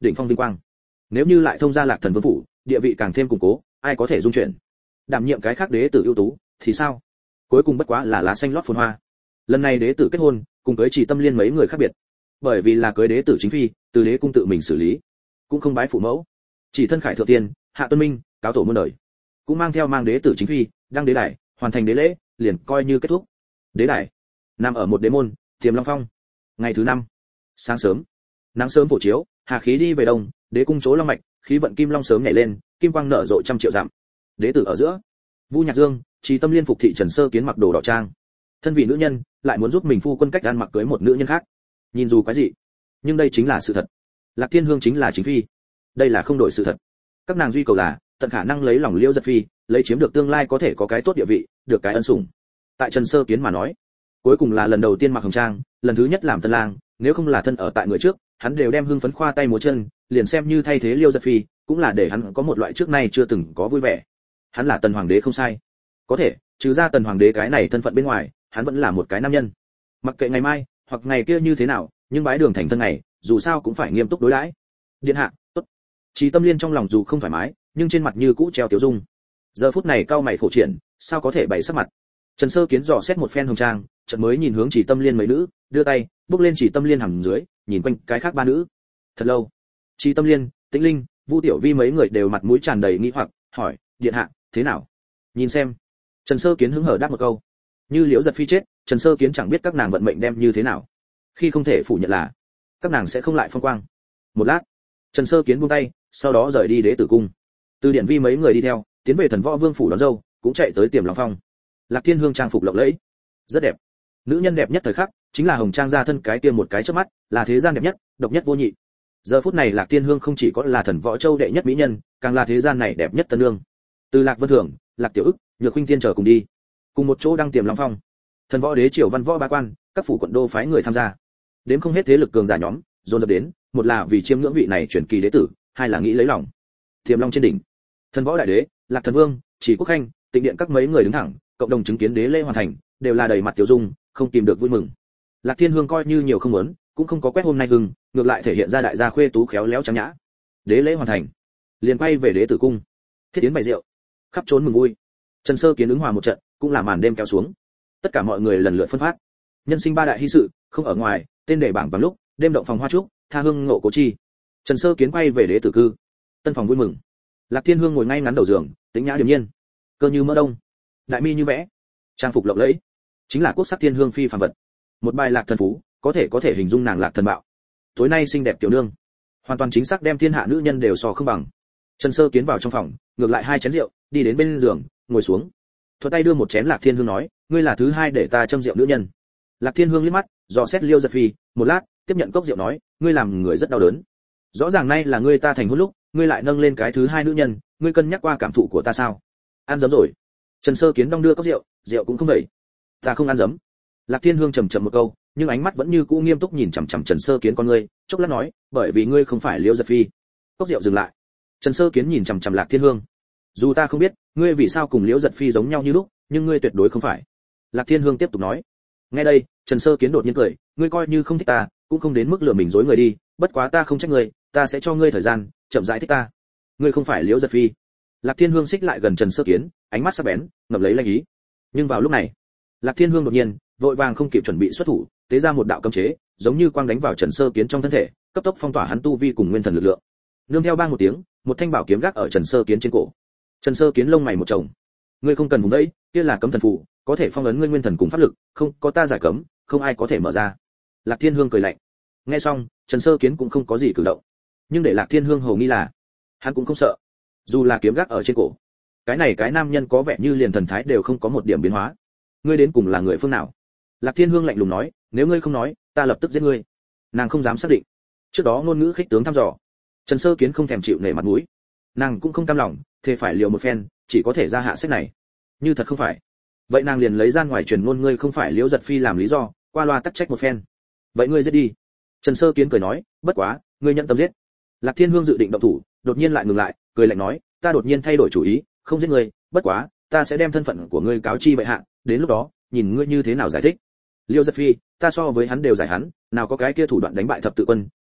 đỉnh phong vinh quang. Nếu như lại thông gia Lạc Thần Vương phủ, địa vị càng thêm củng cố, ai có thể dung chuyển. Đảm nhiệm cái khác đế tử ưu tú thì sao? Cuối cùng bất quá là lá xanh lót phồn hoa. Lần này đế tử kết hôn, cùng cưới Chỉ Tâm Liên mấy người khác biệt. Bởi vì là cưới đế tử chính phi, từ đế cung tự mình xử lý, cũng không bái phụ mẫu, chỉ thân khải thượng tiên, hạ tuân minh, cáo tổ muôn đời, cũng mang theo mang đế tử chính phi, đăng đế đài, hoàn thành đế lễ, liền coi như kết thúc. Đế đài nằm ở một đế môn, Tiềm Long Phong. Ngày thứ năm, sáng sớm, nắng sớm phổ chiếu, hà khí đi về đông, đế cung chỗ long mạch, khí vận kim long sớm nhảy lên, kim quang nở rộ trăm triệu dặm. Đế tử ở giữa, Vu Nhạc Dương, Chỉ Tâm Liên phục thị Trần Sơ Kiến mặc đồ đỏ trang, thân vị nữ nhân, lại muốn giúp mình phu quân cách ăn mặc cưới một nữ nhân khác. Nhìn dù quái dị, nhưng đây chính là sự thật. Lạc Thiên Hương chính là chính phi, đây là không đổi sự thật. Các nàng duy cầu là tận khả năng lấy lòng Liễu Giật Phi, lấy chiếm được tương lai có thể có cái tốt địa vị, được cái ân sủng. Tại Trần Sơ Kiến mà nói, cuối cùng là lần đầu tiên mặc hồng trang, lần thứ nhất làm tân lang, nếu không là thân ở tại người trước, hắn đều đem hưng phấn khoa tay múa chân, liền xem như thay thế Liễu Giật Phi, cũng là để hắn có một loại trước nay chưa từng có vui vẻ. Hắn là tần hoàng đế không sai, có thể trừ ra tần hoàng đế cái này thân phận bên ngoài, hắn vẫn là một cái nam nhân. Mặc kệ ngày mai hoặc ngày kia như thế nào, nhưng bái đường thành thân này, dù sao cũng phải nghiêm túc đối đãi. Điện hạ, tốt. Chỉ Tâm Liên trong lòng dù không thoải mái, nhưng trên mặt như cũ treo tiểu dung. Giờ phút này cao mày khổ triển, sao có thể bày sắc mặt. Trần Sơ Kiến dò xét một phen hồng trang, chợt mới nhìn hướng Chỉ Tâm Liên mấy nữ, đưa tay bước lên Chỉ Tâm Liên hằng dưới, nhìn quanh cái khác ba nữ. Thật lâu, Chỉ Tâm Liên, Tĩnh Linh, Vu Tiểu Vi mấy người đều mặt mũi tràn đầy nghi hoặc, hỏi: điện hạ, thế nào? Nhìn xem. Trần Sơ Kiến hứng hở đáp một câu. Như Liễu Giật Phi chết, Trần Sơ Kiến chẳng biết các nàng vận mệnh đem như thế nào. Khi không thể phủ nhận là các nàng sẽ không lại phong quang. Một lát, Trần Sơ Kiến buông tay, sau đó rời đi đế tử cung. Từ Điện Vi mấy người đi theo, tiến về Thần Võ Vương phủ đón dâu, cũng chạy tới Tiềm Long Phong. Lạc Thiên Hương trang phục lộng lẫy, rất đẹp. Nữ nhân đẹp nhất thời khắc, chính là hồng trang ra thân cái kia một cái chớp mắt, là thế gian đẹp nhất, độc nhất vô nhị. Giờ phút này Lạc Thiên Hương không chỉ có là Thần Võ Châu đệ nhất mỹ nhân, càng là thế gian này đẹp nhất tân nương. Từ Lạc Vân Thường, Lạc Tiểu Ức, Nhược Khuynh Tiên chờ cùng đi, cùng một chỗ đăng Tiềm Long Phong. Thần Võ Đế triều văn võ ba quan, các phủ quận đô phái người tham gia. Đến không hết thế lực cường giả nhóm, dồn dập đến, một là vì chiêm ngưỡng vị này truyền kỳ đế tử, hai là nghĩ lấy lòng. Tiềm Long trên đỉnh, Thần Võ Đại Đế, Lạc Thần Vương, Chỉ Quốc Khanh, Tịnh Điện các mấy người đứng thẳng, cộng đồng chứng kiến đế lễ hoàn thành, đều là đầy mặt tiểu dung, không kìm được vui mừng. Lạc Thiên Hương coi như nhiều không muốn, cũng không có quét hôm nay hưng, ngược lại thể hiện ra đại gia khuê tú khéo léo trắng nhã. Đế lễ hoàn thành, liền quay về đế tử cung, thiết tiến bày rượu, khắp trốn mừng vui. Trần Sơ Kiến ứng hòa một trận, cũng là màn đêm kéo xuống. Tất cả mọi người lần lượt phân phát. Nhân sinh ba đại hy sự, không ở ngoài, tên đề bảng bằng lúc, đêm động phòng hoa trúc, tha hương ngộ cố chi. Trần Sơ Kiến quay về đế tử cư. Tân phòng vui mừng. Lạc Thiên Hương ngồi ngay ngắn đầu giường, tĩnh nhã điềm nhiên, cơ như mỡ đông, đại mi như vẽ, trang phục lộng lẫy, chính là quốc sắc thiên hương phi phàm vật. Một bài Lạc Thần Phú, có thể có thể hình dung nàng Lạc Thần Bạo. Tối nay xinh đẹp tiểu nương, hoàn toàn chính xác đem thiên hạ nữ nhân đều so không bằng. Trần Sơ Kiến vào trong phòng, ngược lại hai chén rượu, đi đến bên giường, ngồi xuống. Thuận tay đưa một chén Lạc Thiên Hương nói, ngươi là thứ hai để ta châm rượu nữ nhân. Lạc Thiên Hương liếc mắt, dò xét Liêu Giật Phi, một lát, tiếp nhận cốc rượu nói, ngươi làm người rất đau đớn. Rõ ràng nay là ngươi ta thành hôn lúc, ngươi lại nâng lên cái thứ hai nữ nhân, ngươi cân nhắc qua cảm thụ của ta sao? Ăn dấm rồi. Trần Sơ Kiến đong đưa cốc rượu, rượu cũng không vậy. Ta không ăn dấm. Lạc Thiên Hương trầm trầm một câu, nhưng ánh mắt vẫn như cũ nghiêm túc nhìn chằm chằm Trần Sơ Kiến con ngươi, chốc lát nói, bởi vì ngươi không phải Liêu Giật Phi. Cốc rượu dừng lại. Trần Sơ Kiến nhìn chằm chằm Lạc Thiên Hương. Dù ta không biết, ngươi vì sao cùng Liễu Giật Phi giống nhau như lúc, nhưng ngươi tuyệt đối không phải. Lạc Thiên Hương tiếp tục nói. Nghe đây, Trần Sơ Kiến đột nhiên cười, ngươi coi như không thích ta, cũng không đến mức lừa mình dối người đi, bất quá ta không trách ngươi, ta sẽ cho ngươi thời gian, chậm rãi thích ta. Ngươi không phải Liễu Giật Phi. Lạc Thiên Hương xích lại gần Trần Sơ Kiến, ánh mắt sắc bén, ngập lấy lanh ý. Nhưng vào lúc này, Lạc Thiên Hương đột nhiên, vội vàng không kịp chuẩn bị xuất thủ, tế ra một đạo cấm chế, giống như quang đánh vào Trần Sơ Kiến trong thân thể, cấp tốc phong tỏa hắn tu vi cùng nguyên thần lực lượng. Nương theo bang một tiếng, một thanh bảo kiếm gác ở Trần Sơ Kiến trên cổ. Trần Sơ Kiến lông mày một chồng. Ngươi không cần vùng đấy, kia là cấm thần phù, có thể phong ấn ngươi nguyên thần cùng pháp lực, không, có ta giải cấm, không ai có thể mở ra. Lạc Thiên Hương cười lạnh. Nghe xong, Trần Sơ Kiến cũng không có gì cử động. Nhưng để Lạc Thiên Hương hồ nghi là, hắn cũng không sợ. Dù là kiếm gác ở trên cổ, cái này cái nam nhân có vẻ như liền thần thái đều không có một điểm biến hóa. Ngươi đến cùng là người phương nào? Lạc Thiên Hương lạnh lùng nói, nếu ngươi không nói, ta lập tức giết ngươi. Nàng không dám xác định. Trước đó ngôn ngữ khích tướng thăm dò, Trần Sơ Kiến không thèm chịu nể mặt mũi. Nàng cũng không cam lòng, thế phải liều một phen, chỉ có thể ra hạ sách này. Như thật không phải, vậy nàng liền lấy ra ngoài truyền ngôn ngươi không phải Liễu Giật Phi làm lý do, qua loa tắc trách một phen. Vậy ngươi giết đi. Trần Sơ Kiến cười nói, bất quá, ngươi nhận tâm giết. Lạc Thiên Hương dự định động thủ, đột nhiên lại ngừng lại, cười lạnh nói, ta đột nhiên thay đổi chủ ý, không giết ngươi, bất quá, ta sẽ đem thân phận của ngươi cáo chi bệ hạ, đến lúc đó, nhìn ngươi như thế nào giải thích. Liễu Giật Phi, ta so với hắn đều giải hắn, nào có cái kia thủ đoạn đánh bại thập tự quân, mà lại,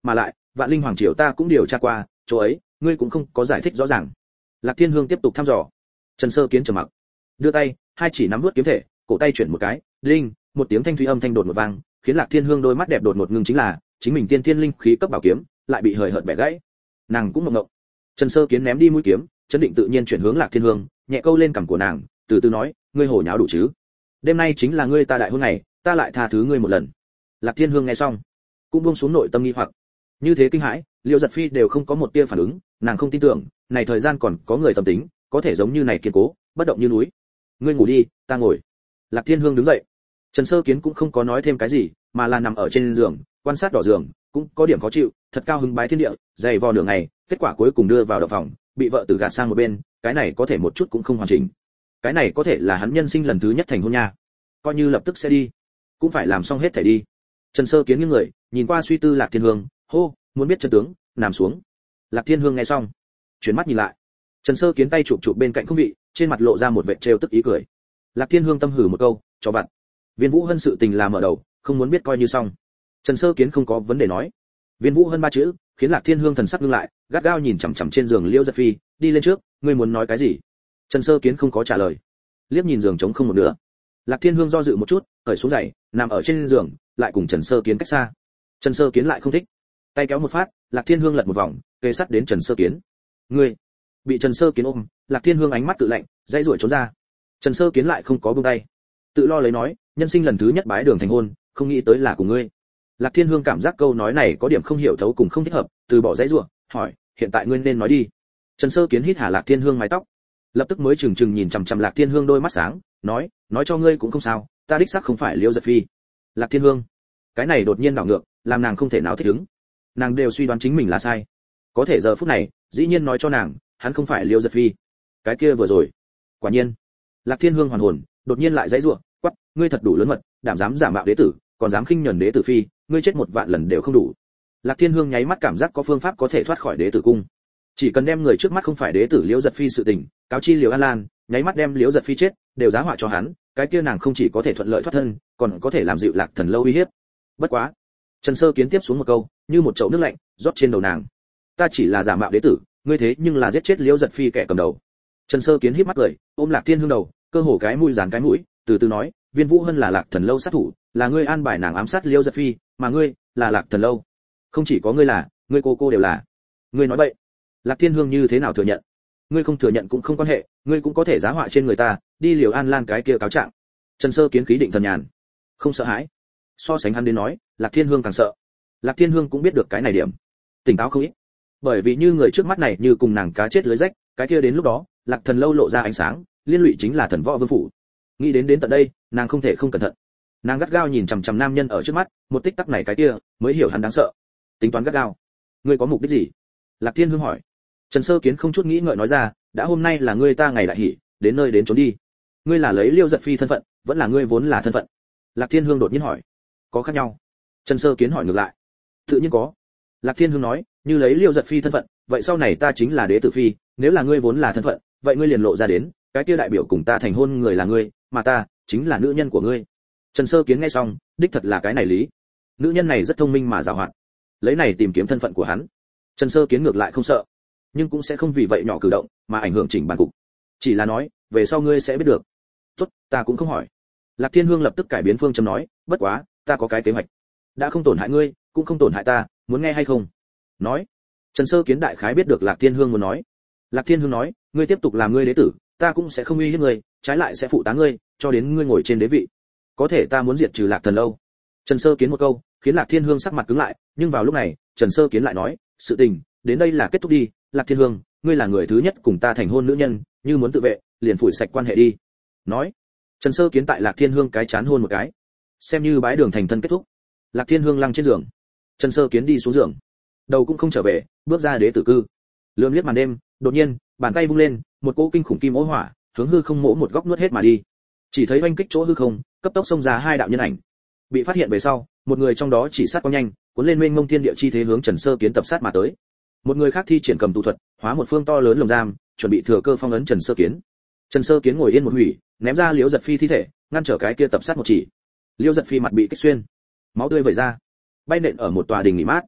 Vạn Linh hoàng triều ta cũng điều tra qua, chỗ ấy ngươi cũng không có giải thích rõ ràng. Lạc Thiên Hương tiếp tục thăm dò. Trần Sơ Kiến trầm mặc, đưa tay, hai chỉ nắm vút kiếm thể, cổ tay chuyển một cái, linh, một tiếng thanh thủy âm thanh đột ngột vang, khiến Lạc Thiên Hương đôi mắt đẹp đột ngột ngưng, chính là chính mình tiên thiên linh khí cấp bảo kiếm, lại bị hời hợt bẻ gãy. Nàng cũng ngộng ngộng. Trần Sơ Kiến ném đi mũi kiếm, chấn định tự nhiên chuyển hướng Lạc Thiên Hương, nhẹ câu lên cằm của nàng, từ từ nói, ngươi hồ nháo đủ chứ? Đêm nay chính là ngươi ta đại hôn ngày, ta lại tha thứ ngươi một lần. Lạc Thiên Hương nghe xong, cũng buông xuống nội tâm nghi hoặc. Như thế kinh hãi, Liêu Giật Phi đều không có một tia phản ứng, nàng không tin tưởng, này thời gian còn có người tâm tính, có thể giống như này kiên cố, bất động như núi. Ngươi ngủ đi, ta ngồi. Lạc Thiên Hương đứng dậy. Trần Sơ Kiến cũng không có nói thêm cái gì, mà là nằm ở trên giường, quan sát đỏ giường, cũng có điểm khó chịu, thật cao hứng bái thiên địa, dày vò nửa ngày, kết quả cuối cùng đưa vào động phòng, bị vợ tử gạt sang một bên, cái này có thể một chút cũng không hoàn chỉnh. Cái này có thể là hắn nhân sinh lần thứ nhất thành hôn nha. Coi như lập tức sẽ đi, cũng phải làm xong hết thể đi. Trần Sơ Kiến nghiêng người, nhìn qua suy tư Lạc Thiên Hương, hô, muốn biết chân tướng, nằm xuống. Lạc Thiên Hương nghe xong, chuyển mắt nhìn lại. Trần Sơ Kiến tay chụp chụp bên cạnh không vị, trên mặt lộ ra một vẻ trêu tức ý cười. Lạc Thiên Hương tâm hử một câu, cho vặt. Viên Vũ Hân sự tình là mở đầu, không muốn biết coi như xong. Trần Sơ Kiến không có vấn đề nói. Viên Vũ Hân ba chữ, khiến Lạc Thiên Hương thần sắc ngưng lại, gắt gao nhìn chằm chằm trên giường Liễu Giật Phi, đi lên trước, ngươi muốn nói cái gì? Trần Sơ Kiến không có trả lời, liếc nhìn giường trống không một nửa. Lạc Thiên Hương do dự một chút, cởi xuống giày, nằm ở trên giường, lại cùng Trần Sơ Kiến cách xa. Trần Sơ Kiến lại không thích, tay kéo một phát, Lạc Thiên Hương lật một vòng, kề sát đến Trần Sơ Kiến. Ngươi! Bị Trần Sơ Kiến ôm, Lạc Thiên Hương ánh mắt tự lạnh, dãy rủa trốn ra. Trần Sơ Kiến lại không có buông tay, tự lo lấy nói, nhân sinh lần thứ nhất bái đường thành hôn, không nghĩ tới là của ngươi. Lạc Thiên Hương cảm giác câu nói này có điểm không hiểu thấu cùng không thích hợp, từ bỏ dãy rủa, hỏi, hiện tại ngươi nên nói đi. Trần Sơ Kiến hít hà Lạc Thiên Hương mái tóc, lập tức mới chừng chừng nhìn chằm chằm Lạc Thiên Hương đôi mắt sáng, nói, nói cho ngươi cũng không sao, ta đích xác không phải Liễu Giật Phi. Lạc Thiên Hương, cái này đột nhiên đảo ngược, làm nàng không thể nào thích ứng. Nàng đều suy đoán chính mình là sai, có thể giờ phút này, dĩ nhiên nói cho nàng, hắn không phải Liễu Giật Phi. Cái kia vừa rồi, quả nhiên. Lạc Thiên Hương hoàn hồn, đột nhiên lại dãy rủa, quắc, ngươi thật đủ lớn mật, đảm dám giả mạo đế tử, còn dám khinh nhẫn đế tử phi, ngươi chết một vạn lần đều không đủ. Lạc Thiên Hương nháy mắt cảm giác có phương pháp có thể thoát khỏi đế tử cung, chỉ cần đem người trước mắt không phải đế tử Liễu Giật Phi sự tình cáo chi Liễu An Lan, nháy mắt đem Liễu Giật Phi chết đều giá họa cho hắn, cái kia nàng không chỉ có thể thuận lợi thoát thân, còn có thể làm dịu Lạc Thần Lâu uy hiếp. Bất quá, Trần Sơ Kiến tiếp xuống một câu, như một chậu nước lạnh rót trên đầu nàng. Ta chỉ là giả mạo đế tử, ngươi thế nhưng là giết chết Liễu Giật Phi kẻ cầm đầu. Trần Sơ Kiến híp mắt cười, ôm Lạc Thiên Hương đầu, cơ hồ cái mũi dán cái mũi, từ từ nói, Viên Vũ Hân là Lạc Thần Lâu sát thủ, là ngươi an bài nàng ám sát Liễu Giật Phi, mà ngươi là Lạc Thần Lâu. Không chỉ có ngươi là, ngươi cô cô đều là. Ngươi nói bậy. Lạc Thiên Hương như thế nào thừa nhận? Ngươi không thừa nhận cũng không quan hệ, ngươi cũng có thể giá họa trên người ta, đi Liễu An Lan cái kia cáo trạng. Trần Sơ Kiến khí định thần nhàn, không sợ hãi. So sánh hắn đến nói, Lạc Thiên Hương càng sợ. Lạc Thiên Hương cũng biết được cái này điểm, tỉnh táo không ít. Bởi vì như người trước mắt này như cùng nàng cá chết lưới rách, cái kia đến lúc đó, Lạc Thần Lâu lộ ra ánh sáng, liên lụy chính là Thần Võ Vương phủ. Nghĩ đến đến tận đây, nàng không thể không cẩn thận. Nàng gắt gao nhìn chằm chằm nam nhân ở trước mắt, một tích tắc này cái kia, mới hiểu hắn đáng sợ. Tính toán gắt gao. Ngươi có mục đích gì? Lạc Thiên Hương hỏi. Trần Sơ Kiến không chút nghĩ ngợi nói ra, đã hôm nay là ngươi ta ngày đại hỷ, đến nơi đến trốn đi. Ngươi là lấy Liễu Giật Phi thân phận, vẫn là ngươi vốn là thân phận? Lạc Thiên Hương đột nhiên hỏi. Có khác nhau? Trần Sơ Kiến hỏi ngược lại. Tự nhiên có. Lạc Thiên Hương nói, như lấy Liễu Giật Phi thân phận, vậy sau này ta chính là đế tử phi, nếu là ngươi vốn là thân phận, vậy ngươi liền lộ ra đến, cái kia đại biểu cùng ta thành hôn người là ngươi, mà ta chính là nữ nhân của ngươi. Trần Sơ Kiến nghe xong, đích thật là cái này lý. Nữ nhân này rất thông minh mà giàu hoạt, lấy này tìm kiếm thân phận của hắn. Trần Sơ Kiến ngược lại không sợ, nhưng cũng sẽ không vì vậy nhỏ cử động mà ảnh hưởng chỉnh bản cục. Chỉ là nói, về sau ngươi sẽ biết được. Tốt, ta cũng không hỏi. Lạc Thiên Hương lập tức cải biến phương châm nói, bất quá, ta có cái kế hoạch. Đã không tổn hại ngươi, cũng không tổn hại ta, muốn nghe hay không? Nói. Trần Sơ Kiến đại khái biết được Lạc Thiên Hương muốn nói. Lạc Thiên Hương nói, ngươi tiếp tục làm ngươi đế tử, ta cũng sẽ không uy hiếp ngươi, trái lại sẽ phụ tá ngươi, cho đến ngươi ngồi trên đế vị. Có thể ta muốn diệt trừ Lạc Thần Lâu. Trần Sơ Kiến một câu, khiến Lạc Thiên Hương sắc mặt cứng lại, nhưng vào lúc này, Trần Sơ Kiến lại nói, sự tình đến đây là kết thúc đi, Lạc Thiên Hương, ngươi là người thứ nhất cùng ta thành hôn nữ nhân, như muốn tự vệ, liền phủi sạch quan hệ đi. Nói. Trần Sơ Kiến tại Lạc Thiên Hương cái chán hôn một cái, xem như bái đường thành thân kết thúc. Lạc Thiên Hương lăng trên giường, Trần Sơ Kiến đi xuống giường, đầu cũng không trở về, bước ra đế tử cư. Lườm liếc màn đêm, đột nhiên, bàn tay vung lên, một cỗ kinh khủng kim ố hỏa, hướng hư không mỗ một góc nuốt hết mà đi. Chỉ thấy oanh kích chỗ hư không, cấp tốc xông ra hai đạo nhân ảnh. Bị phát hiện về sau, một người trong đó chỉ sát quá nhanh, cuốn lên mênh mông thiên địa chi thế hướng Trần Sơ Kiến tập sát mà tới. Một người khác thi triển cầm tù thuật, hóa một phương to lớn lồng giam, chuẩn bị thừa cơ phong ấn Trần Sơ Kiến. Trần Sơ Kiến ngồi yên một hủy, ném ra Liễu Giật Phi thi thể, ngăn trở cái kia tập sát một chỉ. Liễu Giật Phi mặt bị kích xuyên, máu tươi vẩy ra, bay nện ở một tòa đình nghỉ mát.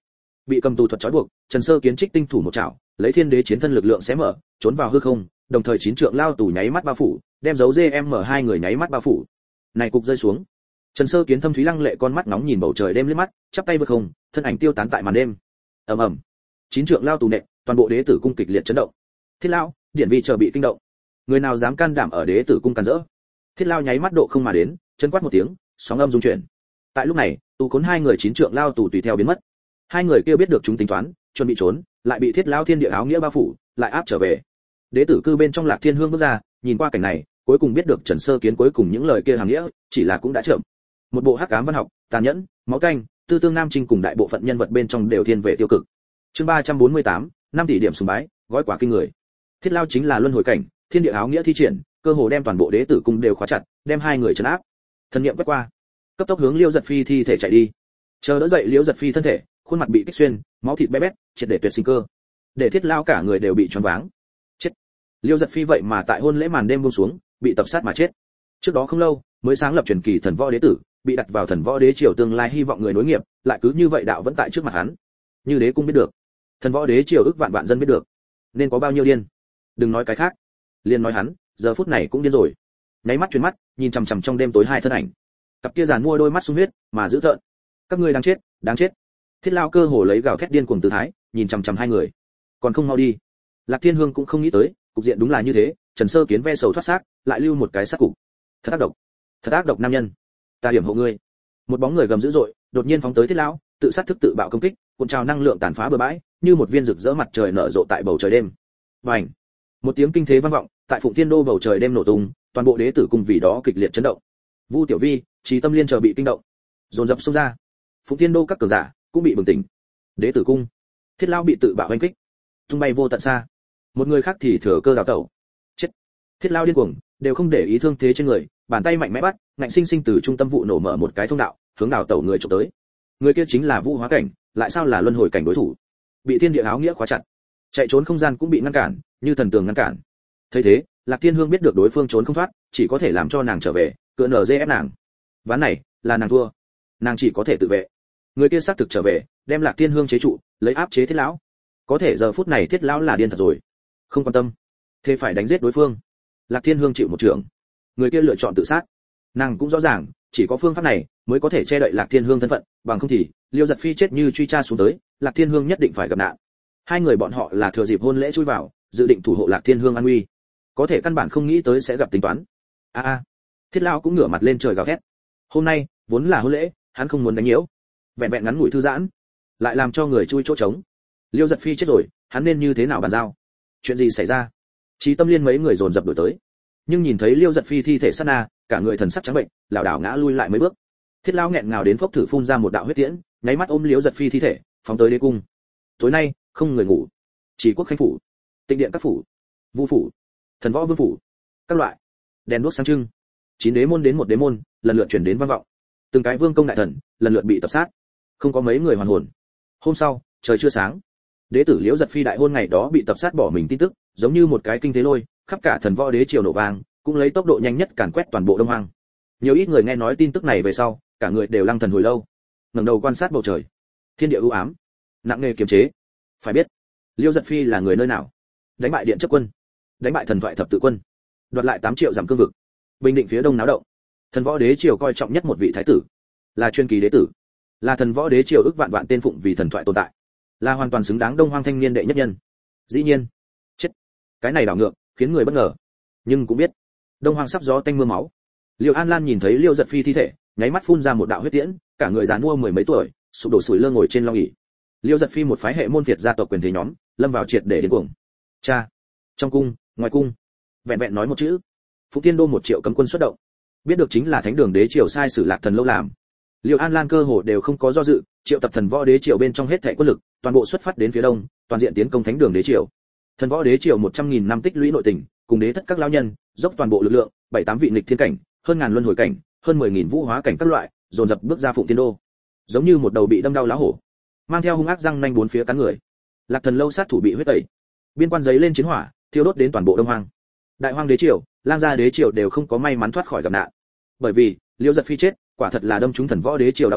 bị cầm tù thuật trói buộc, Trần Sơ Kiến trích tinh thủ một chảo, lấy thiên đế chiến thân lực lượng xé mở, trốn vào hư không, đồng thời chín trượng lao tù nháy mắt bao phủ, đem dấu giê em em hai người nháy mắt bao phủ. Này cục rơi xuống. Trần Sơ Kiến thâm thúy lăng lệ con mắt nóng nhìn bầu trời đêm liếc mắt, chắp tay vượt không, thân ảnh tiêu tán tại màn đêm. Ầm ầm. Chín trượng lao tù nện, toàn bộ đế tử cung kịch liệt chấn động. Thiết lão, điển vi chờ bị kinh động. Người nào dám can đảm ở đế tử cung càn rỡ? Thiết lao nháy mắt độ không mà đến, chân quát một tiếng, sóng âm rung chuyển. Tại lúc này, tù khốn hai người chín trượng lao tù tùy theo biến mất. Hai người kia biết được chúng tính toán, chuẩn bị trốn, lại bị Thiết lao thiên địa áo nghĩa bao phủ, lại áp trở về. Đế tử cư bên trong Lạc Thiên Hương bước ra, nhìn qua cảnh này, cuối cùng biết được Trần Sơ Kiến cuối cùng những lời kia hàm nghĩa, chỉ là cũng đã chậm. Một bộ hắc ám văn học, tàn nhẫn, máu tanh, tư tương nam trinh cùng đại bộ phận nhân vật bên trong đều thiên về tiêu cực. Chương ba trăm bốn mươi tám, năm tỷ điểm sùng bái, gói quả kinh người. Thiết lao chính là luân hồi cảnh, thiên địa áo nghĩa thi triển, cơ hồ đem toàn bộ đế tử cung đều khóa chặt, đem hai người trấn áp. Thần niệm quét qua, cấp tốc hướng Liêu Giật Phi thi thể chạy đi. Chờ đỡ dậy Liêu Giật Phi thân thể, khuôn mặt bị kích xuyên, máu thịt bé bét, triệt để tuyệt sinh cơ. Để Thiết lao cả người đều bị choáng váng. Chết. Liêu Giật Phi vậy mà tại hôn lễ màn đêm buông xuống, bị tập sát mà chết. Trước đó không lâu, mới sáng lập truyền kỳ thần võ đế tử, bị đặt vào thần võ đế triều tương lai hy vọng người nối nghiệp, lại cứ như vậy đạo vẫn tại trước mặt hắn. Như đế cung biết được, thần võ đế triều ức vạn vạn dân biết được, nên có bao nhiêu điên. Đừng nói cái khác, liền nói hắn, giờ phút này cũng điên rồi. Nháy mắt chuyển mắt, nhìn chằm chằm trong đêm tối hai thân ảnh. Cặp kia giàn mua đôi mắt sung huyết, mà dữ tợn. Các ngươi đáng chết, đáng chết. Thiết lao cơ hồ lấy gào thét điên cuồng tư thái, nhìn chằm chằm hai người. Còn không mau đi. Lạc Thiên Hương cũng không nghĩ tới, cục diện đúng là như thế, Trần Sơ Kiến ve sầu thoát xác, lại lưu một cái xác cục. Thật ác độc, thật ác độc nam nhân. Ta điểm hộ ngươi. Một bóng người gầm dữ dội, đột nhiên phóng tới Thiết lão, tự sát thức tự bạo công kích, cuộn trào năng lượng tàn phá bừa bãi, như một viên rực rỡ mặt trời nở rộ tại bầu trời đêm. Bành! Một tiếng kinh thế vang vọng, tại Phụng Thiên Đô bầu trời đêm nổ tung, toàn bộ đế tử cung vì đó kịch liệt chấn động. Vu Tiểu Vi, Trí Tâm Liên chờ bị kinh động, dồn dập xông ra. Phụng Thiên Đô các cường giả cũng bị bừng tỉnh. Đế tử cung, Thiết lão bị tự bạo đánh kích, tung bay vô tận xa. Một người khác thì thừa cơ đào tẩu. Chết! Thiết lão điên cuồng, đều không để ý thương thế trên người, bàn tay mạnh mẽ bắt, ngạnh sinh sinh từ trung tâm vụ nổ mở một cái thông đạo, hướng đào tẩu người chụp tới. Người kia chính là Vũ Hóa cảnh, lại sao là luân hồi cảnh đối thủ? Bị thiên địa áo nghĩa khóa chặt, chạy trốn không gian cũng bị ngăn cản, như thần tường ngăn cản. Thấy thế, Lạc Thiên Hương biết được đối phương trốn không thoát, chỉ có thể làm cho nàng trở về, cựa nở dê ép nàng. Ván này là nàng thua, nàng chỉ có thể tự vệ. Người kia xác thực trở về, đem Lạc Thiên Hương chế trụ, lấy áp chế Thiết lão. Có thể giờ phút này Thiết lão là điên thật rồi, không quan tâm, thế phải đánh giết đối phương. Lạc Thiên Hương chịu một trường, người kia lựa chọn tự sát. Nàng cũng rõ ràng, chỉ có phương pháp này mới có thể che đậy Lạc Thiên Hương thân phận, bằng không thì Liêu Giật Phi chết như truy tra xuống tới, Lạc Thiên Hương nhất định phải gặp nạn. Hai người bọn họ là thừa dịp hôn lễ chui vào, dự định thủ hộ Lạc Thiên Hương an nguy, có thể căn bản không nghĩ tới sẽ gặp tính toán. A a, Thiết lão cũng ngửa mặt lên trời gào thét. Hôm nay vốn là hôn lễ, hắn không muốn đánh nhiễu, vẹn vẹn ngắn ngủi thư giãn, lại làm cho người chui chỗ trống. Liêu Giật Phi chết rồi, hắn nên như thế nào bàn giao? Chuyện gì xảy ra? Trí Tâm Liên mấy người dồn dập đuổi tới, nhưng nhìn thấy Liêu Giật Phi thi thể sát na, cả người thần sắc trắng bệnh, lảo đảo ngã lui lại mấy bước. Thiết lão nghẹn ngào đến phốc thử phun ra một đạo huyết tiễn, nháy mắt ôm Liêu Giật Phi thi thể, phóng tới đế cung. Tối nay không người ngủ, chỉ quốc khanh phủ, tịnh điện các phủ, vu phủ, thần võ vương phủ, các loại đèn đuốc sáng trưng. Chín đế môn đến một đế môn, lần lượt chuyển đến vang vọng. Từng cái vương công đại thần lần lượt bị tập sát, không có mấy người hoàn hồn. Hôm sau trời chưa sáng, đế tử Liễu Giật Phi đại hôn ngày đó bị tập sát bỏ mình tin tức, giống như một cái kinh thế lôi, khắp cả thần võ đế triều nổ vang, cũng lấy tốc độ nhanh nhất càn quét toàn bộ Đông Hoang. Nhiều ít người nghe nói tin tức này về sau, cả người đều lăng thần hồi lâu, ngẩng đầu quan sát bầu trời, thiên địa u ám, nặng nề kiềm chế. Phải biết, Liêu Giật Phi là người nơi nào? Đánh bại điện chấp quân, đánh bại thần thoại thập tự quân, đoạt lại tám triệu dặm cương vực, bình định phía đông náo động. Thần võ đế triều coi trọng nhất một vị thái tử, là truyền kỳ đế tử, là thần võ đế triều ức vạn vạn tên phụng vì thần thoại tồn tại, là hoàn toàn xứng đáng Đông Hoang thanh niên đệ nhất nhân. Dĩ nhiên, chết, cái này đảo ngược, khiến người bất ngờ. Nhưng cũng biết, Đông Hoang sắp gió tanh mưa máu. Liêu An Lan nhìn thấy Liêu Giật Phi thi thể, nháy mắt phun ra một đạo huyết tiễn, cả người giàn mua mười mấy tuổi, sụp đổ sủi lơ ngồi trên long ỷ. Liêu Giật Phi một phái hệ môn Việt gia tộc quyền thế nhóm, lâm vào triệt để điên cuồng. Cha, trong cung, ngoài cung, vẹn vẹn nói một chữ, Phụng Thiên Đô một triệu cấm quân xuất động. Biết được chính là Thánh Đường Đế triều sai sử Lạc Thần lâu làm. Liêu An Lan cơ hồ đều không có do dự, triệu tập thần võ đế triều bên trong hết thảy quân lực, toàn bộ xuất phát đến phía đông, toàn diện tiến công Thánh Đường Đế triều. Thần võ đế triều một trăm nghìn năm tích lũy nội tình, cùng đế thất các lão nhân, dốc toàn bộ lực lượng, bảy tám vị nghịch thiên cảnh, hơn ngàn luân hồi cảnh, hơn mười nghìn vũ hóa cảnh các loại, dồn dập bước ra Phụng Thiên Đô. Giống như một đầu bị đâm đau lá hổ, mang theo hung ác răng nanh bốn phía cắn người. Lạc Thần lâu sát thủ bị huyết tẩy, biên quan giấy lên chiến hỏa, thiêu đốt đến toàn bộ Đông Hoang. Đại Hoang đế triều, Lang gia đế triều đều không có may mắn thoát khỏi gặp nạn. Bởi vì, Liêu Giật Phi chết, quả thật là đâm trúng thần võ đế triều đau đớn,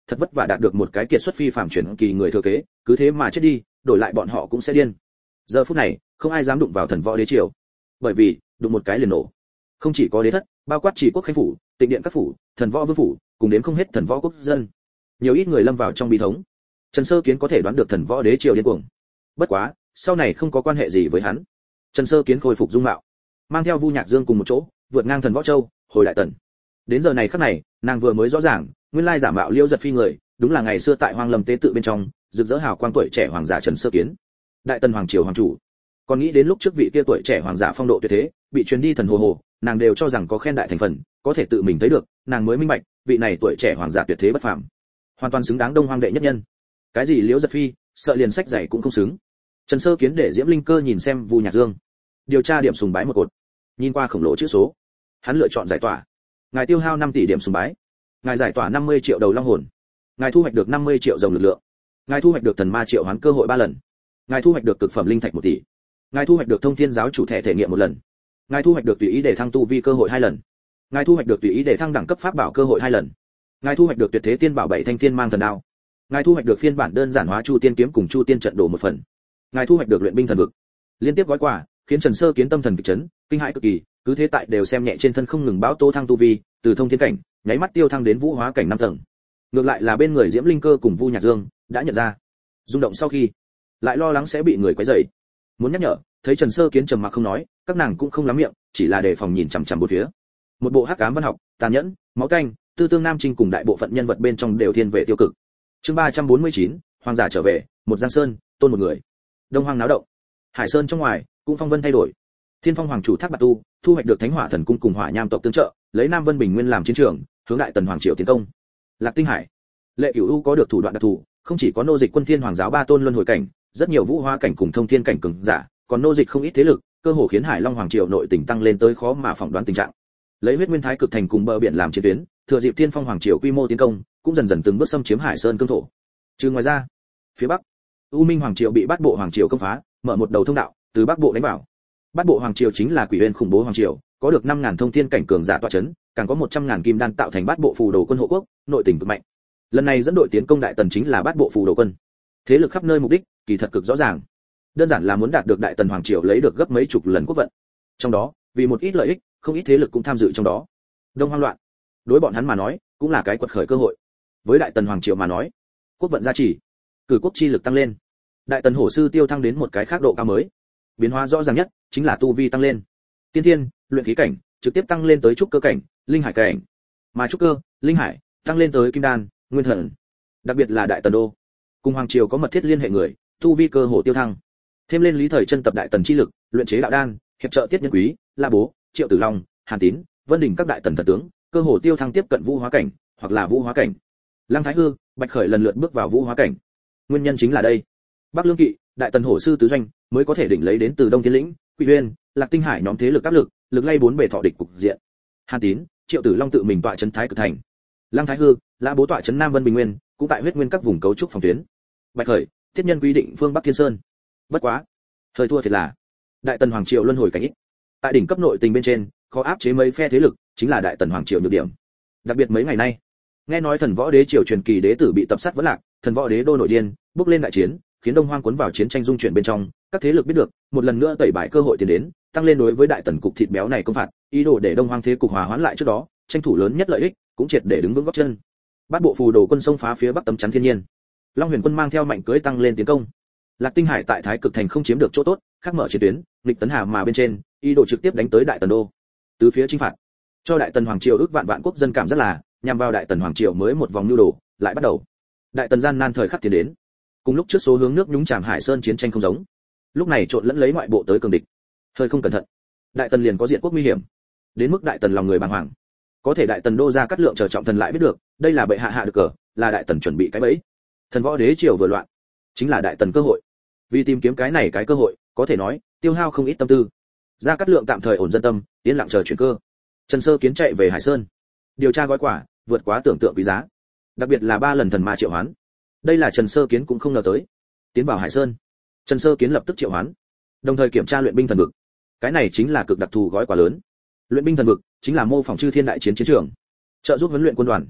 thật vất vả đạt được một cái kiệt xuất phi phàm chuyển kỳ người thừa kế, cứ thế mà chết đi, đổi lại bọn họ cũng sẽ điên. Giờ phút này, không ai dám đụng vào thần võ đế triều, bởi vì đụng một cái liền nổ. Không chỉ có đế thất, bao quát chỉ quốc khánh phủ, tịnh điện các phủ, thần võ vương phủ, cùng đến không hết thần võ quốc dân. Nhiều ít người lâm vào trong bi thống. Trần Sơ Kiến có thể đoán được thần võ đế triều điên cuồng. Bất quá, sau này không có quan hệ gì với hắn. Trần Sơ Kiến khôi phục dung mạo, mang theo Vu Nhạc Dương cùng một chỗ, vượt ngang thần võ châu, hồi đại tần. Đến giờ này khắc này, nàng vừa mới rõ ràng, nguyên lai giả mạo Liễu Giật Phi người, đúng là ngày xưa tại Hoang Lâm tế tự bên trong, rực rỡ hào quang tuổi trẻ hoàng giả Trần Sơ Kiến. Đại tần hoàng triều hoàng chủ. Còn nghĩ đến lúc trước vị kia tuổi trẻ hoàng giả phong độ tuyệt thế, bị truyền đi thần hồ hồ, nàng đều cho rằng có khen đại thành phần, có thể tự mình thấy được, nàng mới minh bạch, vị này tuổi trẻ hoàng giả tuyệt thế bất phàm, hoàn toàn xứng đáng Đông Hoang đệ nhất nhân. Cái gì Liễu Giật Phi, sợ liền sách dạy cũng không xứng. Trần Sơ Kiến để Diễm Linh Cơ nhìn xem Vu Nhạc Dương, điều tra điểm sùng bái một cột, nhìn qua khổng lồ chữ số, hắn lựa chọn giải tỏa. Ngài tiêu hao năm tỷ điểm sùng bái, ngài giải tỏa năm mươi triệu đầu long hồn, ngài thu hoạch được năm mươi triệu rồng lực lượng, ngài thu hoạch được thần ma triệu hoán cơ hội ba lần, ngài thu hoạch được cực phẩm linh thạch một tỷ, ngài thu hoạch được thông thiên giáo chủ thẻ thể nghiệm một lần, ngài thu hoạch được tùy ý để thăng tu vi cơ hội hai lần, ngài thu hoạch được tùy ý để thăng đẳng cấp pháp bảo cơ hội hai lần, ngài thu hoạch được tuyệt thế tiên bảo bảy thanh thiên mang thần đao, ngài thu hoạch được phiên bản đơn giản hóa chu tiên kiếm cùng chu tiên trận đồ một phần, ngài thu hoạch được luyện binh thần vực. Liên tiếp gói quà khiến Trần Sơ Kiến tâm thần kịch chấn, kinh hãi cực kỳ, cứ thế tại đều xem nhẹ trên thân không ngừng báo tố thăng tu vi, từ thông thiên cảnh nháy mắt tiêu thăng đến vũ hóa cảnh năm tầng. Ngược lại là bên người Diễm Linh Cơ cùng Vu Nhạc Dương đã nhận ra, rung động sau khi lại lo lắng sẽ bị người quấy rầy, muốn nhắc nhở, thấy Trần Sơ Kiến trầm mặc không nói, các nàng cũng không lắm miệng, chỉ là đề phòng nhìn chằm chằm bốn phía. Một bộ hắc ám văn học, tàn nhẫn, máu tanh, tư tương nam trinh cùng đại bộ phận nhân vật bên trong đều thiên về tiêu cực. Chương ba trăm bốn mươi chín, hoàng giả trở về, một Giang Sơn, tôn một người. Đông Hoang náo động. Hải Sơn trong ngoài, cũng phong vân thay đổi. Thiên Phong hoàng chủ Thác Bạt Tu thu hoạch được Thánh Hỏa thần cung cùng Hỏa Nham tộc tương trợ, lấy Nam Vân Bình Nguyên làm chiến trường, hướng đại tần hoàng triều tiến công. Lạc Tinh Hải, Lệ Cửu U có được thủ đoạn đặc thù, không chỉ có nô dịch quân thiên hoàng giáo ba tôn luân hồi cảnh, rất nhiều vũ hóa cảnh cùng thông thiên cảnh cường giả, còn nô dịch không ít thế lực, cơ hồ khiến Hải Long hoàng triều nội tình tăng lên tới khó mà phỏng đoán tình trạng. Lấy huyết nguyên thái cực thành cùng bờ biển làm chiến tuyến, thừa dịp Thiên Phong hoàng triều quy mô tiến công, cũng dần dần từng bước xâm chiếm Hải Sơn cương thổ. Trừ ngoài ra, phía bắc, U Minh hoàng triều bị Bát Bộ hoàng triều công phá, mở một đầu thông đạo, từ Bắc Bộ đánh vào. Bát Bộ hoàng triều chính là quỷ huyền khủng bố hoàng triều, có được năm ngàn thông thiên cảnh cường giả tọa chấn, càng có một trăm ngàn kim đan tạo thành Bát Bộ phù đồ quân hộ quốc, nội tình cực mạnh. Lần này dẫn đội tiến công đại tần chính là Bát Bộ phù đồ quân. Thế lực khắp nơi mục đích, kỳ thật cực rõ ràng. Đơn giản là muốn đạt được đại tần hoàng triều lấy được gấp mấy chục lần quốc vận. Trong đó, vì một ít lợi ích, không ít thế lực cũng tham dự trong đó. Đông Hoang loạn, đối bọn hắn mà nói, cũng là cái quật khởi cơ hội. Với đại tần hoàng triều mà nói, quốc vận gia trì, cử quốc chi lực tăng lên. Đại tần hổ sư tiêu thăng đến một cái khác độ cao mới. Biến hóa rõ ràng nhất chính là tu vi tăng lên. Tiên thiên, luyện khí cảnh, trực tiếp tăng lên tới trúc cơ cảnh, linh hải cảnh. Mà trúc cơ, linh hải, tăng lên tới kim đan, nguyên thần. Đặc biệt là đại tần đô, cùng hoàng triều có mật thiết liên hệ người, tu vi cơ hồ tiêu thăng. Thêm lên lý thời chân tập đại tần chi lực, luyện chế đạo đan, hiệp trợ tiết nhân quý, La Bố, Triệu Tử Long, Hàn Tín, Vân Đình các đại tần thần tướng, cơ hồ tiêu thăng tiếp cận vũ hóa cảnh, hoặc là vũ hóa cảnh. Lăng Thái Hư, Bạch Khởi lần lượt bước vào vũ hóa cảnh. Nguyên nhân chính là đây. Bắc Lương Kỵ, đại tần hổ sư tứ doanh mới có thể đỉnh lấy đến từ Đông Thiên Lĩnh, Quỷ Uyên, Lạc Tinh Hải nhóm thế lực áp lực, lực lay bốn bề thọ địch cục diện. Hàn Tín, Triệu Tử Long tự mình tọa trấn Thái Cực Thành. Lăng Thái Hư, La Bố tọa trấn Nam Vân Bình Nguyên, cũng tại huyết nguyên các vùng cấu trúc phòng tuyến. Bạch Khởi, thiết nhân quy định phương Bắc Thiên Sơn. Bất quá, thời thua thiệt là đại tần hoàng triều luân hồi cảnh ít. Tại đỉnh cấp nội tình bên trên, khó áp chế mấy phe thế lực, chính là đại tần hoàng triều nhược điểm. Đặc biệt mấy ngày nay, nghe nói thần võ đế triều truyền kỳ đế tử bị tập sát vẫn lạc, thần võ đế đô nội điên, bước lên đại chiến, khiến Đông Hoang cuốn vào chiến tranh dung chuyển bên trong, các thế lực biết được, một lần nữa tẩy bại cơ hội tiến đến, tăng lên đối với đại tần cục thịt béo này công phạt, ý đồ để Đông Hoang thế cục hòa hoãn lại trước đó, tranh thủ lớn nhất lợi ích, cũng triệt để đứng vững gót chân. Bát Bộ phù đồ quân xông phá phía bắc tấm chắn thiên nhiên. Long Huyền quân mang theo mạnh cưỡi tăng lên tiến công. Lạc Tinh Hải tại Thái Cực Thành không chiếm được chỗ tốt, khác mở chiến tuyến, nghịch tấn hà mà bên trên, ý đồ trực tiếp đánh tới đại tần đô. Từ phía chinh phạt, cho đại tần hoàng triều ước vạn vạn quốc dân cảm rất là, nhằm vào đại tần hoàng triều mới một vòng nhu đồ, lại bắt đầu. Đại tần gian nan thời khắc tiến đến. Cùng lúc trước số hướng nước nhúng chàm Hải Sơn chiến tranh không giống. Lúc này trộn lẫn lấy ngoại bộ tới cường địch. Hơi không cẩn thận, đại tần liền có diện quốc nguy hiểm. Đến mức đại tần lòng người bàng hoàng. Có thể đại tần đô ra cắt lượng chờ trọng thần lại biết được, đây là bệ hạ hạ được cờ, là đại tần chuẩn bị cái bẫy. Thần võ đế triều vừa loạn, chính là đại tần cơ hội. Vì tìm kiếm cái này cái cơ hội, có thể nói, tiêu hao không ít tâm tư. Ra cắt lượng tạm thời ổn dân tâm, yên lặng chờ chuyển cơ. Trần Sơ Kiến chạy về Hải Sơn, điều tra gói quả, vượt quá tưởng tượng quý giá. Đặc biệt là ba lần thần ma triệu hoán. Đây là Trần Sơ Kiến cũng không ngờ tới. Tiến vào Hải Sơn, Trần Sơ Kiến lập tức triệu hoán, đồng thời kiểm tra luyện binh thần vực. Cái này chính là cực đặc thù gói quả lớn. Luyện binh thần vực chính là mô phỏng chư thiên đại chiến chiến trường, trợ giúp huấn luyện quân đoàn.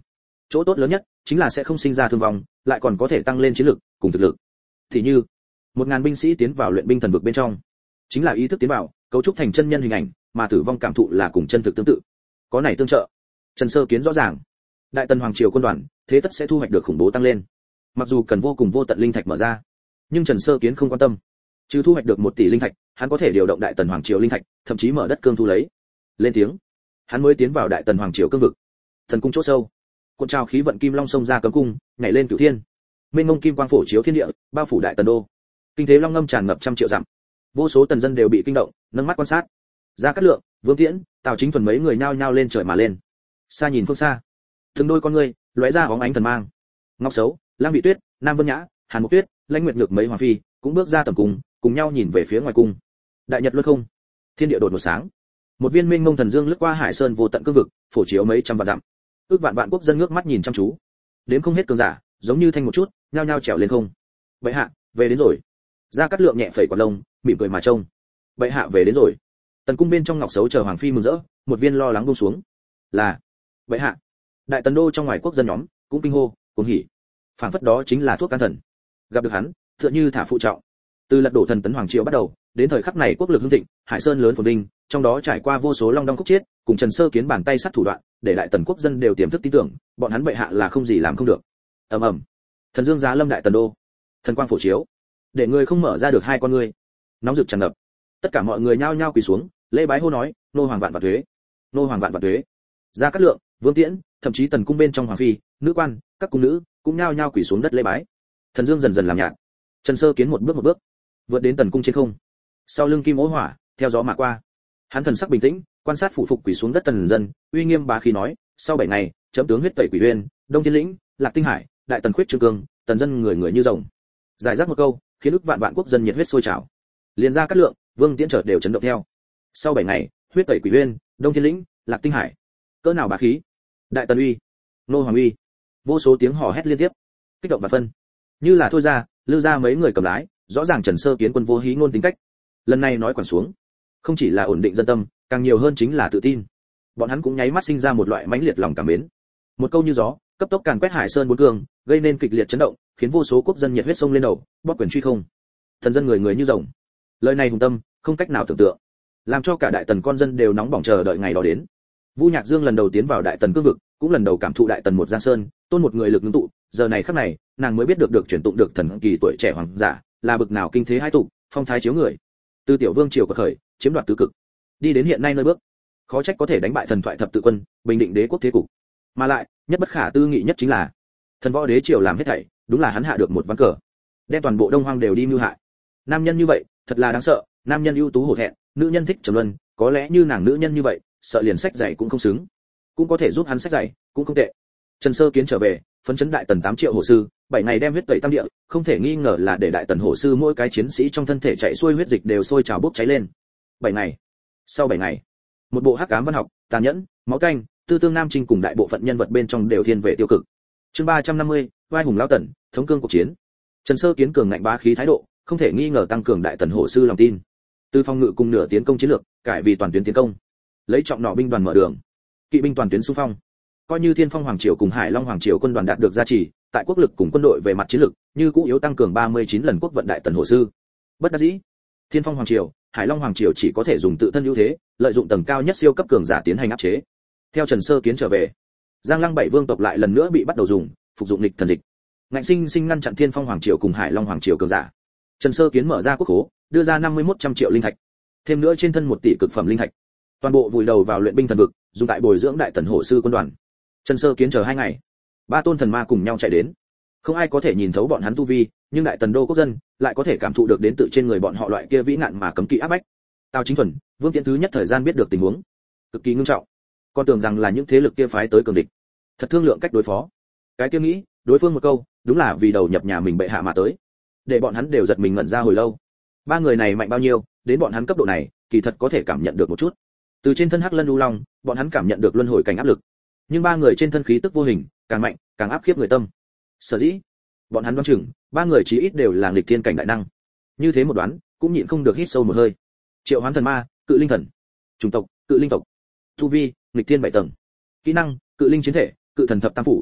chỗ tốt lớn nhất chính là sẽ không sinh ra thương vong, lại còn có thể tăng lên chiến lực cùng thực lực. Thì như một ngàn binh sĩ tiến vào luyện binh thần vực bên trong, chính là ý thức tiến vào, cấu trúc thành chân nhân hình ảnh, mà tử vong cảm thụ là cùng chân thực tương tự. Có này tương trợ, Trần Sơ Kiến rõ ràng, Đại Tần hoàng triều quân đoàn thế tất sẽ thu hoạch được khủng bố tăng lên. Mặc dù cần vô cùng vô tận linh thạch mở ra, nhưng Trần Sơ Kiến không quan tâm. Trừ thu hoạch được một tỷ linh thạch, hắn có thể điều động Đại Tần hoàng triều linh thạch, thậm chí mở đất cương thu lấy. Lên tiếng, hắn mới tiến vào Đại Tần hoàng triều cương vực. Thần cung chỗ sâu, cuộn trào khí vận kim long xông ra cấm cung, nhảy lên cửu thiên. Mênh mông kim quang phổ chiếu thiên địa, bao phủ Đại Tần đô. Kinh thế long ngâm tràn ngập trăm triệu dặm. Vô số tần dân đều bị kinh động, nâng mắt quan sát. Gia Cát Lượng, Vương Tiễn, Tào Chính Thuần mấy người nhao nhao lên trời mà lên. Xa nhìn phương xa, từng đôi con ngươi lóe ra óng ánh thần mang. Ngọc Sấu, Lam Vị Tuyết, Nam Vân Nhã, Hàn Mộc Tuyết, Lãnh Nguyệt Nhược mấy hoàng phi cũng bước ra tầm cung, cùng nhau nhìn về phía ngoài cung. Đại nhật luân không, thiên địa đột một sáng. Một viên mênh mông thần dương lướt qua Hải Sơn vô tận cương vực, phổ chiếu mấy trăm vạn dặm. Ước vạn vạn quốc dân ngước mắt nhìn chăm chú. Đến không hết cường giả, giống như thanh một chút, nhao nhao trèo lên không. Bệ hạ, về đến rồi. Gia Cát Lượng nhẹ phẩy quả lông, mỉm cười mà trông. Bệ hạ về đến rồi. Tần cung bên trong Ngọc Sấu chờ hoàng phi mừng rỡ, một viên lo lắng buông xuống. Là, bệ hạ. Đại Tần đô trong ngoài quốc dân nhóm cũng kinh hô, cuồng hỉ. Phảng phất đó chính là thuốc can thần. Gặp được hắn, tựa như thả phụ trọng. Từ lật đổ thần tấn hoàng triều bắt đầu, đến thời khắc này quốc lực hưng thịnh, Hải Sơn lớn phồn vinh, trong đó trải qua vô số long đong khúc chiết, cùng Trần Sơ Kiến bàn tay sát thủ đoạn, để Đại Tần quốc dân đều tiềm thức tin tưởng, bọn hắn bệ hạ là không gì làm không được. Ầm ầm. Thần dương giá lâm Đại Tần đô, thần quang phổ chiếu, để người không mở ra được hai con ngươi. Nóng rực tràn ngập. Tất cả mọi người nhao nhao quỳ xuống, lễ bái hô nói, nô hoàng vạn vạn tuế, nô hoàng vạn vạn tuế. Gia Cát Lượng, Vương Tiễn, thậm chí Tần cung bên trong hoàng phi, nữ quan, các cung nữ cũng nhao nhao quỳ xuống đất lễ bái. Thần dương dần dần làm nhạt. Trần Sơ Kiến một bước một bước vượt đến Tần cung trên không. Sau lưng kim ố hỏa theo gió mà qua. Hắn thần sắc bình tĩnh, quan sát phủ phục quỳ xuống đất tần dân, uy nghiêm bá khí nói, sau bảy ngày, chấm tướng huyết tẩy quỷ uyên, Đông Thiên Lĩnh, Lạc Tinh Hải, Đại Tần khuyết trương cương, tần dân người người như rồng. Giải rác một câu, khiến ức vạn vạn quốc dân nhiệt huyết sôi trào. Liền Gia Cát Lượng, Vương Tiễn chợt đều chấn động theo. Sau bảy ngày, huyết tẩy quỷ uyên, Đông Thiên Lĩnh, Lạc Tinh Hải. Cỡ nào bá khí? Đại Tần uy, nô hoàng uy. Vô số tiếng hò hét liên tiếp, kích động và phân. Như là thôi ra, lư ra mấy người cầm lái, rõ ràng Trần Sơ Kiến quân vô hí ngôn tính cách. Lần này nói quản xuống, không chỉ là ổn định dân tâm, càng nhiều hơn chính là tự tin. Bọn hắn cũng nháy mắt sinh ra một loại mãnh liệt lòng cảm mến. Một câu như gió, cấp tốc càn quét Hải Sơn bốn cường, gây nên kịch liệt chấn động, khiến vô số quốc dân nhiệt huyết sông lên đầu, bóp quyền truy không. Thần dân người người như rồng. Lời này hùng tâm, không cách nào tưởng tượng, làm cho cả Đại Tần con dân đều nóng bỏng chờ đợi ngày đó đến. Vu Nhạc Dương lần đầu tiến vào Đại Tần cương vực, cũng lần đầu cảm thụ Đại Tần một giang sơn, tôn một người lực ngưng tụ, giờ này khắc này, nàng mới biết được được chuyển tụng được thần kỳ tuổi trẻ hoàng giả, là bực nào kinh thế hai tụ, phong thái chiếu người. Từ tiểu vương triều của khởi, chiếm đoạt tứ cực, đi đến hiện nay nơi bước, khó trách có thể đánh bại thần thoại thập tự quân, bình định đế quốc thế cục. Mà lại, nhất bất khả tư nghị nhất chính là, thần võ đế triều làm hết thảy, đúng là hắn hạ được một ván cờ, đem toàn bộ Đông Hoang đều đi mưu hại. Nam nhân như vậy, thật là đáng sợ, nam nhân ưu tú hổ thẹn, nữ nhân thích trầm luân, có lẽ như nàng nữ nhân như vậy, sợ liền sách dạy cũng không xứng, cũng có thể giúp hắn sách dạy, cũng không tệ. Trần Sơ Kiến trở về, phấn chấn Đại Tần tám triệu hổ sư, bảy ngày đem huyết tẩy tam địa, không thể nghi ngờ là để Đại Tần hổ sư mỗi cái chiến sĩ trong thân thể chạy xuôi huyết dịch đều sôi trào bốc cháy lên. Bảy ngày. Sau bảy ngày, một bộ hắc ám văn học, tàn nhẫn, máu canh, tư tương nam trinh cùng đại bộ phận nhân vật bên trong đều thiên về tiêu cực. Chương ba trăm năm mươi, vai hùng lão tần, thống cương cuộc chiến. Trần Sơ Kiến cường ngạnh bá khí thái độ, không thể nghi ngờ tăng cường Đại Tần hổ sư lòng tin. Từ phòng ngự cùng nửa tiến công chiến lược, cải vì toàn tuyến tiến công. Lấy trọng nỏ binh đoàn mở đường, kỵ binh toàn tuyến xung phong. Coi như Thiên Phong Hoàng triều cùng Hải Long Hoàng triều quân đoàn đạt được gia trì, tại quốc lực cùng quân đội về mặt chiến lược, như cũ yếu tăng cường ba mươi chín lần quốc vận Đại Tần hổ sư. Bất đắc dĩ, Thiên Phong Hoàng triều, Hải Long Hoàng triều chỉ có thể dùng tự thân ưu thế, lợi dụng tầng cao nhất siêu cấp cường giả tiến hành áp chế. Theo Trần Sơ Kiến trở về, Giang Lăng bảy vương tộc lại lần nữa bị bắt đầu dùng, phục dụng nghịch thần dịch. Ngạnh sinh sinh ngăn chặn Thiên Phong Hoàng triều cùng Hải Long Hoàng triều cường giả. Trần Sơ Kiến mở ra quốc khố, đưa ra năm mươi mốt trăm triệu linh thạch, thêm nữa trên thân một tỷ cực phẩm linh thạch. Toàn bộ vùi đầu vào luyện binh thần vực, dùng tại bồi dưỡng Đại Tần hổ sư quân đoàn. Trần Sơ Kiến chờ hai ngày, ba tôn thần ma cùng nhau chạy đến. Không ai có thể nhìn thấu bọn hắn tu vi, nhưng Đại Tần đô quốc dân lại có thể cảm thụ được đến tự trên người bọn họ loại kia vĩ nạn mà cấm kỵ áp bách. Tào Chính Thuần, Vương Tiễn thứ nhất thời gian biết được tình huống, cực kỳ nghiêm trọng. Con tưởng rằng là những thế lực kia phái tới cường địch, thật thương lượng cách đối phó. Cái kia nghĩ, đối phương một câu, đúng là vì đầu nhập nhà mình bệ hạ mà tới, để bọn hắn đều giật mình ngẩn ra hồi lâu. Ba người này mạnh bao nhiêu, đến bọn hắn cấp độ này, kỳ thật có thể cảm nhận được một chút. Từ trên thân Hắc Lân U Long, bọn hắn cảm nhận được luân hồi cảnh áp lực. Nhưng ba người trên thân khí tức vô hình, càng mạnh, càng áp khiếp người tâm. Sở dĩ, bọn hắn đoán chừng, ba người chí ít đều là nghịch thiên cảnh đại năng. Như thế một đoán, cũng nhịn không được hít sâu một hơi. Triệu Hoán thần ma, Cự Linh thần. Chủng tộc, Cự Linh tộc. Tu vi, nghịch thiên bảy tầng. Kỹ năng, Cự Linh chiến thể, Cự thần thập tam phủ.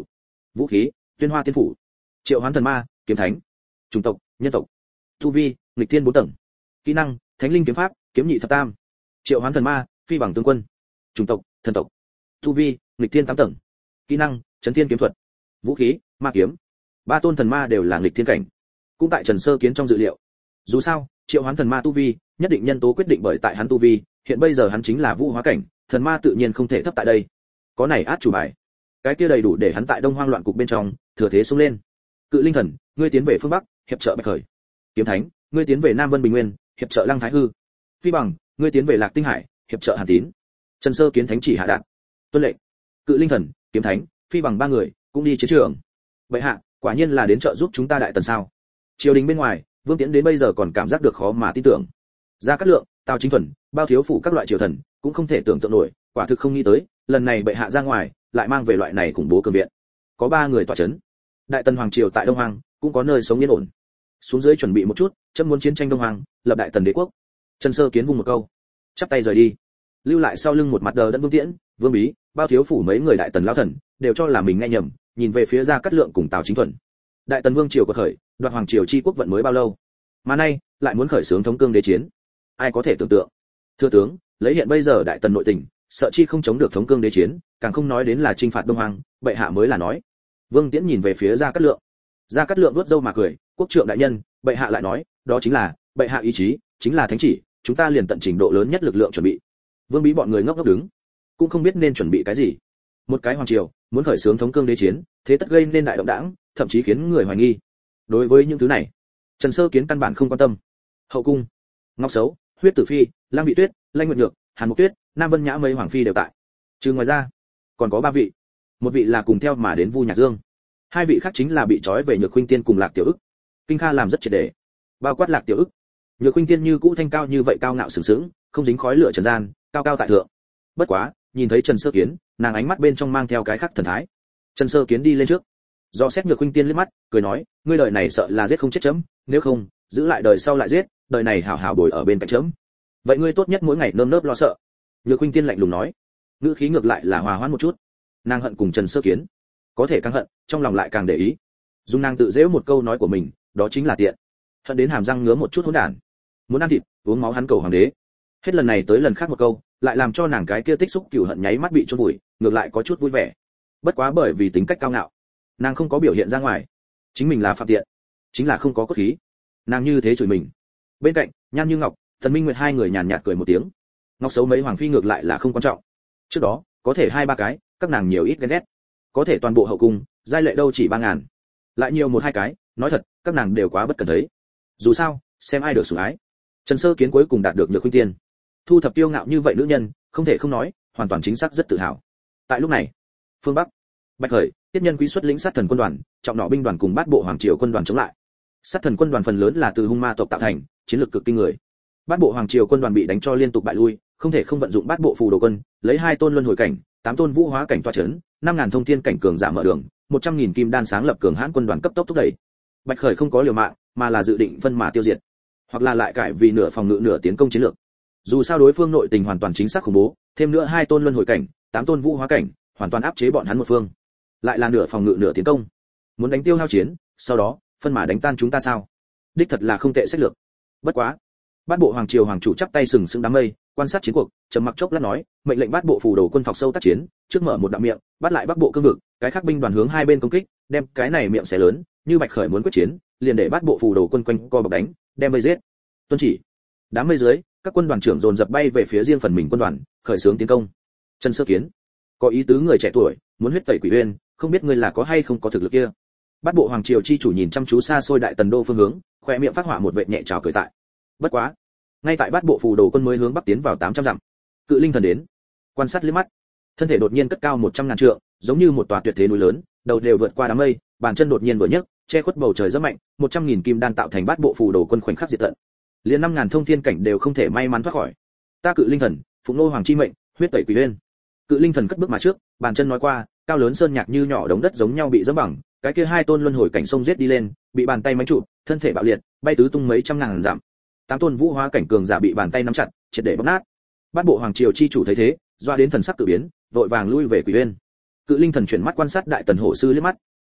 Vũ khí: Tuyên Hoa Tiên phủ. Triệu Hoán thần ma: Kiếm thánh. Chủng tộc: Nhân tộc. Tu vi: Nghịch Thiên bốn tầng. Kỹ năng: Thánh linh kiếm pháp, kiếm nhị thập tam. Triệu Hoán thần ma: Phi bằng tướng quân. Chủng tộc: Thần tộc. Tu vi: Nghịch Thiên tám tầng. Kỹ năng: Chấn Thiên kiếm thuật. Vũ khí: Ma kiếm. Ba tôn thần ma đều là nghịch thiên cảnh, cũng tại Trần Sơ Kiến trong dự liệu. Dù sao, Triệu Hoán thần ma tu vi, nhất định nhân tố quyết định bởi tại hắn tu vi, hiện bây giờ hắn chính là vũ hóa cảnh, thần ma tự nhiên không thể thấp tại đây. Có này át chủ bài, cái kia đầy đủ để hắn tại Đông Hoang loạn cục bên trong thừa thế xông lên. Cự linh thần, ngươi tiến về phương bắc, hiệp trợ Bạch Khởi. Kiếm thánh, ngươi tiến về Nam Vân Bình Nguyên, hiệp trợ Lăng Thái Hư. Phi bằng, ngươi tiến về Lạc Tinh Hải, hiệp trợ Hàn Tín. Trần Sơ Kiến thánh chỉ hạ đạt. Tuân lệnh. Cự linh thần, kiếm thánh, phi bằng ba người cũng đi chiến trường. Bệ hạ, quả nhiên là đến trợ giúp chúng ta Đại Tần sao? Triều đình bên ngoài, Vương Tiễn đến bây giờ còn cảm giác được khó mà tin tưởng. Gia Cát Lượng, Tào Chính Thuần, Bao Thiếu phủ các loại triều thần, cũng không thể tưởng tượng nổi, quả thực không nghĩ tới, lần này bệ hạ ra ngoài, lại mang về loại này khủng bố cường viện. Có ba người tọa chấn. Đại Tần hoàng triều tại Đông Hoang, cũng có nơi sống yên ổn. Xuống dưới chuẩn bị một chút, chấm muốn chiến tranh Đông Hoang, lập Đại Tần đế quốc. Trần Sơ Kiến vung một câu, chắp tay rời đi. Lưu lại sau lưng một mặt đờ đẫn Vương Tiễn, Vương Bí, Bao Thiếu phủ mấy người Đại Tần lão thần, đều cho là mình nghe nhầm, nhìn về phía Gia Cát Lượng cùng Tào Chính Thuần. Đại Tần vương triều của khởi, đoạt hoàng triều chi quốc vận mới bao lâu, mà nay lại muốn khởi xướng thống cương đế chiến, ai có thể tưởng tượng? Thưa tướng, lấy hiện bây giờ Đại Tần nội tình, sợ chi không chống được thống cương đế chiến, càng không nói đến là chinh phạt Đông Hoang, bệ hạ mới là nói. Vương Tiễn nhìn về phía Gia Cát Lượng. Gia Cát Lượng vuốt râu mà cười, quốc trượng đại nhân, bệ hạ lại nói, đó chính là, bệ hạ ý chí, chính là thánh chỉ, chúng ta liền tận trình độ lớn nhất lực lượng chuẩn bị. Vương Bí bọn người ngốc ngốc đứng, cũng không biết nên chuẩn bị cái gì. Một cái hoàng triều muốn khởi xướng thống cương đế chiến, thế tất gây nên đại động đãng, thậm chí khiến người hoài nghi. Đối với những thứ này, Trần Sơ Kiến căn bản không quan tâm. Hậu cung, Ngọc Sấu, Huyết Tử Phi, Lăng Vị Tuyết, Lanh Nguyệt Nhược, Hàn Mục Tuyết, Nam Vân Nhã mấy hoàng phi đều tại. Trừ ngoài ra, còn có ba vị. Một vị là cùng theo mà đến Vu Nhạc Dương, hai vị khác chính là bị trói về Nhược Khuynh Tiên cùng Lạc Tiểu Ức. Kinh Kha làm rất triệt để, bao quát Lạc Tiểu Ức. Nhược Khuynh Tiên như cũ thanh cao như vậy, cao ngạo sừng sững, không dính khói lửa trần gian, cao cao tại thượng. Bất quá, nhìn thấy Trần Sơ Kiến, nàng ánh mắt bên trong mang theo cái khác thần thái. Trần Sơ Kiến đi lên trước, do xét Nhược Khuynh Tiên liếc mắt, cười nói, ngươi đời này sợ là giết không chết chấm, nếu không, giữ lại đời sau lại giết, đời này hảo hảo bồi ở bên cạnh chấm. Vậy ngươi tốt nhất mỗi ngày nơm nớp lo sợ. Nhược Khuynh Tiên lạnh lùng nói, ngữ khí ngược lại là hòa hoãn một chút. Nàng hận cùng Trần Sơ Kiến, có thể càng hận, trong lòng lại càng để ý. Dung nàng tự giễu một câu nói của mình, đó chính là tiện. Hận đến hàm răng ngứa một chút hỗn đản. Muốn ăn thịt, uống máu hắn cầu hoàng đế. Hết lần này tới lần khác một câu, lại làm cho nàng cái kia tích xúc cừu hận nháy mắt bị chôn vùi, ngược lại có chút vui vẻ. Bất quá bởi vì tính cách cao ngạo, nàng không có biểu hiện ra ngoài, chính mình là phạm tiện, chính là không có cốt khí. Nàng như thế chửi mình. Bên cạnh, Nhan Như Ngọc, Thần Minh Nguyệt hai người nhàn nhạt cười một tiếng. Ngọc Sấu mấy hoàng phi ngược lại là không quan trọng. Trước đó, có thể hai ba cái, các nàng nhiều ít ghen ghét. Có thể toàn bộ hậu cung, giai lệ đâu chỉ ba ngàn. Lại nhiều một hai cái, nói thật, các nàng đều quá bất cần thấy. Dù sao, xem ai được sủng ái. Trần Sơ Kiến cuối cùng đạt được Nhược Khuynh Tiên. Thu thập tiêu ngạo như vậy nữ nhân, không thể không nói, hoàn toàn chính xác rất tự hào. Tại lúc này, phương Bắc, Bạch Khởi, Tiết Nhân Quý xuất lĩnh sát thần quân đoàn, trọng nọ binh đoàn cùng bát bộ hoàng triều quân đoàn chống lại. Sát thần quân đoàn phần lớn là từ hung ma tộc tạo thành, chiến lược cực kinh người. Bát bộ hoàng triều quân đoàn bị đánh cho liên tục bại lui, không thể không vận dụng bát bộ phù đồ quân, lấy hai tôn luân hồi cảnh, tám tôn vũ hóa cảnh tọa chấn, năm ngàn thông thiên cảnh cường giả mở đường, một trăm nghìn kim đan sáng lập cường hãn quân đoàn cấp tốc thúc đẩy. Bạch Khởi không có liều mạng, mà là dự định phân mà tiêu diệt, hoặc là lại cải vì nửa phòng ngự nửa tiến công chiến lược. Dù sao đối phương nội tình hoàn toàn chính xác khủng bố, thêm nữa hai tôn luân hồi cảnh, tám tôn vũ hóa cảnh, hoàn toàn áp chế bọn hắn một phương. Lại là nửa phòng ngự nửa tiến công. Muốn đánh tiêu hao chiến, sau đó phân mà đánh tan chúng ta sao? Đích thật là không tệ sách lược. Bất quá, bát bộ hoàng triều hoàng chủ chắp tay sừng sững đám mây, quan sát chiến cuộc, trầm mặc chốc lát nói, mệnh lệnh bát bộ phù đồ quân thọc sâu tác chiến, trước mở một đạo miệng, bắt lại bắc bộ cương vực, cái khác binh đoàn hướng hai bên công kích, đem cái này miệng xé lớn, như Bạch Khởi muốn quyết chiến, liền để bát bộ phù đồ quân quanh co bọc đánh, đem vây giết. Tuân chỉ. Đám mây dưới, các quân đoàn trưởng dồn dập bay về phía riêng phần mình quân đoàn, khởi xướng tiến công. Trần Sơ Kiến, có ý tứ người trẻ tuổi, muốn huyết tẩy Quỷ Uyên, không biết ngươi là có hay không có thực lực kia. Bát bộ hoàng triều chi chủ nhìn chăm chú xa xôi Đại Tần đô phương hướng, khóe miệng phát họa một vệt nhẹ trào cười tại. Bất quá, ngay tại bát bộ phù đồ quân mới hướng bắc tiến vào tám trăm dặm, Cự Linh thần đến, quan sát liếc mắt, thân thể đột nhiên cất cao một trăm ngàn trượng, giống như một tòa tuyệt thế núi lớn, đầu đều vượt qua đám mây, bàn chân đột nhiên vừa nhấc, che khuất bầu trời rất mạnh, một trăm nghìn kim đan tạo thành bát bộ phù đồ quân khoảnh khắc diệt tận. Liên năm ngàn thông thiên cảnh đều không thể may mắn thoát khỏi. Ta Cự Linh thần, phụng nô hoàng chi mệnh, huyết tẩy Quỷ Uyên. Cự Linh thần cất bước mà trước, bàn chân nói qua, cao lớn sơn nhạc như nhỏ đống đất giống nhau bị dẫm bằng, cái kia hai tôn luân hồi cảnh sông giết đi lên, bị bàn tay mánh trụ, thân thể bạo liệt, bay tứ tung mấy trăm ngàn dặm. Tám tôn vũ hóa cảnh cường giả bị bàn tay nắm chặt, triệt để bóp nát. Bát bộ hoàng triều chi chủ thấy thế, doa đến thần sắc tự biến, vội vàng lui về Quỷ Uyên. Cự Linh thần chuyển mắt quan sát Đại Tần hổ sư liếc mắt,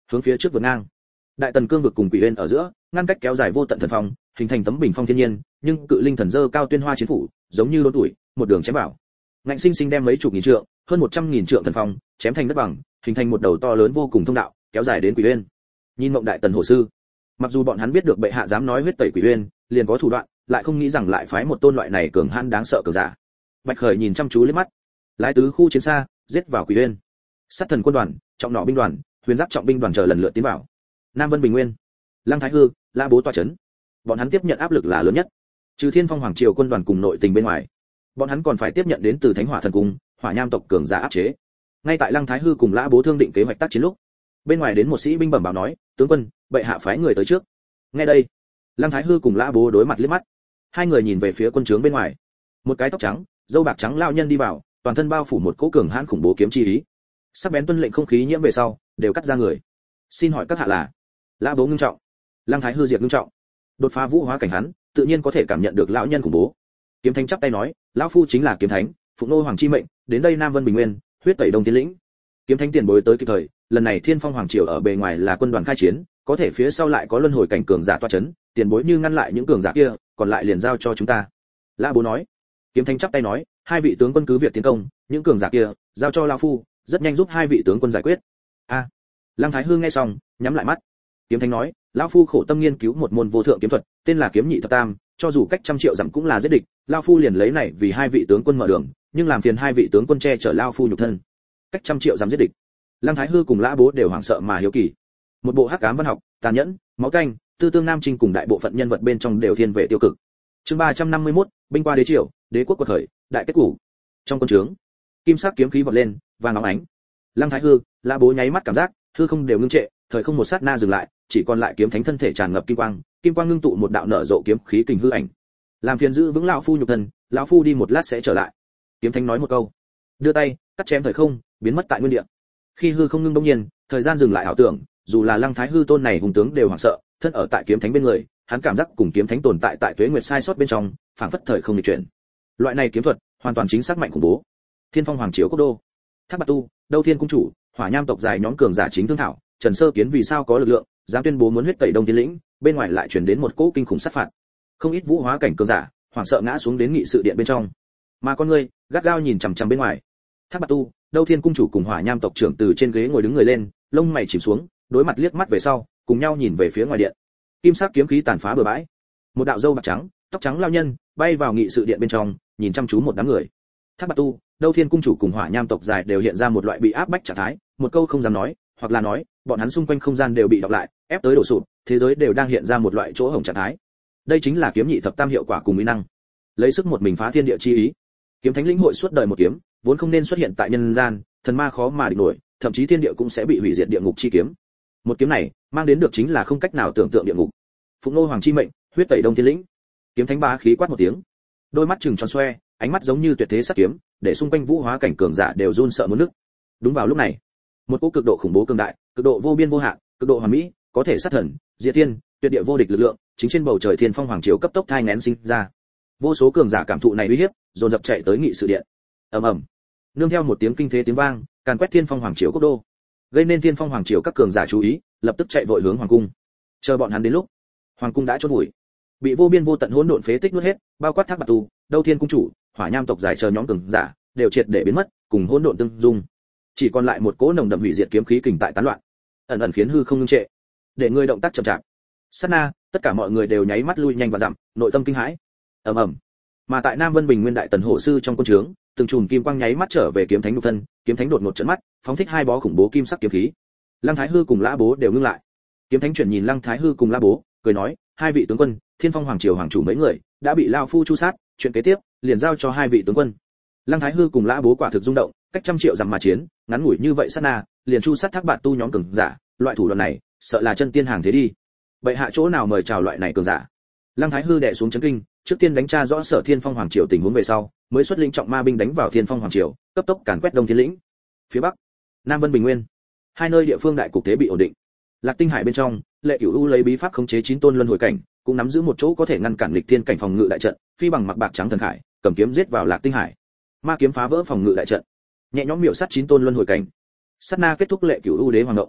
hướng phía trước vượt ngang. Đại Tần cương vực cùng Quỷ Uyên ở giữa, ngăn cách kéo dài vô tận thần phong, hình thành tấm bình phong thiên nhiên, nhưng cự linh thần dơ cao tuyên hoa chiến phủ, giống như đốn tuổi, một đường chém vào. Ngạnh sinh sinh đem mấy chục nghìn trượng, hơn một trăm nghìn trượng thần phong, chém thành đất bằng, hình thành một đầu to lớn vô cùng thông đạo, kéo dài đến Quỷ Uyên. Nhìn Mộng Đại Tần Hổ sư, mặc dù bọn hắn biết được bệ hạ dám nói huyết tẩy Quỷ Uyên, liền có thủ đoạn, lại không nghĩ rằng lại phái một tôn loại này cường hãn đáng sợ cường giả. Bạch Khởi nhìn chăm chú liếc mắt, lái tứ khu chiến xa, giết vào Quỷ Uyên. Sát thần quân đoàn, trọng nỏ binh đoàn, huyền giáp trọng binh đoàn chờ lần lượt tiến vào. Nam Vân Bình Nguyên, Lăng Thái Hư, La Bố tọa chấn. Bọn hắn tiếp nhận áp lực là lớn nhất. Trừ Thiên Phong Hoàng triều quân đoàn cùng nội tình bên ngoài, bọn hắn còn phải tiếp nhận đến từ Thánh Hỏa thần cung, Hỏa Nham tộc cường giả áp chế. Ngay tại Lăng Thái Hư cùng La Bố thương định kế hoạch tác chiến lúc, bên ngoài đến một sĩ binh bẩm báo nói, tướng quân, bệ hạ phái người tới trước. Nghe đây, Lăng Thái Hư cùng La Bố đối mặt liếc mắt. Hai người nhìn về phía quân trướng bên ngoài. Một cái tóc trắng, râu bạc trắng lão nhân đi vào, toàn thân bao phủ một cỗ cường hãn khủng bố kiếm chi ý. Sắc bén tuân lệnh không khí nhiễm về sau, đều cắt ra người. Xin hỏi các hạ là? La Bố ngưng trọng. Lăng Thái Hư diệt ngưng trọng. Đột phá vũ hóa cảnh hắn, tự nhiên có thể cảm nhận được lão nhân khủng bố. Kiếm Thánh chắp tay nói, lão phu chính là Kiếm Thánh, phụng nô hoàng chi mệnh, đến đây Nam Vân Bình Nguyên, huyết tẩy Đông Tiến lĩnh. Kiếm Thánh tiền bối tới kịp thời, lần này Thiên Phong Hoàng triều ở bề ngoài là quân đoàn khai chiến, có thể phía sau lại có luân hồi cảnh cường giả toa chấn, tiền bối như ngăn lại những cường giả kia, còn lại liền giao cho chúng ta. La Bố nói. Kiếm Thánh chắp tay nói, hai vị tướng quân cứ việc tiến công, những cường giả kia, giao cho lão phu, rất nhanh giúp hai vị tướng quân giải quyết. A. Lăng Thái Hư nghe xong, nhắm lại mắt. Kiếm Thánh nói, lão phu khổ tâm nghiên cứu một môn vô thượng kiếm thuật, tên là Kiếm Nhị Thập Tam, cho dù cách trăm triệu dặm cũng là giết địch, lão phu liền lấy này vì hai vị tướng quân mở đường, nhưng làm phiền hai vị tướng quân che chở lão phu nhục thân. Cách trăm triệu dặm giết địch. Lăng Thái Hư cùng Lã Bố đều hoảng sợ mà hiếu kỳ. Một bộ hắc ám văn học, tàn nhẫn, máu tanh, tư tương nam trinh cùng đại bộ phận nhân vật bên trong đều thiên về tiêu cực. Chương ba trăm năm mươi mốt, binh qua đế triều, đế quốc quật khởi, đại kết cục. Trong quân trướng, kim sắc kiếm khí vọt lên, vàng óng ánh. Lăng Thái Hư, Lã Bố nháy mắt cảm giác, hư không đều ngưng trệ, thời không một sát na dừng lại, chỉ còn lại Kiếm Thánh thân thể tràn ngập kim quang, kim quang ngưng tụ một đạo nở rộ kiếm khí kình hư ảnh. Làm phiền giữ vững lão phu nhục thân, lão phu đi một lát sẽ trở lại. Kiếm Thánh nói một câu, đưa tay, cắt chém thời không, biến mất tại nguyên địa. Khi hư không ngưng bỗng nhiên, thời gian dừng lại ảo tưởng, dù là Lăng Thái Hư tôn này hùng tướng đều hoảng sợ, thân ở tại Kiếm Thánh bên người, hắn cảm giác cùng Kiếm Thánh tồn tại tại tuế nguyệt sai sót bên trong, phảng phất thời không nghịch chuyển. Loại này kiếm thuật, hoàn toàn chính xác mạnh khủng bố. Thiên Phong Hoàng triều quốc đô, Thác Bạt Tu, Đâu Thiên cung chủ, Hỏa Nham tộc dài nhóm cường giả chính thương thảo, Trần Sơ Kiến vì sao có lực lượng, dám tuyên bố muốn huyết tẩy Đông Tiến lĩnh, bên ngoài lại truyền đến một cỗ kinh khủng sát phạt. Không ít vũ hóa cảnh cường giả, hoảng sợ ngã xuống đến nghị sự điện bên trong. Mà con người, gắt gao nhìn chằm chằm bên ngoài. Thác Bạt Tu, Đâu Thiên cung chủ cùng Hỏa Nham tộc trưởng từ trên ghế ngồi đứng người lên, lông mày chìm xuống, đối mặt liếc mắt về sau, cùng nhau nhìn về phía ngoài điện. Kim sắc kiếm khí tàn phá bừa bãi. Một đạo râu bạc trắng, tóc trắng lao nhân, bay vào nghị sự điện bên trong, nhìn chăm chú một đám người. Thác Bạt Tu, Đâu Thiên cung chủ cùng Hỏa Nham tộc dài đều hiện ra một loại bị áp bách trạng thái, một câu không dám nói, hoặc là nói, bọn hắn xung quanh không gian đều bị đọc lại, ép tới đổ sụp, thế giới đều đang hiện ra một loại chỗ hổng trạng thái. Đây chính là Kiếm Nhị Thập Tam hiệu quả cùng uy năng. Lấy sức một mình phá thiên địa chi ý. Kiếm Thánh lĩnh hội suốt đời một kiếm, vốn không nên xuất hiện tại nhân gian, thần ma khó mà địch nổi, thậm chí thiên địa cũng sẽ bị hủy diệt địa ngục chi kiếm. Một kiếm này, mang đến được chính là không cách nào tưởng tượng địa ngục. Phụng nô hoàng chi mệnh, huyết tẩy Đông Thiên lĩnh. Kiếm Thánh bá khí quát một tiếng, đôi mắt trừng tròn xoe, ánh mắt giống như tuyệt thế sát kiếm, để xung quanh vũ hóa cảnh cường giả đều run sợ muốn nức. Đúng vào lúc này, một cỗ cực độ khủng bố cường đại, cực độ vô biên vô hạn, cực độ hoàn mỹ, có thể sát thần, diệt thiên, tuyệt địa vô địch lực lượng, chính trên bầu trời Thiên Phong Hoàng triều cấp tốc thai nghén sinh ra. Vô số cường giả cảm thụ này uy hiếp, dồn dập chạy tới nghị sự điện. Ầm ầm, nương theo một tiếng kinh thế tiếng vang, càn quét Thiên Phong Hoàng triều quốc đô, gây nên Thiên Phong Hoàng triều các cường giả chú ý, lập tức chạy vội hướng hoàng cung. Chờ bọn hắn đến lúc, hoàng cung đã chôn vùi, bị vô biên vô tận hỗn độn phế tích nuốt hết, bao quát Thác Bạt Tu, Đâu Thiên cung chủ, Hỏa Nham tộc dài chờ nhóm cường giả, đều triệt để biến mất, cùng hỗn độn tương dung. Chỉ còn lại một cỗ nồng đậm hủy diệt kiếm khí kình tại tán loạn, ẩn ẩn khiến hư không ngưng trệ, để người động tác chậm chạp. Sát na, tất cả mọi người đều nháy mắt lui nhanh và dặm, nội tâm kinh hãi. Ầm ầm. Mà tại Nam Vân Bình Nguyên đại tần hổ sư trong quân trướng, từng chùm kim quang nháy mắt trở về Kiếm Thánh nhục thân, Kiếm Thánh đột ngột trợn mắt, phóng thích hai bó khủng bố kim sắc kiếm khí. Lăng Thái Hư cùng Lã Bố đều ngưng lại. Kiếm Thánh chuyển nhìn Lăng Thái Hư cùng Lã Bố, cười nói, hai vị tướng quân, Thiên Phong Hoàng triều hoàng chủ mấy người đã bị lão phu chu sát, chuyện kế tiếp liền giao cho hai vị tướng quân. Lăng Thái Hư cùng Lã Bố quả thực rung động, cách trăm triệu dặm mà chiến, ngắn ngủi như vậy sát na, liền chu sát Thác Bạt Tu nhóm cường giả, loại thủ đoạn này, sợ là chân tiên hàng thế đi. Bệ hạ chỗ nào mời chào loại này cường giả? Lăng Thái Hư đè xuống chấn kinh, trước tiên đánh tra rõ Sở Thiên Phong Hoàng triều tình huống về sau, mới xuất lĩnh trọng ma binh đánh vào Thiên Phong Hoàng triều, cấp tốc càn quét Đông Thiên lĩnh. Phía bắc, Nam Vân Bình Nguyên, hai nơi địa phương đại cục thế bị ổn định. Lạc Tinh Hải bên trong, Lệ Cửu U lấy bí pháp khống chế chín tôn luân hồi cảnh, cũng nắm giữ một chỗ có thể ngăn cản lịch thiên cảnh phòng ngự đại trận, phi bằng mặc bạc trắng thần khải, cầm kiếm giết vào Lạc Tinh Hải. Ma kiếm phá vỡ phòng ngự đại trận, nhẹ nhõm miểu sát chín tôn luân hồi cảnh. Sát na kết thúc Lệ Cửu U đế hoàng động.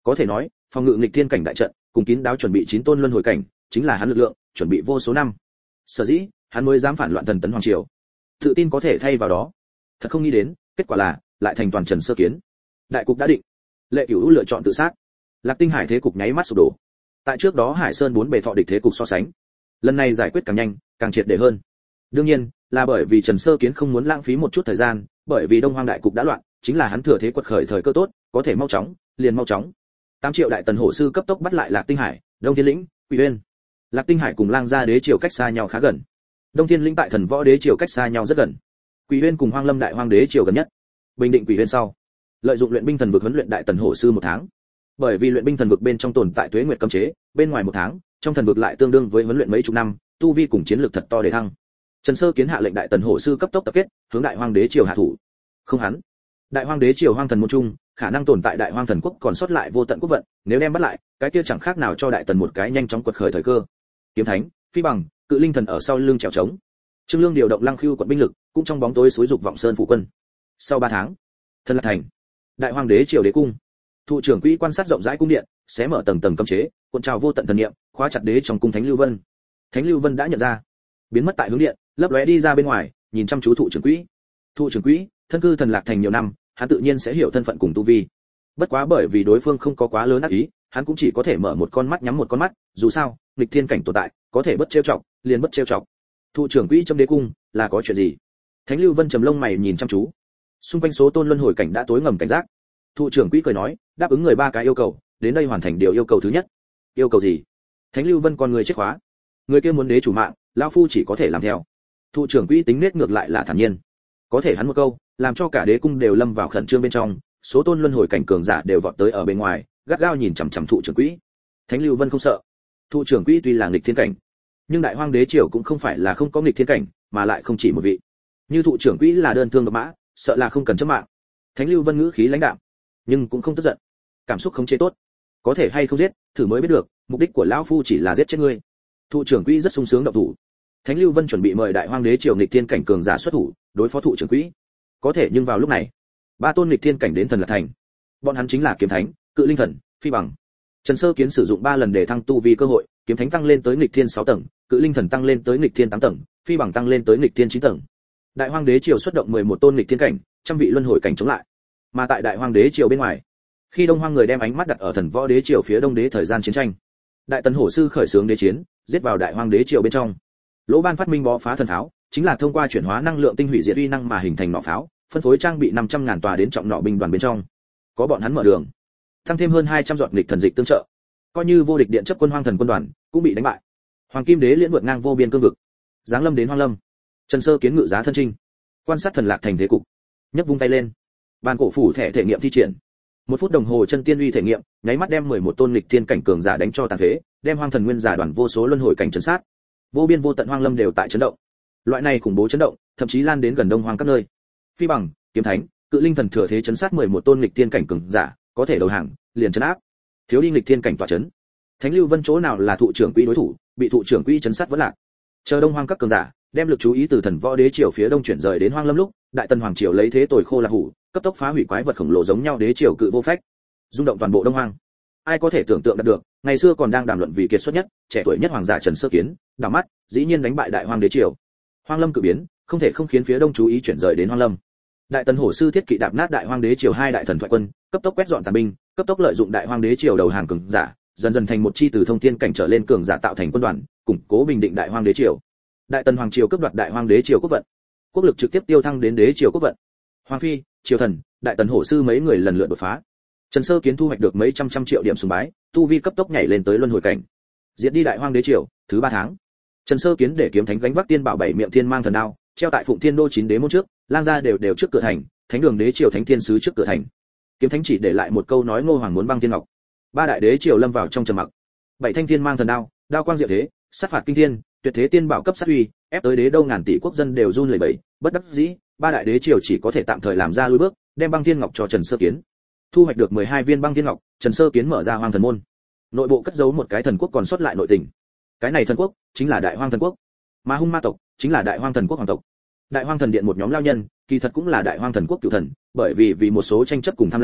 Có thể nói, phòng ngự nghịch thiên cảnh đại trận, cùng kín đáo chuẩn bị chín tôn luân hồi cảnh, chính là hắn lực lượng, chuẩn bị vô số năm. Sở dĩ, hắn mới dám phản loạn thần tấn hoàng triều. Tự tin có thể thay vào đó. Thật không nghĩ đến, kết quả là lại thành toàn Trần Sơ Kiến. Đại cục đã định. Lệ Cửu lựa chọn tự sát. Lạc Tinh Hải thế cục nháy mắt sụp đổ. Tại trước đó Hải Sơn bốn bề thọ địch thế cục so sánh, lần này giải quyết càng nhanh, càng triệt để hơn. Đương nhiên, là bởi vì Trần Sơ Kiến không muốn lãng phí một chút thời gian, bởi vì Đông Hoang đại cục đã loạn, chính là hắn thừa thế quật khởi thời cơ tốt, có thể mau chóng, liền mau chóng. tám triệu đại tần hổ sư cấp tốc bắt lại Lạc Tinh Hải, Đông Thiên Lĩnh, Quỷ Uyên. Lạc Tinh Hải cùng Lang Gia đế triều cách xa nhau khá gần. Đông Thiên Lĩnh tại Thần Võ đế triều cách xa nhau rất gần. Quỷ Uyên cùng Hoang Lâm đại hoang đế triều gần nhất. Bình định Quỷ Uyên sau, lợi dụng luyện binh thần vực huấn luyện đại tần hổ sư một tháng. Bởi vì luyện binh thần vực bên trong tồn tại tuế nguyệt cấm chế, bên ngoài một tháng, trong thần vực lại tương đương với huấn luyện mấy chục năm, tu vi cùng chiến lược thật to để thăng. Trần Sơ Kiến hạ lệnh đại tần hổ sư cấp tốc tập kết, hướng đại hoang đế triều hạ thủ. Không hắn, đại hoang đế triều hoang thần môn trung, khả năng tồn tại đại hoang thần quốc còn sót lại vô tận quốc vận, nếu đem bắt lại, cái kia chẳng khác nào cho đại tần một cái nhanh chóng quật khởi thời cơ. Kiếm Thánh, Phi Bằng, Cự Linh thần ở sau lưng trèo trống. Trương Lương điều động Lăng Khưu quận binh lực, cũng trong bóng tối xúi dục vọng sơn phủ quân. Sau ba tháng, Thân Lạc thành, đại hoang đế triều đế cung. Thụ trưởng quỹ quan sát rộng rãi cung điện, xé mở tầng tầng cấm chế, cuộn trào vô tận thần niệm, khóa chặt đế trong cung Thánh Lưu Vân. Thánh Lưu Vân đã nhận ra, biến mất tại hướng điện, lấp lóe đi ra bên ngoài, nhìn chăm chú thụ trưởng quỹ. Thụ trưởng quỹ, thân cư Thần Lạc thành nhiều năm, hắn tự nhiên sẽ hiểu thân phận cùng tu vi. Bất quá bởi vì đối phương không có quá lớn ác ý, hắn cũng chỉ có thể mở một con mắt nhắm một con mắt, dù sao, nghịch thiên cảnh tồn tại, có thể bất trêu chọc, liền bất trêu chọc. Thụ trưởng quỹ trong đế cung, là có chuyện gì? Thánh Lưu Vân trầm lông mày nhìn chăm chú. Xung quanh số tôn luân hồi cảnh đã tối ngầm cảnh giác. Thụ trưởng quỹ cười nói, đáp ứng người ba cái yêu cầu, đến đây hoàn thành điều yêu cầu thứ nhất. Yêu cầu gì? Thánh Lưu Vân con người chết khóa. Người kia muốn đế chủ mạng, lão phu chỉ có thể làm theo. Thụ trưởng quỹ tính nết ngược lại là thản nhiên. Có thể hắn một câu, làm cho cả đế cung đều lâm vào khẩn trương bên trong, số tôn luân hồi cảnh cường giả đều vọt tới ở bên ngoài, gắt gao nhìn chằm chằm thụ trưởng quỹ. Thánh Lưu Vân không sợ. Thụ trưởng quỹ tuy là nghịch thiên cảnh, nhưng đại hoang đế triều cũng không phải là không có nghịch thiên cảnh, mà lại không chỉ một vị. Như thụ trưởng quỹ là đơn thương độc mã, sợ là không cần chấp mạng. Thánh Lưu Vân ngữ khí lãnh đạm, nhưng cũng không tức giận. Cảm xúc khống chế tốt, có thể hay không giết, thử mới biết được, mục đích của lão phu chỉ là giết chết ngươi. Thụ trưởng quỹ rất sung sướng động thủ. Thánh Lưu Vân chuẩn bị mời đại hoang đế triều nghịch thiên cảnh cường giả xuất thủ, đối phó thụ trưởng quỹ. Có thể nhưng vào lúc này, ba tôn nghịch thiên cảnh đến Thần Lạc thành. Bọn hắn chính là Kiếm Thánh, Cự Linh thần, Phi Bằng. Trần Sơ Kiến sử dụng ba lần để thăng tu vi cơ hội, Kiếm Thánh tăng lên tới nghịch thiên sáu tầng, Cự Linh thần tăng lên tới nghịch thiên tám tầng, Phi Bằng tăng lên tới nghịch thiên chín tầng. Đại hoang đế triều xuất động mười một tôn nghịch thiên cảnh, trăm vị luân hồi cảnh chống lại. Mà tại đại hoang đế triều bên ngoài, khi đông hoang người đem ánh mắt đặt ở Thần Võ đế triều phía đông đế thời gian chiến tranh, đại tần hổ sư khởi xướng đế chiến, giết vào đại hoang đế triều bên trong. Lỗ Ban phát minh bó phá thần pháo, chính là thông qua chuyển hóa năng lượng tinh hủy diệt uy năng mà hình thành nỏ pháo, phân phối trang bị năm trăm ngàn tòa đến trọng nỏ binh đoàn bên trong. Có bọn hắn mở đường, tăng thêm hơn hai trăm giọt nghịch thần dịch tương trợ, coi như vô địch điện chấp quân hoang thần quân đoàn cũng bị đánh bại. Hoàng Kim Đế liễn vượt ngang vô biên cương vực, giáng lâm đến Hoang Lâm. Trần Sơ Kiến ngự giá thân trinh, quan sát Thần Lạc thành thế cục, nhấc vung tay lên, bàn cổ phủ thẻ thể nghiệm thi triển. Một phút đồng hồ chân tiên uy thể nghiệm, nháy mắt đem mười một tôn nghịch thiên cảnh cường giả đánh cho tàn phế, đem hoang thần nguyên giả đoàn vô số luân hồi cảnh trấn sát. Vô biên vô tận Hoang Lâm đều tại chấn động. Loại này khủng bố chấn động, thậm chí lan đến gần Đông Hoang các nơi. Phi Bằng, Kiếm Thánh, Cự Linh thần thừa thế chấn sát mười một tôn nghịch thiên cảnh cường giả, có thể đầu hàng, liền chấn áp. Thiếu đi nghịch thiên cảnh tọa chấn. Thánh Lưu Vân chỗ nào là thụ trưởng quỹ đối thủ, bị thụ trưởng quỹ chấn sát vẫn lạc. Chờ Đông Hoang các cường giả, đem lực chú ý từ Thần Võ đế triều phía đông chuyển rời đến Hoang Lâm lúc, Đại Tần hoàng triều lấy thế tồi khô là hủ, cấp tốc phá hủy quái vật khổng lồ giống nhau đế triều cự vô phách, rung động toàn bộ Đông Hoang. Ai có thể tưởng tượng được, ngày xưa còn đang đàm luận vì kiệt xuất nhất, trẻ tuổi nhất hoàng giả Trần Sơ Kiến, đảo mắt, dĩ nhiên đánh bại Đại Hoang đế triều. Hoang Lâm cự biến, không thể không khiến phía đông chú ý chuyển rời đến Hoang Lâm. Đại Tần hổ sư thiết kỵ đạp nát Đại Hoang đế triều hai đại thần thoại quân, cấp tốc quét dọn tàn binh, cấp tốc lợi dụng Đại Hoang đế triều đầu hàng cường giả, dần dần thành một chi từ thông thiên cảnh trở lên cường giả tạo thành quân đoàn, củng cố bình định Đại Hoang đế triều. Đại Tần hoàng triều cướp đoạt Đại Hoang đế triều quốc vận, quốc lực trực tiếp tiêu thăng đến đế triều quốc vận. Hoàng phi, triều thần, Đại Tần hổ sư mấy người lần lượt đột phá. Trần Sơ Kiến thu hoạch được mấy trăm trăm triệu điểm sùng bái, tu vi cấp tốc nhảy lên tới luân hồi cảnh. Diệt đi Đại Hoang đế triều, thứ ba tháng. Trần Sơ Kiến để Kiếm Thánh gánh vác tiên bảo bảy miệng thiên mang thần đao, treo tại Phụng Thiên đô chín đế môn trước, lang gia đều đều trước cửa thành, Thánh đường đế triều Thánh Thiên sứ trước cửa thành. Kiếm Thánh chỉ để lại một câu nói Ngô Hoàng muốn băng thiên ngọc. Ba đại đế triều lâm vào trong trầm mặc. Bảy thanh thiên mang thần đao, đao quang diệu thế, sát phạt kinh thiên, tuyệt thế tiên bảo cấp sát uy, ép tới đế đâu ngàn tỷ quốc dân đều run lẩy bẩy, bất đắc dĩ, ba đại đế triều chỉ có thể tạm thời làm ra lùi bước, đem băng thiên ngọc cho Trần Sơ Kiến. Thu hoạch được mười hai viên băng thiên ngọc, Trần Sơ Kiến mở ra Hoang thần môn. Nội bộ cất giấu một cái thần quốc còn sót lại nội tình. Cái này thần quốc chính là Đại Hoang thần quốc, mà Hung Ma tộc chính là Đại Hoang thần quốc hoàng tộc. Đại Hoang thần điện một nhóm lao nhân, kỳ thật cũng là Đại Hoang thần quốc cựu thần, bởi vì vì một số tranh chấp cùng tham lam,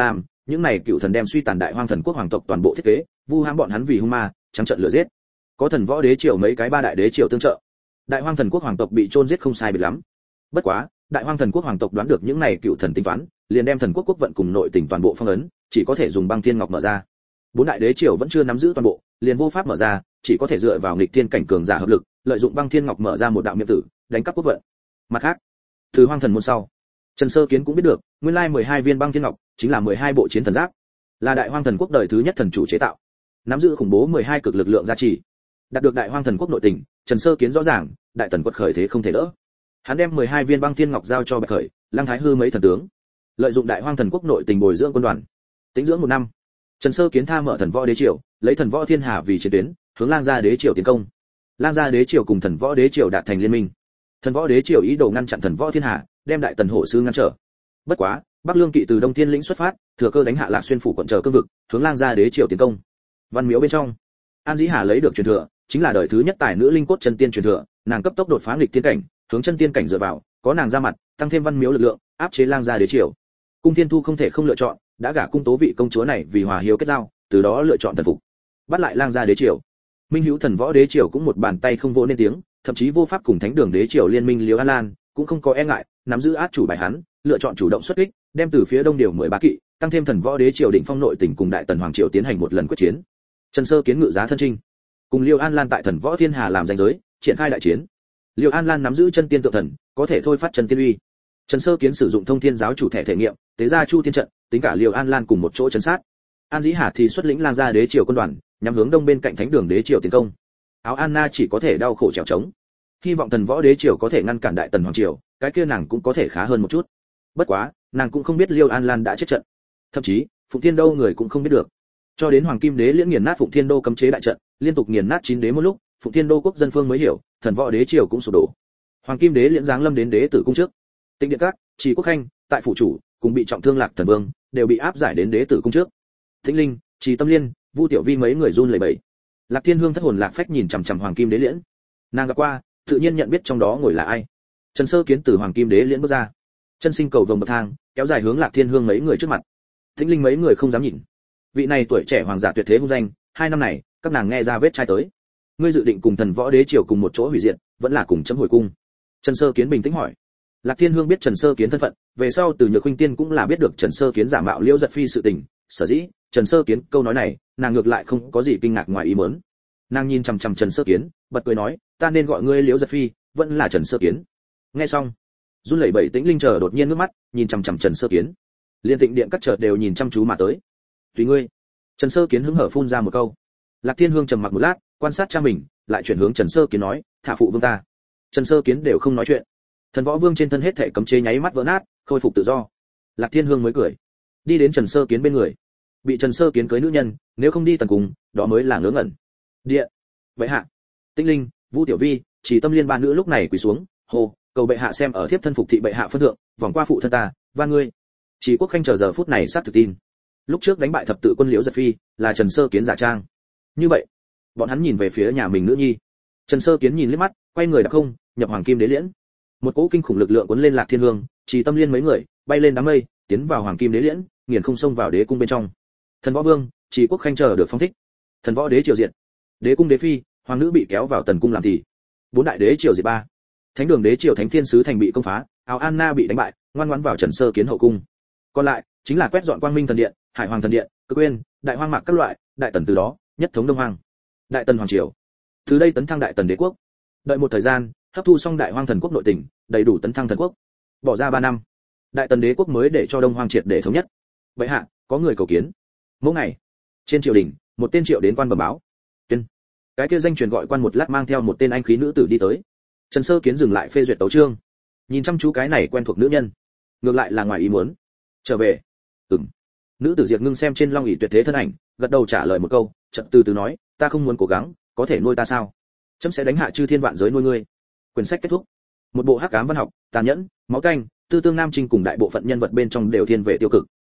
những này cựu thần đem suy tàn đại hoang thần quốc hoàng tộc toàn bộ thiết kế, vu hãm bọn hắn vì hung ma, trắng trợn lừa giết. Có thần võ đế triều mấy cái ba đại đế triều tương trợ, đại hoang thần quốc hoàng tộc bị chôn giết không sai biệt lắm. Bất quá, đại hoang thần quốc hoàng tộc đoán được những này cựu thần tính toán, liền đem thần quốc quốc vận cùng nội tình toàn bộ phong ấn, chỉ có thể dùng băng thiên ngọc mở ra. Bốn đại đế triều vẫn chưa nắm giữ toàn bộ, liền vô pháp mở ra, chỉ có thể dựa vào nghịch thiên cảnh cường giả hợp lực, lợi dụng băng thiên ngọc mở ra một đạo miệng tử, đánh cắp quốc vận. Mặt khác, từ hoang thần môn sau, Trần Sơ Kiến cũng biết được, nguyên lai mười hai viên băng thiên ngọc chính là mười hai bộ chiến thần giáp, là đại hoang thần quốc đời thứ nhất thần chủ chế tạo, nắm giữ khủng bố mười hai cực lực lượng gia trì. Đạt được đại hoang thần quốc nội tình, Trần Sơ Kiến rõ ràng, đại tần quật khởi thế không thể đỡ. Hắn đem mười hai viên băng thiên ngọc giao cho Bạch Khởi, Lăng Thái Hư mấy thần tướng, lợi dụng đại hoang thần quốc nội tình bồi dưỡng quân đoàn. Tính dưỡng một năm, Trần Sơ Kiến tha mở thần võ đế triều, lấy thần võ thiên hà vì chiến tuyến, hướng Lang gia đế triều tiến công. Lang gia đế triều cùng thần võ đế triều đạt thành liên minh. Thần võ đế triều ý đồ ngăn chặn thần võ thiên hà, đem đại tần hổ sư ngăn trở. Bất quá, Bắc Lương kỵ từ Đông Thiên lĩnh xuất phát, thừa cơ đánh hạ Lạc Xuyên phủ quận trở cương vực, hướng Lang gia đế triều tiến công. Văn miếu bên trong, An Dĩ Hà lấy được truyền thừa, chính là đời thứ nhất tài nữ linh cốt chân tiên truyền thừa, nàng cấp tốc đột phá nghịch tiên cảnh, hướng chân tiên cảnh dựa vào, có nàng ra mặt, tăng thêm văn miếu lực lượng, áp chế Lang gia đế triều. Cung Thiên Thu không thể không lựa chọn, đã gả cung Tố vị công chúa này vì hòa hiếu kết giao, từ đó lựa chọn thần phục, bắt lại Lang gia đế triều. Minh Hữu thần võ đế triều cũng một bàn tay không vỗ nên tiếng, thậm chí vô pháp cùng thánh đường đế triều liên minh Liễu An Lan, cũng không có e ngại, nắm giữ át chủ bài hắn, lựa chọn chủ động xuất kích, đem từ phía đông điều mười ba kỵ, tăng thêm thần võ đế triều đỉnh phong nội tình cùng đại tần hoàng triều tiến hành một lần quyết chiến. Trần Sơ Kiến ngự giá thân trinh, cùng Liêu An Lan tại thần võ thiên hà làm ranh giới, triển khai đại chiến. Liêu An Lan nắm giữ chân tiên tượng thần, có thể thôi phát chân tiên uy. Trần Sơ Kiến sử dụng thông thiên giáo chủ thẻ thể nghiệm, tế ra chu thiên trận, tính cả Liêu An Lan cùng một chỗ chấn sát. An Dĩ Hà thì xuất lĩnh Lang gia đế triều quân đoàn, nhắm hướng đông bên cạnh thánh đường đế triều tiến công. Áo Anna chỉ có thể đau khổ trèo trống. Hy vọng thần võ đế triều có thể ngăn cản đại tần hoàng triều, cái kia nàng cũng có thể khá hơn một chút. Bất quá, nàng cũng không biết Liêu An Lan đã chết trận. Thậm chí, Phụng Thiên Đô người cũng không biết được. Cho đến Hoàng Kim Đế liễn nghiền nát Phụng Thiên Đô cấm chế đại trận, liên tục nghiền nát chín đế một lúc, Phụng Thiên Đô quốc dân phương mới hiểu, thần võ đế triều cũng sụp đổ. Hoàng Kim Đế liễn giáng lâm đến đế tử cung trước. Tịnh Điện Các, Trì Quốc Khanh, tại phủ chủ, cùng bị trọng thương Lạc Thần Vương, đều bị áp giải đến đế tử cung trước. Thịnh Linh, Trì Tâm Liên, Vu Tiểu Vi mấy người run lẩy bẩy. Lạc Thiên Hương thất hồn lạc phách nhìn chằm chằm Hoàng Kim Đế liễn. Nàng gặp qua, tự nhiên nhận biết trong đó ngồi là ai. Trần Sơ Kiến từ Hoàng Kim Đế liễn bước ra, chân sinh cầu vồng bậc thang, kéo dài hướng Lạc Thiên Hương mấy người trước mặt. Thịnh Linh mấy người không dám nhìn. Vị này tuổi trẻ hoàng giả tuyệt thế hung danh, hai năm này, các nàng nghe ra vết trai tới. Ngươi dự định cùng thần võ đế triều cùng một chỗ hủy diệt, vẫn là cùng chấm hồi cung? Trần Sơ Kiến bình tĩnh hỏi. Lạc Thiên Hương biết Trần Sơ Kiến thân phận, về sau từ Nhược Khuynh Tiên cũng là biết được Trần Sơ Kiến giả mạo Liễu Giật Phi sự tình, sở dĩ, Trần Sơ Kiến câu nói này, nàng ngược lại không có gì kinh ngạc ngoài ý muốn. Nàng nhìn chằm chằm Trần Sơ Kiến, bật cười nói, ta nên gọi ngươi Liễu Giật Phi, vẫn là Trần Sơ Kiến. Nghe xong, run lẩy bẩy Tĩnh Linh chờ đột nhiên nước mắt, nhìn chằm chằm Trần Sơ Kiến. Liên Tịnh Điện các chợt đều nhìn chăm chú mà tới. Tùy ngươi. Trần Sơ Kiến hứng hở phun ra một câu. Lạc Thiên Hương trầm mặc một lát, quan sát cha mình, lại chuyển hướng Trần Sơ Kiến nói, thả phụ vương ta. Trần Sơ Kiến đều không nói chuyện. Thần võ vương trên thân hết thể cấm chế nháy mắt vỡ nát, khôi phục tự do. Lạc Thiên Hương mới cười, đi đến Trần Sơ Kiến bên người. Bị Trần Sơ Kiến cưới nữ nhân, nếu không đi tần cùng, đó mới là ngớ ngẩn. Điện, bệ hạ. Tĩnh Linh, Vu Tiểu Vi, Chỉ Tâm Liên ba nữ lúc này quỳ xuống, hô, cầu bệ hạ xem ở thiếp thân phục thị bệ hạ phân thượng, vòng qua phụ thân ta, và ngươi. Chỉ Quốc Khanh chờ giờ phút này sát thực tin. Lúc trước đánh bại thập tự quân Liễu Giật Phi, là Trần Sơ Kiến giả trang. Như vậy, bọn hắn nhìn về phía nhà mình nữ nhi. Trần Sơ Kiến nhìn liếc mắt, quay người đạp không, nhập Hoàng Kim Đế liễn. Một cỗ kinh khủng lực lượng cuốn lên Lạc Thiên Hương, Chỉ Tâm Liên mấy người, bay lên đám mây, tiến vào Hoàng Kim Đế liễn, nghiền không xông vào đế cung bên trong. Thần võ vương, Chỉ Quốc Khanh chờ được phong thích. Thần võ đế triều diệt. Đế cung đế phi, hoàng nữ bị kéo vào tần cung làm thì. Bốn đại đế triều diệt ba. Thánh đường đế triều Thánh Thiên sứ thành bị công phá, Áo Anna bị đánh bại, ngoan ngoãn vào Trần Sơ Kiến hậu cung. Còn lại, chính là quét dọn Quang Minh thần điện, Hải Hoàng thần điện, Cực Uyên, Đại Hoang Mạc các loại, đại tần từ đó, nhất thống Đông Hoang. Đại tần hoàng triều. Từ đây tấn thăng đại tần đế quốc. Đợi một thời gian, hấp thu xong đại hoang thần quốc nội tình, đầy đủ tấn thăng thần quốc. Bỏ ra ba năm, đại tần đế quốc mới để cho Đông Hoang triệt để thống nhất. Vậy hạ, có người cầu kiến. Mỗi ngày, trên triều đình, một tên triệu đến quan bẩm báo. Tuyên. Cái kia danh truyền gọi quan một lát mang theo một tên anh khí nữ tử đi tới. Trần Sơ Kiến dừng lại phê duyệt tấu chương, nhìn chăm chú cái này quen thuộc nữ nhân, ngược lại là ngoài ý muốn. Trở về. Ừm. Nữ tử Diệp Ngưng xem trên long ỷ tuyệt thế thân ảnh, gật đầu trả lời một câu, chợt từ từ nói, ta không muốn cố gắng, có thể nuôi ta sao? Chấm sẽ đánh hạ chư thiên vạn giới nuôi ngươi. Quyển sách kết thúc. Một bộ hắc ám văn học, tàn nhẫn, máu tanh, tư tương nam trinh cùng đại bộ phận nhân vật bên trong đều thiên về tiêu cực.